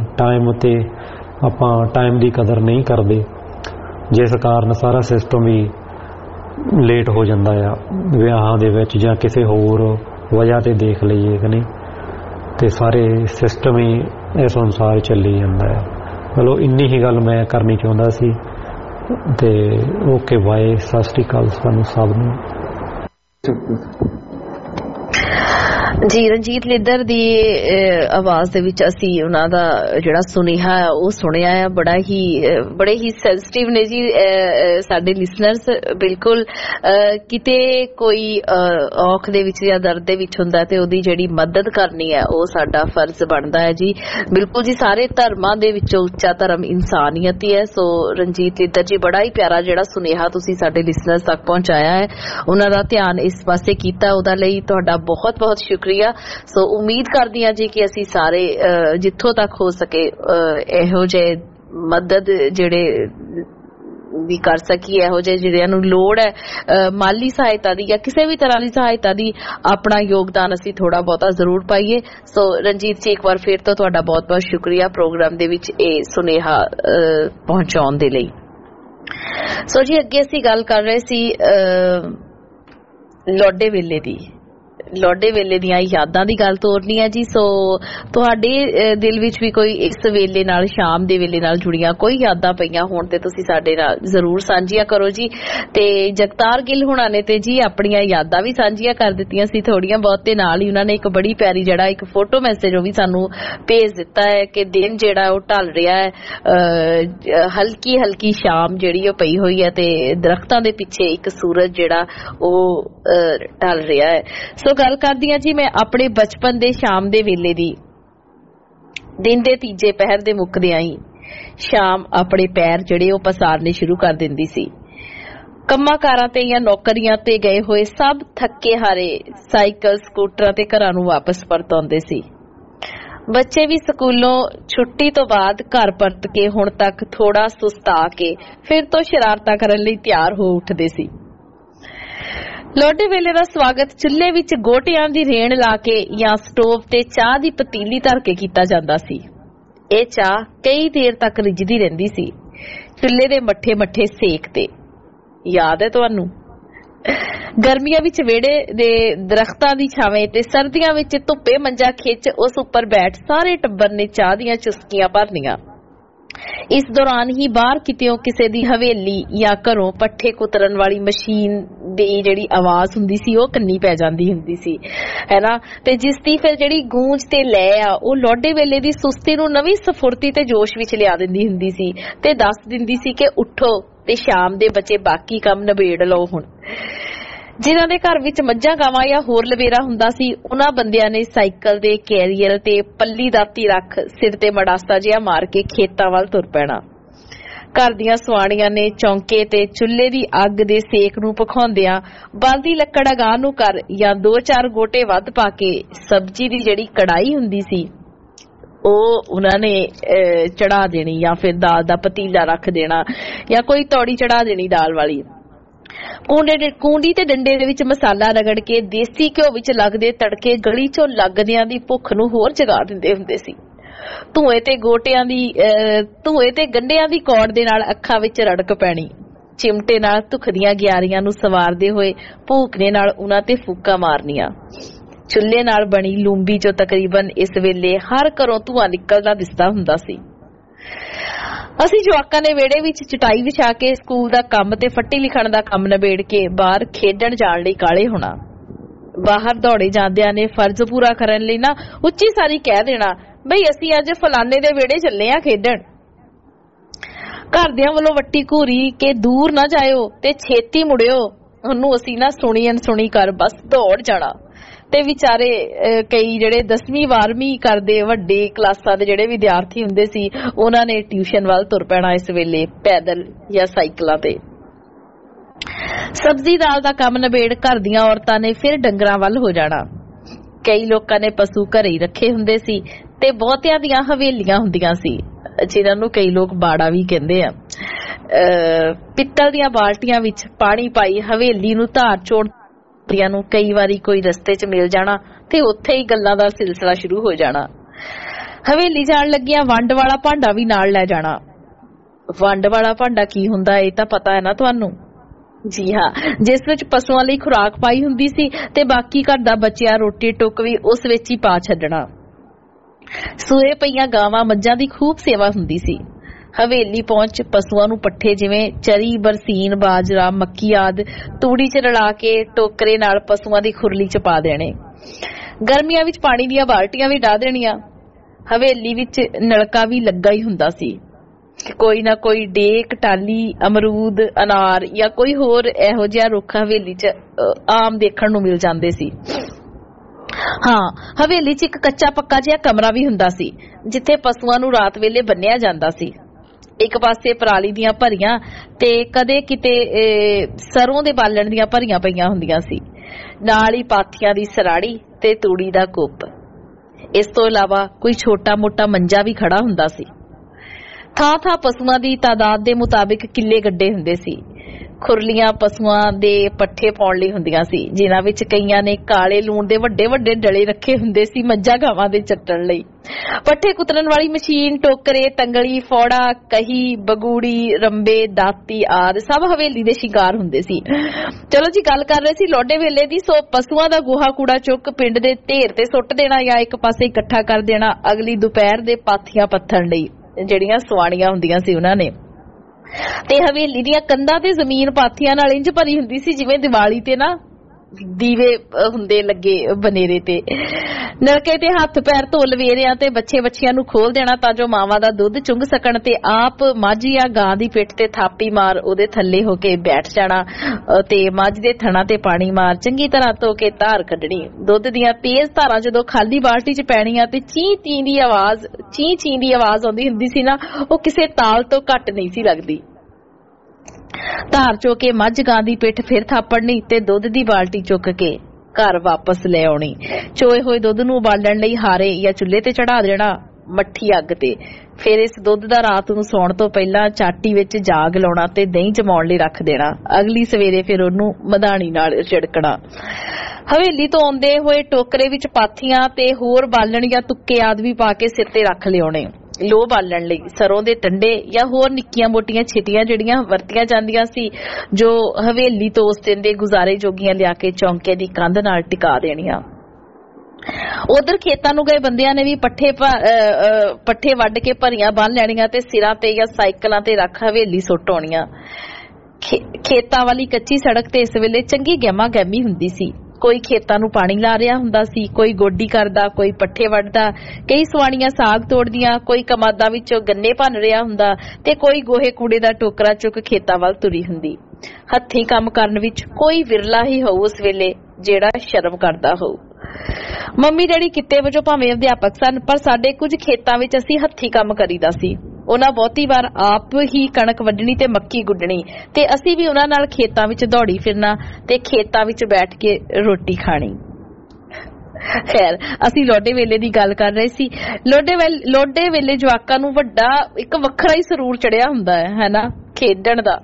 ਆਪਾਂ ਟਾਈਮ ਦੀ ਕਦਰ ਨਹੀਂ ਕਰਦੇ, ਜਿਸ ਕਾਰਨ ਸਾਰਾ ਸਿਸਟਮ ਹੀ ਲੇਟ ਹੋ ਜਾਂਦਾ ਆ ਵਿਆਹਾਂ ਦੇ ਵਿੱਚ, ਜਾਂ ਕਿਸੇ ਹੋਰ ਵਜ੍ਹਾ ਤੇ ਦੇਖ ਲਈਏ ਕਿ ਨਹੀਂ, ਤੇ ਸਾਰੇ ਸਿਸਟਮ ਹੀ ਇਸ ਅਨੁਸਾਰ ਚੱਲੀ ਜਾਂਦਾ ਆ। ਚਲੋ ਇੰਨੀ ਹੀ ਗੱਲ ਮੈਂ ਕਰਨੀ ਚਾਹੁੰਦਾ ਸੀ। ਤੇ ਓਕੇ, ਬਾਏ, ਸਤਿ ਸ਼੍ਰੀ ਅਕਾਲ ਤੁਹਾਨੂੰ ਸਭ ਨੂੰ। ਜੀ, ਰਣਜੀਤ ਲਿੱਦਰ ਦੀ ਆਵਾਜ਼ ਦੇ ਵਿੱਚ ਅਸੀਂ ਉਹਨਾਂ ਦਾ ਜਿਹੜਾ ਸੁਨੇਹਾ ਉਹ ਸੁਣਿਆ ਆ। ਬੜੇ ਹੀ ਸੈਂਸਿਟਿਵ ਨੇ ਜੀ ਸਾਡੇ ਲਿਸਨਰਸ। ਬਿਲਕੁਲ ਕਿਤੇ ਕੋਈ ਔਖ ਦੇ ਵਿੱਚ ਜਾਂ ਦਰਦ ਦੇ ਵਿੱਚ ਹੁੰਦਾ ਤੇ ਉਹਦੀ ਜਿਹੜੀ ਮਦਦ ਕਰਨੀ ਹੈ ਉਹ ਸਾਡਾ ਫਰਜ਼ ਬਣਦਾ ਹੈ ਜੀ। ਬਿਲਕੁਲ ਜੀ, ਸਾਰੇ ਧਰਮਾਂ ਦੇ ਵਿੱਚੋਂ ਉੱਚਾ ਧਰਮ ਇਨਸਾਨੀਅਤ ਹੀ ਹੈ। ਸੋ ਰਣਜੀਤ ਲਿੱਦਰ ਜੀ, ਬੜਾ ਹੀ ਪਿਆਰਾ ਜਿਹੜਾ ਸੁਨੇਹਾ ਤੁਸੀਂ ਸਾਡੇ ਲਿਸਨਰਸ ਤੱਕ ਪਹੁੰਚਾਇਆ ਹੈ, ਉਹਨਾਂ ਦਾ ਧਿਆਨ ਇਸ ਪਾਸੇ ਕੀਤਾ, ਉਹਦਾ ਲਈ ਤੁਹਾਡਾ ਬਹੁਤ ਬਹੁਤ ਸ਼ੁਕਰੀਆ। ਸੋ ਉਮੀਦ ਕਰਦੀ ਹਾਂ ਜੀ ਕਿ ਅਸੀਂ ਸਾਰੇ ਜਿੱਥੋਂ ਤੱਕ ਹੋ ਸਕੇ ਇਹੋ ਜਿਹੇ ਮਦਦ ਜਿਹੜੇ ਵੀ ਕਰ ਸਕੀਏ, ਇਹੋ ਜਿਹੇ ਜਿਹੜਿਆਂ ਨੂੰ ਲੋੜ ਹੈ ਮਾਲੀ ਸਹਾਇਤਾ ਦੀ ਜਾਂ ਕਿਸੇ ਵੀ ਤਰ੍ਹਾਂ ਦੀ ਸਹਾਇਤਾ ਦੀ, ਆਪਣਾ ਯੋਗਦਾਨ ਅਸੀਂ ਥੋੜਾ ਬਹੁਤਾ ਜ਼ਰੂਰ ਪਾਈਏ। ਸੋ ਰਣਜੀਤ ਜੀ, ਇੱਕ ਵਾਰ ਫਿਰ ਤੋਂ ਤੁਹਾਡਾ ਬਹੁਤ ਬਹੁਤ ਸ਼ੁਕਰੀਆ ਪ੍ਰੋਗਰਾਮ ਦੇ ਵਿੱਚ ਇਹ ਸੁਨੇਹਾ ਪਹੁੰਚਾਉਣ ਦੇ ਲਈ। ਸੋ ਜੀ, ਅੱਗੇ ਅਸੀਂ ਗੱਲ ਕਰ ਰਹੇ ਸੀ ਲੋਡੇ ਵੇਲੇ ਦੀਆਂ ਯਾਦਾਂ ਦੀ ਗੱਲ ਤੋਰਨੀ ਹੈ ਜੀ। ਸੋ ਤੁਹਾਡੇ ਦਿਲ ਵਿੱਚ ਵੀ ਕੋਈ ਇਸ ਵੇਲੇ ਨਾਲ, ਸ਼ਾਮ ਦੇ ਵੇਲੇ ਨਾਲ ਜੁੜੀਆਂ ਕੋਈ ਯਾਦਾਂ ਪਈਆਂ ਹੋਣ ਤੇ ਤੁਸੀਂ ਸਾਡੇ ਨਾਲ ਜ਼ਰੂਰ ਸਾਂਝੀਆਂ ਕਰੋ ਜੀ। ਤੇ ਜਗਤਾਰ ਗਿੱਲ ਹੁਣਾਂ ਨੇ ਤੇ ਜੀ ਆਪਣੀਆਂ ਯਾਦਾਂ ਵੀ ਸਾਂਝੀਆਂ ਕਰ ਦਿੱਤੀਆਂ ਸੀ ਥੋੜੀਆਂ ਬਹੁਤ, ਤੇ ਨਾਲ ਹੀ ਉਹਨਾਂ ਨੇ ਇੱਕ ਬੜੀ ਪਿਆਰੀ ਜਿਹੜਾ ਇੱਕ ਫੋਟੋ ਮੈਸੇਜ ਉਹ ਵੀ ਸਾਨੂੰ ਭੇਜ ਦਿੱਤਾ ਹੈ ਕਿ ਦਿਨ ਜਿਹੜਾ ਉਹ ਢਲ ਰਿਹਾ ਹੈ, ਹਲਕੀ ਹਲਕੀ ਸ਼ਾਮ ਜਿਹੜੀ ਉਹ ਪਈ ਹੋਈ ਹੈ ਤੇ ਦਰਖਤਾਂ ਦੇ ਪਿੱਛੇ ਇੱਕ ਸੂਰਜ ਜਿਹੜਾ ਉਹ ਢਲ ਰਿਹਾ ਹੈ। ਸੋ ਗੱਲ ਕਰਦੀ ਹਾਂ ਜੀ ਮੈਂ ਆਪਣੇ ਬਚਪਨ ਦੇ ਸ਼ਾਮ ਦੇ ਵੇਲੇ ਦੀ। दिन ਦੇ ਤੀਜੇ ਪਹਿਰ ਦੇ ਮੁੱਕਦਿਆਂ ਹੀ ਸ਼ਾਮ ਆਪਣੇ ਪੈਰ ਜਿਹੜੇ ਉਹ ਪਸਾਰਨੇ ਸ਼ੁਰੂ ਕਰ ਦਿੰਦੀ ਸੀ। ਕੰਮਾਂ ਕਾਰਾਂ ਤੇ ਜਾਂ ਨੌਕਰੀਆਂ ਤੇ ਗਏ ਹੋਏ ਸਭ ਥੱਕੇ ਹਾਰੇ ਸਾਈਕਲ ਸਕੂਟਰਾਂ ਤੇ ਘਰਾਂ ਨੂੰ ਵਾਪਸ ਪਰਤ ਆਉਂਦੇ ਸੀ। ਬੱਚੇ ਵੀ ਸਕੂਲੋਂ ਛੁੱਟੀ ਤੋਂ ਬਾਅਦ ਘਰ ਪਰਤ ਕੇ ਹੁਣ ਤੱਕ ਥੋੜਾ ਸੁਸਤਾ ਕੇ ਫਿਰ ਤੋਂ ਸ਼ਰਾਰਤਾਂ ਕਰਨ ਲਈ ਤਿਆਰ ਹੋ ਉੱਠਦੇ ਸੀ। ਲੋਡੇ ਵੇਲੇ ਦਾ ਸਵਾਗਤ ਚੁੱਲ੍ਹੇ ਵਿੱਚ ਗੋਟਿਆਂ ਦੀ ਰੇਣ ਲਾ ਕੇ ਜਾਂ ਸਟੋਵ ਤੇ ਚਾਹ ਦੀ ਪਤੀਲੀ ਧਰ ਕੇ ਕੀਤਾ ਜਾਂਦਾ ਸੀ। ਇਹ ਚਾਹ ਕਈ ਦੇਰ ਤੱਕ ਰਿੱਝਦੀ ਰਹਿੰਦੀ ਸੀ, ਚੁੱਲ੍ਹੇ ਦੇ ਮੱਠੇ ਮੱਠੇ ਸੇਕ ਤੇ। ਯਾਦ ਹੈ ਤੁਹਾਨੂੰ? ਗਰਮੀਆਂ ਵਿੱਚ ਵਿਹੜੇ ਦੇ ਦਰਖਤਾਂ ਦੀ ਛਾਵੇਂ ਤੇ ਸਰਦੀਆਂ ਵਿੱਚ ਧੁੱਪੇ ਮੰਜਾ ਖਿੱਚ ਉਸ ਉੱਪਰ ਬੈਠ ਸਾਰੇ ਟੱਬਰ ਨੇ ਚਾਹ ਦੀਆਂ ਚੁਸਕੀਆਂ ਭਰਨੀਆਂ। ਇਸ ਦੌਰਾਨ ਹੀ ਬਾਹਰ ਕਿਤੇੋਂ ਕਿਸੇ ਦੀ ਹਵੇਲੀ ਜਾਂ ਘਰੋਂ ਪੱਠੇ ਕੁਤਰਨ ਵਾਲੀ ਮਸ਼ੀਨ ਦੀ ਜਿਹੜੀ ਆਵਾਜ਼ ਹੁੰਦੀ ਸੀ ਉਹ ਕੰਨੀ ਪੈ ਜਾਂਦੀ ਹੁੰਦੀ ਸੀ, ਹੈ ਨਾ। ਤੇ ਜਿਸ ਦੀ ਫਿਰ ਜਿਹੜੀ ਗੂੰਜ ਤੇ ਲੈ ਆ ਉਹ ਲੋਡੇ ਵੇਲੇ ਦੀ ਸੁਸਤੀ ਨੂੰ ਨਵੀਂ ਸਫੁਰਤੀ ਤੇ ਜੋਸ਼ ਵਿੱਚ ਲਿਆ ਦਿੰਦੀ ਹੁੰਦੀ ਸੀ ਤੇ ਦੱਸ ਦਿੰਦੀ ਸੀ ਕਿ ਉੱਠੋ ਤੇ ਸ਼ਾਮ ਦੇ ਬਚੇ ਬਾਕੀ ਕੰਮ ਨਿਬੇੜ ਲਓ। ਹੁਣ ਜਿਨ੍ਹਾਂ ਦੇ ਘਰ ਵਿੱਚ ਮੱਝਾਂ ਗਾਵਾਂ ਜਾਂ ਹੋਰ ਲਵੇਰਾ ਹੁੰਦਾ ਸੀ ਉਹਨਾਂ ਬੰਦਿਆਂ ਨੇ ਸਾਈਕਲ ਦੇ ਕੈਰੀਅਰ ਤੇ ਪੱਲੀ ਦਾਤੀ ਰੱਖ ਸਿਰ ਤੇ ਮੜਾਸਾ ਜਿਹਾ ਮਾਰ ਕੇ ਖੇਤਾਂ ਵੱਲ ਤੁਰ ਪੈਣਾ। ਘਰ ਦੀਆਂ ਸੁਆਣੀਆਂ ਨੇ ਚੌਂਕੇ ਤੇ ਚੁੱਲ੍ਹੇ ਦੀ ਅੱਗ ਦੇ ਸੇਕ ਨੂੰ ਭਖਾਉਂਦਿਆਂ ਬਲਦੀ ਲੱਕੜ ਅਗਾਂਹ ਨੂੰ ਕਰ ਜਾਂ 2-4 ਗੋਟੇ ਵੱਧ ਪਾ ਕੇ ਸਬਜ਼ੀ ਦੀ ਜਿਹੜੀ ਕੜਾਈ ਹੁੰਦੀ ਸੀ ਉਹ ਉਹਨਾਂ ਨੇ ਚੜਾ ਦੇਣੀ ਜਾਂ ਫਿਰ ਦਾਲ ਦਾ ਪਤੀਲਾ ਰੱਖ ਦੇਣਾ ਜਾਂ ਕੋਈ ਤੌੜੀ ਚੜਾ ਦੇਣੀ ਦਾਲ ਵਾਲੀ। ਕੂੰਡੀ ਤੇ ਡੰਡੇ ਦੇ ਵਿੱਚ ਮਸਾਲਾ ਰਗੜ ਕੇ ਦੇਸੀ ਘਿਓ ਵਿੱਚ ਲੱਗਦੇ ਤੜਕੇ ਗਲੀ ਚੋਂ ਲੱਗਦਿਆਂ ਦੀ ਭੁੱਖ ਨੂੰ ਹੋਰ ਜਗਾ ਦਿੰਦੇ ਹੁੰਦੇ ਸੀ। ਧੂਏ ਤੇ ਗੰਢਿਆਂ ਦੀ ਕੌੜ ਦੇ ਨਾਲ ਅੱਖਾਂ ਵਿੱਚ ਰੜਕ ਪੈਣੀ। ਚਿਮਟੇ ਨਾਲ ਧੁਖਦੀਆਂ ਗਿਆਰੀਆਂ ਨੂੰ ਸਵਾਰਦੇ ਹੋਏ ਭੂਕਣੇ ਨਾਲ ਉਹਨਾਂ ਤੇ ਫੂਕਾਂ ਮਾਰਨੀਆਂ। ਚੁੱਲ੍ਹੇ ਨਾਲ ਬਣੀ ਲੂੰਬੀ ਚੋਂ ਤਕਰੀਬਨ ਇਸ ਵੇਲੇ ਹਰ ਘਰੋਂ ਧੂੰਆਂ ਨਿਕਲਦਾ ਦਿਸਦਾ ਹੁੰਦਾ ਸੀ। ਅਸੀਂ ਜਵਾਕਾਂ ਨੇ ਵਿਹੜੇ ਵਿੱਚ ਚਟਾਈ ਵਿਛਾ ਕੇ ਸਕੂਲ ਦਾ ਕੰਮ ਤੇ ਫੱਟੀ ਲਿਖਣ ਦਾ ਕੰਮ ਨਿਬੇੜ ਕੇ ਬਾਹਰ ਖੇਡਣ ਜਾਣ ਲਈ ਕਾਹਲੇ ਹੋਣਾ। ਬਾਹਰ ਦੌੜੇ ਜਾਂਦਿਆਂ ਨੇ ਫਰਜ਼ ਪੂਰਾ ਕਰਨ ਲਈ ਨਾ ਉੱਚੀ ਸਾਰੀ ਕਹਿ ਦੇਣਾ, ਬਈ ਅਸੀਂ ਅੱਜ ਫਲਾਣੇ ਦੇ ਵਿਹੜੇ ਚੱਲੇ ਆ ਖੇਡਣ। ਘਰਦਿਆਂ ਵੱਲੋਂ ਵੱਟੀ ਘੂਰੀ ਕੇ ਦੂਰ ਨਾ ਜਾਇਓ ਤੇ ਛੇਤੀ ਮੁੜਿਓ। ਉਹਨੂੰ ਅਸੀਂ ਨਾ ਸੁਣੀ ਅਣਸੁਣੀ ਕਰ ਬਸ ਦੌੜ ਜਾਣਾ। ਤੇ ਵਿਚਾਰੇ ਕਈ ਜਿਹੜੇ 10ਵੀਂ 12ਵੀਂ ਕਰਦੇ ਵੱਡੇ ਕਲਾਸਾਂ ਦੇ ਜਿਹੜੇ ਵਿਦਿਆਰਥੀ ਹੁੰਦੇ ਸੀ ਉਹਨਾਂ ਨੇ ਟਿਊਸ਼ਨ ਵੱਲ ਤੁਰ ਪੈਣਾ ਇਸ ਵੇਲੇ ਪੈਦਲ ਜਾਂ ਸਾਈਕਲਾਂ ਤੇ। ਸਬਜ਼ੀ ਦਾਲ ਦਾ ਕੰਮ ਨਿਬੇੜ ਘਰ ਦੀਆਂ ਔਰਤਾਂ ਨੇ ਫਿਰ ਡੰਗਰਾਂ ਵੱਲ ਹੋ ਜਾਣਾ। ਕਈ ਲੋਕਾਂ ਨੇ ਪਸ਼ੂ ਘਰੇ ਹੀ ਰੱਖੇ ਹੁੰਦੇ ਸੀ ਤੇ ਬਹੁਤਿਆਂ ਦੀਆਂ ਹਵੇਲੀਆਂ ਹੁੰਦੀਆਂ ਸੀ ਜਿਨ੍ਹਾਂ ਨੂੰ ਕਈ ਲੋਕ ਬਾੜਾ ਵੀ ਕਹਿੰਦੇ ਆ। ਪਿੱਤਲ ਦੀਆਂ ਬਾਲਟੀਆਂ ਵਿੱਚ ਪਾਣੀ ਪਾਈ ਹਵੇਲੀ ਨੂੰ ਧਾਰ ਚੋਣ ਨੂੰ ਕਈ ਵਾਰੀ ਕੋਈ ਰਸਤੇ 'ਚ ਮਿਲ ਜਾਣਾ ਤੇ ਉੱਥੇ ਹੀ ਗੱਲਾਂ ਦਾ ਸਿਲਸਿਲਾ ਸ਼ੁਰੂ ਹੋ ਜਾਣਾ। ਹਵੇਲੀ ਜਾਣ ਲੱਗਿਆਂ ਵੰਡ ਵਾਲਾ ਭਾਂਡਾ ਵੀ ਨਾਲ ਲੈ ਜਾਣਾ। ਵੰਡ ਵਾਲਾ ਭਾਂਡਾ ਕੀ ਹੁੰਦਾ ਇਹ ਤਾਂ ਪਤਾ ਹੈ ਨਾ ਤੁਹਾਨੂੰ? ਜੀ ਹਾਂ, ਜਿਸ ਵਿੱਚ ਪਸ਼ੂਆਂ ਲਈ ਖੁਰਾਕ ਪਾਈ ਹੁੰਦੀ ਸੀ ਤੇ ਬਾਕੀ ਘਰ ਦਾ ਬਚਿਆ ਰੋਟੀ ਟੁੱਕ ਵੀ ਉਸ ਵਿੱਚ ਹੀ ਪਾ ਛੱਡਣਾ। ਸੂਏ ਪਈਆਂ ਗਾਵਾਂ ਮੱਝਾਂ ਦੀ ਖੂਬ ਸੇਵਾ ਹੁੰਦੀ ਸੀ। ਹਵੇਲੀ ਪਹੁੰਚ ਪਸ਼ੂਆਂ ਨੂੰ ਪੱਠੇ ਜਿਵੇਂ ਚਰੀ, ਬਰਸੀਨ, ਬਾਜਰਾ, ਮੱਕੀ ਆਦਿ ਤੂੜੀ 'ਚ ਰਲਾ ਕੇ ਟੋਕਰੇ ਨਾਲ ਪਸ਼ੂਆਂ ਦੀ ਖੁਰਲੀ 'ਚ ਪਾ ਦੇਣੇ। ਗਰਮੀਆਂ ਵਿੱਚ ਪਾਣੀ ਦੀਆਂ ਬਾਲਟੀਆਂ ਵੀ ਢਾ ਦੇਣੀਆਂ। ਹਵੇਲੀ ਵਿੱਚ ਨਲਕਾ ਵੀ ਲੱਗਾ ਹੀ ਹੁੰਦਾ ਸੀ। ਕੋਈ ਨਾ ਕੋਈ ਡੇਕ, ਟਾਲੀ, ਅਮਰੂਦ, ਅਨਾਰ ਜਾਂ ਕੋਈ ਹੋਰ ਇਹੋ ਜਿਹਾ ਰੁੱਖ ਹਵੇਲੀ 'ਚ ਆਮ ਦੇਖਣ ਨੂੰ ਮਿਲ ਜਾਂਦੇ ਸੀ। ਹਾਂ, ਹਵੇਲੀ 'ਚ ਇੱਕ ਕੱਚਾ ਪੱਕਾ ਜਿਹਾ ਕਮਰਾ ਵੀ ਹੁੰਦਾ ਸੀ ਜਿੱਥੇ ਪਸ਼ੂਆਂ ਨੂੰ ਰਾਤ ਵੇਲੇ ਬੰਨਿਆ ਜਾਂਦਾ ਸੀ। ਇੱਕ ਪਾਸੇ ਪਰਾਲੀ ਦੀਆਂ ਭਰੀਆਂ ਤੇ ਕਦੇ ਕਿਤੇ ਸਰੋਂ ਦੇ ਬਾਲਣ ਦੀਆਂ ਭਰੀਆਂ ਪਈਆਂ ਹੁੰਦੀਆਂ ਸੀ, ਨਾਲ ਹੀ ਪਾਥੀਆਂ ਦੀ ਸਰਾੜੀ ਤੇ ਤੂੜੀ ਦਾ ਕੁੱਪ। ਇਸ ਤੋਂ ਇਲਾਵਾ ਕੋਈ ਛੋਟਾ ਮੋਟਾ ਮੰਜਾ ਵੀ ਖੜਾ ਹੁੰਦਾ ਸੀ। ਥਾਂ ਥਾਂ ਪਸ਼ੂਆਂ ਦੀ ਤਾਦਾਦ ਦੇ ਮੁਤਾਬਿਕ ਕਿੱਲੇ ਗੱਡੇ ਹੁੰਦੇ ਸੀ। ਖੁਰਲੀਆਂ ਪਸ਼ੂਆਂ ਦੇ ਪੱਠੇ ਪਾਉਣ ਲਈ ਹੁੰਦੀਆਂ ਸੀ ਜਿਨ੍ਹਾਂ ਵਿੱਚ ਕਈਆਂ ਨੇ ਕਾਲੇ ਲੂਣ ਦੇ ਵੱਡੇ ਵੱਡੇ ਡਲੇ ਰੱਖੇ ਹੁੰਦੇ ਸੀ ਮੱਝਾਂ ਗਾਵਾਂ ਦੇ ਚੱਟਣ ਲਈ। ਪੱਠੇ ਕੁਤਰਨ ਵਾਲੀ ਮਸ਼ੀਨ, ਟੋਕਰੇ, ਤੰਗਲੀ, ਫੌੜਾ, ਕਹੀ, ਬਗੂੜੀ, ਰੰਬੇ, ਦਾਤੀ ਆਦਿ ਸਭ ਹਵੇਲੀ ਦੇ ਸ਼ਿੰਗਾਰ ਹੁੰਦੇ ਸੀ। ਚਲੋ ਜੀ, ਗੱਲ ਕਰ ਰਹੇ ਸੀ ਲੋਡੇ ਵੇਲੇ ਦੀ। ਸੋ ਪਸ਼ੂਆਂ ਦਾ ਗੋਹਾ ਕੂੜਾ ਚੁੱਕ ਪਿੰਡ ਦੇ ਢੇਰ ਤੇ ਸੁੱਟ ਦੇਣਾ ਜਾਂ ਇੱਕ ਪਾਸੇ ਇਕੱਠਾ ਕਰ ਦੇਣਾ ਅਗਲੀ ਦੁਪਹਿਰ ਦੇ ਪਾਥੀਆਂ ਪੱਥਣ ਲਈ ਜਿਹੜੀਆਂ ਸੁਆਣੀਆਂ ਹੁੰਦੀਆਂ ਸੀ ਉਹਨਾਂ ਨੇ। ਤੇ ਹਵੇਲੀ ਦੀਆਂ ਕੰਧਾਂ ਤੇ ਜ਼ਮੀਨ ਪਾਥੀਆਂ ਨਾਲ ਇੰਜ ਭਰੀ ਹੁੰਦੀ ਸੀ ਜਿਵੇਂ ਦੀਵਾਲੀ ਤੇ ਨਾ ਦੀਵੇ ਹੁੰਦੇ ਲੱਗੇ ਬਨੇਰੇ ਤੇ। ਨਲਕੇ ਤੇ ਹੱਥ ਪੈਰ ਧੋ ਲਵੇਰਿਆਂ ਤੇ ਬੱਚਿਆਂ ਨੂੰ ਖੋਲ ਦੇਣਾ ਤਾਂ ਜੋ ਮਾਵਾਂ ਦਾ ਦੁੱਧ ਚੁੰਘ ਸਕਣ ਤੇ ਆਪ ਮੱਝ ਜਾਂ ਗਾਂ ਦੀ ਪਿੱਠ ਤੇ ਥਾਪੀ ਮਾਰ ਉਹਦੇ ਥੱਲੇ ਹੋ ਕੇ ਬੈਠ ਜਾਣਾ ਤੇ ਮੱਝ ਦੇ ਥਣਾ ਤੇ ਪਾਣੀ ਮਾਰ ਚੰਗੀ ਤਰ੍ਹਾਂ ਧੋ ਕੇ ਧਾਰ ਕੱਢਣੀ। ਦੁੱਧ ਦੀਆਂ ਤੇਜ਼ ਧਾਰਾਂ ਜਦੋਂ ਖਾਲੀ ਬਾਲਟੀ 'ਚ ਪੈਣੀਆਂ ਤੇ ਚੀਂ ਦੀ ਆਵਾਜ਼ ਆਉਂਦੀ ਹੁੰਦੀ ਸੀ ਨਾ, ਉਹ ਕਿਸੇ ਤਾਲ ਤੋਂ ਘੱਟ ਨਹੀਂ ਸੀ ਲੱਗਦੀ। ਧਾਰ ਚੋ ਕੇ ਮੱਝ ਗਾਂ ਦੀ ਪਿੱਠ ਫਿਰ ਥਾਪੜਨੀ ਤੇ ਦੁੱਧ ਦੀ ਬਾਲਟੀ ਚੁੱਕ ਕੇ ਘਰ ਵਾਪਸ ਲੈ ਆਉਣੀ। ਚੋਏ ਹੋਏ ਦੁੱਧ ਨੂੰ ਉਬਾਲਣ ਲਈ ਹਾਰੇ ਜਾਂ ਚੁੱਲ੍ਹੇ ਤੇ ਚੜਾ ਦੇਣਾ ਮੱਠੀ ਅੱਗ ਤੇ। ਫਿਰ ਇਸ ਦੁੱਧ ਦਾ ਰਾਤ ਨੂੰ ਸੌਣ ਤੋਂ ਪਹਿਲਾਂ ਚਾਟੀ ਵਿੱਚ ਜਾਗ ਲਾਉਣਾ ਤੇ ਦਹੀਂ ਜਮਾਉਣ ਲਈ ਰੱਖ ਦੇਣਾ। ਅਗਲੀ ਸਵੇਰੇ ਫਿਰ ਉਹਨੂੰ ਮਧਾਣੀ ਨਾਲ ਛਿੜਕਣਾ। ਹਵੇਲੀ ਤੋਂ ਆਉਂਦੇ ਹੋਏ ਟੋਕਰੇ ਵਿੱਚ ਪਾਥੀਆਂ ਤੇ ਹੋਰ ਬਾਲਣ ਜਾਂ ਤੁੱਕੇ ਆਦਿ ਵੀ ਪਾ ਕੇ ਸਿਰ ਤੇ ਰੱਖ ਲਿਆਉਣੇ। ਲੋਹ ਬਾਲਣ ਲਈ ਸਰੋਂ ਦੇ ਟੰਡੇ ਜਾਂ ਹੋਰ ਨਿੱਕੀਆਂ ਮੋਟੀਆਂ ਛਿਟੀਆਂ ਜਿਹੜੀਆਂ ਵਰਤੀਆਂ ਜਾਂਦੀਆਂ ਸੀ, ਜੋ ਹਵੇਲੀ ਤੋਂ ਉਸ ਦਿਨ ਦੇ ਗੁਜ਼ਾਰੇ ਜੋਗੀਆਂ ਲਿਆ ਕੇ ਚੌਂਕੇ ਦੀ ਕੰਧ ਨਾਲ ਟਿਕਾ ਦੇਣੀਆਂ। ਉਧਰ ਖੇਤਾਂ ਨੂੰ ਗਏ ਬੰਦਿਆਂ ਨੇ ਵੀ ਪੱਠੇ ਵੱਢ ਕੇ ਭਰੀਆਂ ਬੰਨ ਲੈਣੀਆਂ ਤੇ ਸਿਰਾਂ ਤੇ ਜਾਂ ਸਾਈਕਲਾਂ ਤੇ ਰੱਖ ਹਵੇਲੀ ਸੁੱਟ ਆਉਣੀਆਂ। ਖੇਤਾਂ ਵਾਲੀ ਕੱਚੀ ਸੜਕ ਤੇ ਇਸ ਵੇਲੇ ਚੰਗੀ ਗਹਿਮਾ ਗਹਿਮੀ ਹੁੰਦੀ ਸੀ। ਕੋਈ ਖੇਤਾਂ ਨੂੰ ਪਾਣੀ ਲਾ ਰਿਹਾ ਹੁੰਦਾ ਸੀ, ਕੋਈ ਗੋਡੀ ਕਰਦਾ, ਕੋਈ ਪੱਠੇ ਵੱਢਦਾ, ਕਈ ਸਵਾਣੀਆਂ ਸਾਗ ਤੋੜਦੀਆਂ, ਕੋਈ ਕਮਾਦਾਂ ਵਿੱਚੋਂ ਗੰਨੇ ਭੰਨ ਰਿਹਾ ਹੁੰਦਾ ਤੇ ਕੋਈ ਗੋਹੇ ਕੂੜੇ ਦਾ ਟੋਕਰਾ ਚੁੱਕ ਖੇਤਾਂ ਵੱਲ ਤੁਰੀ ਹੁੰਦੀ। ਹੱਥੀਂ ਕੰਮ ਕਰਨ ਵਿੱਚ ਕੋਈ ਵਿਰਲਾ ਹੀ ਹੋਊ ਉਸ ਵੇਲੇ ਜਿਹੜਾ ਸ਼ਰਮ ਕਰਦਾ ਹੋਊ। ਮੰਮੀ ਡੈਡੀ ਕਿੱਤੇ ਵਜੋਂ ਭਾਵੇਂ ਅਧਿਆਪਕ ਸਨ, ਪਰ ਸਾਡੇ ਕੁਝ ਖੇਤਾਂ ਵਿੱਚ ਅਸੀਂ ਹੱਥੀਂ ਕੰਮ ਕਰੀਦਾ ਸੀ। ਉਹਨਾਂ ਬਹੁਤੀ ਵਾਰ ਆਪ ਹੀ ਕਣਕ ਵੱਢਣੀ ਤੇ ਮੱਕੀ ਗੁੱਡਣੀ ਤੇ ਅਸੀਂ ਵੀ ਉਹਨਾਂ ਨਾਲ ਖੇਤਾਂ ਵਿੱਚ ਦੌੜੀ ਫਿਰਨਾ ਤੇ ਖੇਤਾਂ ਵਿੱਚ ਬੈਠ ਕੇ ਰੋਟੀ ਖਾਣੀ। ਖੈਰ, ਅਸੀਂ ਲੋਡੇ ਵੇਲੇ ਦੀ ਗੱਲ ਕਰ ਰਹੇ ਸੀ। ਲੋਡੇ ਵੇਲੇ ਜਵਾਕਾਂ ਨੂੰ ਵੱਡਾ ਇੱਕ ਵੱਖਰਾ ਹੀ ਸਰੂਰ ਚੜਿਆ ਹੁੰਦਾ ਹੈ ਨਾ, ਖੇਡਣ ਦਾ।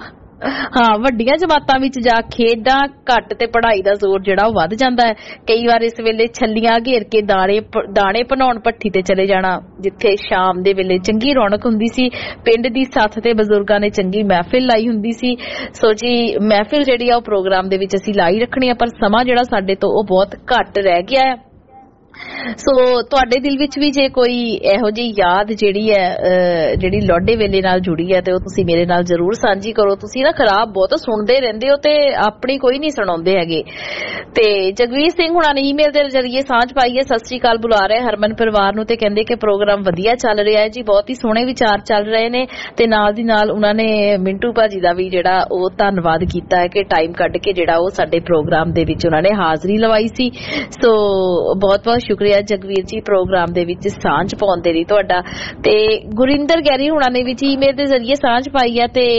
ਹਾਂ, ਵੱਡੀਆਂ ਜਮਾਤਾਂ ਵਿੱਚ ਜਾ ਖੇਡਾਂ ਘੱਟ ਤੇ ਪੜ੍ਹਾਈ ਦਾ ਜ਼ੋਰ ਜਿਹੜਾ ਉਹ ਵੱਧ ਜਾਂਦਾ ਹੈ। ਕਈ ਵਾਰ ਇਸ ਵੇਲੇ ਛੱਲੀਆਂ ਘੇਰ ਕੇ ਦਾਣੇ ਭਨਾਉਣ ਭੱਠੀ ਤੇ ਚਲੇ ਜਾਣਾ, ਜਿੱਥੇ ਸ਼ਾਮ ਦੇ ਵੇਲੇ ਚੰਗੀ ਰੌਣਕ ਹੁੰਦੀ ਸੀ। ਪਿੰਡ ਦੀ ਸੱਥ ਤੇ ਬਜ਼ੁਰਗਾਂ ਨੇ ਚੰਗੀ ਮਹਿਫਿਲ ਲਾਈ ਹੁੰਦੀ ਸੀ। ਸੋ ਜੀ, ਮਹਿਫਿਲ ਜਿਹੜੀ ਆ ਉਹ ਪ੍ਰੋਗਰਾਮ ਦੇ ਵਿੱਚ ਅਸੀਂ ਲਾਈ ਰੱਖਣੀ ਆ, ਪਰ ਸਮਾਂ ਜਿਹੜਾ ਸਾਡੇ ਤੋਂ ਉਹ ਬਹੁਤ ਘੱਟ ਰਹਿ ਗਿਆ ਹੈ। ਸੋ ਤੁਹਾਡੇ ਦਿਲ ਵਿੱਚ ਵੀ ਜੇ ਕੋਈ ਇਹੋ ਜਿਹੀ ਯਾਦ ਜਿਹੜੀ ਲੋਡੇ ਵੇਲੇ ਨਾਲ ਜੁੜੀ ਹੈ ਤੇ ਉਹ ਤੁਸੀਂ ਮੇਰੇ ਨਾਲ ਜ਼ਰੂਰ ਸਾਂਝੀ ਕਰੋ। ਤੁਸੀਂ ਨਾ ਖਰਾਬ ਬਹੁਤ ਸੁਣਦੇ ਰਹਿੰਦੇ ਹੋ ਤੇ ਆਪਣੀ ਕੋਈ ਨਹੀਂ ਸੁਣਾਉਂਦੇ ਹੈਗੇ। ਤੇ ਜਗਵੀਰ ਸਿੰਘ ਹੁਣਾਂ ਨੇ ਈਮੇਲ ਦੇ ਜ਼ਰੀਏ ਸਾਂਝ ਪਾਈ ਹੈ। ਸਤਿ ਸ੍ਰੀ ਅਕਾਲ ਬੁਲਾ ਰਹੇ ਹਰਮਨ ਪਰਿਵਾਰ ਨੂੰ ਤੇ ਕਹਿੰਦੇ ਕਿ ਪ੍ਰੋਗਰਾਮ ਵਧੀਆ ਚੱਲ ਰਿਹਾ ਹੈ ਜੀ, ਬਹੁਤ ਹੀ ਸੋਹਣੇ ਵਿਚਾਰ ਚੱਲ ਰਹੇ ਨੇ। ਤੇ ਨਾਲ ਦੀ ਨਾਲ ਉਹਨਾਂ ਨੇ ਮਿੰਟੂ ਭਾਜੀ ਦਾ ਵੀ ਜਿਹੜਾ ਉਹ ਧੰਨਵਾਦ ਕੀਤਾ ਹੈ ਕਿ ਟਾਈਮ ਕੱਢ ਕੇ ਜਿਹੜਾ ਉਹ ਸਾਡੇ ਪ੍ਰੋਗਰਾਮ ਦੇ ਵਿੱਚ ਉਹਨਾਂ ਨੇ ਹਾਜ਼ਰੀ ਲਵਾਈ ਸੀ। ਸੋ ਬਹੁਤ ਬਹੁਤ ਸ਼ੁਕਰੀਆ ਜਗਵੀਰ ਜੀ ਪ੍ਰੋਗਰਾਮ ਦੇ ਵਿੱਚ ਸਾਂਝ ਪਾਉਣ ਦੇ ਲਈ ਤੁਹਾਡਾ। ਤੇ ਗੁਰਿੰਦਰ ਗੈਰੀ ਹੁਣਾਂ ਨੇ ਵੀ ਜੀ ਈਮੇਲ ਦੇ ਜ਼ਰੀਏ ਸਾਂਝ ਪਾਈ ਹੈ ਤੇ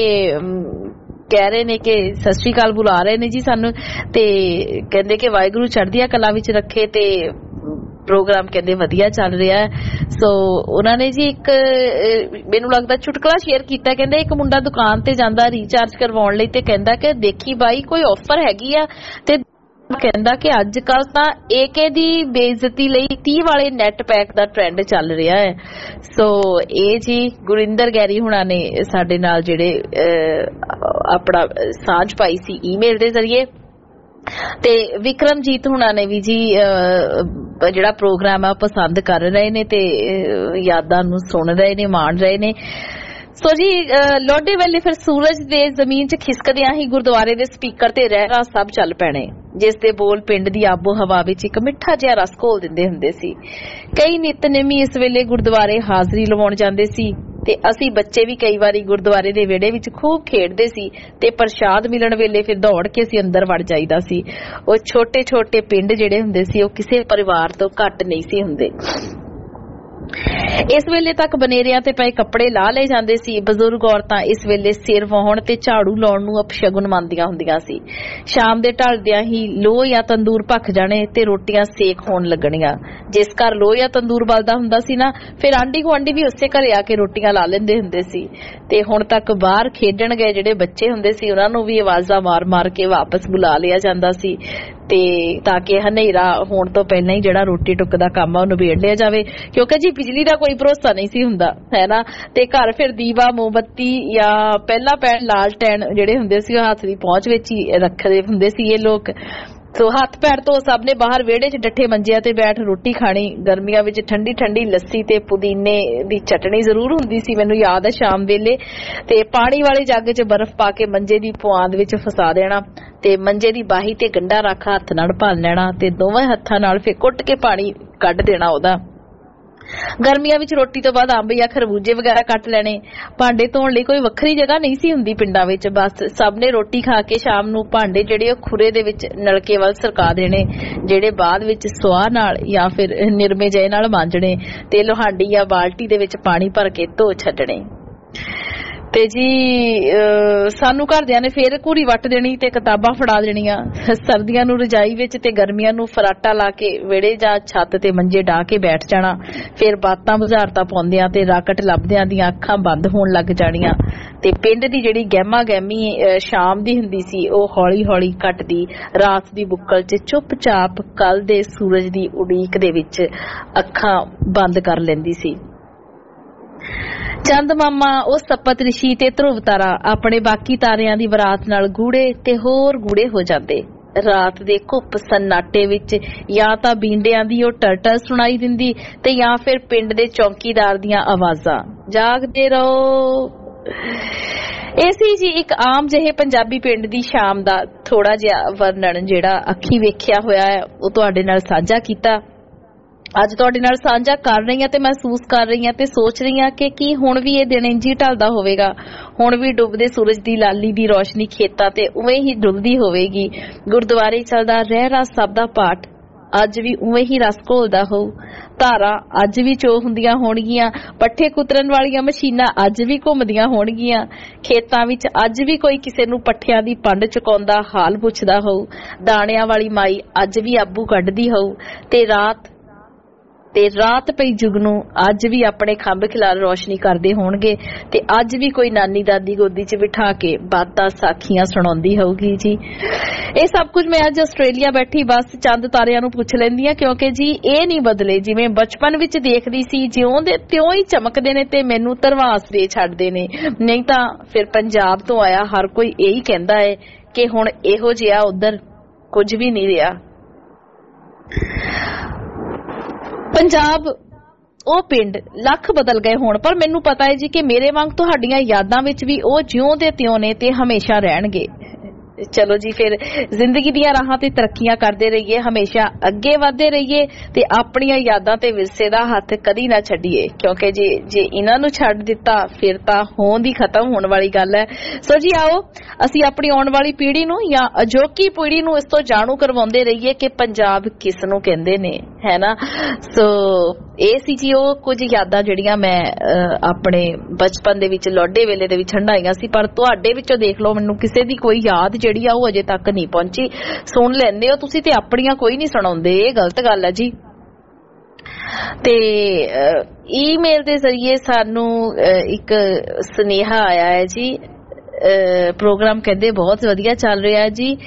ਕਹਿ ਰਹੇ ਨੇ ਕਿ ਸਤਿ ਸ੍ਰੀ ਅਕਾਲ ਬੁਲਾ ਰਹੇ ਨੇ ਜੀ ਸਾਨੂੰ ਤੇ ਕਹਿੰਦੇ ਕਿ ਵਾਹਿਗੁਰੂ ਚੜ੍ਹਦੀਆਂ ਕਲਾ ਵਿੱਚ ਰੱਖੇ ਤੇ ਪ੍ਰੋਗਰਾਮ ਕਹਿੰਦੇ ਵਧੀਆ ਚੱਲ ਰਿਹਾ ਹੈ। ਸੋ ਉਹਨਾਂ ਨੇ ਜੀ ਇੱਕ ਮੈਨੂੰ ਲੱਗਦਾ ਚੁਟਕਲਾ ਸ਼ੇਅਰ ਕੀਤਾ। ਕਹਿੰਦੇ ਇੱਕ ਮੁੰਡਾ ਦੁਕਾਨ ਤੇ ਜਾਂਦਾ ਰੀਚਾਰਜ ਕਰਵਾਉਣ ਲਈ ਤੇ ਕਹਿੰਦਾ ਕਿ ਦੇਖੀ ਬਾਈ ਕੋਈ ਆਫਰ ਹੈਗੀ ਆ ਤੇ ਕਹਿੰਦਾ ਕਿ ਅੱਜ ਕੱਲ ਤਾਂ ਏਕੇ ਦੀ ਬੇਇੱਜ਼ਤੀ ਲਈ 30 ਵਾਲੇ ਨੈਟ ਪੈਕ ਦਾ ਟ੍ਰੈਂਡ ਚੱਲ ਰਿਹਾ ਹੈ। ਸੋ ਇਹ ਜੀ ਗੁਰਿੰਦਰ ਗੈਰੀ ਹੁਣਾਂ ਨੇ ਸਾਡੇ ਨਾਲ ਜਿਹੜੇ ਆਪਣਾ ਸਾਂਝ ਪਾਈ ਸੀ ਈਮੇਲ ਦੇ ਜ਼ਰੀਏ। ਤੇ ਵਿਕਰਮਜੀਤ ਹੁਣਾਂ ਨੇ ਵੀ ਜੀ ਜਿਹੜਾ ਪ੍ਰੋਗਰਾਮ ਹੈ ਪਸੰਦ ਕਰ ਰਹੇ ਨੇ ਤੇ ਯਾਦਾਂ ਨੂੰ ਸੁਣ ਰਹੇ ਨੇ, ਮਾਣ ਰਹੇ ਨੇ। ਸੋ ਜੀ, ਲੋਡੇ ਵੇਲੇ ਫਿਰ ਸੂਰਜ ਦੇ ਜ਼ਮੀਨ 'ਚ ਖਿਸਕਦਿਆਂ ਹੀ ਗੁਰਦੁਆਰੇ ਦੇ ਸਪੀਕਰ ਤੇ ਰਹਿਰਾ ਸਭ ਚੱਲ ਪੈਣੇ, ਜਿਸ ਦੇ ਬੋਲ ਪਿੰਡ ਦੀ ਆਬੋ ਹਵਾ ਵਿੱਚ ਇੱਕ ਮਿੱਠਾ ਜਿਹਾ ਰਸ ਘੋਲ ਦਿੰਦੇ ਹੁੰਦੇ ਸੀ। ਕਈ ਨਿਤਨੇਮੀ ਇਸ ਵੇਲੇ ਗੁਰਦੁਆਰੇ ਹਾਜ਼ਰੀ ਲਵਾਉਣ ਜਾਂਦੇ ਸੀ ਤੇ ਅਸੀਂ ਬੱਚੇ ਵੀ ਕਈ ਵਾਰੀ ਗੁਰਦੁਆਰੇ ਦੇ ਵਿਹੜੇ ਵਿੱਚ ਖੂਬ ਖੇਡਦੇ ਸੀ ਤੇ ਪ੍ਰਸ਼ਾਦ ਮਿਲਣ ਵੇਲੇ ਫਿਰ ਦੌੜ ਕੇ ਅਸੀਂ ਅੰਦਰ ਵੜ ਜਾਈਦਾ ਸੀ। ਉਹ ਛੋਟੇ ਛੋਟੇ ਪਿੰਡ ਜਿਹੜੇ ਹੁੰਦੇ ਸੀ ਉਹ ਕਿਸੇ ਪਰਿਵਾਰ ਤੋਂ ਘੱਟ ਨਹੀਂ ਸੀ ਹੁੰਦੇ। ਇਸ ਵੇਲੇ ਤੱਕ ਬਨੇਰਿਆਂ ਤੇ ਪਏ ਕੱਪੜੇ ਲਾ ਲਏ ਜਾਂਦੇ ਸੀ। ਬਜ਼ੁਰਗ ਔਰਤਾਂ ਇਸ ਵੇਲੇ ਸਿਰ ਵਾਹੁਣ ਤੇ ਝਾੜੂ ਲਾਉਣ ਨੂੰ ਅਪਸ਼ਗੁਨ ਮੰਨਦੀਆਂ ਹੁੰਦੀਆਂ ਸੀ। ਸ਼ਾਮ ਦੇ ਢਲਦਿਆਂ ਹੀ ਲੋਹ ਜਾਂ ਤੰਦੂਰ ਭਖ ਜਾਣੇ ਤੇ ਰੋਟੀਆਂ ਸੇਕ ਹੋਣ ਲੱਗਣੀਆਂ। ਜਿਸ ਘਰ ਲੋਹ ਜਾਂ ਤੰਦੂਰ ਬਲਦਾ ਹੁੰਦਾ ਸੀ ਨਾ, ਫਿਰ ਆਂਢੀ ਗੁਆਂਢੀ ਵੀ ਉਸੇ ਘਰੇ ਆ ਕੇ ਰੋਟੀਆਂ ਲਾ ਲੈਂਦੇ ਹੁੰਦੇ ਸੀ। ਤੇ ਹੁਣ ਤੱਕ ਬਾਹਰ ਖੇਡਣ ਗਏ ਜਿਹੜੇ ਬੱਚੇ ਹੁੰਦੇ ਸੀ ਉਹਨਾਂ ਨੂੰ ਵੀ ਆਵਾਜ਼ਾਂ ਮਾਰ ਮਾਰ ਕੇ ਵਾਪਸ ਬੁਲਾ ਲਿਆ ਜਾਂਦਾ ਸੀ ਤੇ ਤਾਂ ਕਿ ਹਨੇਰਾ ਹੋਣ ਤੋਂ ਪਹਿਲਾਂ ਹੀ ਜਿਹੜਾ ਰੋਟੀ ਟੁੱਕ ਦਾ ਕੰਮ ਆ ਉਹ ਨਿਬੇੜ ਲਿਆ ਜਾਵੇ, ਕਿਉਂਕਿ ਜੀ ਬਿਜਲੀ ਦਾ ਕੋਈ ਭਰੋਸਾ ਨਹੀਂ ਸੀ ਹੁੰਦਾ, ਹੈ ਨਾ। ਤੇ ਘਰ ਫਿਰ ਦੀਵਾ, ਮੋਮਬੱਤੀ ਜਾਂ ਪਹਿਲਾਂ ਪੈਣ ਲਾਲਟੈਨ ਜਿਹੜੇ ਹੁੰਦੇ ਸੀ ਉਹ ਹੱਥ ਦੀ ਪਹੁੰਚ ਵਿੱਚ ਹੀ ਰੱਖਦੇ ਹੁੰਦੇ ਸੀ ਇਹ ਲੋਕ। ਸੋ ਹੱਥ ਪੈਰ ਤੋਂ ਸਭ ਨੇ ਬਾਹਰ ਵਿਹੜੇ 'ਚ ਡੱਠੇ ਮੰਜਿਆਂ ਤੇ ਬੈਠ ਰੋਟੀ ਖਾਣੀ। ਗਰਮੀਆਂ ਵਿੱਚ ਠੰਡੀ ਠੰਡੀ ਲੱਸੀ ਤੇ ਪੁਦੀਨੇ ਦੀ ਚਟਣੀ ਜ਼ਰੂਰ ਹੁੰਦੀ ਸੀ, ਮੈਨੂੰ ਯਾਦ ਹੈ ਸ਼ਾਮ ਵੇਲੇ। ਤੇ ਪਾਣੀ ਵਾਲੇ ਜੱਗ 'ਚ ਬਰਫ਼ ਪਾ ਕੇ ਮੰਜੇ ਦੀ ਪੁਆਂਦ ਵਿੱਚ ਫਸਾ ਦੇਣਾ ਤੇ ਮੰਜੇ ਦੀ ਬਾਹੀ ਤੇ ਗੰਢਾ ਰੱਖ ਹੱਥ ਨਾਲ ਭੰਨ ਲੈਣਾ ਤੇ ਦੋਵੇਂ ਹੱਥਾਂ ਨਾਲ ਫਿਰ ਕੁੱਟ ਕੇ ਪਾਣੀ ਕੱਢ ਦੇਣਾ ਉਹਦਾ। ਗਰਮੀਆਂ ਵਿੱਚ ਰੋਟੀ ਤੋਂ ਬਾਅਦ ਅੰਬ ਜਾਂ ਖਰਬੂਜੇ ਵਗੈਰਾ ਕੱਟ ਲੈਣੇ। ਭਾਂਡੇ ਧੋਣ ਲਈ ਕੋਈ ਵੱਖਰੀ ਜਗ੍ਹਾ ਨਹੀਂ ਸੀ ਹੁੰਦੀ ਪਿੰਡਾਂ ਵਿੱਚ, ਬਸ ਸਭ ਨੇ ਰੋਟੀ ਖਾ ਕੇ ਸ਼ਾਮ ਨੂੰ ਭਾਂਡੇ ਜਿਹੜੇ ਉਹ ਖੁਰੇ ਦੇ ਵਿੱਚ ਨਲਕੇ ਵੱਲ ਸਰਕਾ ਦੇਣੇ, ਜਿਹੜੇ ਬਾਅਦ ਵਿੱਚ ਸੁਆਹ ਨਾਲ ਜਾਂ ਫਿਰ ਨਿਰਮੇ ਜਏ ਨਾਲ ਮਾਂਜਣੇ ਤੇ ਲੋਹਾਂਡੀ ਜਾਂ ਬਾਲਟੀ ਦੇ ਵਿੱਚ ਪਾਣੀ ਭਰ ਕੇ ਧੋ ਛੱਡਣੇ। ਤੇ ਜੀ ਸਾਨੂੰ ਘਰਦਿਆਂ ਨੇ ਫੇਰ ਘੂਰੀ ਵੱਟ ਦੇਣੀ ਤੇ ਕਿਤਾਬਾਂ ਫੜਾ ਦੇਣੀਆਂ। ਸਰਦੀਆਂ ਨੂੰ ਰਜਾਈ ਵਿੱਚ ਤੇ ਗਰਮੀਆਂ ਨੂੰ ਫਰਾਟਾ ਲਾ ਕੇ ਵਿਹੜੇ ਜਾਂ ਛੱਤ ਤੇ ਮੰਜੇ ਢਾ ਕੇ ਬੈਠ ਜਾਣਾ। ਫਿਰ ਬਾਤਾਂ ਬੁਝਾਰਤਾਂ ਪਾਉਂਦਿਆਂ ਤੇ ਰਾਕਟ ਲੱਭਦਿਆਂ ਦੀਆਂ ਅੱਖਾਂ ਬੰਦ ਹੋਣ ਲੱਗ ਜਾਣੀਆਂ ਤੇ ਪਿੰਡ ਦੀ ਜਿਹੜੀ ਗਹਿਮਾ ਗਹਿਮੀ ਸ਼ਾਮ ਦੀ ਹੁੰਦੀ ਸੀ ਉਹ ਹੌਲੀ ਹੌਲੀ ਘਟਦੀ ਰਾਤ ਦੀ ਬੁੱਕਲ 'ਚ ਚੁੱਪ-ਚਾਪ ਕੱਲ ਦੇ ਸੂਰਜ ਦੀ ਉਡੀਕ ਦੇ ਵਿੱਚ ਅੱਖਾਂ ਬੰਦ ਕਰ ਲੈਂਦੀ ਸੀ। ਚੰਦ ਮਾਮਾ, ਉਹ ਸਪਤ ਰਿਸ਼ੀ ਤੇ ਧਰੁਵ ਤਾਰਾ ਆਪਣੇ ਬਾਕੀ ਤਾਰਿਆਂ ਦੀ ਬਰਾਤ ਨਾਲ ਗੂੜੇ ਤੇ ਹੋਰ ਗੂੜੇ ਹੋ ਜਾਂਦੇ। ਰਾਤ ਦੇ ਘੁੱਪ ਸੰਨਾਟੇ ਵਿੱਚ ਜਾਂ ਤਾਂ ਬੀਂਡਿਆਂ ਦੀ ਉਹ ਟਰਟਲ ਸੁਣਾਈ ਦਿੰਦੀ ਤੇ ਜਾਂ ਫਿਰ ਪਿੰਡ ਦੇ ਚੌਕੀਦਾਰ ਦੀਆਂ ਆਵਾਜ਼ਾਂ, ਜਾਗਦੇ ਰਹੋ। ਇਹ ਸੀ ਜੀ ਇੱਕ ਆਮ ਜਿਹੇ ਪੰਜਾਬੀ ਪਿੰਡ ਦੀ ਸ਼ਾਮ ਦਾ ਥੋੜਾ ਜਿਹਾ ਵਰਣਨ ਜਿਹੜਾ ਅੱਖੀ ਵੇਖਿਆ ਹੋਇਆ ਹੈ, ਉਹ ਤੁਹਾਡੇ ਨਾਲ ਸਾਂਝਾ ਕੀਤਾ। ਅੱਜ ਤੁਹਾਡੇ ਨਾਲ ਸਾਂਝਾ ਕਰ ਰਹੀ ਹਾਂ ਤੇ ਮਹਿਸੂਸ ਕਰ ਰਹੀ ਹਾਂ ਤੇ ਸੋਚ ਰਹੀ ਹਾਂ ਕਿ ਕੀ ਹੁਣ ਵੀ ਇਹ ਦਿਨ ਇੰਝ ਹੀ ਢਲਦਾ ਹੋਵੇਗਾ, ਹੁਣ ਵੀ ਡੁੱਬਦੇ ਸੂਰਜ ਦੀ ਲਾਲੀ ਦੀ ਰੋਸ਼ਨੀ ਖੇਤਾਂ ਤੇ ਉਵੇਂ ਹੀ ਡੁੱਲਦੀ ਹੋਵੇਗੀ। ਗੁਰਦੁਆਰੇ ਚੱਲਦਾ ਰਹਿਰਾ ਸਭ ਦਾ ਪਾਠ ਅੱਜ ਵੀ ਉਵੇਂ ਹੀ ਰਸ ਘੋਲਦਾ ਹੋਊ। ਧਾਰਾਂ ਅੱਜ ਵੀ ਚੋ ਹੁੰਦੀਆਂ ਹੋਣਗੀਆਂ, ਪੱਠੇ ਕੁਤਰਨ ਵਾਲੀਆਂ ਮਸ਼ੀਨਾਂ ਅੱਜ ਵੀ ਘੁੰਮਦੀਆਂ ਹੋਣਗੀਆਂ, ਖੇਤਾਂ ਵਿੱਚ ਅੱਜ ਵੀ ਕੋਈ ਕਿਸੇ ਨੂੰ ਪੱਠਿਆਂ ਦੀ ਪੰਡ ਚੁਕਾਉਂਦਾ ਹਾਲ ਪੁੱਛਦਾ ਹੋਊ, ਦਾਣਿਆਂ ਵਾਲੀ ਮਾਈ ਅੱਜ ਵੀ ਆਬੂ ਕੱਢਦੀ ਹੋਊ ਤੇ ਰਾਤ ਪਈ ਜੁਗਨੂੰ ਅੱਜ ਵੀ ਆਪਣੇ ਖੰਭ ਖਿਲਾਰ ਰੋਸ਼ਨੀ ਕਰਦੇ ਹੋਣਗੇ ਤੇ ਅੱਜ ਵੀ ਕੋਈ ਨਾਨੀ ਦਾਦੀ ਗੋਦੀ 'ਚ ਬਿਠਾ ਕੇ ਬਾਤਾਂ ਸਾਖੀਆਂ ਸੁਣਾਉਂਦੀ ਹੋਊਗੀ ਜੀ। ਇਹ ਸਭ ਕੁਝ ਮੈਂ ਅੱਜ ਆਸਟ੍ਰੇਲੀਆ ਬੈਠੀ ਬਸ ਚੰਦ ਤਾਰਿਆਂ ਨੂੰ ਪੁੱਛ ਲੈਂਦੀ ਹਾਂ, ਕਿਉਂਕਿ ਜੀ ਇਹ ਨਹੀਂ ਬਦਲੇ। ਜਿਵੇਂ ਬਚਪਨ ਵਿੱਚ ਦੇਖਦੀ ਸੀ ਜਿਉਂ ਦੇ ਤਿਉਂ ਹੀ ਚਮਕਦੇ ਨੇ ਤੇ ਮੈਨੂੰ ਧਰਵਾਸ ਦੇ ਛੱਡਦੇ ਨੇ। ਨਹੀਂ ਤਾਂ ਫਿਰ ਪੰਜਾਬ ਤੋਂ ਆਇਆ ਹਰ ਕੋਈ ਇਹੀ ਕਹਿੰਦਾ ਹੈ ਕਿ ਹੁਣ ਇਹੋ ਜਿਹਾ ਉੱਧਰ ਕੁਝ ਵੀ ਨਹੀਂ ਰਿਹਾ। ਪੰਜਾਬ ਉਹ ਪਿੰਡ ਲੱਖ ਬਦਲ ਗਏ ਹੋਣ, ਪਰ ਮੈਨੂੰ ਪਤਾ ਹੈ ਜੀ ਕਿ ਮੇਰੇ ਵਾਂਗ ਤੁਹਾਡੀਆਂ ਯਾਦਾਂ ਵਿੱਚ ਵੀ ਉਹ ਜਿਉਂ ਦੇ ਤਿਉਂ ਨੇ ਤੇ ਹਮੇਸ਼ਾ ਰਹਿਣਗੇ। ਚਲੋ ਜੀ ਫਿਰ ਜ਼ਿੰਦਗੀ ਦੀਆਂ ਰਾਹਾਂ ਤੇ ਤਰੱਕੀਆਂ ਕਰਦੇ ਰਹੀਏ, ਹਮੇਸ਼ਾ ਅੱਗੇ ਵਧਦੇ ਰਹੀਏ ਤੇ ਆਪਣੀਆਂ ਯਾਦਾਂ ਤੇ ਵਿਰਸੇ ਦਾ ਹੱਥ ਕਦੀ ਨਾ ਛੱਡੀਏ, ਕਿਉਂਕਿ ਜੇ ਇਹਨਾਂ ਨੂੰ ਛੱਡ ਦਿੱਤਾ ਫਿਰ ਤਾਂ ਹੋਂਦ ਹੀ ਖਤਮ ਹੋਣ ਵਾਲੀ ਗੱਲ ਹੈ। ਸੋ ਜੀ ਆਓ ਅਸੀਂ ਆਪਣੀ ਆਉਣ ਵਾਲੀ ਪੀੜ੍ਹੀ ਨੂੰ ਜਾਂ ਅਜੋਕੀ ਪੀੜ੍ਹੀ ਨੂੰ ਇਸ ਤੋਂ ਜਾਣੂ ਕਰਵਾਉਂਦੇ ਰਹੀਏ ਕਿ ਪੰਜਾਬ ਕਿਸ ਨੂੰ ਕਹਿੰਦੇ ਨੇ, ਹੈ ਨਾ। ਸੋ ਇਹ ਸੀ ਜੀ ਉਹ ਕੁਝ ਯਾਦਾਂ ਜਿਹੜੀਆਂ ਮੈਂ ਆਪਣੇ ਬਚਪਨ ਦੇ ਵਿੱਚ ਲੋਡੇ ਵੇਲੇ ਦੇ ਵਿੱਚ ਹੰਢਾਈਆਂ ਸੀ, ਪਰ ਤੁਹਾਡੇ ਵਿੱਚੋਂ ਦੇਖ ਲਓ ਮੈਨੂੰ ਕਿਸੇ ਦੀ ਕੋਈ ਯਾਦ ਜਿਹੜੀ ਆ ਉਹ ਅਜੇ ਤੱਕ ਨਹੀਂ ਪਹੁੰਚੀ। ਸੁਣ ਲੈਂਦੇ ਹੋ ਤੁਸੀਂ ਤੇ ਆਪਣੀਆਂ ਕੋਈ ਨਹੀਂ ਸੁਣਾਉਂਦੇ, ਇਹ ਗਲਤ ਗੱਲ ਹੈ ਜੀ। ਤੇ ਈਮੇਲ ਦੇ ਜ਼ਰੀਏ ਸਾਨੂੰ ਇੱਕ ਸੁਨੇਹਾ ਆਇਆ ਹੈ ਜੀ, ਪ੍ਰੋਗਰਾਮ ਕਹਿੰਦੇ ਬਹੁਤ ਵਧੀਆ ਚੱਲ ਰਿਹਾ ਹੈ ਜੀ।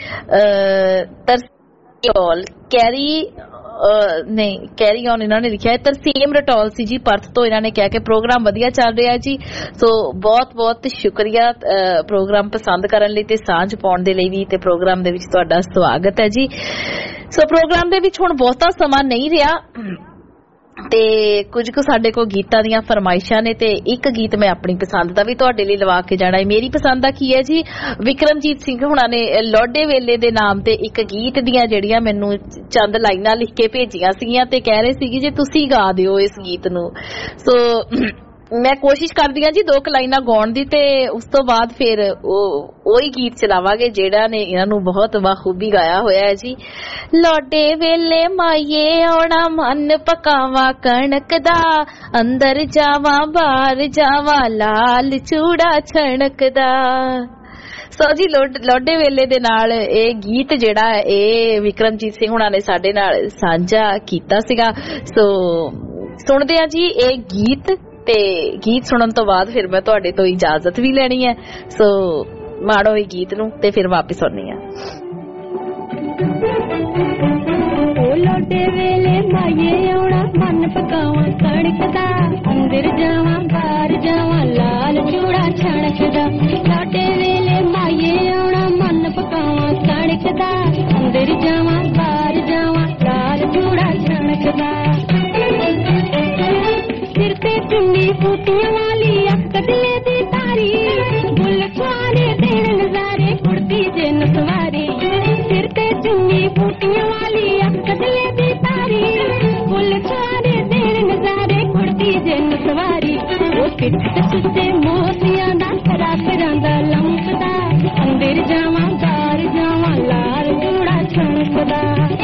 ਕੈਰੀ ਔਨ ਇਹਨਾਂ ਨੇ ਲਿਖਿਆ ਹੈ। ਤਰਸੀਮ ਰਟੌਲ ਸੀ ਜੀ ਪਰਥ ਤੋਂ, ਇਹਨਾਂ ਨੇ ਕਿਹਾ ਕਿ ਪ੍ਰੋਗਰਾਮ ਵਧੀਆ ਚੱਲ ਰਿਹਾ ਜੀ। ਸੋ ਬਹੁਤ ਬਹੁਤ ਸ਼ੁਕਰੀਆ ਪ੍ਰੋਗਰਾਮ ਪਸੰਦ ਕਰਨ ਲਈ ਤੇ ਸਾਂਝ ਪਾਉਣ ਦੇ ਲਈ ਵੀ, ਤੇ ਪ੍ਰੋਗਰਾਮ ਦੇ ਵਿੱਚ ਤੁਹਾਡਾ ਸਵਾਗਤ ਹੈ ਜੀ। ਸੋ ਪ੍ਰੋਗਰਾਮ ਦੇ ਵਿੱਚ ਹੁਣ ਬਹੁਤਾ ਸਮਾਂ ਨਹੀਂ ਰਿਹਾ ਤੇ ਕੁਝ ਕੁ ਸਾਡੇ ਕੋਲ ਗੀਤਾਂ ਦੀਆਂ ਫਰਮਾਇਸ਼ਾਂ ਨੇ ਤੇ ਇੱਕ ਗੀਤ ਮੈਂ ਆਪਣੀ ਪਸੰਦ ਦਾ ਵੀ ਤੁਹਾਡੇ ਲਈ ਲਵਾ ਕੇ ਜਾਣਾ ਹੈ। ਮੇਰੀ ਪਸੰਦ ਦਾ ਕੀ ਹੈ ਜੀ, ਵਿਕਰਮਜੀਤ ਸਿੰਘ ਹੁਣਾਂ ਨੇ ਲੋਡੇ ਵੇਲੇ ਦੇ ਨਾਮ ਤੇ ਇੱਕ ਗੀਤ ਦੀਆਂ ਜਿਹੜੀਆਂ ਮੈਨੂੰ ਚੰਦ ਲਾਈਨਾਂ ਲਿਖ ਕੇ ਭੇਜੀਆਂ ਸੀਗੀਆਂ ਤੇ ਕਹਿ ਰਹੇ ਸੀਗੇ ਜੇ ਤੁਸੀਂ ਗਾ ਦਿਓ ਇਸ ਗੀਤ ਨੂੰ। ਸੋ ਮੈਂ ਕੋਸ਼ਿਸ਼ ਕਰਦੀ ਹਾਂ ਜੀ 2 ਲਾਈਨਾਂ ਗਾਉਣ ਦੀ ਤੇ ਉਸ ਤੋਂ ਬਾਅਦ ਫਿਰ ਉਹੀ ਗੀਤ ਚਲਾਵਾਂਗੇ ਜਿਹੜਾ ਨੇ ਇਹਨਾਂ ਨੂੰ ਬਹੁਤ ਬਾਖੂਬੀ ਗਾਇਆ ਹੋਇਆ ਹੈ ਜੀ। ਲੋਡੇ ਵੇਲੇ ਮਾਈਏ ਆਉਣਾ ਮਨ ਪਕਾਵਾ ਕਣਕ ਦਾ, ਅੰਦਰ ਜਾਵਾਂ ਬਾਹਰ ਜਾਵਾਂ ਲਾਲ ਚੂੜਾ ਛਣਕ ਦਾ। ਸੋ ਜੀ ਲੋਡੇ ਵੇਲੇ ਦੇ ਨਾਲ ਇਹ ਗੀਤ ਜਿਹੜਾ ਇਹ ਵਿਕਰਮਜੀਤ ਸਿੰਘ ਹੁਣਾਂ ਨੇ ਸਾਡੇ ਨਾਲ ਸਾਂਝਾ ਕੀਤਾ ਸੀਗਾ। ਸੋ ਸੁਣਦੇ ਆ ਜੀ ਇਹ ਗੀਤ ਤੇ ਗੀਤ ਸੁਣਨ ਤੋਂ ਬਾਅਦ ਫਿਰ ਮੈਂ ਤੁਹਾਡੇ ਤੋਂ ਇਜਾਜ਼ਤ ਵੀ ਲੈਣੀ ਹੈ। ਸੋ ਮਾਣੋ ਇਹ ਗੀਤ ਨੂੰ ਤੇ ਫਿਰ ਵਾਪਿਸ ਆਉਣੀ ਆ। ਲੋਡੇ ਵੇਲੇ ਮਾਈਏ ਆਉਣਾ ਮਨ ਪਕਾਵਾਂ ਕਣਕ ਦਾ, ਅੰਦਰ ਜਾਵਾਂ ਬਾਹਰ ਜਾਵਾਂ ਲਾਲ ਚੂੜਾ ਛਣਕ ਦਾ। ਲੋਡੇ ਵੇਲੇ ਮਾਈਏ ਆਉਣਾ ਮਨ ਪਕਾਵਾਂ ਕਣਕ ਦਾ, ਅੰਦਰ ਜਾਵਾਂ ਅੰਦਰ ਜਾਵਾਂ ਬਾਹਰ ਜਾਵਾਂ ਲਾਲ ਜੂੜਾ ਛਣਕਦਾ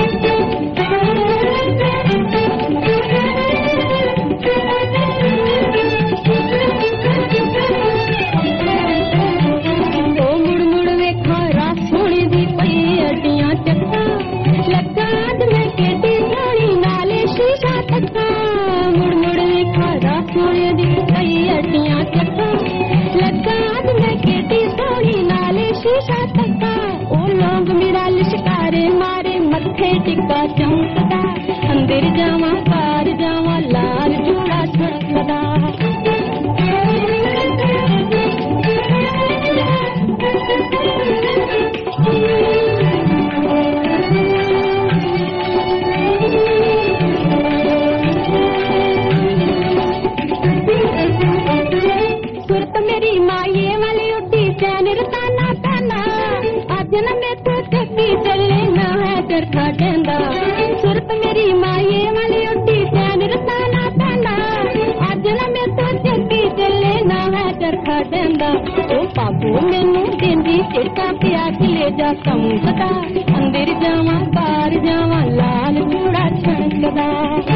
टिक्का चमकदा अंदर जावा बाहर जावा लाल जूड़ा छड़कदा सुरत मेरी माये वाली उड्डी सैन रताना पैना अज न मैं तो चक्की चले ना है चरखा कहंदा सुरत मेरी माये वाली उड्डी सैन रताना पैना अज न मैं तो चक्की चले ना है चरखा कहंदा ओ पापू मैनू देंदी चिट्टा पिया के ले जा चमकदा अंदर जावां बाहर जावां लाल जूड़ा छणकदा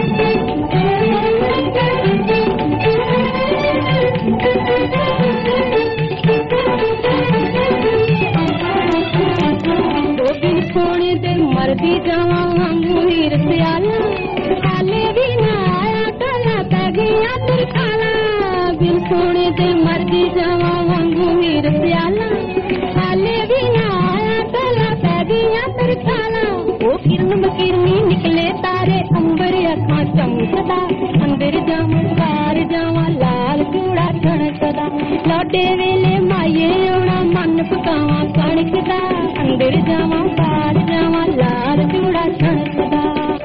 सोने दे मरदी जावां वांगू हीर सियाला हाले भी ना आया टला पै गईयां तरखाला बिन सोने दे मरदी जावां वांगू हीर सियाला हाले भी ना आया टला पै गईयां तरखाला ओ किरण मकीरनी निकले तारे अंबर अखां चमकदा अंदर जावां बाहर जावां लाल जूड़ा छणकदा लौटे वेले माये आउणा मन पकावां कणक दा अंदर जावां बाहर जावां लाल जूड़ा छणकदा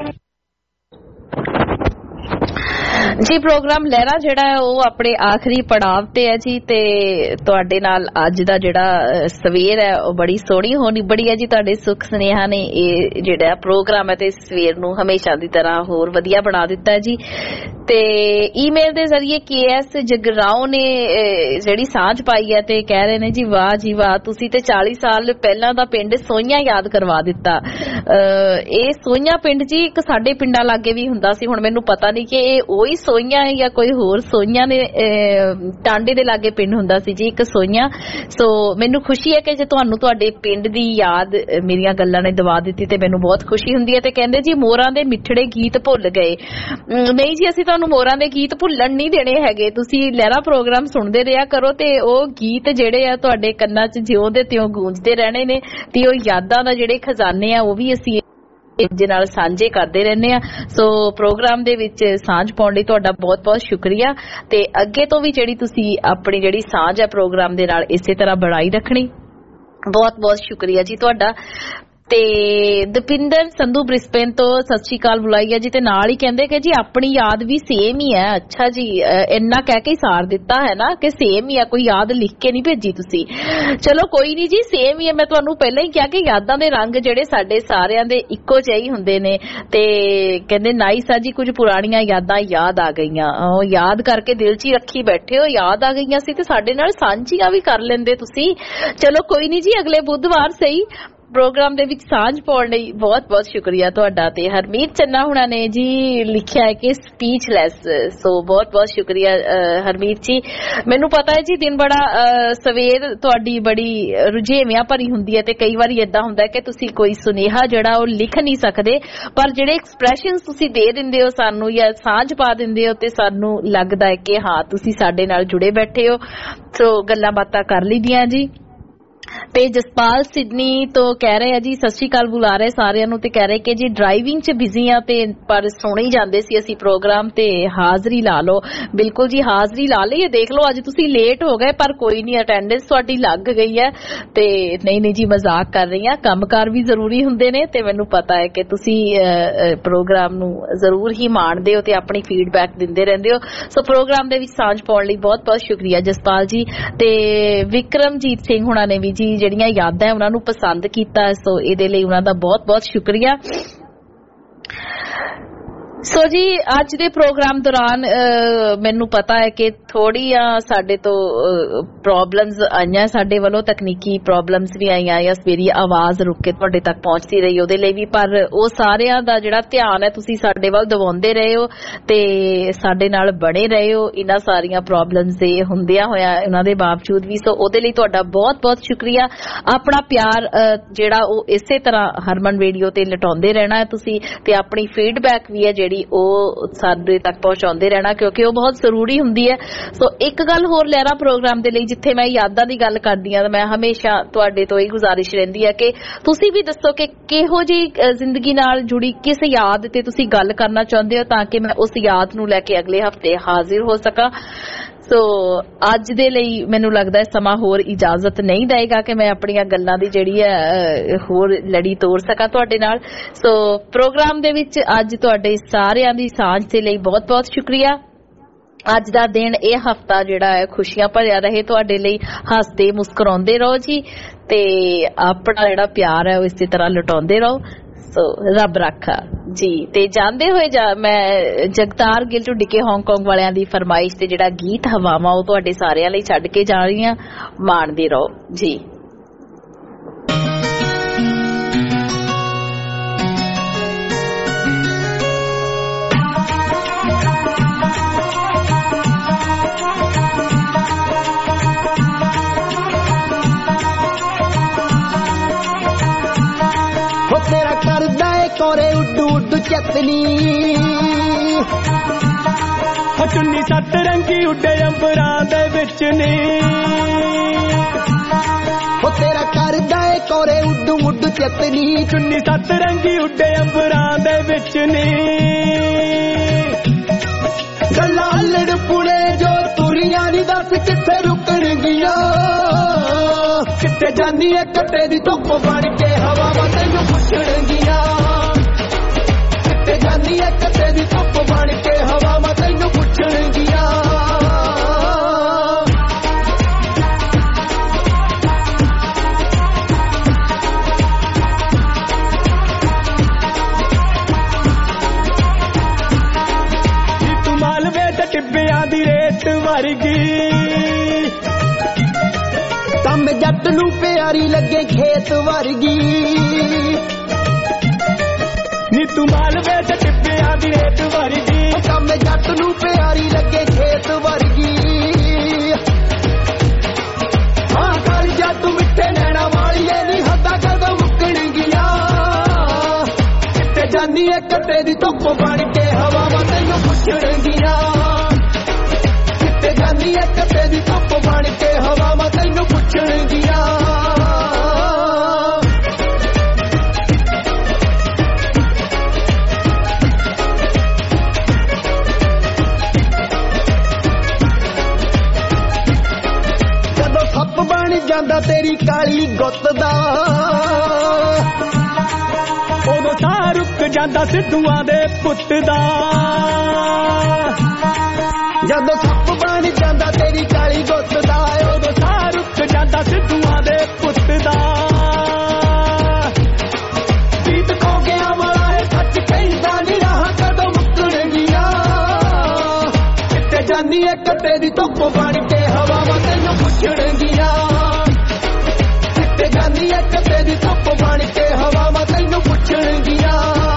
जी प्रोग्राम लहरा ਜਿਹੜਾ ਹੈ ਉਹ ਆਪਣੇ ਆਖਰੀ ਪੜਾਵ ਤੇ ਹੈ ਜੀ ਤੇ ਤੁਹਾਡੇ ਨਾਲ ਅੱਜ ਦਾ ਜਿਹੜਾ ਸਵੇਰ ਹੈ ਉਹ ਬੜੀ ਸੋਹਣੀ ਹੋਣੀ ਬੜੀ ਹੈ ਜੀ ਤੁਹਾਡੇ ਸੁੱਖ ਸੁਨੇਹਾ ਨੇ ਇਹ ਜਿਹੜਾ ਪ੍ਰੋਗਰਾਮ ਹੈ ਤੇ ਸਵੇਰ ਨੂੰ ਹਮੇਸ਼ਾ ਦੀ ਤਰ੍ਹਾਂ ਹੋਰ ਵਧੀਆ ਬਣਾ ਦਿੱਤਾ ਹੈ ਜੀ ਤੇ ਈਮੇਲ ਦੇ ਜ਼ਰੀਏ KS ਜਗਰਾਉ ਨੇ ਜਿਹੜੀ ਸਾਂਝ ਪਾਈ ਹੈ ਤੇ ਕਹਿ ਰਹੇ ਨੇ ਜੀ ਵਾਹ ਤੁਸੀਂ ਤੇ 40 ਸਾਲ ਪਹਿਲਾਂ ਦਾ ਪਿੰਡ ਸੋਈਆਂ ਯਾਦ ਕਰਵਾ ਦਿੱਤਾ ਇਹ ਸੋਈਆਂ ਪਿੰਡ ਜੀ ਇੱਕ ਸਾਡੇ ਪਿੰਡਾਂ ਲਾਗੇ ਵੀ ਹੁੰਦਾ ਸੀ ਹੁਣ ਮੈਨੂੰ ਪਤਾ ਨਹੀਂ ਕਿ ਇਹ ਉਹੀ ਸੋਈਆਂ ਹੈ ਜਾਂ ਕੋਈ ਹੋਰ ਸੋਈਆਂ ਨੇ ਟਾਂਡੇ ਦੇ ਲਾਗੇ ਪਿੰਡ ਹੁੰਦਾ ਸੀ ਜੀ ਇੱਕ ਸੋਈਆਂ ਸੋ ਮੈਨੂੰ ਖੁਸ਼ੀ ਹੈ ਕਿ ਜੇ ਤੁਹਾਨੂੰ ਤੁਹਾਡੇ ਪਿੰਡ ਦੀ ਯਾਦ ਮੇਰੀਆਂ ਗੱਲਾਂ ਨੇ ਦਵਾ ਦਿੱਤੀ ਤੇ ਮੈਨੂੰ ਬਹੁਤ ਖੁਸ਼ੀ ਹੁੰਦੀ ਹੈ ਤੇ ਕਹਿੰਦੇ ਜੀ ਮੋਰਾਂ ਦੇ ਮਿੱਠੜੇ ਗੀਤ ਭੁੱਲ ਗਏ ਨਹੀਂ ਜੀ ਅਸੀਂ ਤੁਹਾਨੂੰ ਮੋਰਾਂ ਦੇ ਗੀਤ ਭੁੱਲਣ ਨਹੀਂ ਦੇਣੇ ਹੈਗੇ ਤੁਸੀਂ ਲਹਿਰਾ ਪ੍ਰੋਗਰਾਮ ਸੁਣਦੇ ਰਿਹਾ ਕਰੋ ਤੇ ਉਹ ਗੀਤ ਜਿਹੜੇ ਆ ਤੁਹਾਡੇ ਕੰਨਾਂ 'ਚ ਜਿਉਂ ਦੇ ਤਿਉਂ ਗੂੰਜਦੇ ਰਹਿਣੇ ਨੇ ਤੇ ਉਹ ਯਾਦਾਂ ਦਾ ਜਿਹੜੇ ਖਜ਼ਾਨੇ ਆ ਉਹ ਵੀ ਅਸੀਂ ਦੇ ਨਾਲ ਸਾਂਝੇ ਕਰਦੇ ਰਹਿੰਦੇ ਆ ਸੋ ਪ੍ਰੋਗਰਾਮ ਦੇ ਵਿੱਚ ਸਾਂਝ ਪਾਉਣ ਲਈ ਤੁਹਾਡਾ ਬਹੁਤ ਬਹੁਤ ਸ਼ੁਕਰੀਆ ਤੇ ਅੱਗੇ ਤੋਂ ਵੀ ਜਿਹੜੀ ਤੁਸੀਂ ਆਪਣੀ ਜਿਹੜੀ ਸਾਂਝ ਹੈ ਪ੍ਰੋਗਰਾਮ ਦੇ ਨਾਲ ਇਸੇ ਤਰ੍ਹਾਂ ਬਣਾਈ ਰੱਖਣੀ ਬਹੁਤ ਬਹੁਤ ਸ਼ੁਕਰੀਆ ਜੀ ਤੁਹਾਡਾ ਤੇ ਦਪਿੰਦਰ ਸੰਧੂ ਬ੍ਰਿਸਬੇਨ ਤੋਂ ਸਤਿ ਸ਼੍ਰੀ ਅਕਾਲ ਬੁਲਾਈ ਹੈ ਜੀ ਤੇ ਨਾਲ ਹੀ ਕਹਿੰਦੇ ਕਿ ਜੀ ਆਪਣੀ ਯਾਦ ਵੀ ਸੇਮ ਹੀ ਹੈ ਅੱਛਾ ਜੀ ਇੰਨਾ ਕਹਿ ਕੇ ਸਾਰ ਦਿੱਤਾ ਹੈ ਨਾ ਕਿ ਸੇਮ ਹੀ ਹੈ ਕੋਈ ਯਾਦ ਲਿਖ ਕੇ ਨਹੀਂ ਭੇਜੀ ਤੁਸੀਂ ਚਲੋ ਕੋਈ ਨਹੀਂ ਜੀ ਸੇਮ ਹੀ ਹੈ ਮੈਂ ਤੁਹਾਨੂੰ ਪਹਿਲਾਂ ਹੀ ਕਿਹਾ ਕਿ ਯਾਦਾਂ ਦੇ ਰੰਗ ਜਿਹੜੇ ਸਾਡੇ ਸਾਰਿਆਂ ਦੇ ਇੱਕੋ ਜਿਹੇ ਹੀ ਹੁੰਦੇ ਨੇ ਤੇ ਕਹਿੰਦੇ ਨਾਈਸ ਆ ਜੀ ਕੁਝ ਪੁਰਾਣੀਆਂ ਯਾਦਾਂ ਯਾਦ ਆ ਗਈਆਂ ਉਹ ਯਾਦ ਕਰਕੇ ਦਿਲ 'ਚ ਹੀ ਰੱਖੀ ਬੈਠੇ ਹੋ ਯਾਦ ਆ ਗਈਆਂ ਸੀ ਤੇ ਸਾਡੇ ਨਾਲ ਸਾਂਝੀਆਂ ਵੀ ਕਰ ਲੈਂਦੇ ਤੁਸੀਂ ਚਲੋ ਕੋਈ ਨਹੀਂ ਜੀ ਅਗਲੇ ਬੁੱਧਵਾਰ ਸਹੀ ਪ੍ਰੋਗਰਾਮ ਦੇ ਵਿੱਚ ਸਾਂਝ ਪਾਉਣ ਲਈ ਬਹੁਤ ਬਹੁਤ ਸ਼ੁਕਰੀਆ ਤੁਹਾਡਾ ਤੇ ਹਰਮੀਤ ਚੰਨਾ ਹੁਣਾ ਨੇ ਜੀ ਲਿਖਿਆ ਹੈ ਕਿ ਸਪੀਚਲੈਸ ਸੋ ਬਹੁਤ ਬਹੁਤ ਸ਼ੁਕਰੀਆ ਹਰਮੀਤ ਜੀ ਮੈਨੂੰ ਪਤਾ ਹੈ ਜੀ ਦਿਨ ਬੜਾ ਸਵੇਰ ਤੁਹਾਡੀ ਬੜੀ ਰੁਝੇਵਿਆਂ ਭਰੀ ਹੁੰਦੀ ਹੈ ਤੇ ਕਈ ਵਾਰੀ ਏਦਾਂ ਹੁੰਦਾ ਕਿ ਤੁਸੀਂ ਕੋਈ ਸੁਨੇਹਾ ਜਿਹੜਾ ਉਹ ਲਿਖ ਨਹੀਂ ਸਕਦੇ ਪਰ ਜਿਹੜੇ ਐਕਸਪ੍ਰੈਸ਼ਨਸ ਤੁਸੀਂ ਦੇ ਦਿੰਦੇ ਹੋ ਸਾਨੂੰ ਜਾਂ ਸਾਂਝ ਪਾ ਦਿੰਦੇ ਹੋ ਤੇ ਸਾਨੂੰ ਲੱਗਦਾ ਹੈ ਕਿ ਹਾਂ ਤੁਸੀਂ ਸਾਡੇ ਨਾਲ ਜੁੜੇ ਬੈਠੇ ਹੋ ਸੋ ਗੱਲਾਂ ਬਾਤਾਂ ਕਰ ਲਈਆਂ ਜੀ ਤੇ ਜਸਪਾਲ ਸਿਡਨੀ ਤੋਂ ਕਹਿ ਰਹੇ ਆ ਜੀ ਸਤਿ ਸ਼੍ਰੀ ਅਕਾਲ ਬੁਲਾ ਰਹੇ ਸਾਰਿਆਂ ਨੂੰ ਤੇ ਕਹਿ ਰਹੇ ਕਿ ਜੀ ਡਰਾਈਵਿੰਗ 'ਚ ਬਿਜ਼ੀ ਆ ਤੇ ਪਰ ਸੁਣੇ ਹੀ ਜਾਂਦੇ ਸੀ ਅਸੀਂ ਪ੍ਰੋਗਰਾਮ ਤੇ ਹਾਜ਼ਰੀ ਲਾ ਲਓ ਬਿਲਕੁਲ ਜੀ ਹਾਜ਼ਰੀ ਲਾ ਲਈ ਦੇਖ ਲਓ ਅੱਜ ਤੁਸੀਂ ਲੇਟ ਹੋ ਗਏ ਪਰ ਕੋਈ ਨਹੀਂ ਅਟੈਂਡੈਂਸ ਤੁਹਾਡੀ ਲੱਗ ਗਈ ਹੈ ਤੇ ਨਹੀਂ ਜੀ ਮਜ਼ਾਕ ਕਰ ਰਹੀ ਹਾਂ ਕੰਮਕਾਰ ਵੀ ਜ਼ਰੂਰੀ ਹੁੰਦੇ ਨੇ ਤੇ ਮੈਨੂੰ ਪਤਾ ਹੈ ਕਿ ਤੁਸੀਂ ਪ੍ਰੋਗਰਾਮ ਨੂੰ ਜ਼ਰੂਰ ਹੀ ਮਾਣਦੇ ਹੋ ਤੇ ਆਪਣੀ ਫੀਡਬੈਕ ਦਿੰਦੇ ਰਹਿੰਦੇ ਹੋ ਸੋ ਪ੍ਰੋਗਰਾਮ ਦੇ ਵਿੱਚ ਸਾਂਝ ਪਾਉਣ ਲਈ ਬਹੁਤ ਬਹੁਤ ਸ਼ੁਕਰੀਆ ਜਸਪਾਲ ਜੀ ਤੇ ਵਿਕਰਮਜੀਤ ਸਿੰਘ ਹੁਣਾਂ ਨੇ ਵੀ ਜੀ ਜਿਹੜੀਆਂ ਯਾਦਾਂ ਉਹਨਾਂ ਨੂੰ ਪਸੰਦ ਕੀਤਾ ਸੋ ਇਹਦੇ ਲਈ ਉਹਨਾਂ ਦਾ ਬਹੁਤ ਬਹੁਤ ਸ਼ੁਕਰੀਆ ਸੋ ਜੀ ਅੱਜ ਦੇ ਪ੍ਰੋਗਰਾਮ ਦੌਰਾਨ ਮੈਨੂੰ ਪਤਾ ਹੈ ਕਿ ਥੋੜੀਆਂ ਸਾਡੇ ਤੋਂ ਪ੍ਰੋਬਲਮਸ ਆਈਆਂ, ਸਾਡੇ ਵੱਲੋਂ ਤਕਨੀਕੀ ਪ੍ਰੋਬਲਮਸ ਵੀ ਆਈਆਂ ਜਾਂ ਮੇਰੀ ਆਵਾਜ਼ ਰੁਕ ਕੇ ਤੁਹਾਡੇ ਤੱਕ ਪਹੁੰਚਦੀ ਰਹੀ ਉਹਦੇ ਲਈ ਵੀ, ਪਰ ਉਹ ਸਾਰਿਆਂ ਦਾ ਜਿਹੜਾ ਧਿਆਨ ਹੈ ਤੁਸੀਂ ਸਾਡੇ ਵੱਲ ਦਿਵਾਉਂਦੇ ਰਹੇ ਹੋ ਤੇ ਸਾਡੇ ਨਾਲ ਬਣੇ ਰਹੇ ਹੋ ਇਹਨਾਂ ਸਾਰੀਆਂ ਪ੍ਰੋਬਲਮਸ ਦੇ ਹੁੰਦਿਆਂ ਹੋਇਆ ਉਹਨਾਂ ਦੇ ਬਾਵਜੂਦ ਵੀ। ਸੋ ਉਹਦੇ ਲਈ ਤੁਹਾਡਾ ਬਹੁਤ ਬਹੁਤ ਸ਼ੁਕਰੀਆ। ਆਪਣਾ ਪਿਆਰ ਜਿਹੜਾ ਉਹ ਇਸੇ ਤਰ੍ਹਾਂ ਹਰਮਨ ਰੇਡੀਓ ਤੇ ਲਟਾਉਂਦੇ ਰਹਿਣਾ ਹੈ ਤੁਸੀਂ, ਤੇ ਆਪਣੀ ਫੀਡਬੈਕ ਵੀ ਹੈ ਜਿਹੜੀ ਉਹ ਸਾਡੇ ਤੱਕ ਪਹੁੰਚਾਉਂਦੇ ਰਹਿਣਾ ਕਿਉਂਕਿ ਉਹ ਬਹੁਤ ਜ਼ਰੂਰੀ ਹੁੰਦੀ ਹੈ। ਸੋ ਇੱਕ ਗੱਲ ਹੋਰ ਲਹਿਰਾ ਪ੍ਰੋਗਰਾਮ ਦੇ ਲਈ, ਜਿੱਥੇ ਮੈਂ ਯਾਦਾਂ ਦੀ ਗੱਲ ਕਰਦੀ ਹਾਂ ਮੈਂ ਹਮੇਸ਼ਾ ਤੁਹਾਡੇ ਤੋਂ ਇਹ ਗੁਜ਼ਾਰਿਸ਼ ਰਹਿੰਦੀ ਹੈ ਕਿ ਤੁਸੀਂ ਵੀ ਦੱਸੋ ਕਿ ਕਿਹੋ ਜਿਹੀ ਜ਼ਿੰਦਗੀ ਨਾਲ ਜੁੜੀ ਕਿਸ ਯਾਦ ਤੇ ਤੁਸੀਂ ਗੱਲ ਕਰਨਾ ਚਾਹੁੰਦੇ ਹੋ ਤਾਂ ਕਿ ਮੈਂ ਉਸ ਯਾਦ ਨੂੰ ਲੈ ਕੇ ਅਗਲੇ ਹਫ਼ਤੇ ਹਾਜ਼ਰ ਹੋ ਸਕਾਂ। ਸੋ ਅੱਜ ਦੇ ਲਈ ਮੈਨੂੰ ਲੱਗਦਾ ਹੈ ਸਮਾਂ ਹੋਰ ਇਜਾਜ਼ਤ ਨਹੀਂ ਦੇਗਾ ਕਿ ਮੈਂ ਆਪਣੀਆਂ ਗੱਲਾਂ ਦੀ ਜਿਹੜੀ ਹੈ ਹੋਰ ਲੜੀ ਤੋੜ ਸਕਾਂ ਤੁਹਾਡੇ ਨਾਲ। ਸੋ ਪ੍ਰੋਗਰਾਮ ਦੇ ਵਿੱਚ ਅੱਜ ਤੁਹਾਡੇ ਸਾਰਿਆਂ ਦੀ ਸਾਂਝ ਦੇ ਲਈ ਬਹੁਤ ਬਹੁਤ ਸ਼ੁਕਰੀਆ। ਅੱਜ ਦਾ ਦਿਨ ਇਹ ਹਫ਼ਤਾ ਜਿਹੜਾ ਹੈ ਖੁਸ਼ੀਆਂ ਭਰਿਆ ਰਹੇ ਤੁਹਾਡੇ ਲਈ, ਹੱਸਦੇ ਮੁਸਕਰਾਉਂਦੇ ਰਹੋ ਜੀ ਤੇ ਆਪਣਾ ਜਿਹੜਾ ਪਿਆਰ ਹੈ ਉਹ ਇਸੇ ਤਰ੍ਹਾਂ ਲੁਟਾਉਂਦੇ ਰਹੋ। ਸੋ ਰੱਬ ਰਾਖਾ ਜੀ। ਤੇ ਜਾਂਦੇ ਹੋਏ ਮੈਂ ਜਗਤਾਰ ਗਿੱਲ ਢੁੱਡੀ ਕੇ ਹਾਂਗਕਾਂਗ ਵਾਲਿਆਂ ਦੀ ਫਰਮਾਇਸ਼ ਤੇ ਜਿਹੜਾ ਗੀਤ ਹਵਾਵਾਂ ਉਹ ਤੁਹਾਡੇ ਸਾਰਿਆਂ ਲਈ ਛੱਡ ਕੇ ਜਾ ਰਹੀ ਹਾਂ, ਮਾਣਦੇ ਰਹੋ ਜੀ। ਕੋਰੇ ਉੱਡੂ ਉੱਡੂ ਚਤਨੀ ਚੁੰਨੀ ਸੱਤ ਰੰਗੀ ਉੱਡੇ ਅੰਬਰਾਂ ਦੇ ਵਿੱਚ ਨੇ ਤੇਰਾ ਕਰਦਾ ਏ ਕੋਰੇ ਉੱਡੂ ਉੱਡੂ ਚਤਨੀ ਚੁੰਨੀ ਸੱਤ ਰੰਗੀ ਉੱਡੇ ਅੰਬਰਾਂ ਦੇ ਵਿੱਚ ਨੇ ਗੱਲਾਂ ਲੜਪੁਣੇ ਜੋ ਤੁਰੀਆਂ ਨੀ ਦੱਸ ਕਿੱਥੇ ਰੁਕਣਗੀਆਂ, ਕਿੱਥੇ ਜਾਂਦੀ ਏ ਕੱਟੇ ਦੀ ਧੁੱਪ ਬਣ ਕੇ ਹਵਾਵਾਂ ਤੈਨੂੰ ਪੁੱਛਣਗੀਆਂ, ਜਾਂਦੀ ਏ ਕੱਟੇ ਦੀ ਧੁੱਪ ਬਣ ਕੇ ਹਵਾਵਾਂ ਤੈਨੂੰ ਪੁੱਛਣਗੀਆਂ। ਤੂੰ ਮਾਲਵੇ ਤੇ ਟਿੱਬਿਆਂ ਦੀ ਰੇਤ ਵਰਗੀ, ਕੰਮ ਜੱਟ ਨੂੰ ਪਿਆਰੀ ਲੱਗੇ ਖੇਤ ਵਰਗੀ, ਨੀ ਤੂੰ ਮਾਲਵੇ ਤੇ ਟਿੱਬਿਆਂ ਦੀ ਰੇਤ ਵਰਗੀ, ਕੰਮ ਜੱਟ ਨੂੰ ਪਿਆਰੀ ਲੱਗੇ ਖੇਤ ਵਰਗੀ। ਹਾਂ ਕਾਲੀ ਜੱਟ ਮਿੱਠੇ ਨੈਣਾ ਵਾਲੀਏ ਨੀ ਹੱਦਾਂ ਕਦੋਂ ਮੁੱਕਣਗੀਆਂ, ਕਿੱਥੇ ਜਾਂਦੀ ਏ ਕੱਟੇ ਦੀ ਧੁੱਪ ਬਣ ਕੇ ਹਵਾਵਾਂ ਤੈਨੂੰ ਪੁੱਛਣਗੀਆਂ, ਕਿੱਥੇ ਜਾਂਦੀ ਏ ਕੱਟੇ ਦੀ ਧੁੱਪ ਬਣ ਕੇ ਹਵਾਵਾਂ ਤੈਨੂੰ ਪੁੱਛਣਗੀਆਂ। ਜਾਂਦਾ ਤੇਰੀ ਕਾਲੀ ਗੁੱਤ ਦਾ ਉਦੋਂ ਸਾਹ ਰੁਕ ਜਾਂਦਾ ਸਿੱਧੂਆਂ ਦੇ ਪੁੱਤ ਦਾ, ਜਦੋਂ ਸੱਪ ਬਣ ਜਾਂਦਾ ਤੇਰੀ ਕਾਲੀ ਗੁੱਤ ਦਾ ਉਦੋਂ ਸਾਹ ਰੁਕ ਜਾਂਦਾ ਸਿੱਧੂਆਂ ਦੇ ਪੁੱਤ ਦਾ। ਗੀਤ ਖੋ ਗਿਆ ਵਾਲਾ ਹੈ ਸੱਚ ਕਹਿੰਦਾ ਨੀ ਰਾਹ ਕਦੋਂ ਮੁੱਕਣਗੀਆਂ, ਕਿੱਥੇ ਜਾਂਦੀ ਏ ਕੱਟੇ ਦੀ ਧੁੱਪ ਬਣ ਕੇ ਹਵਾਵਾਂ ਤੈਨੂੰ ਪੁੱਛਣਗੀਆਂ, ਜਾਂਦੀ ਏ ਕੱਟੇ ਦੀ ਧੁੱਪ ਬਣ ਕੇ ਹਵਾਵਾਂ ਤੈਨੂੰ ਪੁੱਛਣਗੀਆਂ।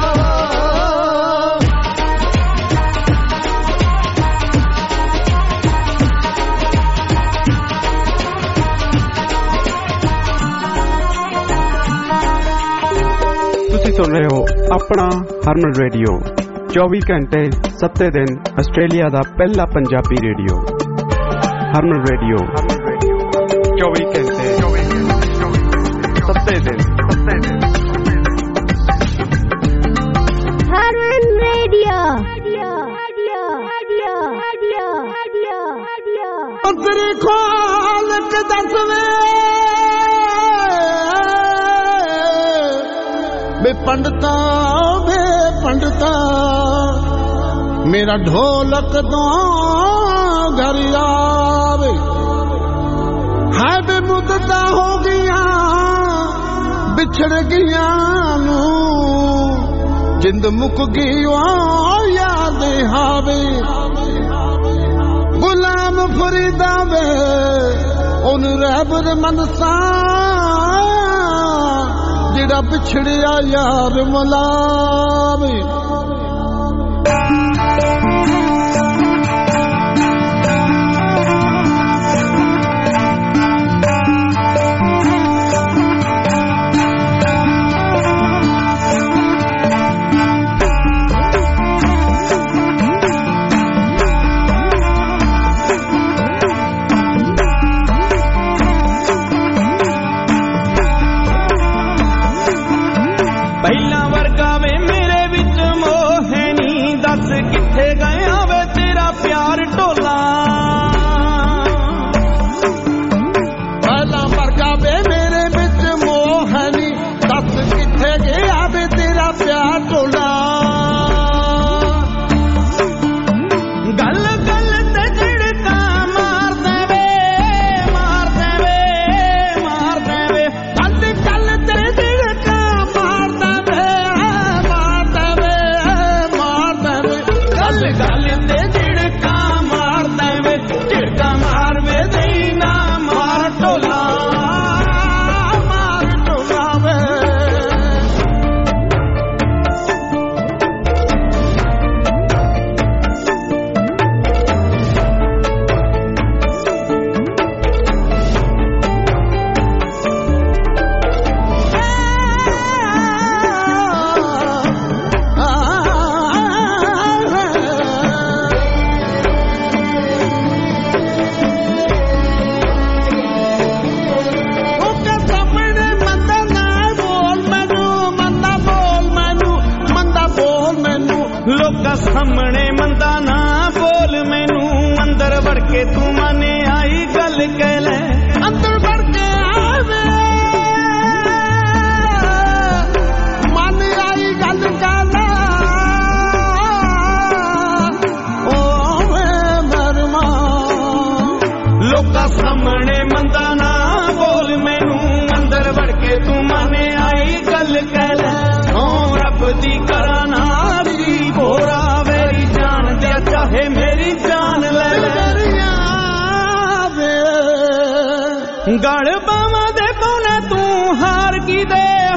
ਤੁਸੀਂ ਸੁਣ ਰਹੇ ਹੋ ਆਪਣਾ ਹਰਮਨ ਰੇਡੀਓ, 24 ਘੰਟੇ 7 ਦਿਨ ਆਸਟ੍ਰੇਲੀਆ ਦਾ ਪਹਿਲਾ ਪੰਜਾਬੀ ਰੇਡੀਓ। ਹਰਮਨ ਰੇਡੀਓ 24 ਘੰਟੇ 7 ਦਿਨ। ਹਰਮਨ ਰੇਡੀਓ ਤੇਰੇ ਖਾਲਕ ਦੱਸਵੇ ਬੇ ਪੰਡਤਾ ਮੇਰਾ ਢੋਲਕ ਤੋਂ ਘਰ ਆਵੇ, ਹਾਏ ਬੇ ਮੁੱਦਤਾਂ ਹੋ ਗਈਆਂ ਵਿਛੜ ਗਈਆਂ ਨੂੰ, जिंद मुक गई याद हावे गुलाम फरीदा वे उन रहबर मनसा जिहड़ा बिछड़िया यार मलावे गल बावां दे पौने तू हार की दे